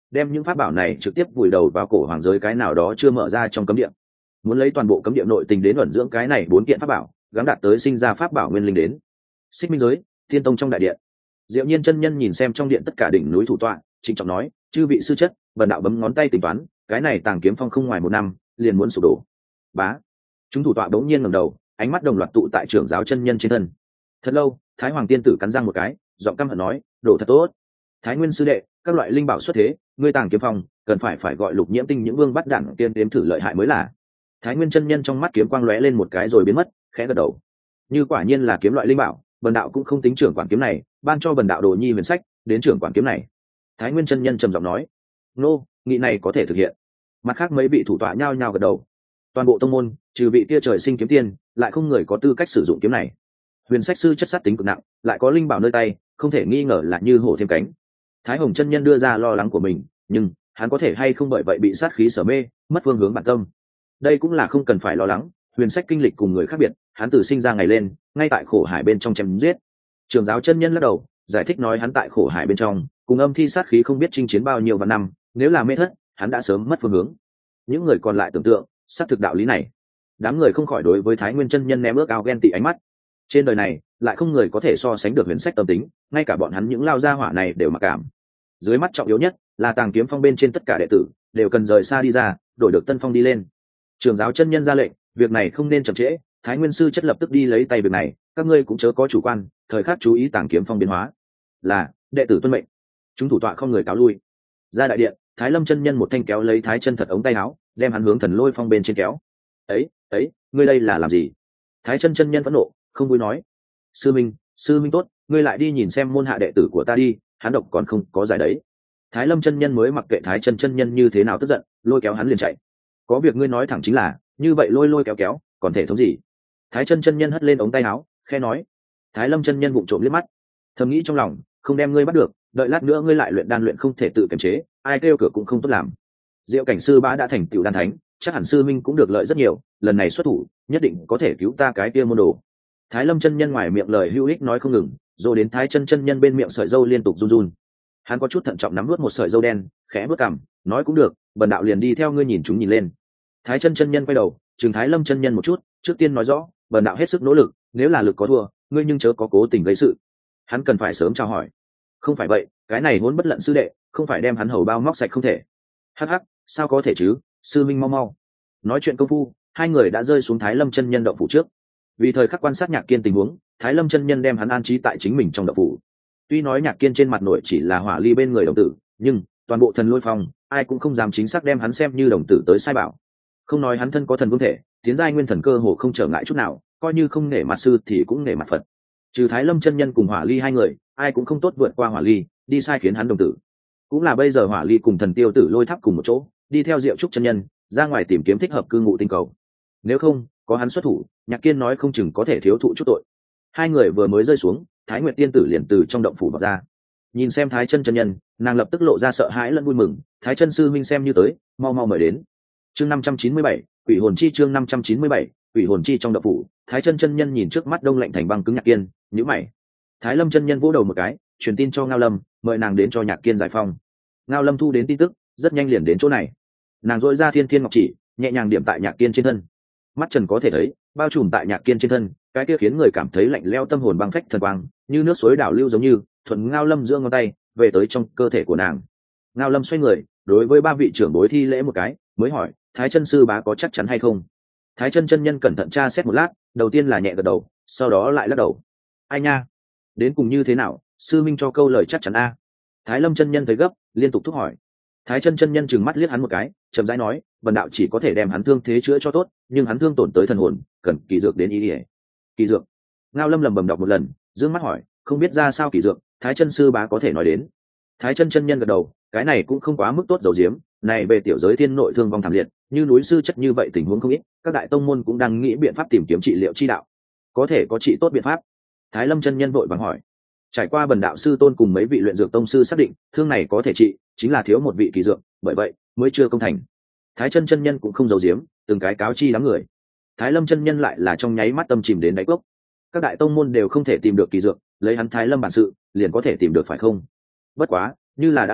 đem những pháp bảo này trực tiếp vùi đầu vào cổ hoàng giới cái nào đó chưa mở ra trong cấm địa, muốn lấy toàn bộ cấm địa nội tình đến ẩn dưỡng cái này bốn kiện pháp bảo, gắng đạt tới sinh ra pháp bảo nguyên linh đến. Xích Minh giới, Thiên Tông trong đại điện, Diệu Nhiên chân nhân nhìn xem trong điện tất cả đỉnh núi thủ tọa, trịnh trọng nói: chư vị sư chất, bần đạo bấm ngón tay tính toán, cái này Tàng Kiếm Phong không ngoài một năm liền muốn sụp đổ. Bá, chúng thủ tọa đống nhiên ngẩng đầu, ánh mắt đồng loạt tụ tại trưởng giáo chân nhân trên thân. Thật lâu, Thái Hoàng tiên tử cắn răng một cái, giọng căm hận nói: đổ thật tốt. Thái Nguyên sư đệ, các loại linh bảo xuất thế, ngươi Tàng Kiếm Phong cần phải phải gọi Lục Nhiễm Tinh những vương bắt đẳng tiên đếm thử lợi hại mới là. Thái Nguyên chân nhân trong mắt kiếm quang lóe lên một cái rồi biến mất, khẽ gật đầu. Như quả nhiên là kiếm loại linh bảo, bần đạo cũng không tính trưởng quản kiếm này, ban cho bần đạo đồ nhi huyền sách đến trưởng quản kiếm này. Thái Nguyên chân nhân trầm giọng nói: nô, nghị này có thể thực hiện. Mặt khác mấy vị thủ tọa nhao nhao gật đầu. Toàn bộ tông môn trừ vị kia trời sinh kiếm tiên, lại không người có tư cách sử dụng kiếm này. Huyền sách sư chất sát tính cực nặng, lại có linh bảo nơi tay, không thể nghi ngờ là như hổ thêm cánh. Thái Hồng chân nhân đưa ra lo lắng của mình, nhưng hắn có thể hay không bởi vậy bị sát khí sở mê, mất phương hướng bản tâm. Đây cũng là không cần phải lo lắng, huyền sách kinh lịch cùng người khác biệt, hắn từ sinh ra ngày lên, ngay tại khổ hải bên trong chém giết. Trường giáo chân nhân lắc đầu, giải thích nói hắn tại khổ hải bên trong, cùng âm thi sát khí không biết chinh chiến bao nhiêu vạn năm, nếu là mê thất, hắn đã sớm mất phương hướng. Những người còn lại tưởng tượng, xác thực đạo lý này. Đám người không khỏi đối với Thái Nguyên chân nhân ném ước ao ghen tị ánh mắt. Trên đời này, lại không người có thể so sánh được huyền sách tâm tính, ngay cả bọn hắn những lao gia hỏa này đều mặc cảm. Dưới mắt trọng yếu nhất là Tàng Kiếm Phong bên trên tất cả đệ tử đều cần rời xa đi ra, đổi được tân phong đi lên. Trường giáo chân nhân ra lệnh, việc này không nên chậm trễ, Thái Nguyên sư chất lập tức đi lấy tay việc này, các ngươi cũng chớ có chủ quan, thời khắc chú ý Tàng Kiếm Phong biến hóa. Là, đệ tử tuân mệnh. Chúng thủ tọa không người cáo lui. Ra đại điện, Thái Lâm chân nhân một thanh kéo lấy Thái Chân Thật ống tay áo, đem hắn hướng Thần Lôi Phong bên trên kéo. "Ấy, ấy, ngươi đây là làm gì?" Thái Chân chân nhân phẫn nộ, không vui nói: "Sư minh, sư minh tốt, ngươi lại đi nhìn xem môn hạ đệ tử của ta đi, hắn độc còn không có giải đấy." Thái Lâm chân nhân mới mặc kệ Thái Chân chân nhân như thế nào tức giận, lôi kéo hắn liền chạy. "Có việc ngươi nói thẳng chính là, như vậy lôi lôi kéo kéo, còn thể thống gì?" Thái Chân chân nhân hất lên ống tay áo, khẽ nói. Thái Lâm chân nhân vụng trộm liếc mắt, thầm nghĩ trong lòng, không đem ngươi bắt được, đợi lát nữa ngươi lại luyện đan luyện không thể tự kiềm chế, ai kêu cửa cũng không tốt làm. Diệu cảnh sư bá đã thành tựu đan thánh, chắc hẳn sư minh cũng được lợi rất nhiều, lần này xuất thủ nhất định có thể cứu ta cái kia môn đồ. Thái Lâm chân nhân ngoài miệng lời hữu ích nói không ngừng, rồi đến Thái Chân chân nhân bên miệng sợi râu liên tục run run. Hắn có chút thận trọng nắm nuốt một sợi râu đen, khẽ bước cằm, nói cũng được, bần đạo liền đi theo ngươi nhìn chúng nhìn lên. Thái Chân chân nhân quay đầu, trừng Thái Lâm chân nhân một chút, trước tiên nói rõ, bần đạo hết sức nỗ lực, nếu là lực có thua, ngươi nhưng chớ có cố tình gây sự. Hắn cần phải sớm chào hỏi. Không phải vậy, cái này muốn bất lận sư đệ, không phải đem hắn hầu bao móc sạch không thể. Hắc hắc, sao có thể chứ, sư minh mau mau. Nói chuyện công phu, hai người đã rơi xuống Thái Lâm chân nhân động phủ trước. Vì thời khắc quan sát Nhạc Kiên tình huống, Thái Lâm chân nhân đem hắn an trí tại chính mình trong động phủ. Tuy nói Nhạc Kiên trên mặt nội chỉ là hỏa ly bên người đồng tử, nhưng toàn bộ Thần Lôi Phong, ai cũng không dám chính xác đem hắn xem như đồng tử tới sai bảo. Không nói hắn thân có thần vương thể, tiến giai nguyên thần cơ hồ không trở ngại chút nào, coi như không nể mặt sư thì cũng nể mặt Phật. Trừ Thái Lâm chân nhân cùng hỏa ly hai người, ai cũng không tốt vượt qua hỏa ly, đi sai khiến hắn đồng tử. Cũng là bây giờ hỏa ly cùng thần tiêu tử Lôi Tháp cùng một chỗ, đi theo Diệu Trúc chân nhân ra ngoài tìm kiếm thích hợp cư ngụ tinh cầu. Nếu không có hắn xuất thủ, Nhạc Kiên nói không chừng có thể thiếu thụ chút tội. Hai người vừa mới rơi xuống, Thái Nguyệt tiên tử liền từ trong động phủ vào ra. Nhìn xem Thái Chân chân nhân, nàng lập tức lộ ra sợ hãi lẫn vui mừng. Thái Chân sư minh xem như tới, mau mau mời đến. Chương năm trăm chín mươi bảy, Quỷ hồn chi chương năm trăm chín mươi bảy, Quỷ hồn chi trong động phủ. Thái Chân chân nhân nhìn trước mắt đông lạnh thành băng cứng Nhạc Kiên, nhíu mày. Thái Lâm chân nhân vỗ đầu một cái, truyền tin cho Ngao Lâm, mời nàng đến cho Nhạc Kiên giải phong. Ngao Lâm thu đến tin tức, rất nhanh liền đến chỗ này. Nàng dội ra Thiên Thiên Ngọc chỉ, nhẹ nhàng điểm tại Nhạc Kiên trên thân. Mắt trần có thể thấy, bao trùm tại Nhạc Kiên trên thân, cái kia khiến người cảm thấy lạnh lẽo tâm hồn băng phách thần quang, như nước suối đảo lưu giống như thuận Ngao Lâm giữa ngón tay về tới trong cơ thể của nàng. Ngao Lâm xoay người, đối với ba vị trưởng bối thi lễ một cái, mới hỏi: Thái Chân sư bá có chắc chắn hay không? Thái Chân chân nhân cẩn thận tra xét một lát, đầu tiên là nhẹ gật đầu, sau đó lại lắc đầu. Ai nha, đến cùng như thế nào, sư minh cho câu lời chắc chắn a. Thái Lâm chân nhân thấy gấp, liên tục thúc hỏi. Thái Chân chân nhân trừng mắt liếc hắn một cái, chậm rãi nói: Vân đạo chỉ có thể đem hắn thương thế chữa cho tốt, nhưng hắn thương tổn tới thần hồn, cần kỳ dược đến ý ỉa. Kỳ dược? Ngao Lâm lẩm bẩm đọc một lần, dương mắt hỏi: không biết ra sao kỳ dược, Thái Chân sư bá có thể nói đến. Thái Chân chân nhân gật đầu, cái này cũng không quá mức tốt dầu diếm, này về tiểu giới thiên nội thương vong thảm liệt, như núi sư chất như vậy tình huống không ít, các đại tông môn cũng đang nghĩ biện pháp tìm kiếm trị liệu chi đạo. Có thể có trị tốt biện pháp? Thái Lâm chân nhân vội vàng hỏi. Trải qua bần đạo sư tôn cùng mấy vị luyện dược tông sư xác định, thương này có thể trị, chính là thiếu một vị kỳ dược, bởi vậy mới chưa công thành. Thái Chân chân nhân cũng không giấu giếm, từng cái cáo chi đám người. Thái Lâm chân nhân lại là trong nháy mắt tâm chìm đến đáy cốc. Các đại tông môn đều không thể tìm được kỳ dược, lấy hắn Thái Lâm bản sự, liền có thể tìm được phải không? Bất quá, như là đã hỏi,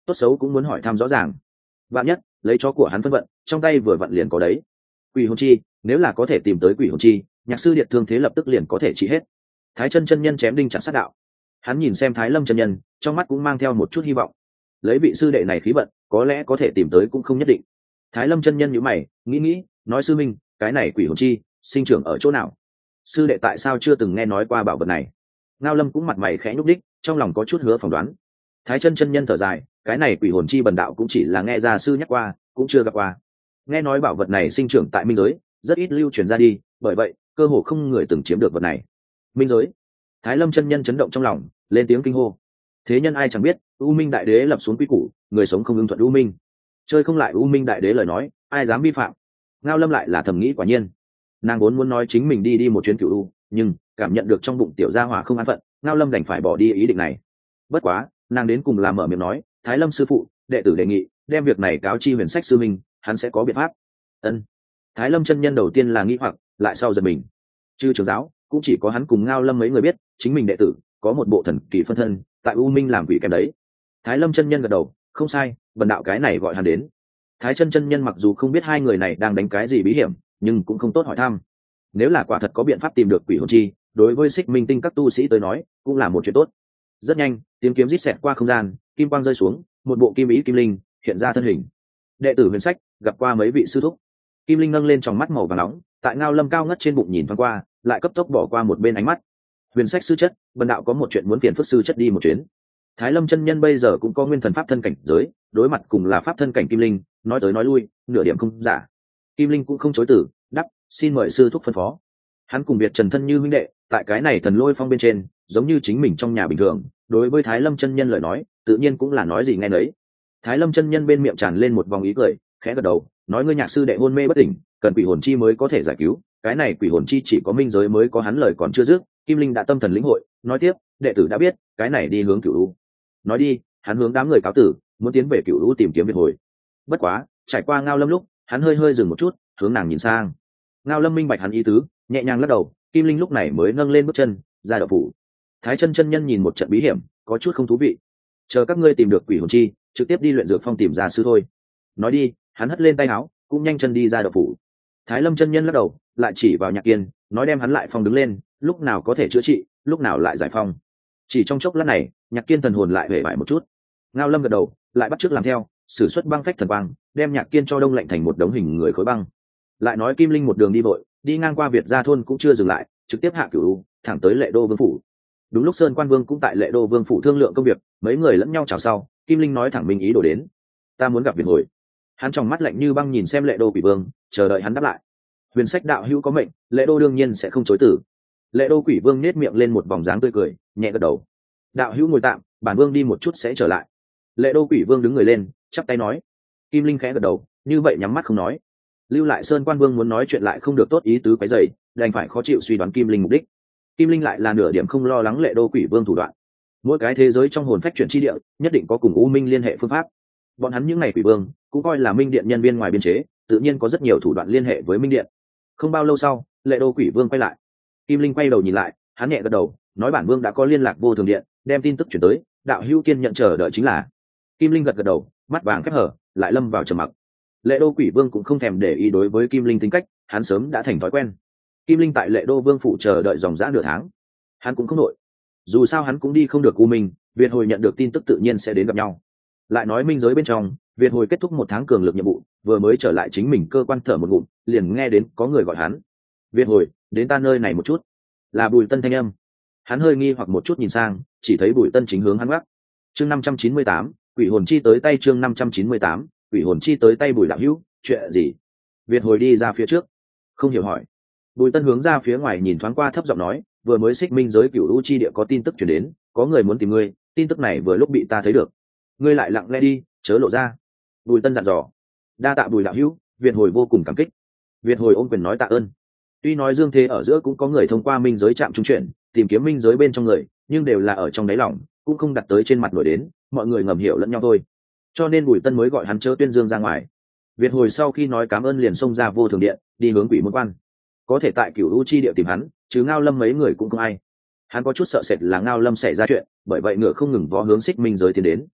tốt xấu cũng muốn hỏi thăm rõ ràng. Vạn nhất lấy chó của hắn phân vận, trong tay vừa vặn liền có đấy. Quỷ hồn chi, nếu là có thể tìm tới quỷ hồn chi, nhạc sư điện thương thế lập tức liền có thể trị hết. Thái chân chân nhân chém đinh chặt sát đạo. Hắn nhìn xem Thái Lâm chân nhân, trong mắt cũng mang theo một chút hy vọng. Lấy vị sư đệ này khí vận, có lẽ có thể tìm tới cũng không nhất định. Thái Lâm chân nhân nhíu mày, nghĩ nghĩ, nói sư minh, cái này quỷ hồn chi sinh trưởng ở chỗ nào? Sư đệ tại sao chưa từng nghe nói qua bảo vật này? Ngao Lâm cũng mặt mày khẽ nhúc đích, trong lòng có chút hứa phỏng đoán. Thái chân chân nhân thở dài, cái này quỷ hồn chi bần đạo cũng chỉ là nghe gia sư nhắc qua, cũng chưa gặp qua. Nghe nói bảo vật này sinh trưởng tại minh giới, rất ít lưu truyền ra đi, bởi vậy cơ hồ không người từng chiếm được vật này. Minh giới. Thái Lâm chân nhân chấn động trong lòng, lên tiếng kinh hô. Thế nhân ai chẳng biết, U Minh đại đế lập xuống quy củ, người sống không ưng thuận U Minh. Chơi không lại U Minh đại đế lời nói, ai dám vi phạm? Ngao Lâm lại là thầm nghĩ quả nhiên. Nàng vốn muốn nói chính mình đi đi một chuyến cửu u, nhưng cảm nhận được trong bụng tiểu gia hỏa không an phận, Ngao Lâm đành phải bỏ đi ý định này. Bất quá, nàng đến cùng làm mở miệng nói, Thái Lâm sư phụ, đệ tử đề nghị đem việc này cáo chi Huyền Sách sư minh, hắn sẽ có biện pháp. Ân. Thái Lâm chân nhân đầu tiên là nghi hoặc, lại sau giật mình. Chư trưởng giáo, cũng chỉ có hắn cùng Ngao Lâm mấy người biết, chính mình đệ tử có một bộ thần kỳ phân thân, tại U Minh làm quỷ kèm đấy. Thái Lâm chân nhân gật đầu, không sai, bần đạo cái này gọi hắn đến. Thái chân chân nhân mặc dù không biết hai người này đang đánh cái gì bí hiểm, nhưng cũng không tốt hỏi thăm. Nếu là quả thật có biện pháp tìm được quỷ hồn chi, đối với Xích Minh Tinh các tu sĩ tới nói, cũng là một chuyện tốt. Rất nhanh, tiếng kiếm rít xẹt qua không gian, kim quang rơi xuống, một bộ kim ý kim linh hiện ra thân hình. Đệ tử Huyền Sách gặp qua mấy vị sư thúc. Kim linh nâng lên tròng mắt màu vàng nóng, tại Ngao Lâm cao ngất trên bụng nhìn thoáng qua, lại cấp tốc bỏ qua một bên ánh mắt. Huyền Sách sư chất, bần đạo có một chuyện muốn phiền phức sư chất đi một chuyến. Thái Lâm chân nhân bây giờ cũng có nguyên thần pháp thân cảnh giới, đối mặt cùng là pháp thân cảnh kim linh, nói tới nói lui, nửa điểm không giả. Kim linh cũng không chối từ, đáp, xin mời sư thúc phân phó. Hắn cùng Việt Trần thân như huynh đệ, tại cái này thần lôi phong bên trên, giống như chính mình trong nhà bình thường, đối với Thái Lâm chân nhân lời nói, tự nhiên cũng là nói gì nghe nấy. Thái Lâm chân nhân bên miệng tràn lên một vòng ý cười, khẽ gật đầu, nói ngươi nhạc sư đệ hôn mê bất tỉnh, cần quỷ hồn chi mới có thể giải cứu, cái này quỷ hồn chi chỉ có minh giới mới có, hắn lời còn chưa dứt, Kim linh đã tâm thần lĩnh hội, nói tiếp, đệ tử đã biết, cái này đi hướng Cửu U. Nói đi, hắn hướng đám người cáo tử, muốn tiến về Cửu U tìm kiếm Việt hồi. Bất quá, trải qua Ngao Lâm lúc, hắn hơi hơi dừng một chút, hướng nàng nhìn sang. Ngao Lâm minh bạch hắn ý tứ, nhẹ nhàng lắc đầu, Kim linh lúc này mới nâng lên bước chân ra đậu phủ. Thái chân chân nhân nhìn một trận bí hiểm, có chút không thú vị. Chờ các ngươi tìm được quỷ hồn chi, trực tiếp đi luyện dược phong tìm ra sư thôi. Nói đi, hắn hất lên tay áo, cũng nhanh chân đi ra đậu phủ. Thái Lâm chân nhân lắc đầu, lại chỉ vào Nhạc Kiên, nói đem hắn lại phong đứng lên, lúc nào có thể chữa trị, lúc nào lại giải phong. Chỉ trong chốc lát này, Nhạc Kiên thần hồn lại hề bại một chút. Ngao Lâm gật đầu, lại bắt chước làm theo, sử xuất băng phách thần quang, đem Nhạc Kiên cho đông lạnh thành một đống hình người khối băng. Lại nói Kim linh một đường đi vội, đi ngang qua Việt gia thôn cũng chưa dừng lại, trực tiếp hạ Cửu, thẳng tới Lệ Đô Vương phủ. Đúng lúc Sơn Quan Vương cũng tại Lệ Đô Vương phủ thương lượng công việc, mấy người lẫn nhau chào sau, Kim linh nói thẳng minh ý đồ đến. Ta muốn gặp Việt hồi. Hắn trong mắt lạnh như băng nhìn xem Lệ Đô Quỷ Vương, chờ đợi hắn đáp lại. Huyền Sách đạo hữu có mệnh, Lệ Đô đương nhiên sẽ không chối từ. Lệ Đô Quỷ Vương nét miệng lên một vòng dáng tươi cười, nhẹ gật đầu. Đạo hữu ngồi tạm, bản vương đi một chút sẽ trở lại. Lệ Đô Quỷ Vương đứng người lên, chắp tay nói. Kim linh khẽ gật đầu, như vậy nhắm mắt không nói. Lưu lại Sơn Quan Vương muốn nói chuyện lại không được tốt ý tứ quấy rầy, đành phải khó chịu suy đoán Kim linh mục đích. Kim linh lại là nửa điểm không lo lắng Lệ Đô Quỷ Vương thủ đoạn. Mỗi cái thế giới trong hồn phách chuyển chi địa, nhất định có cùng U Minh liên hệ phương pháp. Bọn hắn những ngày quỷ vương cũng coi là Minh Điện nhân viên ngoài biên chế, tự nhiên có rất nhiều thủ đoạn liên hệ với Minh Điện. Không bao lâu sau, Lệ Đô Quỷ Vương quay lại. Kim linh quay đầu nhìn lại, hắn nhẹ gật đầu, nói bản vương đã có liên lạc vô thường điện, đem tin tức chuyển tới, đạo hữu kiên nhận chờ đợi chính là. Kim linh gật gật đầu, mắt vàng khép hở, lại lâm vào trầm mặc. Lệ Đô Quỷ Vương cũng không thèm để ý đối với Kim linh tính cách, hắn sớm đã thành thói quen. Kim linh tại Lệ Đô Vương phủ chờ đợi dòng dã nửa tháng, hắn cũng không nội. Dù sao hắn cũng đi không được U Minh, Việt hồi nhận được tin tức tự nhiên sẽ đến gặp nhau. Lại nói minh giới bên trong, Việt hồi kết thúc một tháng cường lực nhiệm vụ, vừa mới trở lại chính mình cơ quan thở một ngụm, liền nghe đến có người gọi hắn. Việt hồi, đến ta nơi này một chút. Là Bùi Tân thanh âm. Hắn hơi nghi hoặc một chút nhìn sang, chỉ thấy Bùi Tân chính hướng hắn gác. Chương năm trăm chín mươi tám, quỷ hồn chi tới tay chương năm trăm chín mươi tám, quỷ hồn chi tới tay Bùi đạo hữu, chuyện gì? Việt hồi đi ra phía trước, không hiểu hỏi. Bùi Tân hướng ra phía ngoài nhìn thoáng qua, thấp giọng nói, vừa mới Xích Minh giới Cửu U chi địa có tin tức truyền đến, có người muốn tìm ngươi, tin tức này vừa lúc bị ta thấy được. Ngươi lại lặng lẽ đi, chớ lộ ra. Bùi Tân dặn dò. Đa tạ Bùi đạo hữu, Việt hồi vô cùng cảm kích. Việt hồi ôm quyền nói tạ ơn. Tuy nói dương thế ở giữa cũng có người thông qua minh giới chạm trung chuyển, tìm kiếm minh giới bên trong người, nhưng đều là ở trong đáy lòng, cũng không đặt tới trên mặt nổi đến, mọi người ngầm hiểu lẫn nhau thôi. Cho nên Bùi Tân mới gọi hắn chớ tuyên dương ra ngoài. Việt hồi sau khi nói cảm ơn liền xông ra vô thường điện, đi hướng Quỷ Môn Quan. Có thể tại Cửu U chi địa tìm hắn, chứ Ngao Lâm mấy người cũng không ai. Hắn có chút sợ sệt là Ngao Lâm xảy ra chuyện, bởi vậy ngựa không ngừng vó hướng Xích Minh giới tiến đến.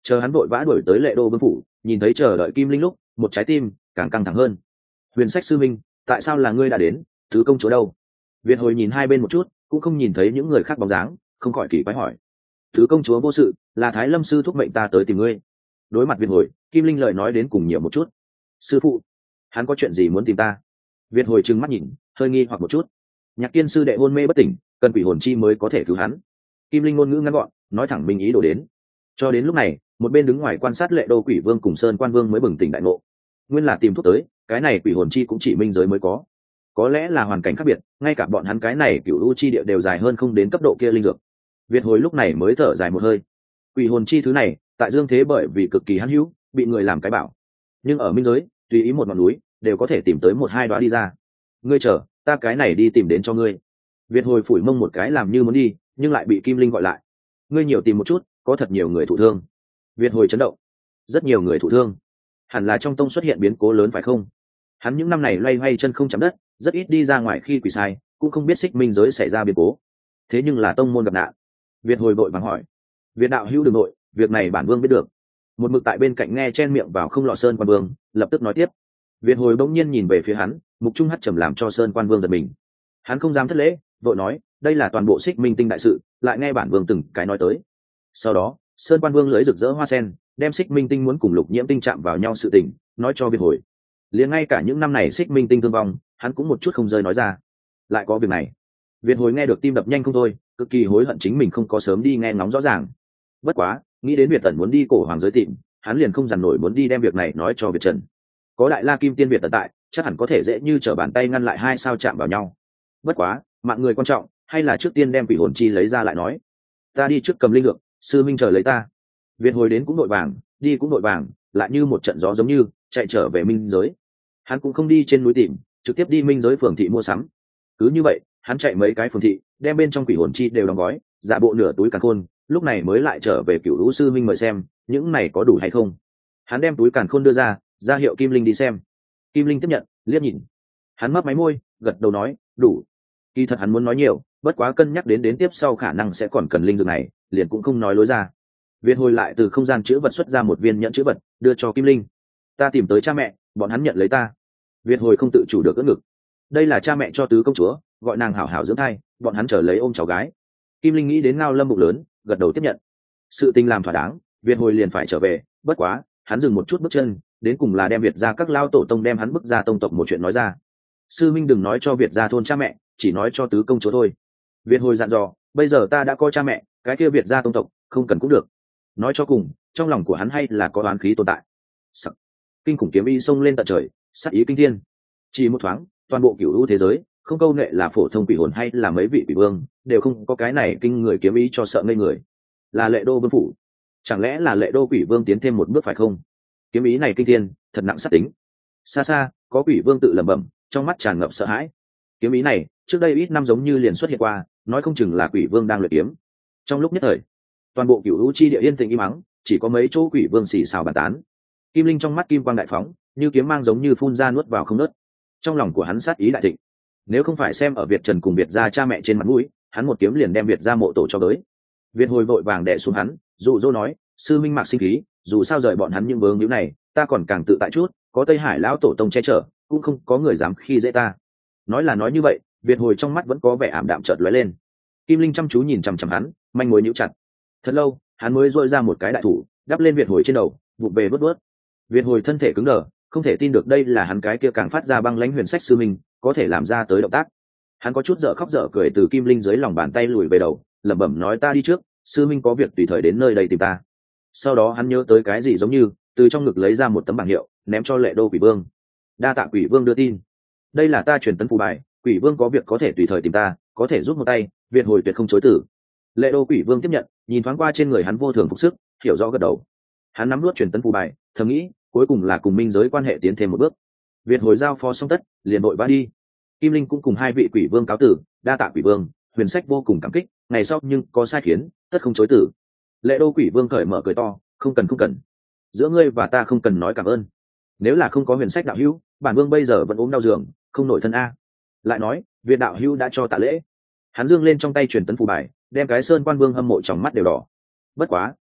Chờ hắn vội vã đuổi tới Lệ Đô vương phủ, nhìn thấy chờ đợi Kim Linh lúc, một trái tim càng căng thẳng hơn. Huyền Sách sư minh, tại sao là ngươi đã đến? Tứ công chúa đâu? Việt hồi nhìn hai bên một chút, cũng không nhìn thấy những người khác bóng dáng, không khỏi kỳ quái hỏi. Tứ công chúa vô sự, là Thái Lâm sư thúc mệnh ta tới tìm ngươi. Đối mặt Việt hồi, Kim Linh lời nói đến cùng nhiều một chút. Sư phụ, hắn có chuyện gì muốn tìm ta? Việt hồi trừng mắt nhìn, hơi nghi hoặc một chút. Nhạc Kiên sư đệ hôn mê bất tỉnh, cần quỷ hồn chi mới có thể cứu hắn. Kim Linh ngôn ngữ ngắn gọn, nói thẳng mình ý đồ đến. Cho đến lúc này, một bên đứng ngoài quan sát Lệ Đô quỷ vương cùng Sơn Quan vương mới bừng tỉnh đại ngộ. Nguyên là tìm thuốc tới, cái này quỷ hồn chi cũng chỉ minh giới mới có. Có lẽ là hoàn cảnh khác biệt, ngay cả bọn hắn cái này cửu u chi địa đều dài hơn không đến cấp độ kia linh dược. Việt hồi lúc này mới thở dài một hơi. Quỷ hồn chi thứ này, tại dương thế bởi vì cực kỳ hãn hữu, bị người làm cái bảo. Nhưng ở minh giới, tùy ý một ngọn núi, đều có thể tìm tới một hai đóa đi ra. Ngươi chờ, ta cái này đi tìm đến cho ngươi. Việt hồi phủi mông một cái làm như muốn đi, nhưng lại bị Kim Linh gọi lại. Ngươi nhiều tìm một chút, có thật nhiều người thụ thương. Việt hồi chấn động. Rất nhiều người thụ thương. Hẳn là trong tông xuất hiện biến cố lớn phải không? Hắn những năm này loay hoay chân không chạm đất, rất ít đi ra ngoài khi quỷ sai, cũng không biết xích minh giới xảy ra biến cố. Thế nhưng là tông môn gặp nạn. Việt hồi vội vàng hỏi. Việt đạo hữu đừng nội, việc này bản vương biết được. Một mực tại bên cạnh nghe chen miệng vào không lọ Sơn Quan vương, lập tức nói tiếp. Việt hồi bỗng nhiên nhìn về phía hắn, mục trung hắt trầm làm cho Sơn Quan vương giật mình. Hắn không dám thất lễ, vội nói, đây là toàn bộ xích minh tinh đại sự, lại nghe bản vương từng cái nói tới. Sau đó, Sơn Quan vương lưỡi rực rỡ hoa sen, đem xích minh tinh muốn cùng lục nhiễm tinh chạm vào nhau sự tình, nói cho Việt hồi. Liền ngay cả những năm này xích minh tinh thương vong, hắn cũng một chút không rơi nói ra. Lại có việc này. Việt hồi nghe được tim đập nhanh không thôi, cực kỳ hối hận chính mình không có sớm đi nghe ngóng rõ ràng. Bất quá, nghĩ đến Việt Tần muốn đi cổ hoàng giới tìm, hắn liền không dằn nổi muốn đi đem việc này nói cho Việt Trần. Có Đại La Kim Tiên Việt Tần tại, chắc hẳn có thể dễ như trở bàn tay ngăn lại hai sao chạm vào nhau. Bất quá, mạng người quan trọng, hay là trước tiên đem quỷ hồn chi lấy ra lại nói. Ta đi trước cầm linh dược, sư minh chờ lấy ta. Việt hồi đến cũng đội vàng, đi cũng đội vàng, lại như một trận gió giống như chạy trở về minh giới. Hắn cũng không đi trên núi tìm, trực tiếp đi minh giới phường thị mua sắm. Cứ như vậy, hắn chạy mấy cái phường thị, đem bên trong quỷ hồn chi đều đóng gói, giả bộ nửa túi càn khôn, lúc này mới lại trở về cửu lũ sư minh mời xem, những này có đủ hay không. Hắn đem túi càn khôn đưa ra, ra hiệu Kim Linh đi xem. Kim Linh tiếp nhận, liếc nhìn. Hắn mấp máy môi, gật đầu nói, đủ. Kỳ thật hắn muốn nói nhiều, bất quá cân nhắc đến đến tiếp sau khả năng sẽ còn cần linh dược này, liền cũng không nói lối ra. Việt hồi lại từ không gian chữ vật xuất ra một viên nhẫn chữ vật, đưa cho Kim Linh. Ta tìm tới cha mẹ, bọn hắn nhận lấy ta. Việt hồi không tự chủ được ưỡn ngực. Đây là cha mẹ cho tứ công chúa, gọi nàng hảo hảo dưỡng thai, bọn hắn chờ lấy ôm cháu gái. Kim Linh nghĩ đến Ngao Lâm bụng lớn, gật đầu tiếp nhận. Sự tình làm thỏa đáng, Việt hồi liền phải trở về, bất quá, hắn dừng một chút bước chân, đến cùng là đem Việt gia các lao tổ tông đem hắn bức ra tông tộc một chuyện nói ra. Sư minh đừng nói cho Việt gia thôn cha mẹ, chỉ nói cho tứ công chúa thôi. Việt hồi dặn dò, bây giờ ta đã có cha mẹ, cái kia Việt gia tông tộc, không cần cũng được. Nói cho cùng, trong lòng của hắn hay là có oán khí tồn tại. Sắc. Kinh khủng kiếm ý xông lên tận trời, sát ý kinh thiên. Chỉ một thoáng, toàn bộ cửu u thế giới, không câu nệ là phổ thông quỷ hồn hay là mấy vị quỷ vương, đều không có cái này kinh người kiếm ý cho sợ ngây người. Là Lệ Đô vương phủ, chẳng lẽ là Lệ Đô quỷ vương tiến thêm một bước phải không? Kiếm ý này kinh thiên, thật nặng sát tính. Xa xa, có quỷ vương tự lẩm bẩm, trong mắt tràn ngập sợ hãi. Kiếm ý này, trước đây ít năm giống như liền xuất hiện qua, nói không chừng là quỷ vương đang luyện kiếm. Trong lúc nhất thời, toàn bộ cửu u chi địa yên tĩnh im mắng, chỉ có mấy chỗ quỷ vương xì xào bàn tán. Kim Linh trong mắt kim quang đại phóng, như kiếm mang giống như phun ra nuốt vào không nớt. Trong lòng của hắn sát ý đại thịnh. Nếu không phải xem ở Việt Trần cùng Việt gia cha mẹ trên mặt mũi, hắn một kiếm liền đem Việt gia mộ tổ cho tới. Việt hồi vội vàng đè xuống hắn, dụ dỗ nói, sư minh mạc sinh khí, dù sao rời bọn hắn những vướng hữu này, ta còn càng tự tại chút, có Tây Hải lão tổ tông che chở, cũng không có người dám khi dễ ta. Nói là nói như vậy, Việt hồi trong mắt vẫn có vẻ ảm đạm chợt lóe lên. Kim Linh chăm chú nhìn chằm chằm hắn, manh mối nhíu chặt. Thật lâu, hắn mới duỗi ra một cái đại thủ, đắp lên Việt hồi trên đầu, vụt về vớt vớt. Việt hồi thân thể cứng đờ, không thể tin được đây là hắn cái kia càng phát ra băng lãnh huyền sách sư minh có thể làm ra tới động tác. Hắn có chút dở khóc dở cười từ Kim Linh dưới lòng bàn tay lùi về đầu, lẩm bẩm nói ta đi trước, sư minh có việc tùy thời đến nơi đây tìm ta. Sau đó hắn nhớ tới cái gì giống như từ trong ngực lấy ra một tấm bảng hiệu, ném cho Lệ Đô quỷ vương. Đa tạ quỷ vương đưa tin, đây là ta truyền tấn phù bài, quỷ vương có việc có thể tùy thời tìm ta, có thể giúp một tay. Việt hồi tuyệt không chối từ. Lệ Đô quỷ vương tiếp nhận, nhìn thoáng qua trên người hắn vô thường phục sức, hiểu rõ gật đầu. Hắn nắm nuốt truyền tấn phù bài, thầm nghĩ cuối cùng là cùng minh giới quan hệ tiến thêm một bước. Việt hồi giao phó xong tất, liền vội vã đi. Kim Linh cũng cùng hai vị quỷ vương cáo tử, đa tạ quỷ vương, huyền sách vô cùng cảm kích, ngày sau nhưng có sai khiến, tất không chối tử. Lệ Đô quỷ vương cởi mở cười to, không cần không cần, giữa ngươi và ta không cần nói cảm ơn. Nếu là không có huyền sách đạo hữu, bản vương bây giờ vẫn ốm đau giường, không nổi thân a. Lại nói, Việt đạo hữu đã cho tạ lễ. Hắn dương lên trong tay truyền tấn phù bài, đem cái Sơn Quan vương hâm mộ trong mắt đều đỏ. Bất quá,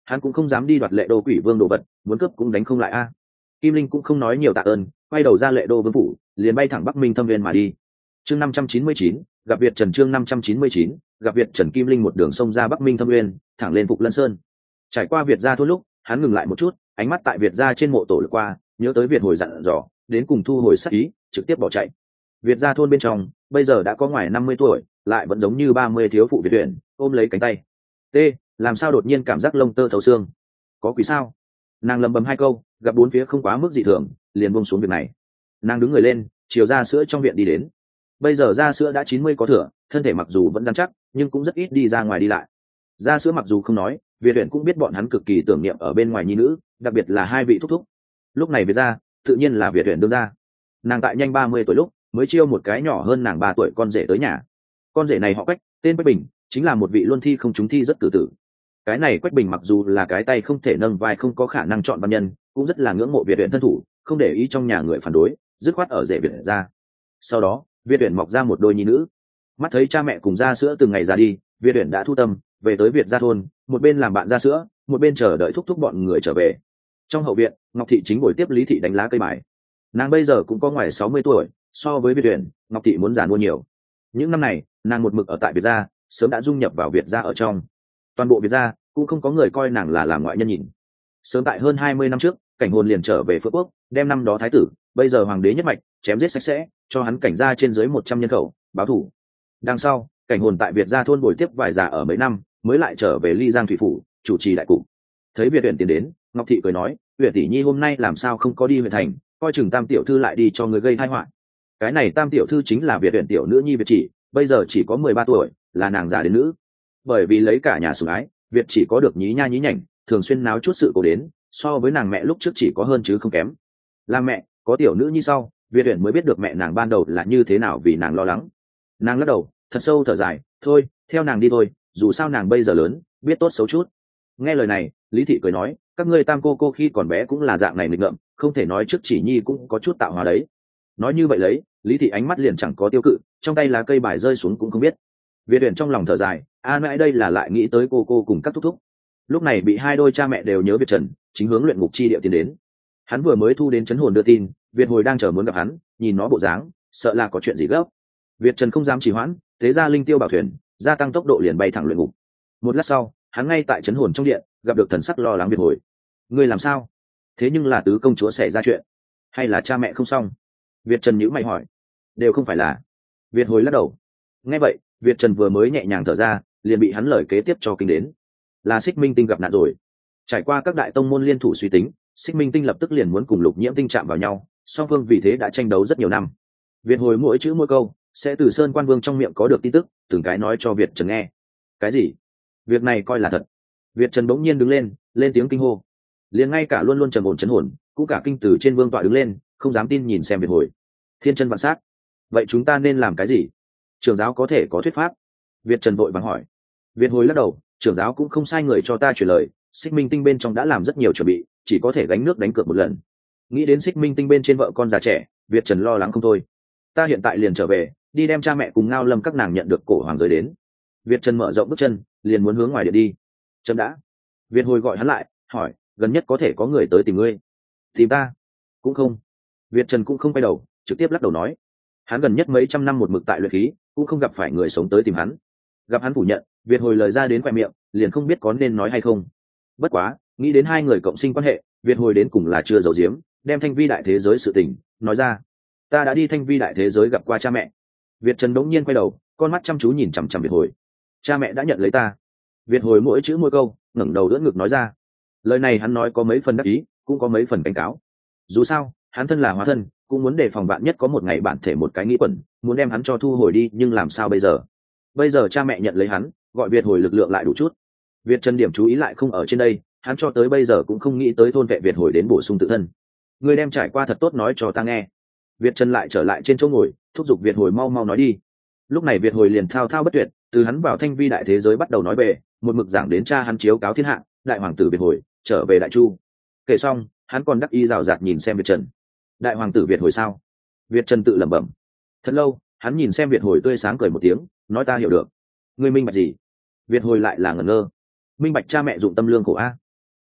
hắn cũng không dám đi đoạt lệ đô quỷ vương đồ vật, muốn cướp cũng đánh không lại a. Kim Linh cũng không nói nhiều tạ ơn, quay đầu ra lệ đô vương phủ, liền bay thẳng Bắc Minh Thâm Viên mà đi. Chương năm trăm chín mươi chín, gặp Việt Trần. Chương năm trăm chín mươi chín, gặp Việt Trần. Kim Linh một đường sông ra Bắc Minh Thâm Viên, thẳng lên Phục Lân Sơn. Trải qua Việt gia thôn lúc, hắn ngừng lại một chút, ánh mắt tại Việt gia trên mộ tổ lướt qua, nhớ tới Việt hồi dặn dò, đến cùng thu hồi sát ý, trực tiếp bỏ chạy. Việt gia thôn bên trong, bây giờ đã có ngoài năm mươi tuổi, lại vẫn giống như ba mươi thiếu phụ Việt tuyển, ôm lấy cánh tay. T, làm sao đột nhiên cảm giác lông tơ thấu xương? Có quỷ sao? Nàng lầm bầm hai câu, gặp bốn phía không quá mức dị thường, liền buông xuống việc này. Nàng đứng người lên, chiều ra sữa trong viện đi đến. Bây giờ ra sữa đã chín mươi có thừa, thân thể mặc dù vẫn rắn chắc, nhưng cũng rất ít đi ra ngoài đi lại. Ra sữa mặc dù không nói, Việt Uyển cũng biết bọn hắn cực kỳ tưởng niệm ở bên ngoài nhi nữ, đặc biệt là hai vị thúc thúc. Lúc này Việt gia, tự nhiên là Việt Uyển đương ra. Nàng tại nhanh ba mươi tuổi lúc, mới chiêu một cái nhỏ hơn nàng ba tuổi con rể tới nhà. Con rể này họ Quách, tên Quách Bình, chính là một vị luân thi không trúng thi rất tử tử. Cái này Quách Bình mặc dù là cái tay không thể nâng vai không có khả năng chọn văn nhân, cũng rất là ngưỡng mộ Việt Uyển thân thủ, không để ý trong nhà người phản đối, dứt khoát ở rể Việt gia. Sau đó, Việt Uyển mọc ra một đôi nhi nữ. Mắt thấy cha mẹ cùng ra sữa từng ngày ra đi, Việt Uyển đã thu tâm, về tới Việt gia thôn, một bên làm bạn ra sữa, một bên chờ đợi thúc thúc bọn người trở về. Trong hậu viện, Ngọc thị chính ngồi tiếp Lý thị đánh lá cây bài. Nàng bây giờ cũng có ngoài sáu mươi tuổi, so với Việt Uyển, Ngọc thị muốn già mua nhiều. Những năm này, nàng một mực ở tại Việt gia, sớm đã dung nhập vào Việt gia ở trong. Toàn bộ Việt gia cũng không có người coi nàng là làm ngoại nhân nhìn. Sớm tại hơn hai mươi năm trước, Cảnh Hồn liền trở về Phượng Quốc, đem năm đó thái tử, bây giờ hoàng đế nhất mạch, chém giết sạch sẽ, cho hắn cảnh gia trên dưới một trăm nhân khẩu, báo thù. Đằng sau, Cảnh Hồn tại Việt gia thôn bồi tiếp vài già ở mấy năm, mới lại trở về Ly Giang thủy phủ, chủ trì đại cục. Thấy Việt Uyển tiến đến, Ngọc thị cười nói, Uyển tỷ nhi hôm nay làm sao không có đi huyện thành, coi chừng Tam tiểu thư lại đi cho người gây tai họa. Cái này Tam tiểu thư chính là Việt Uyển tiểu nữ nhi Việt Chỉ, bây giờ chỉ có mười ba tuổi, là nàng già đến nữ. Bởi vì lấy cả nhà sủng ái, Việt Chỉ có được nhí nha nhí nhảnh, thường xuyên náo chút sự cố đến, so với nàng mẹ lúc trước chỉ có hơn chứ không kém. Làm mẹ, có tiểu nữ nhi sau, Việt Uyển mới biết được mẹ nàng ban đầu là như thế nào vì nàng lo lắng. Nàng lắc đầu, thật sâu thở dài, thôi, theo nàng đi thôi, dù sao nàng bây giờ lớn, biết tốt xấu chút. Nghe lời này, Lý thị cười nói, các ngươi Tam cô cô khi còn bé cũng là dạng này nghịch ngợm, không thể nói trước Chỉ nhi cũng có chút tạo hóa đấy. Nói như vậy lấy, Lý thị ánh mắt liền chẳng có tiêu cự, trong tay lá cây bài rơi xuống cũng không biết. Việt Uyển trong lòng thở dài, a mãi đây là lại nghĩ tới cô cô cùng các thúc thúc. Lúc này bị hai đôi cha mẹ đều nhớ Việt Trần, chính hướng luyện ngục chi địa tiến đến. Hắn vừa mới thu đến chấn hồn đưa tin, Việt hồi đang chờ muốn gặp hắn, nhìn nó bộ dáng, sợ là có chuyện gì gấp. Việt Trần không dám trì hoãn, thế ra linh tiêu bảo thuyền, gia tăng tốc độ liền bay thẳng luyện ngục. Một lát sau, hắn ngay tại chấn hồn trong điện, gặp được thần sắc lo lắng Việt hồi. Ngươi làm sao? Thế nhưng là tứ công chúa xảy ra chuyện, hay là cha mẹ không xong? Việt Trần nhíu mày hỏi. Đều không phải là. Việt hồi lắc đầu. Nghe vậy, Việt Trần vừa mới nhẹ nhàng thở ra, liền bị hắn lời kế tiếp cho kinh đến. Là Xích Minh Tinh gặp nạn rồi. Trải qua các đại tông môn liên thủ suy tính, Xích Minh Tinh lập tức liền muốn cùng Lục Nhiễm Tinh chạm vào nhau, song phương vì thế đã tranh đấu rất nhiều năm. Việt hồi mỗi chữ mỗi câu sẽ từ Sơn Quan Vương trong miệng có được tin tức, từng cái nói cho Việt Trần nghe. Cái gì? Việc này coi là thật? Việt Trần bỗng nhiên đứng lên, lên tiếng kinh hô. Liền ngay cả luôn luôn trầm ổn chấn hồn, cũng cả kinh từ trên vương tọa đứng lên, không dám tin nhìn xem Việt hồi. Thiên chân vạn sát. Vậy chúng ta nên làm cái gì? Trưởng giáo có thể có thuyết pháp. Việt Trần vội vàng hỏi. Việt hồi lắc đầu, trưởng giáo cũng không sai người cho ta chuyển lời, Xích Minh Tinh bên trong đã làm rất nhiều chuẩn bị, chỉ có thể gánh nước đánh cược một lần. Nghĩ đến Xích Minh Tinh bên trên vợ con già trẻ, Việt Trần lo lắng không thôi. Ta hiện tại liền trở về, đi đem cha mẹ cùng Ngao Lâm các nàng nhận được cổ hoàng giới đến. Việt Trần mở rộng bước chân, liền muốn hướng ngoài điện đi. Chấm đã. Việt hồi gọi hắn lại, hỏi, gần nhất có thể có người tới tìm ngươi? Tìm ta? Cũng không. Việt Trần cũng không quay đầu, trực tiếp lắc đầu nói, hắn gần nhất mấy trăm năm một mực tại luyện khí, cũng không gặp phải người sống tới tìm hắn. Gặp hắn phủ nhận, Việt hồi lời ra đến khoe miệng, liền không biết có nên nói hay không. Bất quá, nghĩ đến hai người cộng sinh quan hệ, Việt hồi đến cùng là chưa giấu giếm, đem Thanh Vi đại thế giới sự tình nói ra. Ta đã đi Thanh Vi đại thế giới gặp qua cha mẹ. Việt Trần đống nhiên quay đầu, con mắt chăm chú nhìn chằm chằm Việt hồi. Cha mẹ đã nhận lấy ta. Việt hồi mỗi chữ mỗi câu ngẩng đầu đỡ ngực nói ra. Lời này hắn nói có mấy phần đắc ý, cũng có mấy phần cảnh cáo. Dù sao, hắn thân là hóa thân, cũng muốn đề phòng vạn nhất có một ngày bản thể một cái nghĩ quẩn, muốn đem hắn cho thu hồi đi, nhưng làm sao bây giờ? Bây giờ cha mẹ nhận lấy hắn, gọi Việt hồi lực lượng lại đủ chút. Việt Trần điểm chú ý lại không ở trên đây, hắn cho tới bây giờ cũng không nghĩ tới thôn vệ Việt hồi đến bổ sung tự thân. Người đem trải qua thật tốt nói cho ta nghe. Việt Trần lại trở lại trên chỗ ngồi, thúc giục Việt hồi mau mau nói đi. Lúc này Việt hồi liền thao thao bất tuyệt, từ hắn vào Thanh Vi đại thế giới bắt đầu nói về, một mực giảng đến cha hắn chiếu cáo thiên hạ, đại hoàng tử Việt hồi trở về Đại Chu. Kể xong, hắn còn đắc ý rào rạt nhìn xem Việt Trần. Đại hoàng tử Việt hồi sao? Việt Trần tự lẩm bẩm. Thật lâu, hắn nhìn xem Việt hồi tươi sáng cười một tiếng, nói ta hiểu được. Ngươi minh bạch gì? Việt hồi lại là ngẩn ngơ. Minh bạch cha mẹ dụng tâm lương khổ a.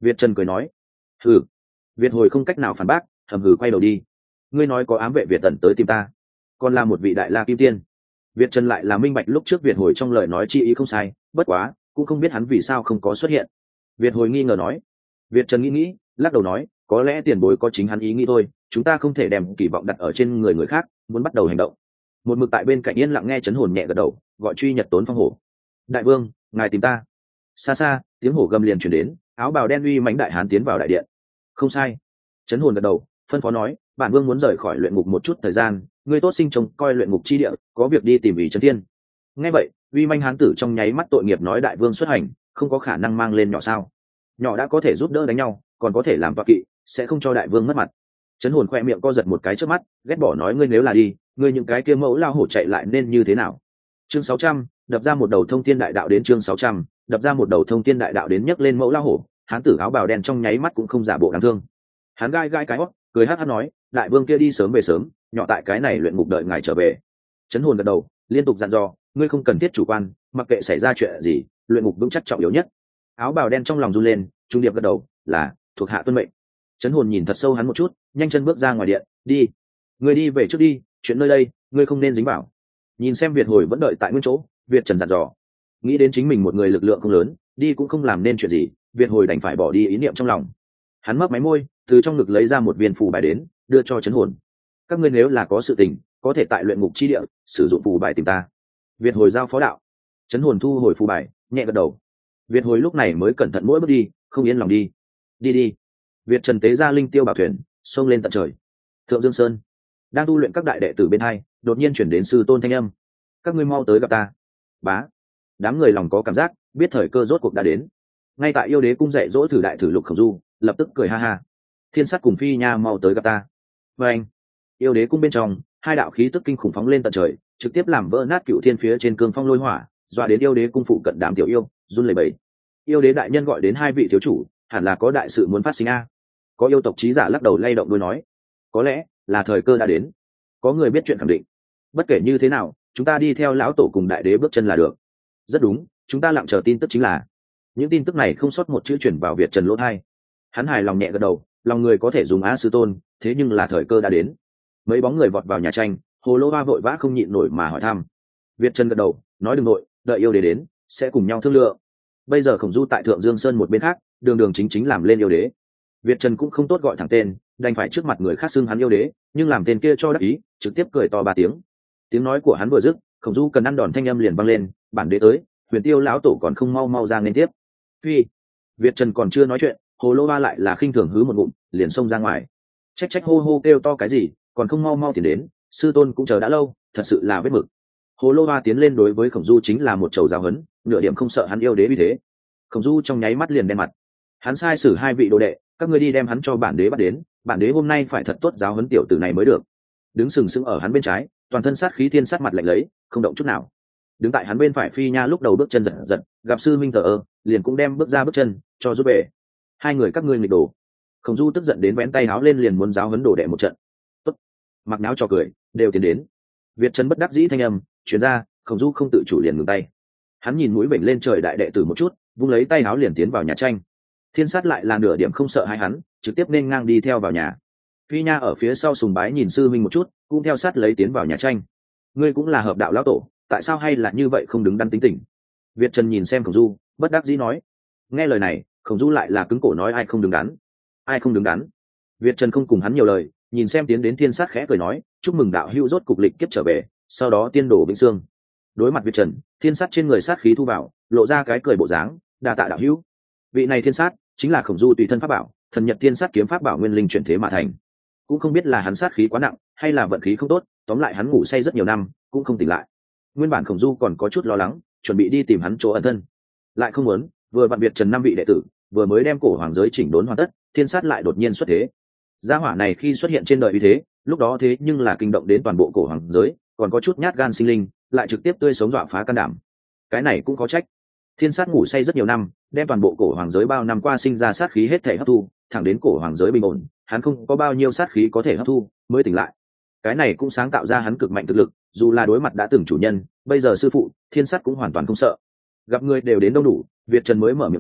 Việt Trần cười nói. Hừ. Việt hồi không cách nào phản bác, hầm hừ quay đầu đi. Ngươi nói có ám vệ Việt tần tới tìm ta, còn là một vị đại la kim tiên. Việt Trần lại là minh bạch lúc trước Việt hồi trong lời nói chi ý không sai, bất quá cũng không biết hắn vì sao không có xuất hiện. Việt hồi nghi ngờ nói. Việt Trần nghĩ nghĩ, lắc đầu nói, có lẽ tiền bối có chính hắn ý nghĩ thôi, chúng ta không thể đem kỳ vọng đặt ở trên người người khác, muốn bắt đầu hành động. Một mực tại bên cạnh yên lặng nghe chấn hồn nhẹ gật đầu, gọi truy nhật tốn phong hổ. Đại vương, ngài tìm ta. Xa xa, tiếng hổ gầm liền truyền đến, áo bào đen uy mãnh đại hán tiến vào đại điện. Không sai. Chấn hồn gật đầu, phân phó nói, bản vương muốn rời khỏi luyện ngục một chút thời gian, ngươi tốt sinh trông coi luyện ngục chi địa, có việc đi tìm ý trấn thiên. Nghe vậy, uy manh hán tử trong nháy mắt tội nghiệp nói, đại vương xuất hành, không có khả năng mang lên nhỏ sao? Nhỏ đã có thể giúp đỡ đánh nhau, còn có thể làm toạ kỵ, sẽ không cho đại vương mất mặt. Chấn hồn khoe miệng co giật một cái trước mắt, ghét bỏ nói, ngươi nếu là đi, ngươi những cái kia mẫu lao hổ chạy lại nên như thế nào? Chương sáu trăm, đập ra một đầu thông thiên đại đạo đến chương sáu trăm, đập ra một đầu thông thiên đại đạo đến nhấc lên mẫu lao hổ, hán tử áo bào đen trong nháy mắt cũng không giả bộ đáng thương. Hắn gai gai cái hót, cười hắt hắt nói, đại vương kia đi sớm về sớm, nhỏ tại cái này luyện ngục đợi ngài trở về. Chấn hồn gật đầu, liên tục dặn dò, ngươi không cần thiết chủ quan, mặc kệ xảy ra chuyện gì, luyện ngục vững chắc trọng yếu nhất. Áo bào đen trong lòng run lên, trung điệp gật đầu, là thuộc hạ tuân mệnh. Chấn hồn nhìn thật sâu hắn một chút, nhanh chân bước ra ngoài điện, đi, ngươi đi về trước đi, chuyện nơi đây ngươi không nên dính vào. Nhìn xem Việt hồi vẫn đợi tại nguyên chỗ, Việt Trần dặn dò, nghĩ đến chính mình một người lực lượng không lớn, đi cũng không làm nên chuyện gì, Việt hồi đành phải bỏ đi ý niệm trong lòng. Hắn mấp máy môi, từ trong ngực lấy ra một viên phù bài đến, đưa cho chấn hồn. Các ngươi nếu là có sự tình, có thể tại luyện ngục chi địa sử dụng phù bài tìm ta. Việt hồi giao phó đạo. Chấn hồn thu hồi phù bài, nhẹ gật đầu. Việt hồi lúc này mới cẩn thận mỗi bước đi, không yên lòng đi. Đi đi. Việt Trần tế ra linh tiêu bảo thuyền, xông lên tận trời. Thượng Dương Sơn, đang tu luyện các đại đệ tử bên hai, đột nhiên chuyển đến sư tôn thanh âm. Các ngươi mau tới gặp ta. Bá. Đám người lòng có cảm giác, biết thời cơ rốt cuộc đã đến. Ngay tại yêu đế cung dạy dỗ thử đại thử lục khẩu du, lập tức cười ha ha. Thiên sát cùng phi nha mau tới gặp ta. Và anh, yêu đế cung bên trong, hai đạo khí tức kinh khủng phóng lên tận trời, trực tiếp làm vỡ nát cựu thiên phía trên cương phong lôi hỏa, dọa đến yêu đế cung phụ cận đám tiểu yêu run lẩy bẩy. Yêu đế đại nhân gọi đến hai vị thiếu chủ, hẳn là có đại sự muốn phát sinh a. Có yêu tộc trí giả lắc đầu lay động đôi nói, có lẽ là thời cơ đã đến. Có người biết chuyện khẳng định, bất kể như thế nào, chúng ta đi theo lão tổ cùng đại đế bước chân là được. Rất đúng, chúng ta lặng chờ tin tức chính là. Những tin tức này không sót một chữ chuyển vào Việt Trần lỗ tai. Hắn hài lòng nhẹ gật đầu, lòng người có thể dùng á sư tôn, thế nhưng là thời cơ đã đến. Mấy bóng người vọt vào nhà tranh, Hồ Lô Hoa vội vã không nhịn nổi mà hỏi thăm. Việt Trần gật đầu, nói đừng nội, đợi yêu đế đến, sẽ cùng nhau thương lượng. Bây giờ Khổng Du tại Thượng Dương Sơn một bên khác, đường đường chính chính làm lên yêu đế. Việt Trần cũng không tốt gọi thẳng tên, đành phải trước mặt người khác xưng hắn yêu đế, nhưng làm tên kia cho đắc ý, trực tiếp cười to ba tiếng. Tiếng nói của hắn vừa dứt, Khổng Du cần ăn đòn thanh âm liền vang lên, bản đế tới, Huyền Tiêu lão tổ còn không mau mau ra nên tiếp. Phi. Việt Trần còn chưa nói chuyện, Hồ Lô Hoa lại là khinh thường hứ một ngụm, liền xông ra ngoài. Trách trách hô hô kêu to cái gì, còn không mau mau tiến đến, sư tôn cũng chờ đã lâu, thật sự là vết mực. Hồ Lô Hoa tiến lên đối với Khổng Du chính là một trầu giáo huấn, nửa điểm không sợ hắn yêu đế vì thế. Khổng Du trong nháy mắt liền đen mặt. Hắn sai sử hai vị đồ đệ, các ngươi đi đem hắn cho bản đế bắt đến, bản đế hôm nay phải thật tốt giáo huấn tiểu tử này mới được. Đứng sừng sững ở hắn bên trái, toàn thân sát khí thiên sát mặt lạnh lấy, không động chút nào. Đứng tại hắn bên phải Phi Nha lúc đầu bước chân giật giật, gặp sư minh thờ ơ, liền cũng đem bước ra bước chân, cho rút về. Hai người các ngươi nghịch đồ. Khổng Du tức giận đến vén tay áo lên liền muốn giáo huấn đồ đệ một trận. Tốt, mặc náo cho cười, đều tiến đến. Việt Trần bất đắc dĩ thanh âm truyền ra, Khổng Du không tự chủ liền ngừng tay. Hắn nhìn mũi bệnh lên trời đại đệ tử một chút, vung lấy tay áo liền tiến vào nhà tranh. Thiên sát lại là nửa điểm không sợ hai hắn, trực tiếp nên ngang đi theo vào nhà. Phi Nha ở phía sau sùng bái nhìn sư minh một chút, cũng theo sát lấy tiến vào nhà tranh. Ngươi cũng là hợp đạo lão tổ, tại sao hay là như vậy không đứng đắn tính tình? Việt Trần nhìn xem Khổng Du, bất đắc dĩ nói. Nghe lời này, Khổng Du lại là cứng cổ nói, ai không đứng đắn, ai không đứng đắn. Việt Trần không cùng hắn nhiều lời, nhìn xem tiến đến thiên sát khẽ cười nói, chúc mừng đạo hữu rốt cục lịch kiếp trở về, sau đó tiên đổ vĩnh xương. Đối mặt Việt Trần, thiên sát trên người sát khí thu vào, lộ ra cái cười bộ dáng, đa tạ đạo hữu. Vị này thiên sát chính là Khổng Du tùy thân pháp bảo, thần nhật thiên sát kiếm pháp bảo nguyên linh chuyển thế mà thành. Cũng không biết là hắn sát khí quá nặng, hay là vận khí không tốt, tóm lại hắn ngủ say rất nhiều năm, cũng không tỉnh lại. Nguyên bản Khổng Du còn có chút lo lắng, chuẩn bị đi tìm hắn chỗ ẩn thân, lại không muốn, vừa vặn Việt Trần năm vị đệ tử vừa mới đem cổ hoàng giới chỉnh đốn hoàn tất, thiên sát lại đột nhiên xuất thế. Gia hỏa này khi xuất hiện trên đời uy thế, lúc đó thế nhưng là kinh động đến toàn bộ cổ hoàng giới, còn có chút nhát gan sinh linh, lại trực tiếp tươi sống dọa phá can đảm. Cái này cũng có trách. Thiên sát ngủ say rất nhiều năm, đem toàn bộ cổ hoàng giới bao năm qua sinh ra sát khí hết thể hấp thu, thẳng đến cổ hoàng giới bình ổn, hắn không có bao nhiêu sát khí có thể hấp thu, mới tỉnh lại. Cái này cũng sáng tạo ra hắn cực mạnh thực lực, dù là đối mặt đã từng chủ nhân, bây giờ sư phụ, thiên sát cũng hoàn toàn không sợ. Gặp người đều đến đông đủ, Việt Trần mới mở miệng nói,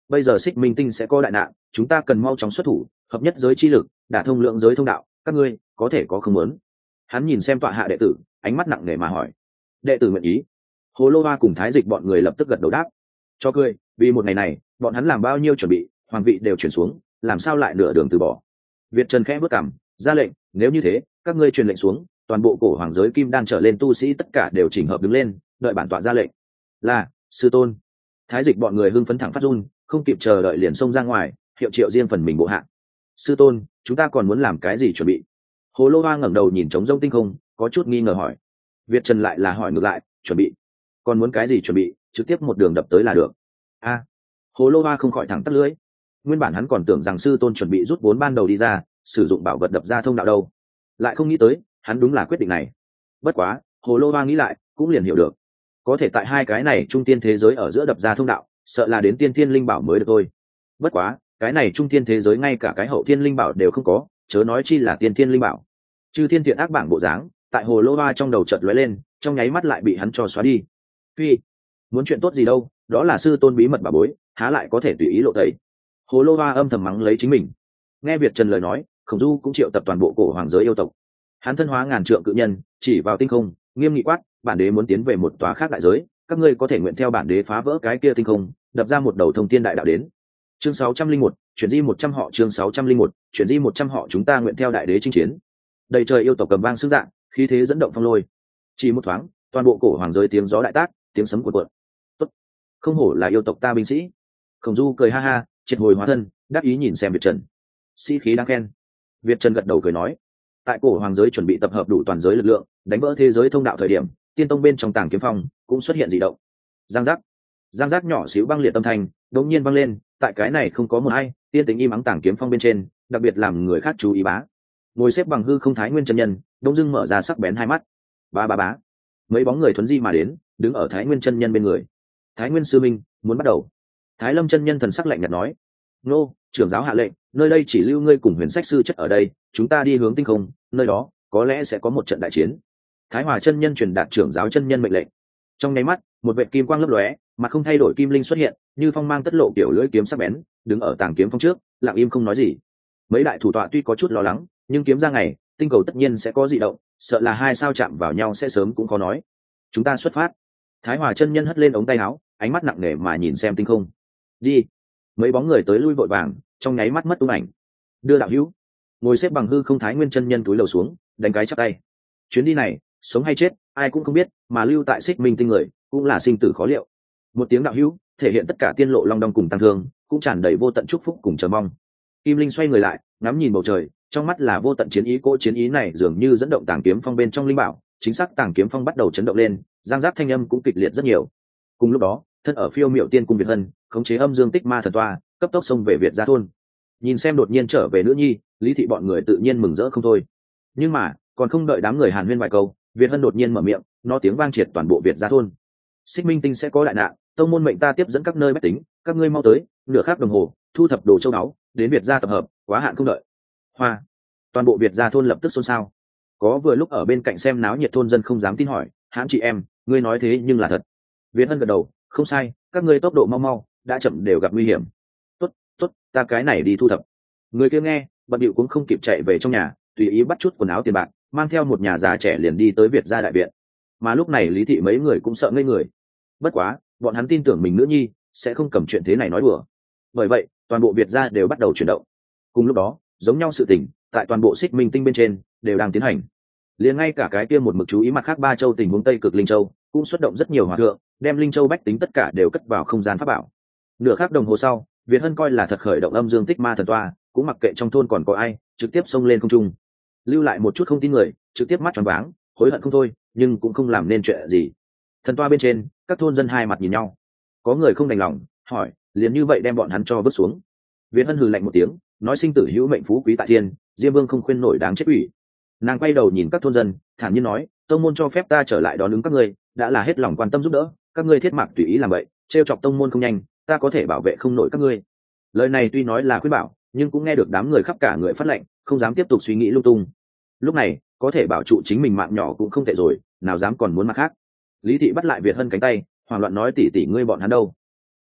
bây giờ xích minh tinh sẽ có đại nạn, chúng ta cần mau chóng xuất thủ, hợp nhất giới chi lực, đả thông lượng giới thông đạo, các ngươi có thể có không muốn. Hắn nhìn xem tọa hạ đệ tử, ánh mắt nặng nề mà hỏi. Đệ tử nguyện ý. Hồ Lô Hoa cùng Thái Dịch bọn người lập tức gật đầu đáp. Cho cười, vì một ngày này bọn hắn làm bao nhiêu chuẩn bị, hoàng vị đều chuyển xuống, làm sao lại nửa đường từ bỏ. Việt Trần khẽ bước cằm, ra lệnh, nếu như thế các ngươi truyền lệnh xuống, toàn bộ cổ hoàng giới kim đan trở lên tu sĩ tất cả đều chỉnh hợp đứng lên, đợi bản tọa ra lệnh. Là sư tôn. Thái Dịch bọn người hưng phấn thẳng phát run, không kịp chờ đợi liền xông ra ngoài, hiệu triệu riêng phần mình bộ hạ. Sư tôn, chúng ta còn muốn làm cái gì chuẩn bị? Hồ Lô Hoa ngẩng đầu nhìn trống rông tinh không, có chút nghi ngờ hỏi. Việt Trần lại là hỏi ngược lại, chuẩn bị? Còn muốn cái gì chuẩn bị? Trực tiếp một đường đập tới là được. A. À, Hồ Lô Hoa không khỏi thẳng tắt lưỡi. Nguyên bản hắn còn tưởng rằng sư tôn chuẩn bị rút vốn ban đầu đi ra, sử dụng bảo vật đập ra thông đạo đâu, lại không nghĩ tới hắn đúng là quyết định này. Bất quá Hồ Lô Hoa nghĩ lại cũng liền hiểu được, có thể tại hai cái này trung tiên thế giới ở giữa đập ra thông đạo, sợ là đến tiên thiên linh bảo mới được thôi. Bất quá cái này trung tiên thế giới ngay cả cái hậu thiên linh bảo đều không có, chớ nói chi là tiên thiên linh bảo. Chư thiên thiện ác bảng bộ dáng tại Hồ Lô Hoa trong đầu chợt lóe lên, trong nháy mắt lại bị hắn cho xóa đi. Phi, muốn chuyện tốt gì đâu, đó là sư tôn bí mật bà bối, há lại có thể tùy ý lộ tẩy. Hồ Lô Hoa âm thầm mắng lấy chính mình. Nghe Việt Trần lời nói, Khổng Du cũng triệu tập toàn bộ cổ hoàng giới yêu tộc. Hắn thân hóa ngàn trượng cự nhân, chỉ vào tinh không, nghiêm nghị quát, bản đế muốn tiến về một tòa khác đại giới, các ngươi có thể nguyện theo bản đế phá vỡ cái kia tinh không, đập ra một đầu thông thiên đại đạo đến. Chương sáu trăm linh một, chuyển di một trăm họ, chương sáu trăm linh một, chuyển di một trăm họ, chúng ta nguyện theo đại đế chinh chiến. Đầy trời yêu tộc cầm vang sức dạng, khí thế dẫn động phong lôi. Chỉ một thoáng, toàn bộ cổ hoàng giới tiếng gió đại tác, tiếng sấm cuộn cuộn. Tốt, không hổ là yêu tộc ta binh sĩ. Khổng Du cười ha ha, triệt hồi hóa thân, đáp ý nhìn xem Việt Trần. Sĩ khí đáng khen. Việt Trần gật đầu cười nói, tại cổ hoàng giới chuẩn bị tập hợp đủ toàn giới lực lượng, đánh vỡ thế giới thông đạo thời điểm, tiên tông bên trong tàng kiếm phong cũng xuất hiện dị động. Giang giác, giang giác nhỏ xíu băng liệt tâm thành đống nhiên vang lên, tại cái này không có một ai, tiên tính im ắng tàng kiếm phong bên trên, đặc biệt làm người khác chú ý bá. Ngồi xếp bằng hư không Thái Nguyên chân nhân, đông dưng mở ra sắc bén hai mắt. Ba ba bá. Mấy bóng người thuấn di mà đến, đứng ở Thái Nguyên chân nhân bên người. Thái Nguyên sư minh, muốn bắt đầu. Thái Lâm chân nhân thần sắc lạnh nhạt nói, nô trưởng giáo hạ lệnh, nơi đây chỉ lưu ngươi cùng huyền sách sư chất ở đây, chúng ta đi hướng tinh không, nơi đó có lẽ sẽ có một trận đại chiến. Thái Hòa chân nhân truyền đạt trưởng giáo chân nhân mệnh lệnh. Trong nháy mắt, một vệt kim quang lấp lóe, mà không thay đổi kim linh xuất hiện, như phong mang tất lộ kiểu lưỡi kiếm sắc bén, đứng ở tàng kiếm phong trước, lặng im không nói gì. Mấy đại thủ tọa tuy có chút lo lắng, nhưng kiếm ra ngày, tinh cầu tất nhiên sẽ có dị động, sợ là hai sao chạm vào nhau sẽ sớm cũng khó nói. Chúng ta xuất phát. Thái Hòa chân nhân hất lên ống tay áo, ánh mắt nặng nề mà nhìn xem tinh không. Đi. Mấy bóng người tới lui vội vàng, trong nháy mắt mất tung ảnh. Đưa đạo hữu. Ngồi xếp bằng hư không Thái Nguyên chân nhân túi lầu xuống, đánh cái chắp tay. Chuyến đi này, sống hay chết, ai cũng không biết, mà lưu tại Xích Minh tinh người, cũng là sinh tử khó liệu. Một tiếng đạo hữu, thể hiện tất cả tiên lộ long đong cùng tăng thương, cũng tràn đầy vô tận chúc phúc cùng chờ mong. Kim Linh xoay người lại, ngắm nhìn bầu trời, trong mắt là vô tận chiến ý, cỗ chiến ý này dường như dẫn động tàng kiếm phong bên trong linh bảo, chính xác tàng kiếm phong bắt đầu chấn động lên, giang giác thanh âm cũng kịch liệt rất nhiều. Cùng lúc đó, thân ở phiêu miệu tiên cung Việt Hân, khống chế âm dương tích ma thần toa, cấp tốc xông về Việt gia thôn. Nhìn xem đột nhiên trở về nữ nhi, Lý thị bọn người tự nhiên mừng rỡ không thôi. Nhưng mà, còn không đợi đám người hàn huyên vài câu, Việt Hân đột nhiên mở miệng, nó tiếng vang triệt toàn bộ Việt gia thôn. Xích Minh tinh sẽ có đại nạn, tông môn mệnh ta tiếp dẫn các nơi bách tính, các ngươi mau tới, nửa khắc đồng hồ, thu thập đồ châu báu, đến Việt gia tập hợp, quá hạn không đợi. Hoa. Toàn bộ Việt gia thôn lập tức xôn xao. Có vừa lúc ở bên cạnh xem náo nhiệt thôn dân không dám tin hỏi, hãn chị em, ngươi nói thế nhưng là thật. Việt Hân gật đầu, không sai, các ngươi tốc độ mau mau, đã chậm đều gặp nguy hiểm. Tốt, tốt, ta cái này đi thu thập. Người kia nghe, bận điệu cũng không kịp chạy về trong nhà, tùy ý bắt chút quần áo tiền bạc, mang theo một nhà già trẻ liền đi tới Việt gia đại viện. Mà lúc này Lý thị mấy người cũng sợ ngây người. Bất quá, bọn hắn tin tưởng mình nữ nhi sẽ không cầm chuyện thế này nói đùa. Bởi vậy, toàn bộ Việt gia đều bắt đầu chuyển động. Cùng lúc đó, giống nhau sự tình, tại toàn bộ Xích Minh tinh bên trên đều đang tiến hành. Liền ngay cả cái kia một mực chú ý mặt khác ba châu tình huống Tây Cực Linh Châu, cũng xuất động rất nhiều hòa thượng, đem Linh Châu bách tính tất cả đều cất vào không gian pháp bảo. Nửa khắc đồng hồ sau, Việt Hân coi là thật khởi động âm dương tích ma thần toa, cũng mặc kệ trong thôn còn có ai, trực tiếp xông lên không trung. Lưu lại một chút không tin người, trực tiếp mắt tròn váng, hối hận không thôi, nhưng cũng không làm nên chuyện gì. Thần toa bên trên, các thôn dân hai mặt nhìn nhau. Có người không đành lòng, hỏi, liền như vậy đem bọn hắn cho vứt xuống. Việt Hân hừ lạnh một tiếng, nói sinh tử hữu mệnh phú quý tại thiên, Diêm Vương không khuyên nổi đáng chết ủy. Nàng quay đầu nhìn các thôn dân, thản nhiên nói, tông môn cho phép ta trở lại đón ứng các ngươi, đã là hết lòng quan tâm giúp đỡ, các ngươi thiết mạc tùy ý làm vậy, trêu chọc tông môn không nhanh, ta có thể bảo vệ không nổi các ngươi. Lời này tuy nói là khuyên bảo, nhưng cũng nghe được đám người khắp cả người phát lệnh, không dám tiếp tục suy nghĩ lung tung. Lúc này, có thể bảo trụ chính mình mạng nhỏ cũng không tệ rồi, nào dám còn muốn mặt khác. Lý thị bắt lại Việt Hân cánh tay, hoảng loạn nói, tỷ tỷ ngươi bọn hắn đâu?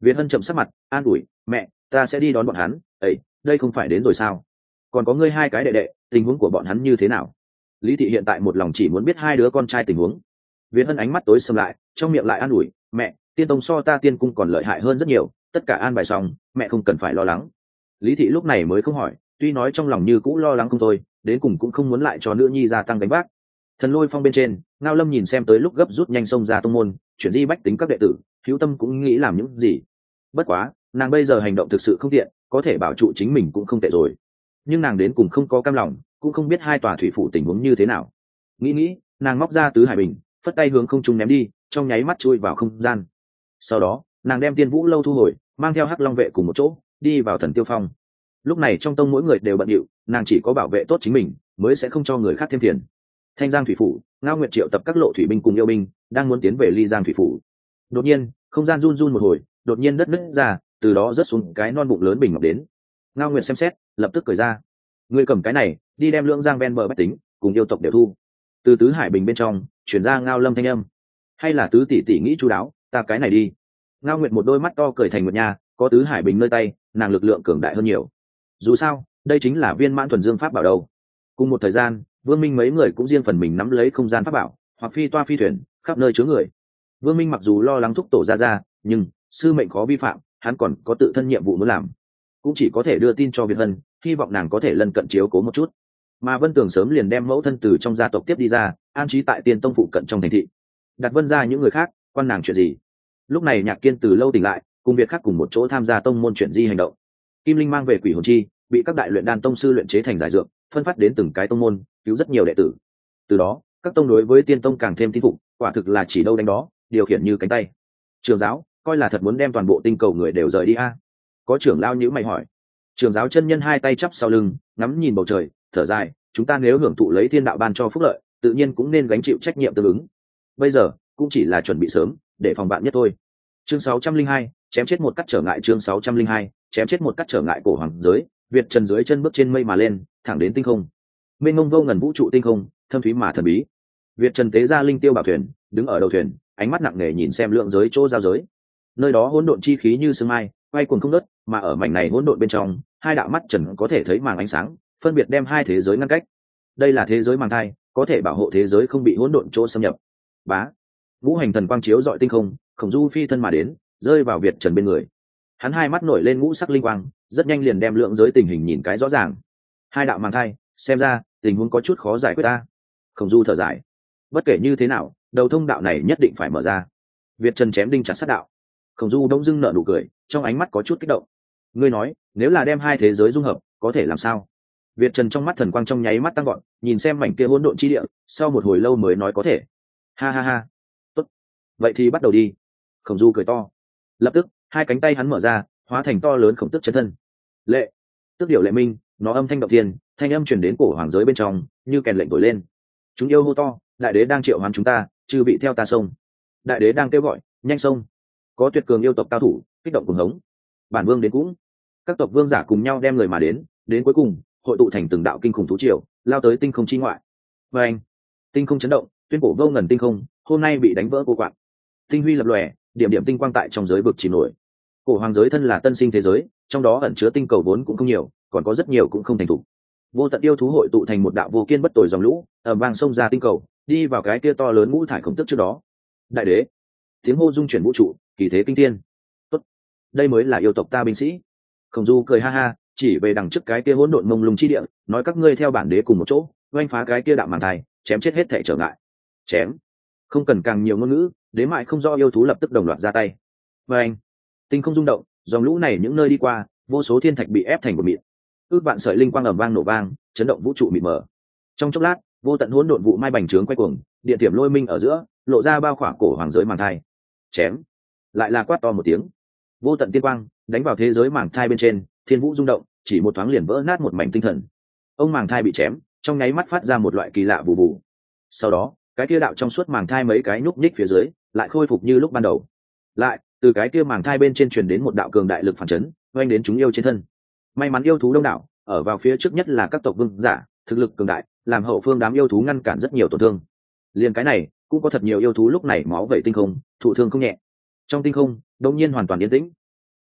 Việt Hân chậm sắc mặt an ủi mẹ, ta sẽ đi đón bọn hắn. Ấy, đây không phải đến rồi sao? Còn có ngươi hai cái đệ đệ, tình huống của bọn hắn như thế nào? Lý thị hiện tại một lòng chỉ muốn biết hai đứa con trai tình huống. Việt Hân ánh mắt tối sầm lại, trong miệng lại an ủi mẹ, tiên tông so ta tiên cung còn lợi hại hơn rất nhiều, tất cả an bài xong, mẹ không cần phải lo lắng. Lý thị lúc này mới không hỏi, tuy nói trong lòng như cũ lo lắng không thôi, đến cùng cũng không muốn lại cho nữ nhi gia tăng đánh vác. Thần Lôi Phong bên trên, Ngao Lâm nhìn xem tới lúc gấp rút nhanh xông ra tông môn, chuyển di bách tính các đệ tử, hữu tâm cũng nghĩ làm những gì. Bất quá, nàng bây giờ hành động thực sự không tiện, có thể bảo trụ chính mình cũng không tệ rồi. Nhưng nàng đến cùng không có cam lòng, cũng không biết hai tòa thủy phủ tình huống như thế nào. Nghĩ nghĩ, nàng móc ra tứ hải bình, phất tay hướng không trung ném đi, trong nháy mắt chui vào không gian. Sau đó, nàng đem Tiên Vũ lâu thu hồi, mang theo Hắc Long vệ cùng một chỗ, đi vào Thần Tiêu Phong. Lúc này trong tông mỗi người đều bận rộn, nàng chỉ có bảo vệ tốt chính mình, mới sẽ không cho người khác thêm phiền. Thanh Giang thủy phủ, Ngao Nguyệt triệu tập các lộ thủy binh cùng yêu binh, đang muốn tiến về Ly Giang thủy phủ. Đột nhiên, không gian run run một hồi, đột nhiên đất nứt ra, từ đó rớt xuống cái non bụng lớn bình ngọc đến. Ngao Nguyệt xem xét, lập tức cười ra. Ngươi cầm cái này, đi đem Lưỡng Giang ven bờ bách tính, cùng yêu tộc đều thu. Từ tứ hải bình bên trong, chuyển ra Ngao Lâm thanh âm. Hay là tứ tỷ tỷ nghĩ chu đáo, ta cái này đi. Ngao Nguyệt một đôi mắt to cười thành nguyệt nha, có tứ hải bình nơi tay, nàng lực lượng cường đại hơn nhiều. Dù sao, đây chính là viên mãn thuần dương pháp bảo đâu. Cùng một thời gian, Vương Minh mấy người cũng riêng phần mình nắm lấy không gian pháp bảo, hoặc phi toa phi thuyền, khắp nơi chứa người. Vương Minh mặc dù lo lắng thúc tổ ra ra, nhưng sư mệnh khó vi phạm, hắn còn có tự thân nhiệm vụ muốn làm, cũng chỉ có thể đưa tin cho Việt Hân, hy vọng nàng có thể lân cận chiếu cố một chút. Mà Vân Tường sớm liền đem mẫu thân từ trong gia tộc tiếp đi ra, an trí tại Tiên Tông phụ cận trong thành thị. Đặt Vân ra những người khác, quan nàng chuyện gì? Lúc này Nhạc Kiên từ lâu tỉnh lại, cùng Việt khác cùng một chỗ tham gia tông môn chuyển di hành động. Kim Linh mang về Quỷ Hồn Chi, bị các đại luyện đan tông sư luyện chế thành giải dược, phân phát đến từng cái tông môn, cứu rất nhiều đệ tử. Từ đó, các tông đối với Tiên Tông càng thêm tin phục, quả thực là chỉ đâu đánh đó, điều khiển như cánh tay. Trường giáo, coi là thật muốn đem toàn bộ tinh cầu người đều rời đi a? Có trưởng lao nhữ mày hỏi. Trường giáo chân nhân hai tay chắp sau lưng, ngắm nhìn bầu trời, thở dài, chúng ta nếu hưởng thụ lấy thiên đạo ban cho phúc lợi, tự nhiên cũng nên gánh chịu trách nhiệm tương ứng. Bây giờ, cũng chỉ là chuẩn bị sớm, để phòng bạn nhất thôi. Chương sáu trăm linh hai, chém chết một cắt trở ngại chương sáu trăm linh hai, chém chết một cắt trở ngại cổ hoàng giới, Việt Trần dưới chân bước trên mây mà lên, thẳng đến tinh không. Mênh mông vô ngần vũ trụ tinh không, thâm thúy mà thần bí. Việt Trần tế ra linh tiêu bảo thuyền, đứng ở đầu thuyền, ánh mắt nặng nề nhìn xem lượng giới chỗ giao giới. Nơi đó hỗn độn chi khí như sương mai, quay cuồng không ngớt, mà ở mảnh này hỗn độn bên trong, hai đạo mắt Trần có thể thấy màng ánh sáng, phân biệt đem hai thế giới ngăn cách. Đây là thế giới màng thai, có thể bảo hộ thế giới không bị hỗn độn chỗ xâm nhập. Bá, ngũ hành thần quang chiếu dọi tinh không, Khổng Du phi thân mà đến, rơi vào Việt Trần bên người. Hắn hai mắt nổi lên ngũ sắc linh quang, rất nhanh liền đem lượng giới tình hình nhìn cái rõ ràng. Hai đạo màng thai, xem ra tình huống có chút khó giải quyết ta. Khổng Du thở dài. Bất kể như thế nào, đầu thông đạo này nhất định phải mở ra. Việt Trần chém đinh chặt sắt đạo. Khổng Du đông dưng nở nụ cười, trong ánh mắt có chút kích động. Ngươi nói, nếu là đem hai thế giới dung hợp, có thể làm sao? Việt Trần trong mắt thần quang trong nháy mắt tăng gọn, nhìn xem mảnh kia hỗn độn chi địa, sau một hồi lâu mới nói có thể. Ha ha ha. Tốt. Vậy thì bắt đầu đi. Khổng Du cười to. Lập tức, hai cánh tay hắn mở ra, hóa thành to lớn khổng tức chân thân. Lệ. Tức điệu lệ minh, nó âm thanh động thiên, thanh âm truyền đến cổ hoàng giới bên trong, như kèn lệnh thổi lên. Chúng yêu hô to, đại đế đang triệu hoán chúng ta, chư bị theo ta sông. Đại đế đang kêu gọi, nhanh sông. Có tuyệt cường yêu tộc cao thủ, kích động cuồng hống. Bản vương đến cũng. Các tộc vương giả cùng nhau đem người mà đến, đến cuối cùng, hội tụ thành từng đạo kinh khủng thú triều, lao tới tinh không chi ngoại. Và anh, tinh không chấn động, tuyên cổ vô ngần tinh không, hôm nay bị đánh vỡ cô quạng. Tinh huy lập lòe, điểm điểm tinh quang tại trong giới vực chìm nổi. Cổ hoàng giới thân là tân sinh thế giới, trong đó ẩn chứa tinh cầu vốn cũng không nhiều, còn có rất nhiều cũng không thành thủ. Vô tận yêu thú hội tụ thành một đạo vô kiên bất tồi dòng lũ, ầm vang sông ra tinh cầu, đi vào cái kia to lớn ngũ thải khổng tức trước đó. Đại đế, tiếng hô dung chuyển vũ trụ, kỳ thế kinh thiên. Tốt, đây mới là yêu tộc ta binh sĩ. Khổng Du cười ha ha, chỉ về đằng trước cái kia hỗn độn mông lung chi địa, nói các ngươi theo bản đế cùng một chỗ, oanh phá cái kia đạo màn thai, chém chết hết thảy trở ngại. Chém. Không cần càng nhiều ngôn ngữ, đến mại không do yêu thú lập tức đồng loạt ra tay. Và anh, tinh không rung động, dòng lũ này những nơi đi qua, vô số thiên thạch bị ép thành một mịn. Ước vạn sợi linh quang ầm vang nổ vang, chấn động vũ trụ mịt mờ. Trong chốc lát, vô tận hỗn độn vụ mai bành trướng quay cuồng, địa điểm lôi minh ở giữa, lộ ra bao khỏa cổ hoàng giới màn thai. Chém. Lại là quát to một tiếng. Vô tận tiên quang đánh vào thế giới màn thai bên trên, thiên vũ rung động, chỉ một thoáng liền vỡ nát một mảnh tinh thần. Ông màng thai bị chém, trong nháy mắt phát ra một loại kỳ lạ vụ vụ. Sau đó, cái kia đạo trong suốt màng thai mấy cái nhúc nhích phía dưới, lại khôi phục như lúc ban đầu. Lại, từ cái kia màng thai bên trên truyền đến một đạo cường đại lực phản chấn, oanh đến chúng yêu trên thân. May mắn yêu thú đông đảo, ở vào phía trước nhất là các tộc vương giả, thực lực cường đại, làm hậu phương đám yêu thú ngăn cản rất nhiều tổn thương. Liên cái này, cũng có thật nhiều yêu thú lúc này máu vẩy tinh không, thụ thương không nhẹ. Trong tinh không, đột nhiên hoàn toàn yên tĩnh.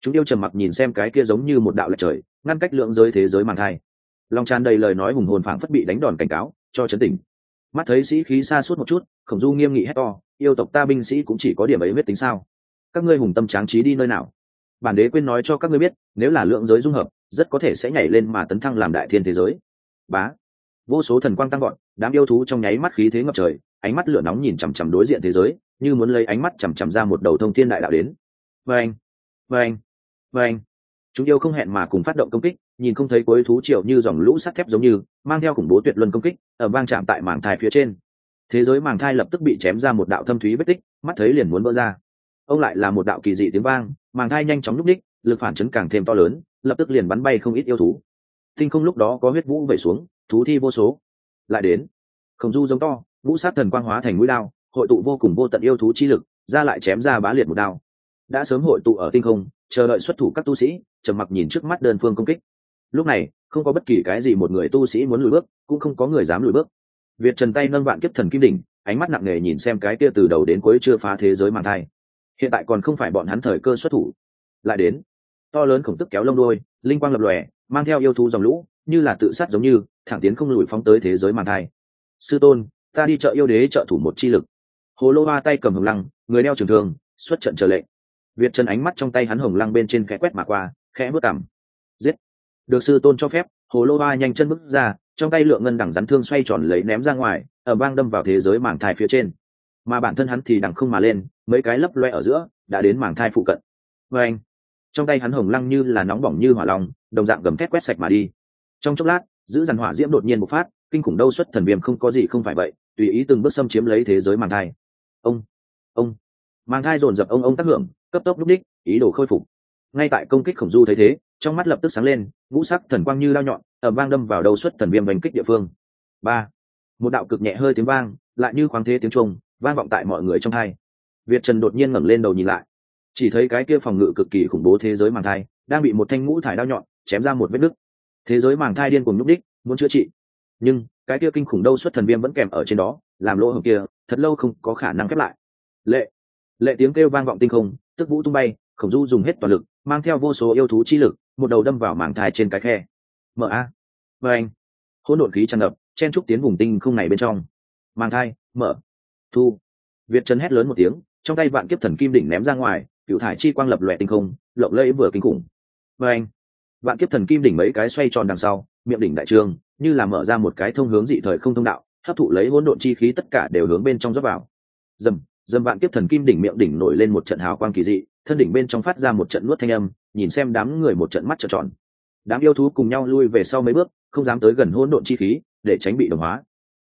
Chúng yêu trầm mặc nhìn xem cái kia giống như một đạo lệch trời ngăn cách lượng giới thế giới màng thai, lòng tràn đầy lời nói hùng hồn phảng phất bị đánh đòn cảnh cáo cho chấn tỉnh. Mắt thấy sĩ khí xa suốt một chút, Khổng Du nghiêm nghị hét to, yêu tộc ta binh sĩ cũng chỉ có điểm ấy huyết tính sao? Các ngươi hùng tâm tráng trí đi nơi nào? Bản đế quên nói cho các ngươi biết, nếu là lượng giới dung hợp, rất có thể sẽ nhảy lên mà tấn thăng làm đại thiên thế giới. Bá, vô số thần quang tăng gọn, đám yêu thú trong nháy mắt khí thế ngập trời, ánh mắt lửa nóng nhìn chằm chằm đối diện thế giới, như muốn lấy ánh mắt chằm chằm ra một đầu thông thiên đại đạo đến. Vâng, vâng, vâng. Chúng yêu không hẹn mà cùng phát động công kích, nhìn không thấy cuối thú triều như dòng lũ sắt thép giống như mang theo khủng bố tuyệt luân công kích, ở vang chạm tại màng thai phía trên. Thế giới màng thai lập tức bị chém ra một đạo thâm thúy vết tích, mắt thấy liền muốn vỡ ra. Ông lại là một đạo kỳ dị tiếng vang, màng thai nhanh chóng nhúc nhích, lực phản chấn càng thêm to lớn, lập tức liền bắn bay không ít yêu thú. Tinh không lúc đó có huyết vũ vẩy xuống, thú thi vô số. Lại đến, Khổng Du giống to, vũ sát thần quang hóa thành mũi đao, hội tụ vô cùng vô tận yêu thú chi lực, ra lại chém ra bá liệt một đao. Đã sớm hội tụ ở tinh không, chờ đợi xuất thủ các tu sĩ, trầm mặc nhìn trước mắt đơn phương công kích. Lúc này, không có bất kỳ cái gì một người tu sĩ muốn lùi bước, cũng không có người dám lùi bước. Việt Trần tay nâng vạn kiếp thần kim đỉnh, ánh mắt nặng nề nhìn xem cái kia từ đầu đến cuối chưa phá thế giới màng thai. Hiện tại còn không phải bọn hắn thời cơ xuất thủ. Lại đến, to lớn khổng tức kéo lông đuôi, linh quang lập lòe, mang theo yêu thú dòng lũ, như là tự sát giống như, thẳng tiến không lùi phóng tới thế giới màng thai. Sư tôn, ta đi chợ yêu đế trợ thủ một chi lực. Hồ Lô Hoa tay cầm hồng lăng, người đeo trường thương, xuất trận chờ lệnh. Việt Trần ánh mắt trong tay hắn hồng lăng bên trên khẽ quét mà qua, khẽ bước cằm. Giết. Được sư tôn cho phép, Hồ Lô Hoa nhanh chân bước ra, trong tay lượng ngân đẳng rắn thương xoay tròn lấy ném ra ngoài, ở bang đâm vào thế giới màng thai phía trên. Mà bản thân hắn thì đằng không mà lên, mấy cái lấp loe ở giữa, đã đến màng thai phụ cận. Và anh, trong tay hắn hồng lăng như là nóng bỏng như hỏa long, đồng dạng gầm thét quét sạch mà đi. Trong chốc lát, giữ dàn hỏa diễm đột nhiên bộc phát, kinh khủng đâu xuất thần viêm không có gì không phải vậy, tùy ý từng bước xâm chiếm lấy thế giới màng thai. Ông, ông, màng thai dồn dập ông ông tác hưởng, cấp tốc lúc đích, ý đồ khôi phục. Ngay tại công kích Khổng Du thấy thế, trong mắt lập tức sáng lên, ngũ sắc thần quang như lao nhọn, ầm vang đâm vào đầu xuất thần viêm đánh kích địa phương. Ba, một đạo cực nhẹ hơi tiếng vang, lại như khoáng thế tiếng trung, vang vọng tại mọi người trong tai. Việt Trần đột nhiên ngẩng lên đầu nhìn lại, chỉ thấy cái kia phòng ngự cực kỳ khủng bố thế giới màng thai đang bị một thanh ngũ thải đao nhọn chém ra một vết nứt. Thế giới màng thai điên cuồng nhúc đích, muốn chữa trị, nhưng cái kia kinh khủng đâu xuất thần viêm vẫn kèm ở trên đó, làm lỗ hổng kia thật lâu không có khả năng khép lại. Lệ, lệ tiếng kêu vang vọng tinh không, tức vũ tung bay. Khổng Du dùng hết toàn lực, mang theo vô số yêu thú chi lực, một đầu đâm vào màng thai trên cái khe. Mở a, và anh, hỗn độn khí tràn ngập, chen trúc tiến vùng tinh không này bên trong. Màng thai mở, thu. Việt Trần hét lớn một tiếng, trong tay vạn kiếp thần kim đỉnh ném ra ngoài, cựu thải chi quang lập lòe tinh không, lộng lẫy vừa kinh khủng. Và anh, vạn kiếp thần kim đỉnh mấy cái xoay tròn đằng sau, miệng đỉnh đại trương, như là mở ra một cái thông hướng dị thời không thông đạo, hấp thụ lấy hỗn độn chi khí tất cả đều hướng bên trong rót vào. Dầm, dầm vạn kiếp thần kim đỉnh miệng đỉnh nổi lên một trận hào quang kỳ dị, thân đỉnh bên trong phát ra một trận nuốt thanh âm, nhìn xem đám người một trận mắt trợn tròn. Đám yêu thú cùng nhau lui về sau mấy bước, không dám tới gần hỗn độn chi khí, để tránh bị đồng hóa.